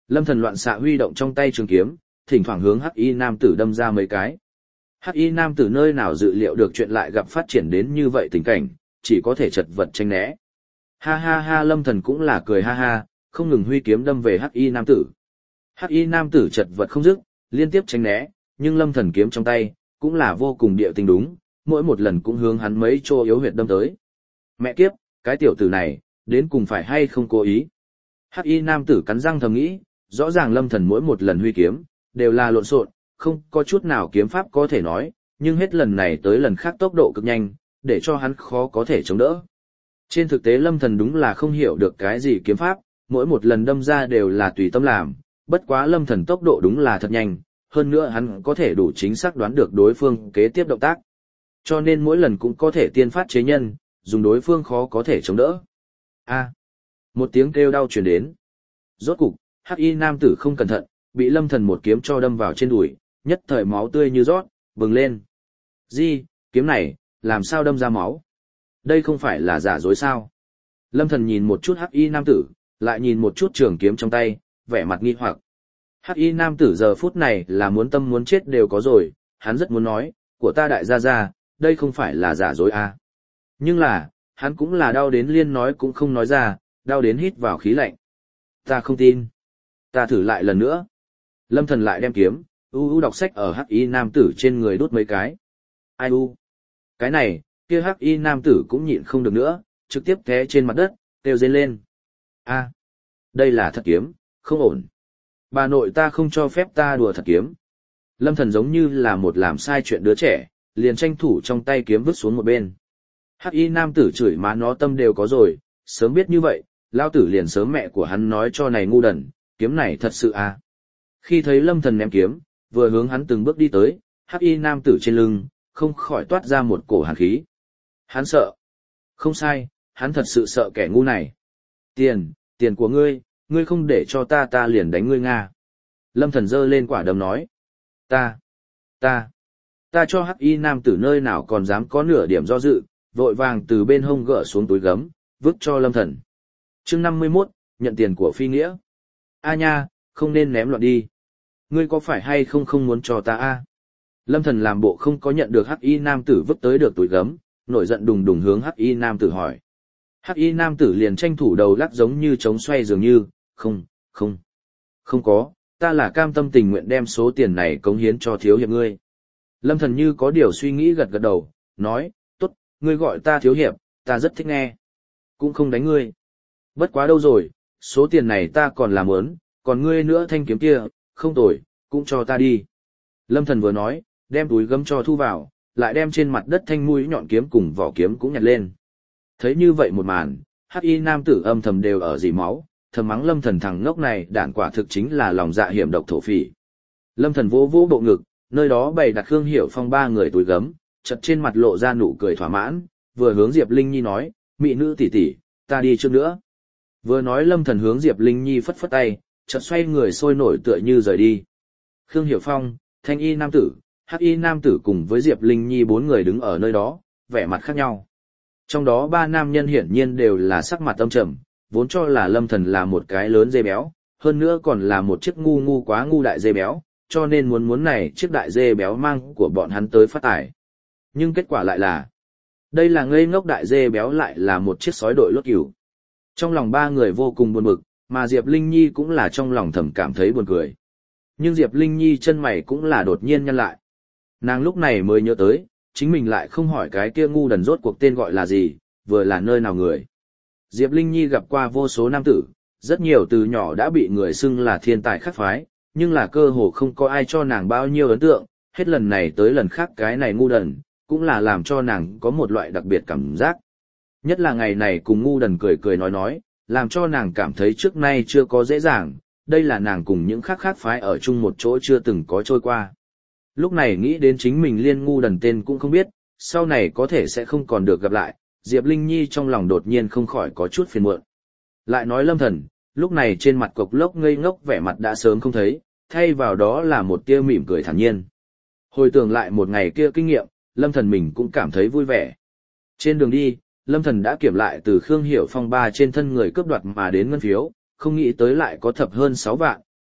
Lâm Thần loạn xạ huy động trong tay trường kiếm, thỉnh thoảng hướng Hắc Y nam tử đâm ra mấy cái. Hắc Y nam tử nơi nào dự liệu được chuyện lại gặp phát triển đến như vậy tình cảnh, chỉ có thể chật vật tránh né. Ha ha ha, Lâm Thần cũng là cười ha ha, không ngừng huy kiếm đâm về Hắc Y nam tử. Hắc Y nam tử chật vật không dứt, liên tiếp tránh né, nhưng Lâm Thần kiếm trong tay cũng là vô cùng địa tình đúng, mỗi một lần cũng hướng hắn mấy chỗ yếu huyệt đâm tới. Mẹ kiếp, cái tiểu tử này, đến cùng phải hay không cố ý. Hắc Y nam tử cắn răng thầm nghĩ, rõ ràng Lâm Thần mỗi một lần huy kiếm, đều là lộn xộn, không có chút nào kiếm pháp có thể nói, nhưng hết lần này tới lần khác tốc độ cực nhanh, để cho hắn khó có thể chống đỡ. Trên thực tế Lâm Thần đúng là không hiểu được cái gì kiếm pháp, mỗi một lần đâm ra đều là tùy tâm làm, bất quá Lâm Thần tốc độ đúng là thật nhanh, hơn nữa hắn có thể đủ chính xác đoán được đối phương kế tiếp động tác. Cho nên mỗi lần cũng có thể tiên phát chế nhân, dùng đối phương khó có thể chống đỡ. A. Một tiếng kêu đau truyền đến. Rốt cục, Hắc Y nam tử không cẩn thận, bị Lâm Thần một kiếm cho đâm vào trên đùi, nhất thời máu tươi như rót, bừng lên. Gì, kiếm này, làm sao đâm ra máu? Đây không phải là giả dối sao? Lâm Thần nhìn một chút Hắc Y nam tử, lại nhìn một chút trường kiếm trong tay, vẻ mặt nghi hoặc. Hắc Y nam tử giờ phút này là muốn tâm muốn chết đều có rồi, hắn rất muốn nói, của ta đại gia gia, đây không phải là giả dối à. Nhưng là, hắn cũng là đau đến liên nói cũng không nói ra, đau đến hít vào khí lạnh. Ta không tin. Ta thử lại lần nữa. Lâm Thần lại đem kiếm, đọc sách ở Hắc Y nam tử trên người đốt mấy cái. Ai u? Cái này, kia Hắc Y nam tử cũng nhịn không được nữa, trực tiếp té trên mặt đất, kêu rên lên. A, đây là thật kiếm, không ổn. Bà nội ta không cho phép ta đùa thật kiếm. Lâm Thần giống như là một làm sai chuyện đứa trẻ, liền tranh thủ trong tay kiếm vứt xuống một bên. Hắc Y nam tử chửi má nó tâm đều có rồi, sớm biết như vậy, lao tử liền sớm mẹ của hắn nói cho này ngu đần, kiếm này thật sự à. Khi thấy Lâm Thần ném kiếm, vừa hướng hắn từng bước đi tới, Hắc Y nam tử trên lưng, không khỏi toát ra một cổ hàn khí. Hắn sợ. Không sai, hắn thật sự sợ kẻ ngu này. Tiền của ngươi, ngươi không để cho ta liền đánh ngươi Nga. Lâm Thần giơ lên quả đấm nói. Ta cho Hắc Y nam tử nơi nào còn dám có nửa điểm do dự, vội vàng từ bên hông gỡ xuống túi gấm, vứt cho Lâm Thần. Chương 51, nhận tiền của phi nghĩa. A nha, không nên ném loạn đi. Ngươi có phải hay không muốn cho ta a? Lâm Thần làm bộ không có nhận được Hắc Y nam tử vứt tới được túi gấm, nổi giận đùng đùng hướng Hắc Y nam tử hỏi. Hắc Y nam tử liền tranh thủ đầu lắc giống như trống xoay dường như, không có, ta là cam tâm tình nguyện đem số tiền này cống hiến cho thiếu hiệp ngươi. Lâm Thần như có điều suy nghĩ gật gật đầu, nói, tốt, ngươi gọi ta thiếu hiệp, ta rất thích nghe. Cũng không đánh ngươi. Bất quá đâu rồi, số tiền này ta còn làm ớn, còn ngươi nữa thanh kiếm kia, không tồi, cũng cho ta đi. Lâm Thần vừa nói, đem túi gấm cho thu vào, lại đem trên mặt đất thanh mũi nhọn kiếm cùng vỏ kiếm cũng nhặt lên. Thấy như vậy một màn, Hắc Y nam tử âm thầm đều ở dì máu, thầm mắng Lâm Thần thằng ngốc này đản quả thực chính là lòng dạ hiểm độc thổ phỉ. Lâm Thần vỗ vỗ bộ ngực, nơi đó bày đặt Khương Hiểu Phong ba người túi gấm, chật trên mặt lộ ra nụ cười thỏa mãn, vừa hướng Diệp Linh Nhi nói, mị nữ tỷ tỷ, ta đi trước nữa. Vừa nói Lâm Thần hướng Diệp Linh Nhi phất phất tay, chợt xoay người sôi nổi tựa như rời đi. Khương Hiểu Phong, Thanh Y nam tử, Hắc Y nam tử cùng với Diệp Linh Nhi bốn người đứng ở nơi đó, vẻ mặt khác nhau. Trong đó ba nam nhân hiển nhiên đều là sắc mặt âm trầm, vốn cho là Lâm Thần là một cái lớn dê béo, hơn nữa còn là một chiếc ngu quá ngu đại dê béo, cho nên muốn này chiếc đại dê béo mang của bọn hắn tới phát tài. Nhưng kết quả lại là, đây là ngây ngốc đại dê béo lại là một chiếc sói đội lốt cừu. Trong lòng ba người vô cùng buồn bực, mà Diệp Linh Nhi cũng là trong lòng thầm cảm thấy buồn cười. Nhưng Diệp Linh Nhi chân mày cũng là đột nhiên nhăn lại. Nàng lúc này mới nhớ tới, chính mình lại không hỏi cái kia ngu đần rốt cuộc tên gọi là gì, vừa là nơi nào người. Diệp Linh Nhi gặp qua vô số nam tử, rất nhiều từ nhỏ đã bị người xưng là thiên tài khắc phái, nhưng là cơ hồ không có ai cho nàng bao nhiêu ấn tượng, hết lần này tới lần khác cái này ngu đần, cũng là làm cho nàng có một loại đặc biệt cảm giác. Nhất là ngày này cùng ngu đần cười nói, làm cho nàng cảm thấy trước nay chưa có dễ dàng, đây là nàng cùng những khác phái ở chung một chỗ chưa từng có trôi qua. Lúc này nghĩ đến chính mình liên ngu đần tên cũng không biết, sau này có thể sẽ không còn được gặp lại, Diệp Linh Nhi trong lòng đột nhiên không khỏi có chút phiền muộn. Lại nói Lâm Thần, lúc này trên mặt cộc lốc ngây ngốc vẻ mặt đã sớm không thấy, thay vào đó là một tia mỉm cười thản nhiên. Hồi tưởng lại một ngày kia kinh nghiệm, Lâm Thần mình cũng cảm thấy vui vẻ. Trên đường đi, Lâm Thần đã kiểm lại từ Khương Hiểu Phong ba trên thân người cướp đoạt mà đến ngân phiếu, không nghĩ tới lại có thập hơn 6 vạn,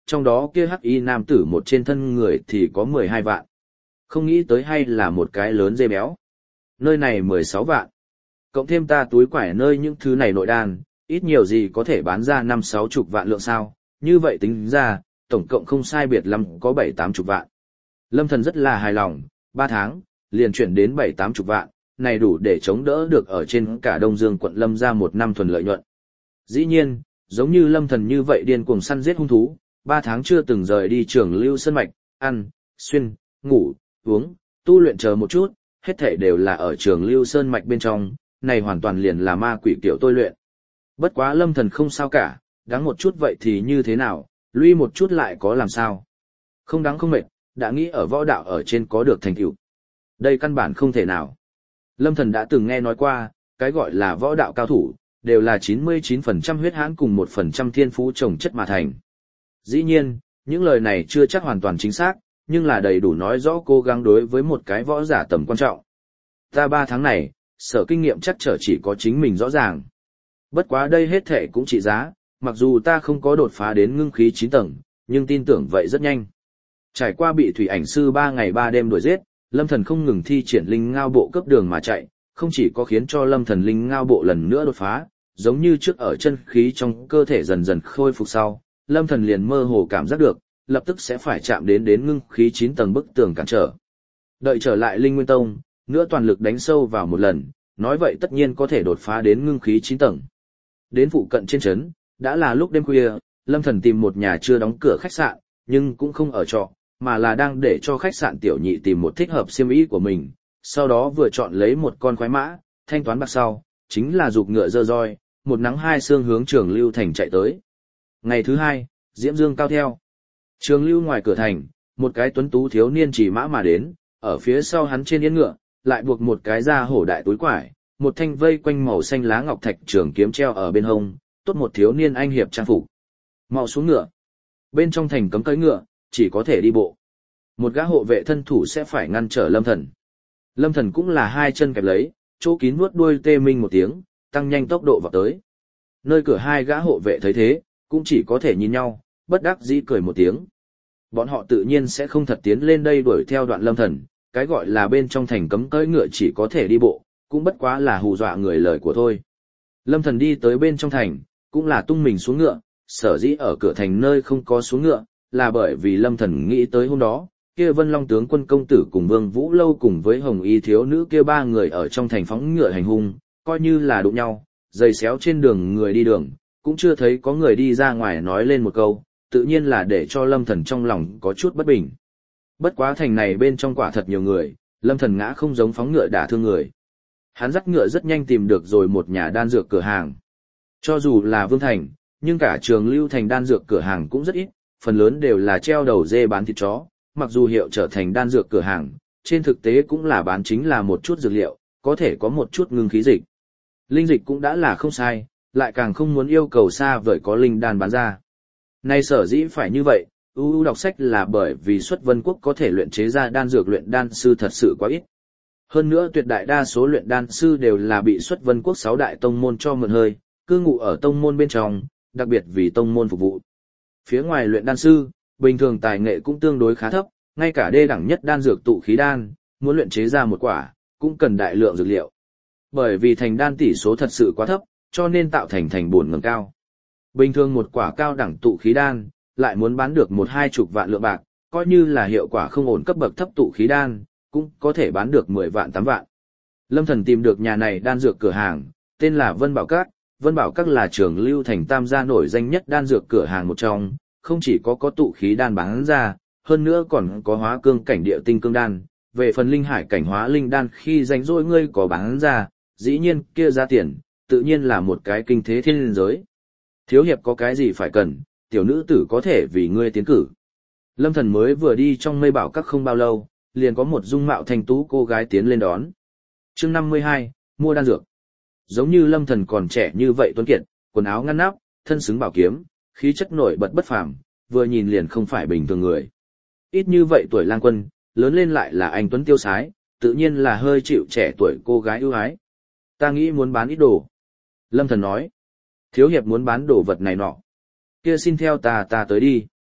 trong đó kia hắc y nam tử một trên thân người thì có 12 vạn. Không nghĩ tới hay là một cái lớn dê béo. Nơi này 16 vạn. Cộng thêm ta túi quải nơi những thứ này nội đan, ít nhiều gì có thể bán ra 5-60 vạn lượng sao, như vậy tính ra, tổng cộng không sai biệt lắm có 7-80 vạn. Lâm Thần rất là hài lòng, 3 tháng, liền chuyển đến 7-80 vạn, này đủ để chống đỡ được ở trên cả Đông Dương quận Lâm ra một năm thuần lợi nhuận. Dĩ nhiên, giống như Lâm Thần như vậy điên cuồng săn giết hung thú, 3 tháng chưa từng rời đi Trường Lưu Sơn Mạch, ăn, xuyên, ngủ, uống, tu luyện chờ một chút, hết thảy đều là ở Trường Lưu Sơn Mạch bên trong, này hoàn toàn liền là ma quỷ kiểu tôi luyện. Bất quá Lâm Thần không sao cả, đáng một chút vậy thì như thế nào, lui một chút lại có làm sao. Không đáng không mệt, đã nghĩ ở võ đạo ở trên có được thành tựu. Đây căn bản không thể nào. Lâm Thần đã từng nghe nói qua, cái gọi là võ đạo cao thủ, đều là 99% huyết hãn cùng 1% thiên phú trồng chất mà thành. Dĩ nhiên, những lời này chưa chắc hoàn toàn chính xác, nhưng là đầy đủ nói rõ cố gắng đối với một cái võ giả tầm quan trọng. Ta 3 tháng này, sở kinh nghiệm chắc trở chỉ có chính mình rõ ràng. Bất quá đây hết thể cũng trị giá, mặc dù ta không có đột phá đến ngưng khí 9 tầng, nhưng tin tưởng vậy rất nhanh. Trải qua bị thủy ảnh sư 3 ngày 3 đêm đuổi giết, Lâm Thần không ngừng thi triển linh ngao bộ cấp đường mà chạy, không chỉ có khiến cho Lâm Thần linh ngao bộ lần nữa đột phá, giống như trước ở chân khí trong cơ thể dần dần khôi phục sau, Lâm Thần liền mơ hồ cảm giác được, lập tức sẽ phải chạm đến ngưng khí 9 tầng bức tường cản trở. Đợi trở lại Linh Nguyên Tông, nữa toàn lực đánh sâu vào một lần, nói vậy tất nhiên có thể đột phá đến ngưng khí 9 tầng. Đến phụ cận trên trấn, đã là lúc đêm khuya, Lâm Thần tìm một nhà chưa đóng cửa khách sạn, nhưng cũng không ở trọ, mà là đang để cho khách sạn tiểu nhị tìm một thích hợp xiêm y của mình, sau đó vừa chọn lấy một con khoái mã, thanh toán bạc sau, chính là giục ngựa dơ roi, một nắng hai sương hướng Trường Lưu thành chạy tới. Ngày thứ hai, Diễm Dương cao theo. Trường Lưu ngoài cửa thành, một cái tuấn tú thiếu niên chỉ mã mà đến, ở phía sau hắn trên yên ngựa, lại buộc một cái da hổ đại túi quải, một thanh vây quanh màu xanh lá ngọc thạch trường kiếm treo ở bên hông, tốt một thiếu niên anh hiệp trang phục. Mau xuống ngựa. Bên trong thành cấm cưỡi ngựa, chỉ có thể đi bộ. Một gã hộ vệ thân thủ sẽ phải ngăn trở Lâm Thần. Lâm Thần cũng là hai chân kẹp lấy, chỗ kín vuốt đuôi tê minh một tiếng, tăng nhanh tốc độ vào tới. Nơi cửa hai gã hộ vệ thấy thế, cũng chỉ có thể nhìn nhau, bất đắc dĩ cười một tiếng. Bọn họ tự nhiên sẽ không thật tiến lên đây đuổi theo Đoạn Lâm Thần, cái gọi là bên trong thành cấm cưỡi ngựa chỉ có thể đi bộ, cũng bất quá là hù dọa người lời của thôi. Lâm Thần đi tới bên trong thành, cũng là tung mình xuống ngựa, sở dĩ ở cửa thành nơi không có xuống ngựa, là bởi vì Lâm Thần nghĩ tới hôm đó, kia Vân Long tướng quân công tử cùng Vương Vũ Lâu cùng với Hồng Y thiếu nữ kia ba người ở trong thành phóng ngựa hành hung, coi như là đụng nhau, giày xéo trên đường người đi đường, cũng chưa thấy có người đi ra ngoài nói lên một câu, tự nhiên là để cho Lâm Thần trong lòng có chút bất bình. Bất quá thành này bên trong quả thật nhiều người, Lâm Thần ngã không giống phóng ngựa đả thương người. Hắn dắt ngựa rất nhanh tìm được rồi một nhà đan dược cửa hàng. Cho dù là Vương Thành, nhưng cả Trường Lưu thành đan dược cửa hàng cũng rất ít, phần lớn đều là treo đầu dê bán thịt chó, mặc dù hiệu trở thành đan dược cửa hàng, trên thực tế cũng là bán chính là một chút dược liệu, có thể có một chút ngưng khí dịch. Linh dịch cũng đã là không sai, lại càng không muốn yêu cầu xa vời có linh đan bán ra. Nay sở dĩ phải như vậy, ưu đọc sách là bởi vì xuất Vân Quốc có thể luyện chế ra đan dược luyện đan sư thật sự quá ít. Hơn nữa tuyệt đại đa số luyện đan sư đều là bị xuất Vân Quốc 6 đại tông môn cho mượn hơi, cư ngụ ở tông môn bên trong, đặc biệt vì tông môn phục vụ. Phía ngoài luyện đan sư, bình thường tài nghệ cũng tương đối khá thấp, ngay cả đê đẳng nhất đan dược tụ khí đan, muốn luyện chế ra một quả, cũng cần đại lượng dược liệu. Bởi vì thành đan tỷ số thật sự quá thấp, cho nên tạo thành buồn ngầm cao. Bình thường một quả cao đẳng tụ khí đan, lại muốn bán được 1-20 vạn lượng bạc, coi như là hiệu quả không ổn cấp bậc thấp tụ khí đan, cũng có thể bán được 10 vạn 8 vạn. Lâm Thần tìm được nhà này đan dược cửa hàng, tên là Vân Bảo Các. Vân Bảo Các là Trường Lưu thành tam gia nổi danh nhất đan dược cửa hàng một trong, không chỉ có tụ khí đan bán ra, hơn nữa còn có hóa cương cảnh địa tinh cương đan. Về phần linh hải cảnh hóa linh đan khi rảnh rỗi ngươi có bán ra, dĩ nhiên kia giá tiền, tự nhiên là một cái kinh thế thiên giới. Thiếu hiệp có cái gì phải cần, tiểu nữ tử có thể vì ngươi tiến cử. Lâm Thần mới vừa đi trong Mây Bảo Các không bao lâu, liền có một dung mạo thanh tú cô gái tiến lên đón. Chương 52, mua đan dược. Giống như Lâm Thần còn trẻ như vậy tuấn kiệt, quần áo ngăn nắp, thân xứng bảo kiếm, khí chất nổi bật bất phàm, vừa nhìn liền không phải bình thường người. Ít như vậy tuổi lang quân, lớn lên lại là anh tuấn tiêu sái, tự nhiên là hơi chịu trẻ tuổi cô gái ưu ái. Ta nghĩ muốn bán ít đồ. Lâm Thần nói. Thiếu hiệp muốn bán đồ vật này nọ. Kia xin theo ta tới đi.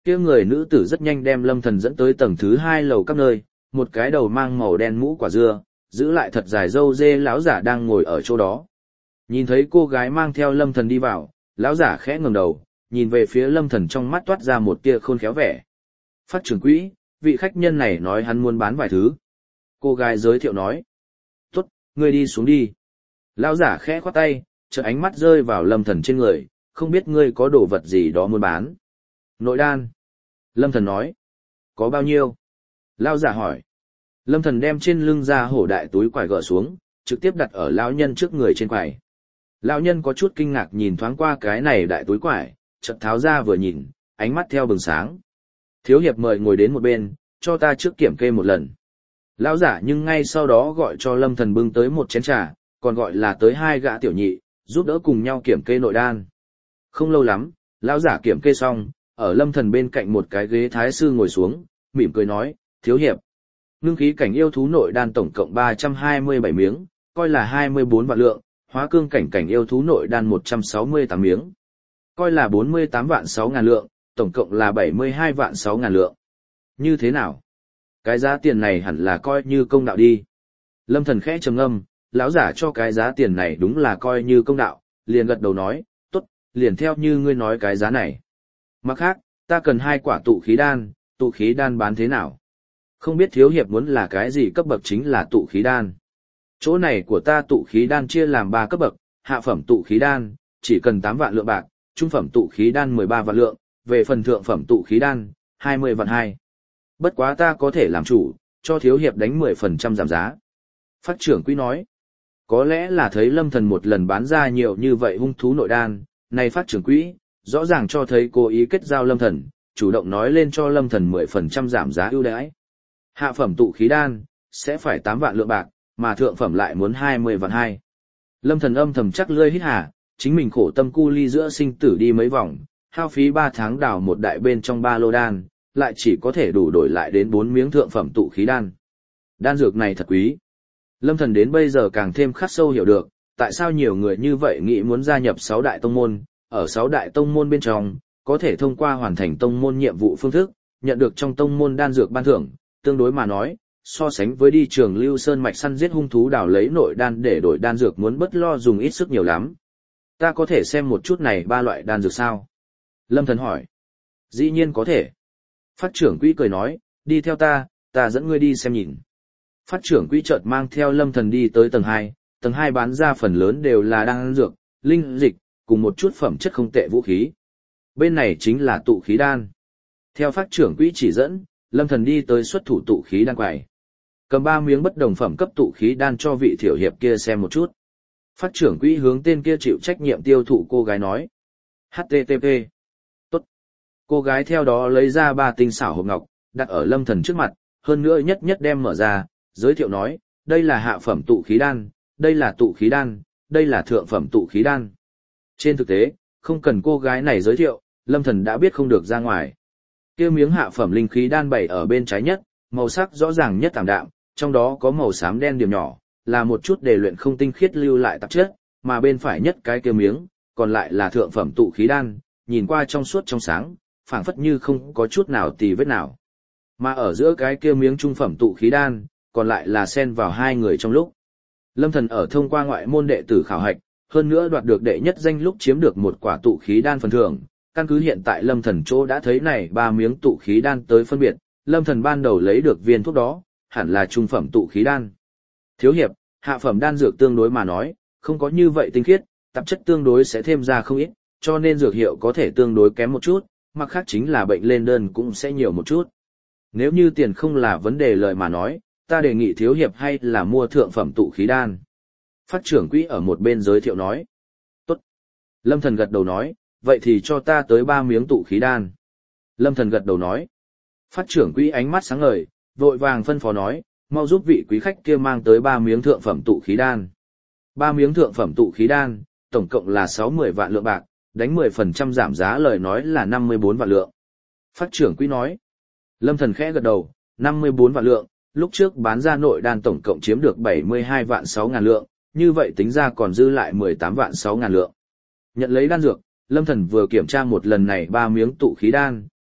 Kia người nữ tử rất nhanh đem Lâm Thần dẫn tới tầng thứ 2 lầu các nơi, một cái đầu mang màu đen mũ quả dưa, giữ lại thật dài râu dê lão giả đang ngồi ở chỗ đó. Nhìn thấy cô gái mang theo Lâm Thần đi vào, lão giả khẽ ngẩng đầu, nhìn về phía Lâm Thần trong mắt toát ra một tia khôn khéo vẻ. Phát trưởng quỹ, vị khách nhân này nói hắn muốn bán vài thứ. Cô gái giới thiệu nói. Tốt, ngươi đi xuống đi. Lão giả khẽ khoát tay, chợt ánh mắt rơi vào Lâm Thần trên người, không biết ngươi có đồ vật gì đó muốn bán. Nội đan. Lâm Thần nói. Có bao nhiêu? Lão giả hỏi. Lâm Thần đem trên lưng ra hổ đại túi quải gỡ xuống, trực tiếp đặt ở lão nhân trước người trên quải. Lão nhân có chút kinh ngạc nhìn thoáng qua cái này đại túi quải, chợt tháo ra vừa nhìn, ánh mắt theo bừng sáng. Thiếu hiệp mời ngồi đến một bên, cho ta trước kiểm kê một lần. Lão giả nhưng ngay sau đó gọi cho Lâm Thần bưng tới một chén trà, còn gọi là tới 2 gã tiểu nhị, giúp đỡ cùng nhau kiểm kê nội đan. Không lâu lắm, lão giả kiểm kê xong, ở Lâm Thần bên cạnh một cái ghế thái sư ngồi xuống, mỉm cười nói, thiếu hiệp. Ngưng khí cảnh yêu thú nội đan tổng cộng 327 miếng, coi là 24 vạn lượng, hóa cương cảnh yêu thú nội đan 168 miếng, coi là 48 vạn 6 ngàn lượng, tổng cộng là 72 vạn 6 ngàn lượng. Như thế nào? Cái giá tiền này hẳn là coi như công đạo đi. Lâm Thần khẽ trầm ngâm, lão giả cho cái giá tiền này đúng là coi như công đạo, liền gật đầu nói, tốt, liền theo như ngươi nói cái giá này. Mặt khác, ta cần 2 quả tụ khí đan bán thế nào? Không biết thiếu hiệp muốn là cái gì cấp bậc chính là tụ khí đan. Chỗ này của ta tụ khí đan chia làm 3 cấp bậc, hạ phẩm tụ khí đan, chỉ cần 8 vạn lượng bạc, trung phẩm tụ khí đan 13 vạn lượng, về phần thượng phẩm tụ khí đan, 20 vạn 2. Bất quá ta có thể làm chủ, cho thiếu hiệp đánh 10% giảm giá. Phát trưởng quý nói, có lẽ là thấy Lâm Thần một lần bán ra nhiều như vậy hung thú nội đan, này phát trưởng quý, rõ ràng cho thấy cố ý kết giao Lâm Thần, chủ động nói lên cho Lâm Thần 10% giảm giá ưu đãi. Hạ phẩm tụ khí đan, sẽ phải 8 vạn lượng bạc, mà thượng phẩm lại muốn 20 vạn 2. Lâm Thần âm thầm chắc lưỡi hít hà, chính mình khổ tâm cu ly giữa sinh tử đi mấy vòng, hao phí 3 tháng đào một đại bên trong 3 lô đan, lại chỉ có thể đủ đổi lại đến 4 miếng thượng phẩm tụ khí đan. Đan dược này thật quý. Lâm Thần đến bây giờ càng thêm khắc sâu hiểu được, tại sao nhiều người như vậy nghĩ muốn gia nhập 6 đại tông môn, ở 6 đại tông môn bên trong, có thể thông qua hoàn thành tông môn nhiệm vụ phương thức, nhận được trong tông môn đan dược ban thưởng, tương đối mà nói, so sánh với đi trường Lưu Sơn mạch săn giết hung thú đào lấy nội đan để đổi đan dược muốn bất lo dùng ít sức nhiều lắm. Ta có thể xem một chút này 3 loại đan dược sao? Lâm Thần hỏi. Dĩ nhiên có thể. Phát trưởng quỹ cười nói, đi theo ta dẫn ngươi đi xem nhìn. Phát trưởng quỹ chợt mang theo Lâm Thần đi tới tầng 2 bán ra phần lớn đều là đan dược, linh dịch, cùng một chút phẩm chất không tệ vũ khí. Bên này chính là tụ khí đan. Theo phát trưởng quỹ chỉ dẫn, Lâm Thần đi tới xuất thủ tụ khí đan quầy. Cầm 3 miếng bất đồng phẩm cấp tụ khí đan cho vị thiểu hiệp kia xem một chút. Phát trưởng quỹ hướng tên kia chịu trách nhiệm tiêu thụ cô gái nói. HTTP. Tốt. Cô gái theo đó lấy ra 3 tinh xảo hộp ngọc, đặt ở Lâm Thần trước mặt, hơn nữa nhất đem mở ra, giới thiệu nói, đây là hạ phẩm tụ khí đan, đây là tụ khí đan, đây là thượng phẩm tụ khí đan. Trên thực tế, không cần cô gái này giới thiệu, Lâm Thần đã biết không được ra ngoài. Kia miếng hạ phẩm linh khí đan bày ở bên trái nhất, màu sắc rõ ràng nhất tạm đạm, trong đó có màu xám đen điểm nhỏ, là một chút để luyện không tinh khiết lưu lại tạp chất, mà bên phải nhất cái kia miếng, còn lại là thượng phẩm tụ khí đan, nhìn qua trong suốt trong sáng, phảng phất như không có chút nào tì vết nào. Mà ở giữa cái kia miếng trung phẩm tụ khí đan, còn lại là xen vào 2 người trong lúc. Lâm Thần ở thông qua ngoại môn đệ tử khảo hạch, hơn nữa đoạt được đệ nhất danh lúc chiếm được một quả tụ khí đan phần thưởng. Căn cứ hiện tại Lâm Thần chỗ đã thấy này 3 miếng tụ khí đan tới phân biệt, Lâm Thần ban đầu lấy được viên thuốc đó, hẳn là trung phẩm tụ khí đan. Thiếu hiệp, hạ phẩm đan dược tương đối mà nói, không có như vậy tinh khiết, tạp chất tương đối sẽ thêm ra không ít, cho nên dược hiệu có thể tương đối kém một chút, mặt khác chính là bệnh lên đơn cũng sẽ nhiều một chút. Nếu như tiền không là vấn đề lời mà nói, ta đề nghị thiếu hiệp hay là mua thượng phẩm tụ khí đan. Phát trưởng quỹ ở một bên giới thiệu nói. Tốt. Lâm Thần gật đầu nói, vậy thì cho ta tới 3 miếng tụ khí đan. Lâm Thần gật đầu nói. Phát trưởng quỹ ánh mắt sáng ngời, vội vàng phân phó nói, mau giúp vị quý khách kia mang tới 3 miếng thượng phẩm tụ khí đan. 3 miếng thượng phẩm tụ khí đan, tổng cộng là 60 vạn lượng bạc, đánh 10% giảm giá lời nói là 54 vạn lượng. Phát trưởng quỹ nói. Lâm Thần khẽ gật đầu, 54 vạn lượng, lúc trước bán ra nội đan tổng cộng chiếm được 72 vạn 6 ngàn lượng, như vậy tính ra còn dư lại 18 vạn 6 ngàn lượng. Nhận lấy đan dược, Lâm Thần vừa kiểm tra một lần này 3 miếng tụ khí đan,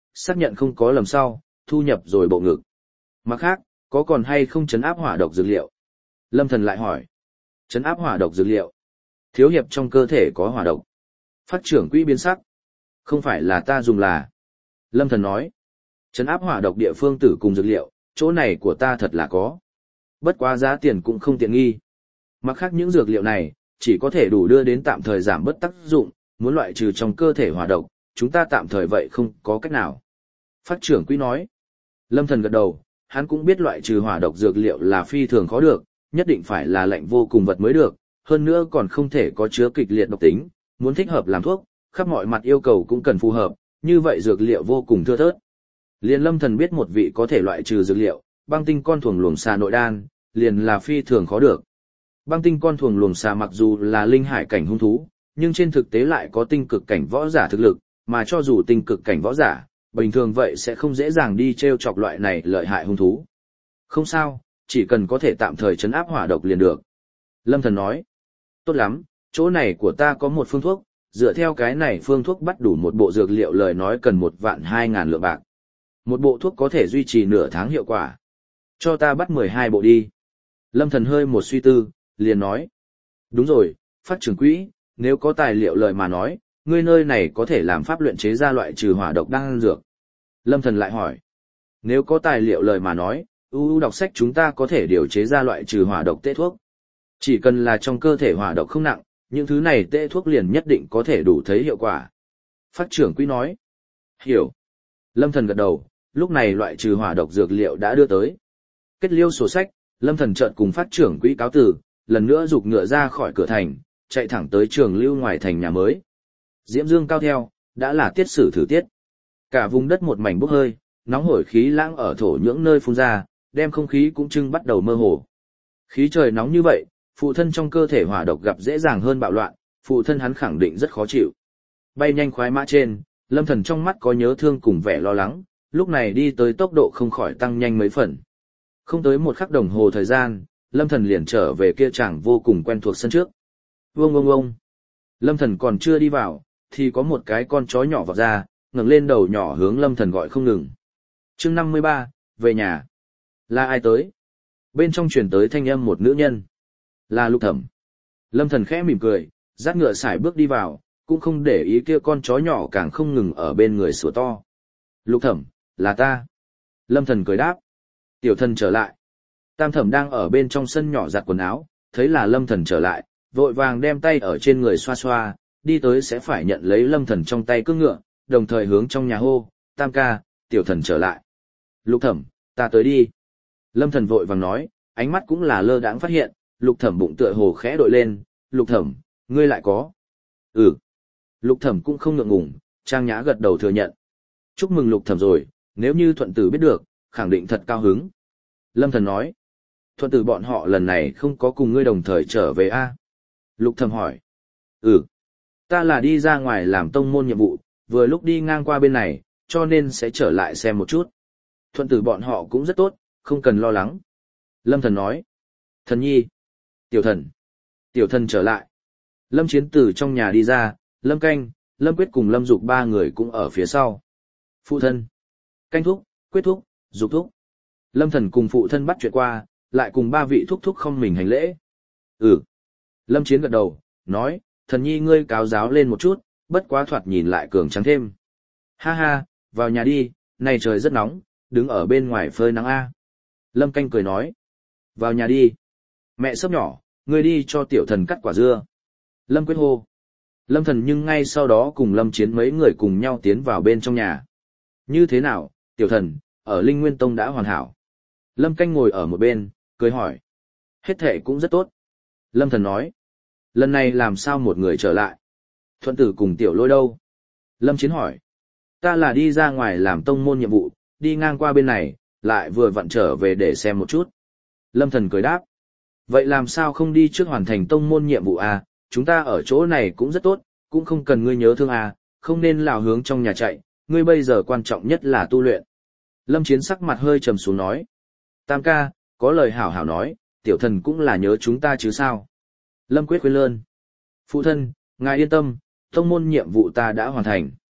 xác nhận không có lầm sau, thu nhập rồi bộ ngực. Mặt khác, có còn hay không trấn áp hỏa độc dược liệu? Lâm Thần lại hỏi. Trấn áp hỏa độc dược liệu? Thiếu hiệp trong cơ thể có hỏa độc. Phát trưởng quỹ biến sắc. Không phải là ta dùng là. Lâm Thần nói. Trấn áp hỏa độc địa phương tử cùng dược liệu, chỗ này của ta thật là có. Bất quá giá tiền cũng không tiện nghi. Mặt khác những dược liệu này, chỉ có thể đủ đưa đến tạm thời giảm bớt tác dụng, muốn loại trừ trong cơ thể hỏa độc, chúng ta tạm thời vậy không có cách nào. Phát trưởng quỹ nói. Lâm Thần gật đầu, hắn cũng biết loại trừ hỏa độc dược liệu là phi thường khó được, nhất định phải là lạnh vô cùng vật mới được, hơn nữa còn không thể có chứa kịch liệt độc tính, muốn thích hợp làm thuốc, khắp mọi mặt yêu cầu cũng cần phù hợp, như vậy dược liệu vô cùng thưa thớt. Liền Lâm Thần biết một vị có thể loại trừ dược liệu, băng tinh con thuồng luồng xà nội đan, liền là phi thường khó được. Băng tinh con thuồng luồng xà mặc dù là linh hải cảnh hung thú, nhưng trên thực tế lại có tinh cực cảnh võ giả thực lực, mà cho dù tinh cực cảnh võ giả, bình thường vậy sẽ không dễ dàng đi treo chọc loại này lợi hại hung thú. Không sao, chỉ cần có thể tạm thời trấn áp hỏa độc liền được. Lâm Thần nói, tốt lắm, chỗ này của ta có một phương thuốc, dựa theo cái này phương thuốc bắt đủ một bộ dược liệu lời nói cần 1.200.000 lượng bạc. Một bộ thuốc có thể duy trì nửa tháng hiệu quả. Cho ta bắt 12 bộ đi. Lâm Thần hơi một suy tư, liền nói. Đúng rồi, Phát trưởng quỹ, nếu có tài liệu lời mà nói, ngươi nơi này có thể làm pháp luyện chế ra loại trừ hỏa độc đan dược. Lâm Thần lại hỏi. Nếu có tài liệu lời mà nói, ưu đọc sách chúng ta có thể điều chế ra loại trừ hỏa độc tê thuốc. Chỉ cần là trong cơ thể hỏa độc không nặng, những thứ này tê thuốc liền nhất định có thể đủ thấy hiệu quả. Phát trưởng quỹ nói. Hiểu. Lâm Thần gật đầu, lúc này loại trừ hỏa độc dược liệu đã đưa tới. Kết liêu sổ sách, Lâm Thần chợt cùng phát trưởng quỹ cáo từ, lần nữa giục ngựa ra khỏi cửa thành, chạy thẳng tới trường lưu ngoài thành nhà mới. Diễm dương cao theo, đã là tiết sử thử tiết. Cả vùng đất một mảnh bốc hơi, nóng hổi khí lãng ở thổ những nơi phun ra, đem không khí cũng trưng bắt đầu mơ hồ. Khí trời nóng như vậy, phụ thân trong cơ thể hỏa độc gặp dễ dàng hơn bạo loạn, phụ thân hắn khẳng định rất khó chịu. Bay nhanh khoái mã trên, Lâm Thần trong mắt có nhớ thương cùng vẻ lo lắng, lúc này đi tới tốc độ không khỏi tăng nhanh mấy phần. Không tới một khắc đồng hồ thời gian, Lâm Thần liền trở về kia chàng vô cùng quen thuộc sân trước. Vương ông ông. Lâm Thần còn chưa đi vào, thì có một cái con chó nhỏ vọt ra, ngẩng lên đầu nhỏ hướng Lâm Thần gọi không ngừng. Chương 53, về nhà. Là ai tới? Bên trong truyền tới thanh âm một nữ nhân. Là Lục Thẩm. Lâm Thần khẽ mỉm cười, dắt ngựa sải bước đi vào, cũng không để ý kia con chó nhỏ càng không ngừng ở bên người sủa to. Lục Thẩm, là ta. Lâm Thần cười đáp. Tiểu Thần trở lại. Tam Thẩm đang ở bên trong sân nhỏ giặt quần áo, thấy là Lâm Thần trở lại, vội vàng đem tay ở trên người xoa xoa, đi tới sẽ phải nhận lấy Lâm Thần trong tay cưỡng ngựa, đồng thời hướng trong nhà hô, Tam ca, Tiểu Thần trở lại. Lục Thẩm, ta tới đi. Lâm Thần vội vàng nói, ánh mắt cũng là lơ đãng phát hiện, Lục Thẩm bụng tựa hồ khẽ đội lên, Lục Thẩm, ngươi lại có. Ừ. Lục Thẩm cũng không ngượng ngùng, trang nhã gật đầu thừa nhận. Chúc mừng Lục Thẩm rồi, nếu như Thuận Tử biết được, khẳng định thật cao hứng. Lâm Thần nói, Thuận Tử bọn họ lần này không có cùng ngươi đồng thời trở về a? Lục Thẩm hỏi. Ừ. Ta là đi ra ngoài làm tông môn nhiệm vụ, vừa lúc đi ngang qua bên này, cho nên sẽ trở lại xem một chút. Thuận Tử bọn họ cũng rất tốt, không cần lo lắng. Lâm Thần nói. Thần nhi. Tiểu Thần. Tiểu Thần trở lại. Lâm Chiến từ trong nhà đi ra, Lâm Canh, Lâm Quyết cùng Lâm Dục ba người cũng ở phía sau. Phụ thân. Canh thúc, Quyết thúc, Dục thúc. Lâm Thần cùng phụ thân bắt chuyện qua, lại cùng ba vị thúc thúc không mình hành lễ. Ừ. Lâm Chiến gật đầu, nói, Thần nhi ngươi cáo giáo lên một chút, bất quá thoạt nhìn lại cường trắng thêm. Ha ha, vào nhà đi, này trời rất nóng, đứng ở bên ngoài phơi nắng a. Lâm Canh cười nói, vào nhà đi. Mẹ sớp nhỏ, ngươi đi cho Tiểu Thần cắt quả dưa. Lâm Quyết hô. Lâm Thần nhưng ngay sau đó cùng Lâm Chiến mấy người cùng nhau tiến vào bên trong nhà. Như thế nào, Tiểu Thần, ở Linh Nguyên Tông đã hoàn hảo. Lâm Canh ngồi ở một bên, cười hỏi. Hết thệ cũng rất tốt. Lâm Thần nói. Lần này làm sao một người trở lại? Thuận Tử cùng Tiểu Lôi đâu? Lâm Chiến hỏi. Ta là đi ra ngoài làm tông môn nhiệm vụ, đi ngang qua bên này, lại vừa vặn trở về để xem một chút. Lâm Thần cười đáp. Vậy làm sao không đi trước hoàn thành tông môn nhiệm vụ à? Chúng ta ở chỗ này cũng rất tốt, cũng không cần ngươi nhớ thương à, không nên lào hướng trong nhà chạy, ngươi bây giờ quan trọng nhất là tu luyện. Lâm Chiến sắc mặt hơi trầm xuống nói. Tam ca, có lời hảo hảo nói, Tiểu Thần cũng là nhớ chúng ta chứ sao. Lâm Quyết khuyên lơn. Phụ thân, ngài yên tâm, tông môn nhiệm vụ ta đã hoàn thành.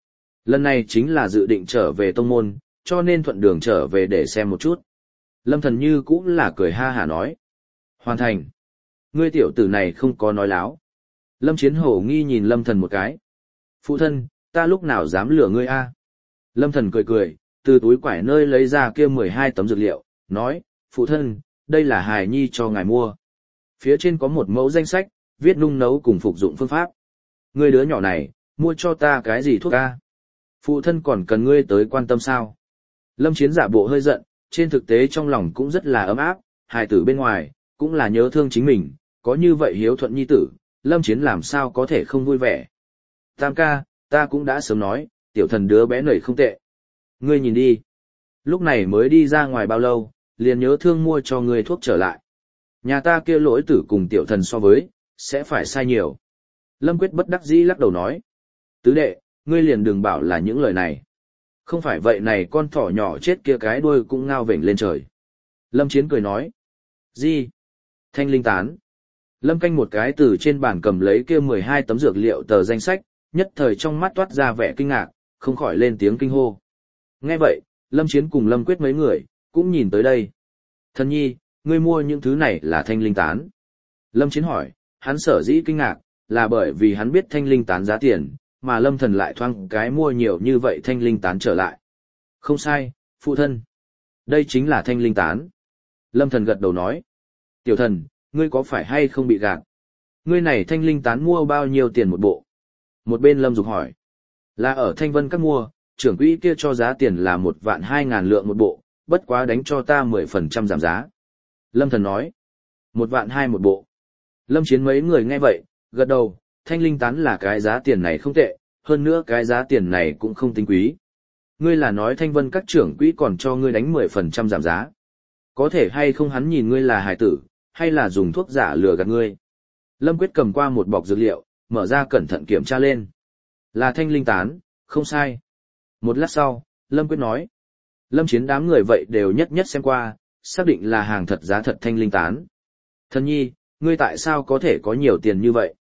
Lần này chính là dự định trở về tông môn, cho nên thuận đường trở về để xem một chút. Lâm Thần như cũng là cười ha hả nói. Hoàn thành. Ngươi tiểu tử này không có nói láo. Lâm Chiến hổ nghi nhìn Lâm Thần một cái. Phụ thân, ta lúc nào dám lừa ngươi a? Lâm Thần cười cười, từ túi quải nơi lấy ra kia 12 tấm dược liệu, nói, phụ thân, đây là hài nhi cho ngài mua. Phía trên có một mẫu danh sách, viết nung nấu cùng phục dụng phương pháp. Ngươi đứa nhỏ này, mua cho ta cái gì thuốc a? Phụ thân còn cần ngươi tới quan tâm sao? Lâm Chiến giả bộ hơi giận, trên thực tế trong lòng cũng rất là ấm áp, hài tử bên ngoài, cũng là nhớ thương chính mình, có như vậy hiếu thuận nhi tử, Lâm Chiến làm sao có thể không vui vẻ. Tam ca, ta cũng đã sớm nói, tiểu thần đứa bé nảy không tệ. Ngươi nhìn đi. Lúc này mới đi ra ngoài bao lâu, liền nhớ thương mua cho ngươi thuốc trở lại. Nhà ta kia lỗi tử cùng tiểu thần so với, sẽ phải sai nhiều. Lâm Quyết bất đắc dĩ lắc đầu nói. Tứ đệ, ngươi liền đừng bảo là những lời này. Không phải vậy này con thỏ nhỏ chết kia cái đuôi cũng ngao vểnh lên trời. Lâm Chiến cười nói. Gì? Thanh linh tán. Lâm Canh một cái từ trên bàn cầm lấy kia 12 tấm dược liệu tờ danh sách, nhất thời trong mắt toát ra vẻ kinh ngạc, không khỏi lên tiếng kinh hô. Nghe vậy, Lâm Chiến cùng Lâm Quyết mấy người, cũng nhìn tới đây. Thần nhi, ngươi mua những thứ này là thanh linh tán. Lâm Chiến hỏi, hắn sở dĩ kinh ngạc, là bởi vì hắn biết thanh linh tán giá tiền, mà Lâm Thần lại thoáng cái mua nhiều như vậy thanh linh tán trở lại. Không sai, phụ thân. Đây chính là thanh linh tán. Lâm Thần gật đầu nói. Tiểu thần, ngươi có phải hay không bị gạt? Ngươi này thanh linh tán mua bao nhiêu tiền một bộ? Một bên Lâm Dục hỏi. Là ở Thanh Vân Các mua, trưởng quỹ kia cho giá tiền là 1.200.000 lượng một bộ, bất quá đánh cho ta 10% giảm giá. Lâm Thần nói. 1.200.000 một bộ. Lâm Chiến mấy người nghe vậy, gật đầu, thanh linh tán là cái giá tiền này không tệ, hơn nữa cái giá tiền này cũng không tính quý. Ngươi là nói Thanh Vân Các trưởng quỹ còn cho ngươi đánh 10% giảm giá. Có thể hay không hắn nhìn ngươi là hài tử, hay là dùng thuốc giả lừa gạt ngươi. Lâm Quyết cầm qua một bọc dược liệu, mở ra cẩn thận kiểm tra lên. Là thanh linh tán, không sai. Một lát sau, Lâm Quyết nói. Lâm Chiến đám người vậy đều nhất nhất xem qua, xác định là hàng thật giá thật thanh linh tán. Thần nhi, ngươi tại sao có thể có nhiều tiền như vậy?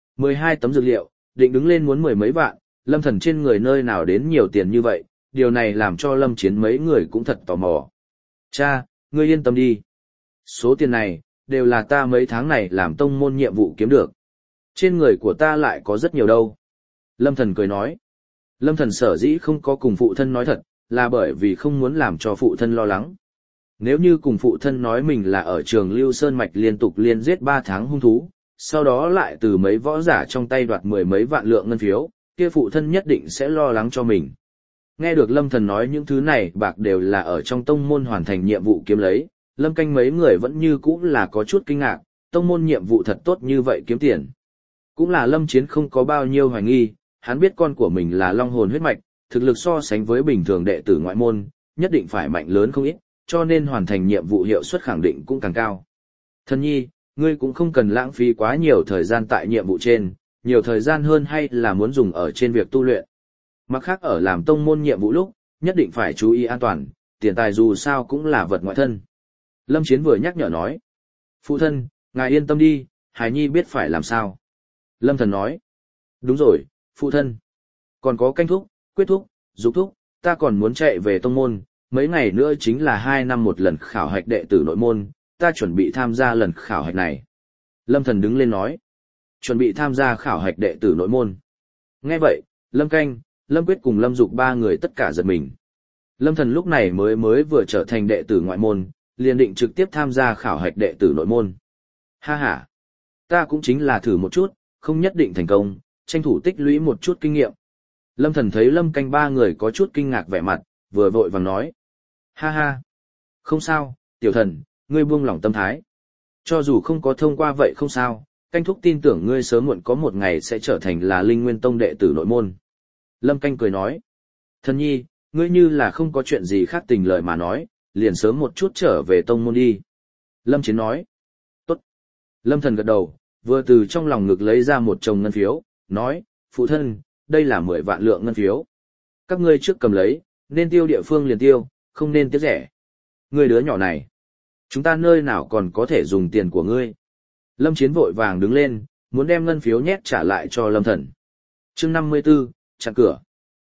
12 tấm dược liệu, định đứng lên muốn 10 mấy vạn, Lâm Thần trên người nơi nào đến nhiều tiền như vậy, điều này làm cho Lâm Chiến mấy người cũng thật tò mò. Cha, ngươi yên tâm đi. Số tiền này, đều là ta mấy tháng này làm tông môn nhiệm vụ kiếm được. Trên người của ta lại có rất nhiều đâu. Lâm Thần cười nói. Lâm Thần sở dĩ không có cùng phụ thân nói thật, là bởi vì không muốn làm cho phụ thân lo lắng. Nếu như cùng phụ thân nói mình là ở trường Lưu Sơn Mạch liên tục liên giết 3 tháng hung thú, sau đó lại từ mấy võ giả trong tay đoạt 10 mấy vạn lượng ngân phiếu, kia phụ thân nhất định sẽ lo lắng cho mình. Nghe được Lâm Thần nói những thứ này bạc đều là ở trong tông môn hoàn thành nhiệm vụ kiếm lấy, Lâm Canh mấy người vẫn như cũ là có chút kinh ngạc, tông môn nhiệm vụ thật tốt như vậy kiếm tiền. Cũng là Lâm Chiến không có bao nhiêu hoài nghi, hắn biết con của mình là long hồn huyết mạch, thực lực so sánh với bình thường đệ tử ngoại môn, nhất định phải mạnh lớn không ít, cho nên hoàn thành nhiệm vụ hiệu suất khẳng định cũng càng cao. Thần nhi, ngươi cũng không cần lãng phí quá nhiều thời gian tại nhiệm vụ trên, nhiều thời gian hơn hay là muốn dùng ở trên việc tu luyện. Mặt khác ở làm tông môn nhiệm vụ lúc, nhất định phải chú ý an toàn, tiền tài dù sao cũng là vật ngoại thân. Lâm Chiến vừa nhắc nhở nói. Phụ thân, ngài yên tâm đi, Hải Nhi biết phải làm sao. Lâm Thần nói. Đúng rồi, phụ thân. Còn có canh thúc, quyết thúc, dục thúc, ta còn muốn chạy về tông môn, mấy ngày nữa chính là 2 năm một lần khảo hạch đệ tử nội môn, ta chuẩn bị tham gia lần khảo hạch này. Lâm Thần đứng lên nói. Chuẩn bị tham gia khảo hạch đệ tử nội môn. Nghe vậy, Lâm Canh, Lâm Quyết cùng Lâm Dục 3 người tất cả giật mình. Lâm Thần lúc này mới vừa trở thành đệ tử ngoại môn, liền định trực tiếp tham gia khảo hạch đệ tử nội môn. Ha ha, ta cũng chính là thử một chút, không nhất định thành công, tranh thủ tích lũy một chút kinh nghiệm. Lâm Thần thấy Lâm Canh 3 người có chút kinh ngạc vẻ mặt, vừa vội vàng nói. Ha ha, không sao, tiểu thần, ngươi buông lỏng tâm thái. Cho dù không có thông qua vậy không sao, Canh thúc tin tưởng ngươi sớm muộn có một ngày sẽ trở thành là Linh Nguyên Tông đệ tử nội môn. Lâm Canh cười nói. Thần nhi, ngươi như là không có chuyện gì khác tình lời mà nói, liền sớm một chút trở về tông môn đi. Lâm Chiến nói. Tốt. Lâm Thần gật đầu, vừa từ trong lòng ngực lấy ra một chồng ngân phiếu, nói, phụ thân, đây là 10 vạn lượng ngân phiếu. Các ngươi trước cầm lấy, nên tiêu địa phương liền tiêu, không nên tiếc rẻ. Ngươi đứa nhỏ này, chúng ta nơi nào còn có thể dùng tiền của ngươi. Lâm Chiến vội vàng đứng lên, muốn đem ngân phiếu nhét trả lại cho Lâm Thần. Chương 54, chặn cửa.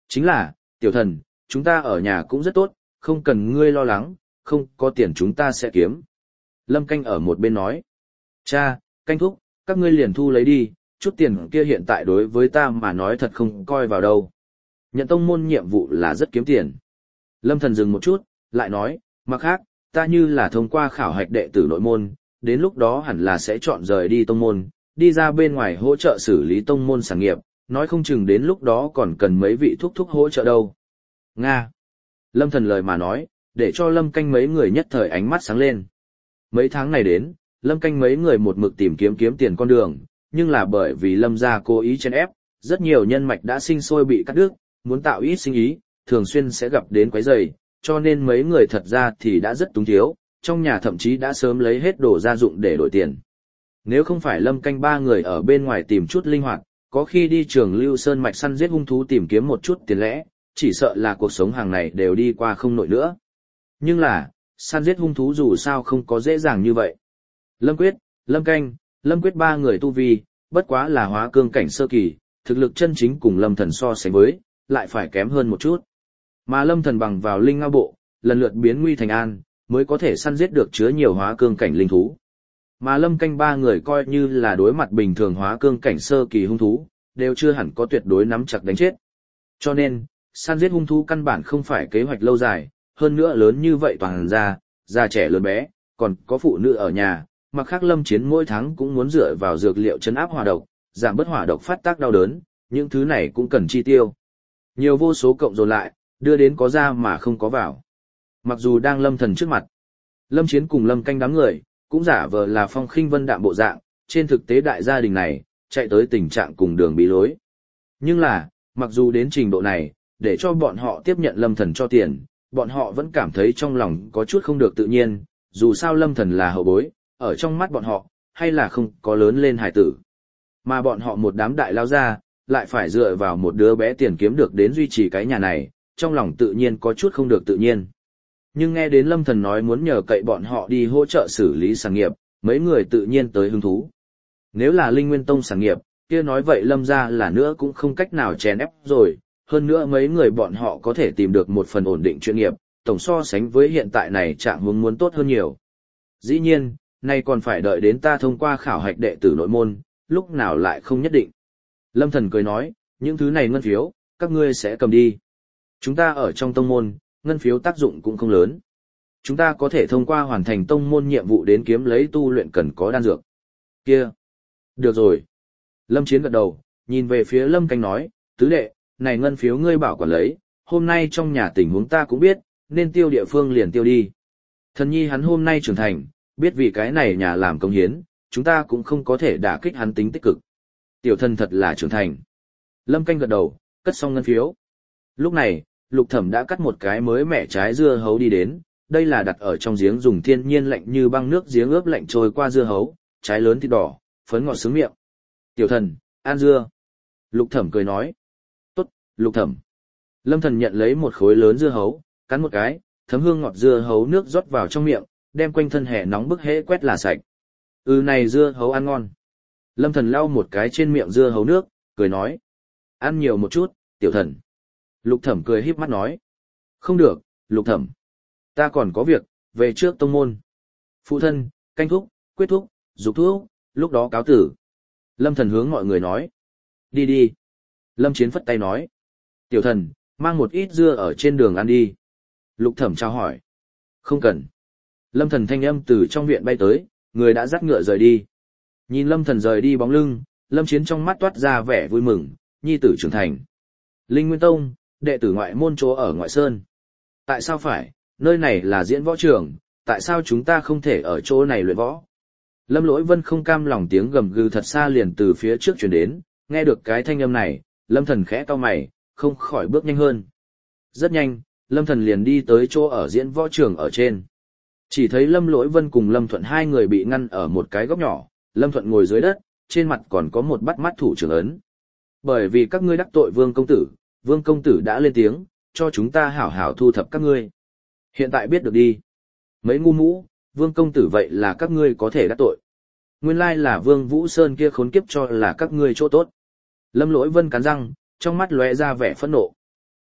Chính là, tiểu thần, chúng ta ở nhà cũng rất tốt, không cần ngươi lo lắng, không có tiền chúng ta sẽ kiếm. Lâm Canh ở một bên nói. Cha, Canh thúc, các ngươi liền thu lấy đi, chút tiền kia hiện tại đối với ta mà nói thật không coi vào đâu. Nhận tông môn nhiệm vụ là rất kiếm tiền. Lâm Thần dừng một chút, lại nói, mặt khác, ta như là thông qua khảo hạch đệ tử nội môn, đến lúc đó hẳn là sẽ chọn rời đi tông môn, đi ra bên ngoài hỗ trợ xử lý tông môn sản nghiệp, nói không chừng đến lúc đó còn cần mấy vị thúc thúc hỗ trợ đâu. Nga. Lâm Thần lời mà nói, để cho Lâm Canh mấy người nhất thời ánh mắt sáng lên. Mấy tháng này đến, Lâm Canh mấy người một mực tìm kiếm tiền con đường, nhưng là bởi vì Lâm gia cố ý chen ép, rất nhiều nhân mạch đã sinh sôi bị cắt đứt, muốn tạo ít sinh ý, thường xuyên sẽ gặp đến quấy rầy, cho nên mấy người thật ra thì đã rất túng thiếu, trong nhà thậm chí đã sớm lấy hết đồ gia dụng để đổi tiền. Nếu không phải Lâm Canh ba người ở bên ngoài tìm chút linh hoạt, có khi đi trường Lưu Sơn mạch săn giết hung thú tìm kiếm một chút tiền lẽ, chỉ sợ là cuộc sống hàng này đều đi qua không nổi nữa. Nhưng là, săn giết hung thú dù sao không có dễ dàng như vậy. Lâm Quyết, Lâm Canh, Lâm Quyết ba người tu vi, bất quá là hóa cương cảnh sơ kỳ, thực lực chân chính cùng Lâm Thần so sánh với, lại phải kém hơn một chút. Mà Lâm Thần bằng vào linh ngao bộ, lần lượt biến nguy thành an, mới có thể săn giết được chứa nhiều hóa cương cảnh linh thú. Mà Lâm Canh ba người coi như là đối mặt bình thường hóa cương cảnh sơ kỳ hung thú, đều chưa hẳn có tuyệt đối nắm chặt đánh chết. Cho nên, săn giết hung thú căn bản không phải kế hoạch lâu dài, hơn nữa lớn như vậy toàn ra, già trẻ lớn bé, còn có phụ nữ ở nhà, mà khác Lâm Chiến mỗi tháng cũng muốn dựa vào dược liệu trấn áp hỏa độc, giảm bớt hỏa độc phát tác đau đớn, những thứ này cũng cần chi tiêu. Nhiều vô số cộng dồn lại, đưa đến có ra mà không có vào. Mặc dù đang Lâm Thần trước mặt, Lâm Chiến cùng Lâm Canh đám người, cũng giả vờ là phong khinh vân đạm bộ dạng, trên thực tế đại gia đình này, chạy tới tình trạng cùng đường bí lối. Nhưng là, mặc dù đến trình độ này, để cho bọn họ tiếp nhận Lâm Thần cho tiền, bọn họ vẫn cảm thấy trong lòng có chút không được tự nhiên, dù sao Lâm Thần là hậu bối, ở trong mắt bọn họ, hay là không có lớn lên hài tử. Mà bọn họ một đám đại lao ra, lại phải dựa vào một đứa bé tiền kiếm được đến duy trì cái nhà này, trong lòng tự nhiên có chút không được tự nhiên. Nhưng nghe đến Lâm Thần nói muốn nhờ cậy bọn họ đi hỗ trợ xử lý sản nghiệp, mấy người tự nhiên tới hứng thú. Nếu là Linh Nguyên Tông sản nghiệp, kia nói vậy Lâm gia là nữa cũng không cách nào chèn ép rồi, hơn nữa mấy người bọn họ có thể tìm được một phần ổn định chuyên nghiệp, tổng so sánh với hiện tại này trạng huống muốn tốt hơn nhiều. Dĩ nhiên, nay còn phải đợi đến ta thông qua khảo hạch đệ tử nội môn, lúc nào lại không nhất định. Lâm Thần cười nói, những thứ này ngân phiếu, các ngươi sẽ cầm đi. Chúng ta ở trong tông môn, ngân phiếu tác dụng cũng không lớn. Chúng ta có thể thông qua hoàn thành tông môn nhiệm vụ đến kiếm lấy tu luyện cần có đan dược. Kia. Được rồi. Lâm Chiến gật đầu, nhìn về phía Lâm Canh nói, tứ đệ, này ngân phiếu ngươi bảo quản lấy, hôm nay trong nhà tình huống ta cũng biết, nên tiêu địa phương liền tiêu đi. Thần nhi hắn hôm nay trưởng thành, biết vì cái này nhà làm công hiến, chúng ta cũng không có thể đả kích hắn tính tích cực. Tiểu thân thật là trưởng thành. Lâm Canh gật đầu, cất xong ngân phiếu. Lúc này, Lục Thẩm đã cắt một cái mới mẻ trái dưa hấu đi đến, đây là đặt ở trong giếng dùng thiên nhiên lạnh như băng nước giếng ướp lạnh trôi qua dưa hấu, trái lớn thịt đỏ, phấn ngọt sướng miệng. Tiểu thần, ăn dưa. Lục Thẩm cười nói. Tốt, Lục Thẩm. Lâm Thần nhận lấy một khối lớn dưa hấu, cắn một cái, thấm hương ngọt dưa hấu nước rót vào trong miệng, đem quanh thân hè nóng bức hễ quét là sạch. Này dưa hấu ăn ngon. Lâm Thần lau một cái trên miệng dưa hấu nước, cười nói. Ăn nhiều một chút, tiểu thần. Lục Thẩm cười híp mắt nói. Không được, Lục Thẩm. Ta còn có việc, về trước tông môn. Phụ thân, Canh thúc, Quyết thúc, Dục thúc, lúc đó cáo tử. Lâm Thần hướng mọi người nói. Đi đi. Lâm Chiến phất tay nói. Tiểu thần, mang một ít dưa ở trên đường ăn đi. Lục Thẩm chào hỏi. Không cần. Lâm Thần thanh âm từ trong viện bay tới, người đã dắt ngựa rời đi. Nhìn Lâm Thần rời đi bóng lưng, Lâm Chiến trong mắt toát ra vẻ vui mừng, nhi tử trưởng thành. Linh Nguyên Tông, đệ tử ngoại môn chỗ ở ngoại sơn. Tại sao phải, nơi này là diễn võ trường, tại sao chúng ta không thể ở chỗ này luyện võ? Lâm Lỗi Vân không cam lòng tiếng gầm gừ thật xa liền từ phía trước truyền đến, nghe được cái thanh âm này, Lâm Thần khẽ cau mày, không khỏi bước nhanh hơn. Rất nhanh, Lâm Thần liền đi tới chỗ ở diễn võ trường ở trên. Chỉ thấy Lâm Lỗi Vân cùng Lâm Thuận hai người bị ngăn ở một cái góc nhỏ, Lâm Thuận ngồi dưới đất, trên mặt còn có một bắt mắt thủ trưởng ấn. Bởi vì các ngươi đắc tội Vương công tử đã lên tiếng, cho chúng ta hảo hảo thu thập các ngươi. Hiện tại biết được đi. Mấy ngu mũ, Vương công tử vậy là các ngươi có thể đắc tội. Nguyên lai là Vương Vũ Sơn kia khốn kiếp cho là các ngươi chỗ tốt. Lâm Lỗi Vân cắn răng, trong mắt lóe ra vẻ phẫn nộ.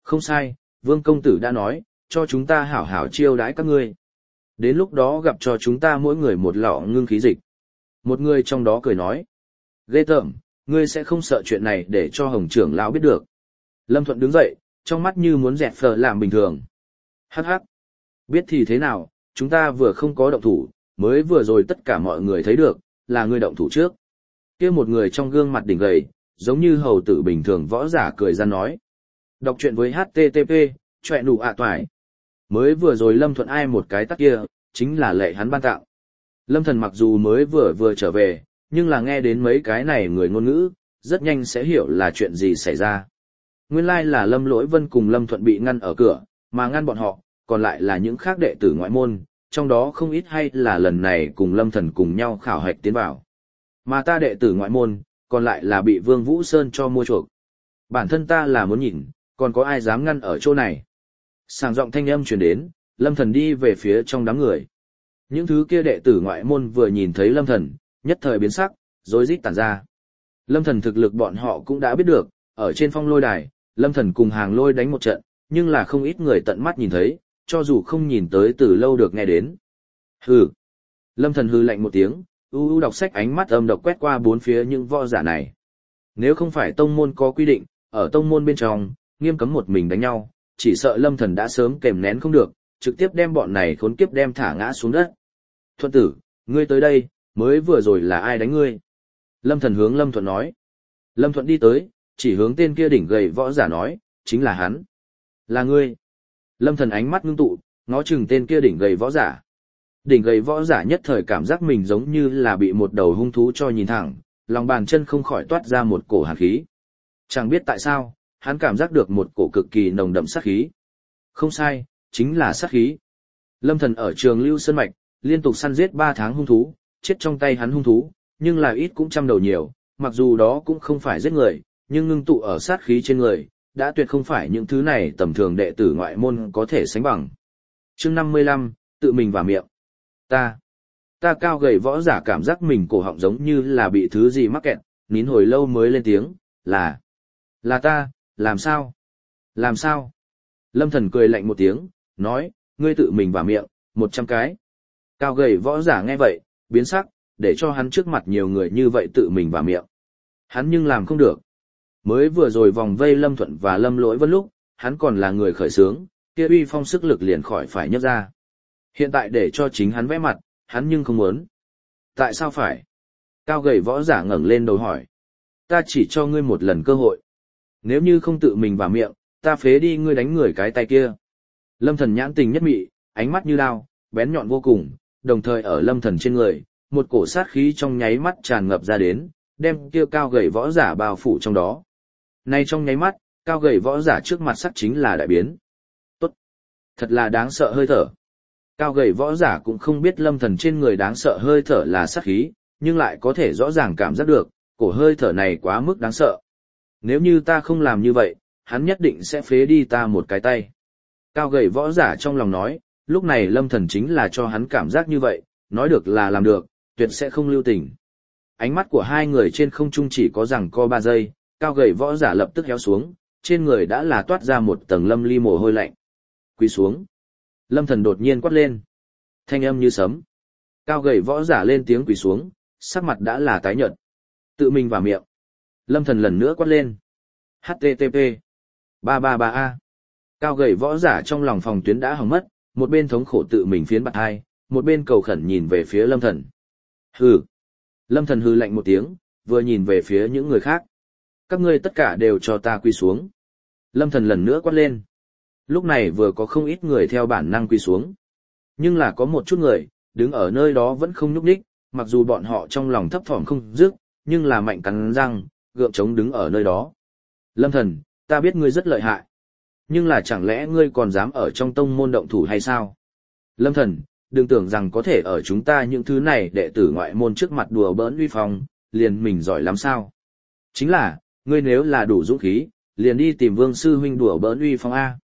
Không sai, Vương công tử đã nói, cho chúng ta hảo hảo chiêu đãi các ngươi. Đến lúc đó gặp cho chúng ta mỗi người một lọ ngưng khí dịch. Một người trong đó cười nói. Ghê tởm, ngươi sẽ không sợ chuyện này để cho Hồng trưởng lão biết được. Lâm Thuận đứng dậy, trong mắt như muốn dẹt phở làm bình thường. Hắc hắc. Biết thì thế nào, chúng ta vừa không có động thủ, mới vừa rồi tất cả mọi người thấy được, là ngươi động thủ trước. Kia một người trong gương mặt đỉnh gầy, giống như hầu tử bình thường võ giả cười ra nói. Đọc truyện với HTTP, chọe nụ ạ toài. Mới vừa rồi Lâm Thuận ai một cái tắt kia, chính là lệ hắn ban tặng. Lâm Thần mặc dù mới vừa trở về, nhưng là nghe đến mấy cái này người ngôn ngữ, rất nhanh sẽ hiểu là chuyện gì xảy ra. Nguyên lai là Lâm Lỗi Vân cùng Lâm Thuận bị ngăn ở cửa, mà ngăn bọn họ, còn lại là những khác đệ tử ngoại môn, trong đó không ít hay là lần này cùng Lâm Thần cùng nhau khảo hạch tiến vào. Mà ta đệ tử ngoại môn, còn lại là bị Vương Vũ Sơn cho mua chuộc. Bản thân ta là muốn nhìn, còn có ai dám ngăn ở chỗ này. Sàng giọng thanh âm truyền đến, Lâm Thần đi về phía trong đám người. Những thứ kia đệ tử ngoại môn vừa nhìn thấy Lâm Thần, nhất thời biến sắc, rối rít tản ra. Lâm Thần thực lực bọn họ cũng đã biết được, ở trên phong lôi đài, Lâm Thần cùng hàng lôi đánh một trận, nhưng là không ít người tận mắt nhìn thấy, cho dù không nhìn tới từ lâu được nghe đến. Hừ. Lâm Thần hừ lạnh một tiếng, đọc sách ánh mắt âm độc quét qua bốn phía những võ giả này. Nếu không phải tông môn có quy định, ở tông môn bên trong, nghiêm cấm một mình đánh nhau, chỉ sợ Lâm Thần đã sớm kềm nén không được, trực tiếp đem bọn này khốn kiếp đem thả ngã xuống đất. Thuận tử, ngươi tới đây, mới vừa rồi là ai đánh ngươi? Lâm Thần hướng Lâm Thuận nói. Lâm Thuận đi tới, chỉ hướng tên kia đỉnh gầy võ giả nói, chính là hắn. Là ngươi. Lâm Thần ánh mắt ngưng tụ, ngó chừng tên kia đỉnh gầy võ giả. Đỉnh gầy võ giả nhất thời cảm giác mình giống như là bị một đầu hung thú cho nhìn thẳng, lòng bàn chân không khỏi toát ra một cổ hàn khí. Chẳng biết tại sao, hắn cảm giác được một cổ cực kỳ nồng đậm sát khí. Không sai, chính là sát khí. Lâm Thần ở Trường Lưu Sơn Mạch, liên tục săn giết 3 tháng hung thú, chết trong tay hắn hung thú, nhưng là ít cũng trăm đầu nhiều, mặc dù đó cũng không phải giết người, nhưng ngưng tụ ở sát khí trên người, đã tuyệt không phải những thứ này tầm thường đệ tử ngoại môn có thể sánh bằng. Chương 55, tự mình vào miệng. Ta cao gầy võ giả cảm giác mình cổ họng giống như là bị thứ gì mắc kẹt, nín hồi lâu mới lên tiếng, là ta, làm sao? Làm sao? Lâm Thần cười lạnh một tiếng, nói, ngươi tự mình vào miệng, 100 cái. Cao gầy võ giả nghe vậy, biến sắc, để cho hắn trước mặt nhiều người như vậy tự mình vào miệng. Hắn nhưng làm không được. Mới vừa rồi vòng vây Lâm Thuận và Lâm Lỗi Vân lúc, hắn còn là người khởi xướng, kia uy phong sức lực liền khỏi phải nhấc ra. Hiện tại để cho chính hắn vẽ mặt, hắn nhưng không muốn. Tại sao phải? Cao gầy võ giả ngẩng lên đầu hỏi. Ta chỉ cho ngươi một lần cơ hội. Nếu như không tự mình vào miệng, ta phế đi ngươi đánh người cái tay kia. Lâm Thần nhãn tình nhất mị, ánh mắt như đao, bén nhọn vô cùng, đồng thời ở Lâm Thần trên người, một cổ sát khí trong nháy mắt tràn ngập ra đến, đem kia cao gầy võ giả bao phủ trong đó. Nay trong nháy mắt, cao gầy võ giả trước mặt sắc chính là đại biến. Tốt! Thật là đáng sợ hơi thở. Cao gầy võ giả cũng không biết Lâm Thần trên người đáng sợ hơi thở là sát khí, nhưng lại có thể rõ ràng cảm giác được, cổ hơi thở này quá mức đáng sợ. Nếu như ta không làm như vậy, hắn nhất định sẽ phế đi ta một cái tay. Cao gầy võ giả trong lòng nói, lúc này Lâm Thần chính là cho hắn cảm giác như vậy, nói được là làm được, tuyệt sẽ không lưu tình. Ánh mắt của hai người trên không trung chỉ có rằng co 3 giây, cao gầy võ giả lập tức héo xuống, trên người đã là toát ra một tầng lâm ly mồ hôi lạnh. Quỳ xuống. Lâm Thần đột nhiên quát lên. Thanh âm như sấm. Cao gầy võ giả lên tiếng quỳ xuống, sắc mặt đã là tái nhợt. Tự mình vào miệng. Lâm Thần lần nữa quát lên. HTTP. 333A. Cao gầy võ giả trong lòng phòng tuyến đã hỏng mất, một bên thống khổ tự mình phiến bạt hai, một bên cầu khẩn nhìn về phía Lâm Thần. Hừ. Lâm Thần hừ lạnh một tiếng, vừa nhìn về phía những người khác. Các ngươi tất cả đều cho ta quỳ xuống. Lâm Thần lần nữa quát lên. Lúc này vừa có không ít người theo bản năng quỳ xuống. Nhưng là có một chút người, đứng ở nơi đó vẫn không nhúc nhích, mặc dù bọn họ trong lòng thấp thỏm không dứt, nhưng là mạnh cắn răng, gượng chống đứng ở nơi đó. Lâm Thần, ta biết ngươi rất lợi hại. Nhưng là chẳng lẽ ngươi còn dám ở trong tông môn động thủ hay sao? Lâm Thần, đừng tưởng rằng có thể ở chúng ta những thứ này đệ tử ngoại môn trước mặt đùa bỡn uy phong, liền mình giỏi lắm sao? Chính là, ngươi nếu là đủ dũng khí, liền đi tìm Vương sư huynh đùa bỡn uy phong A.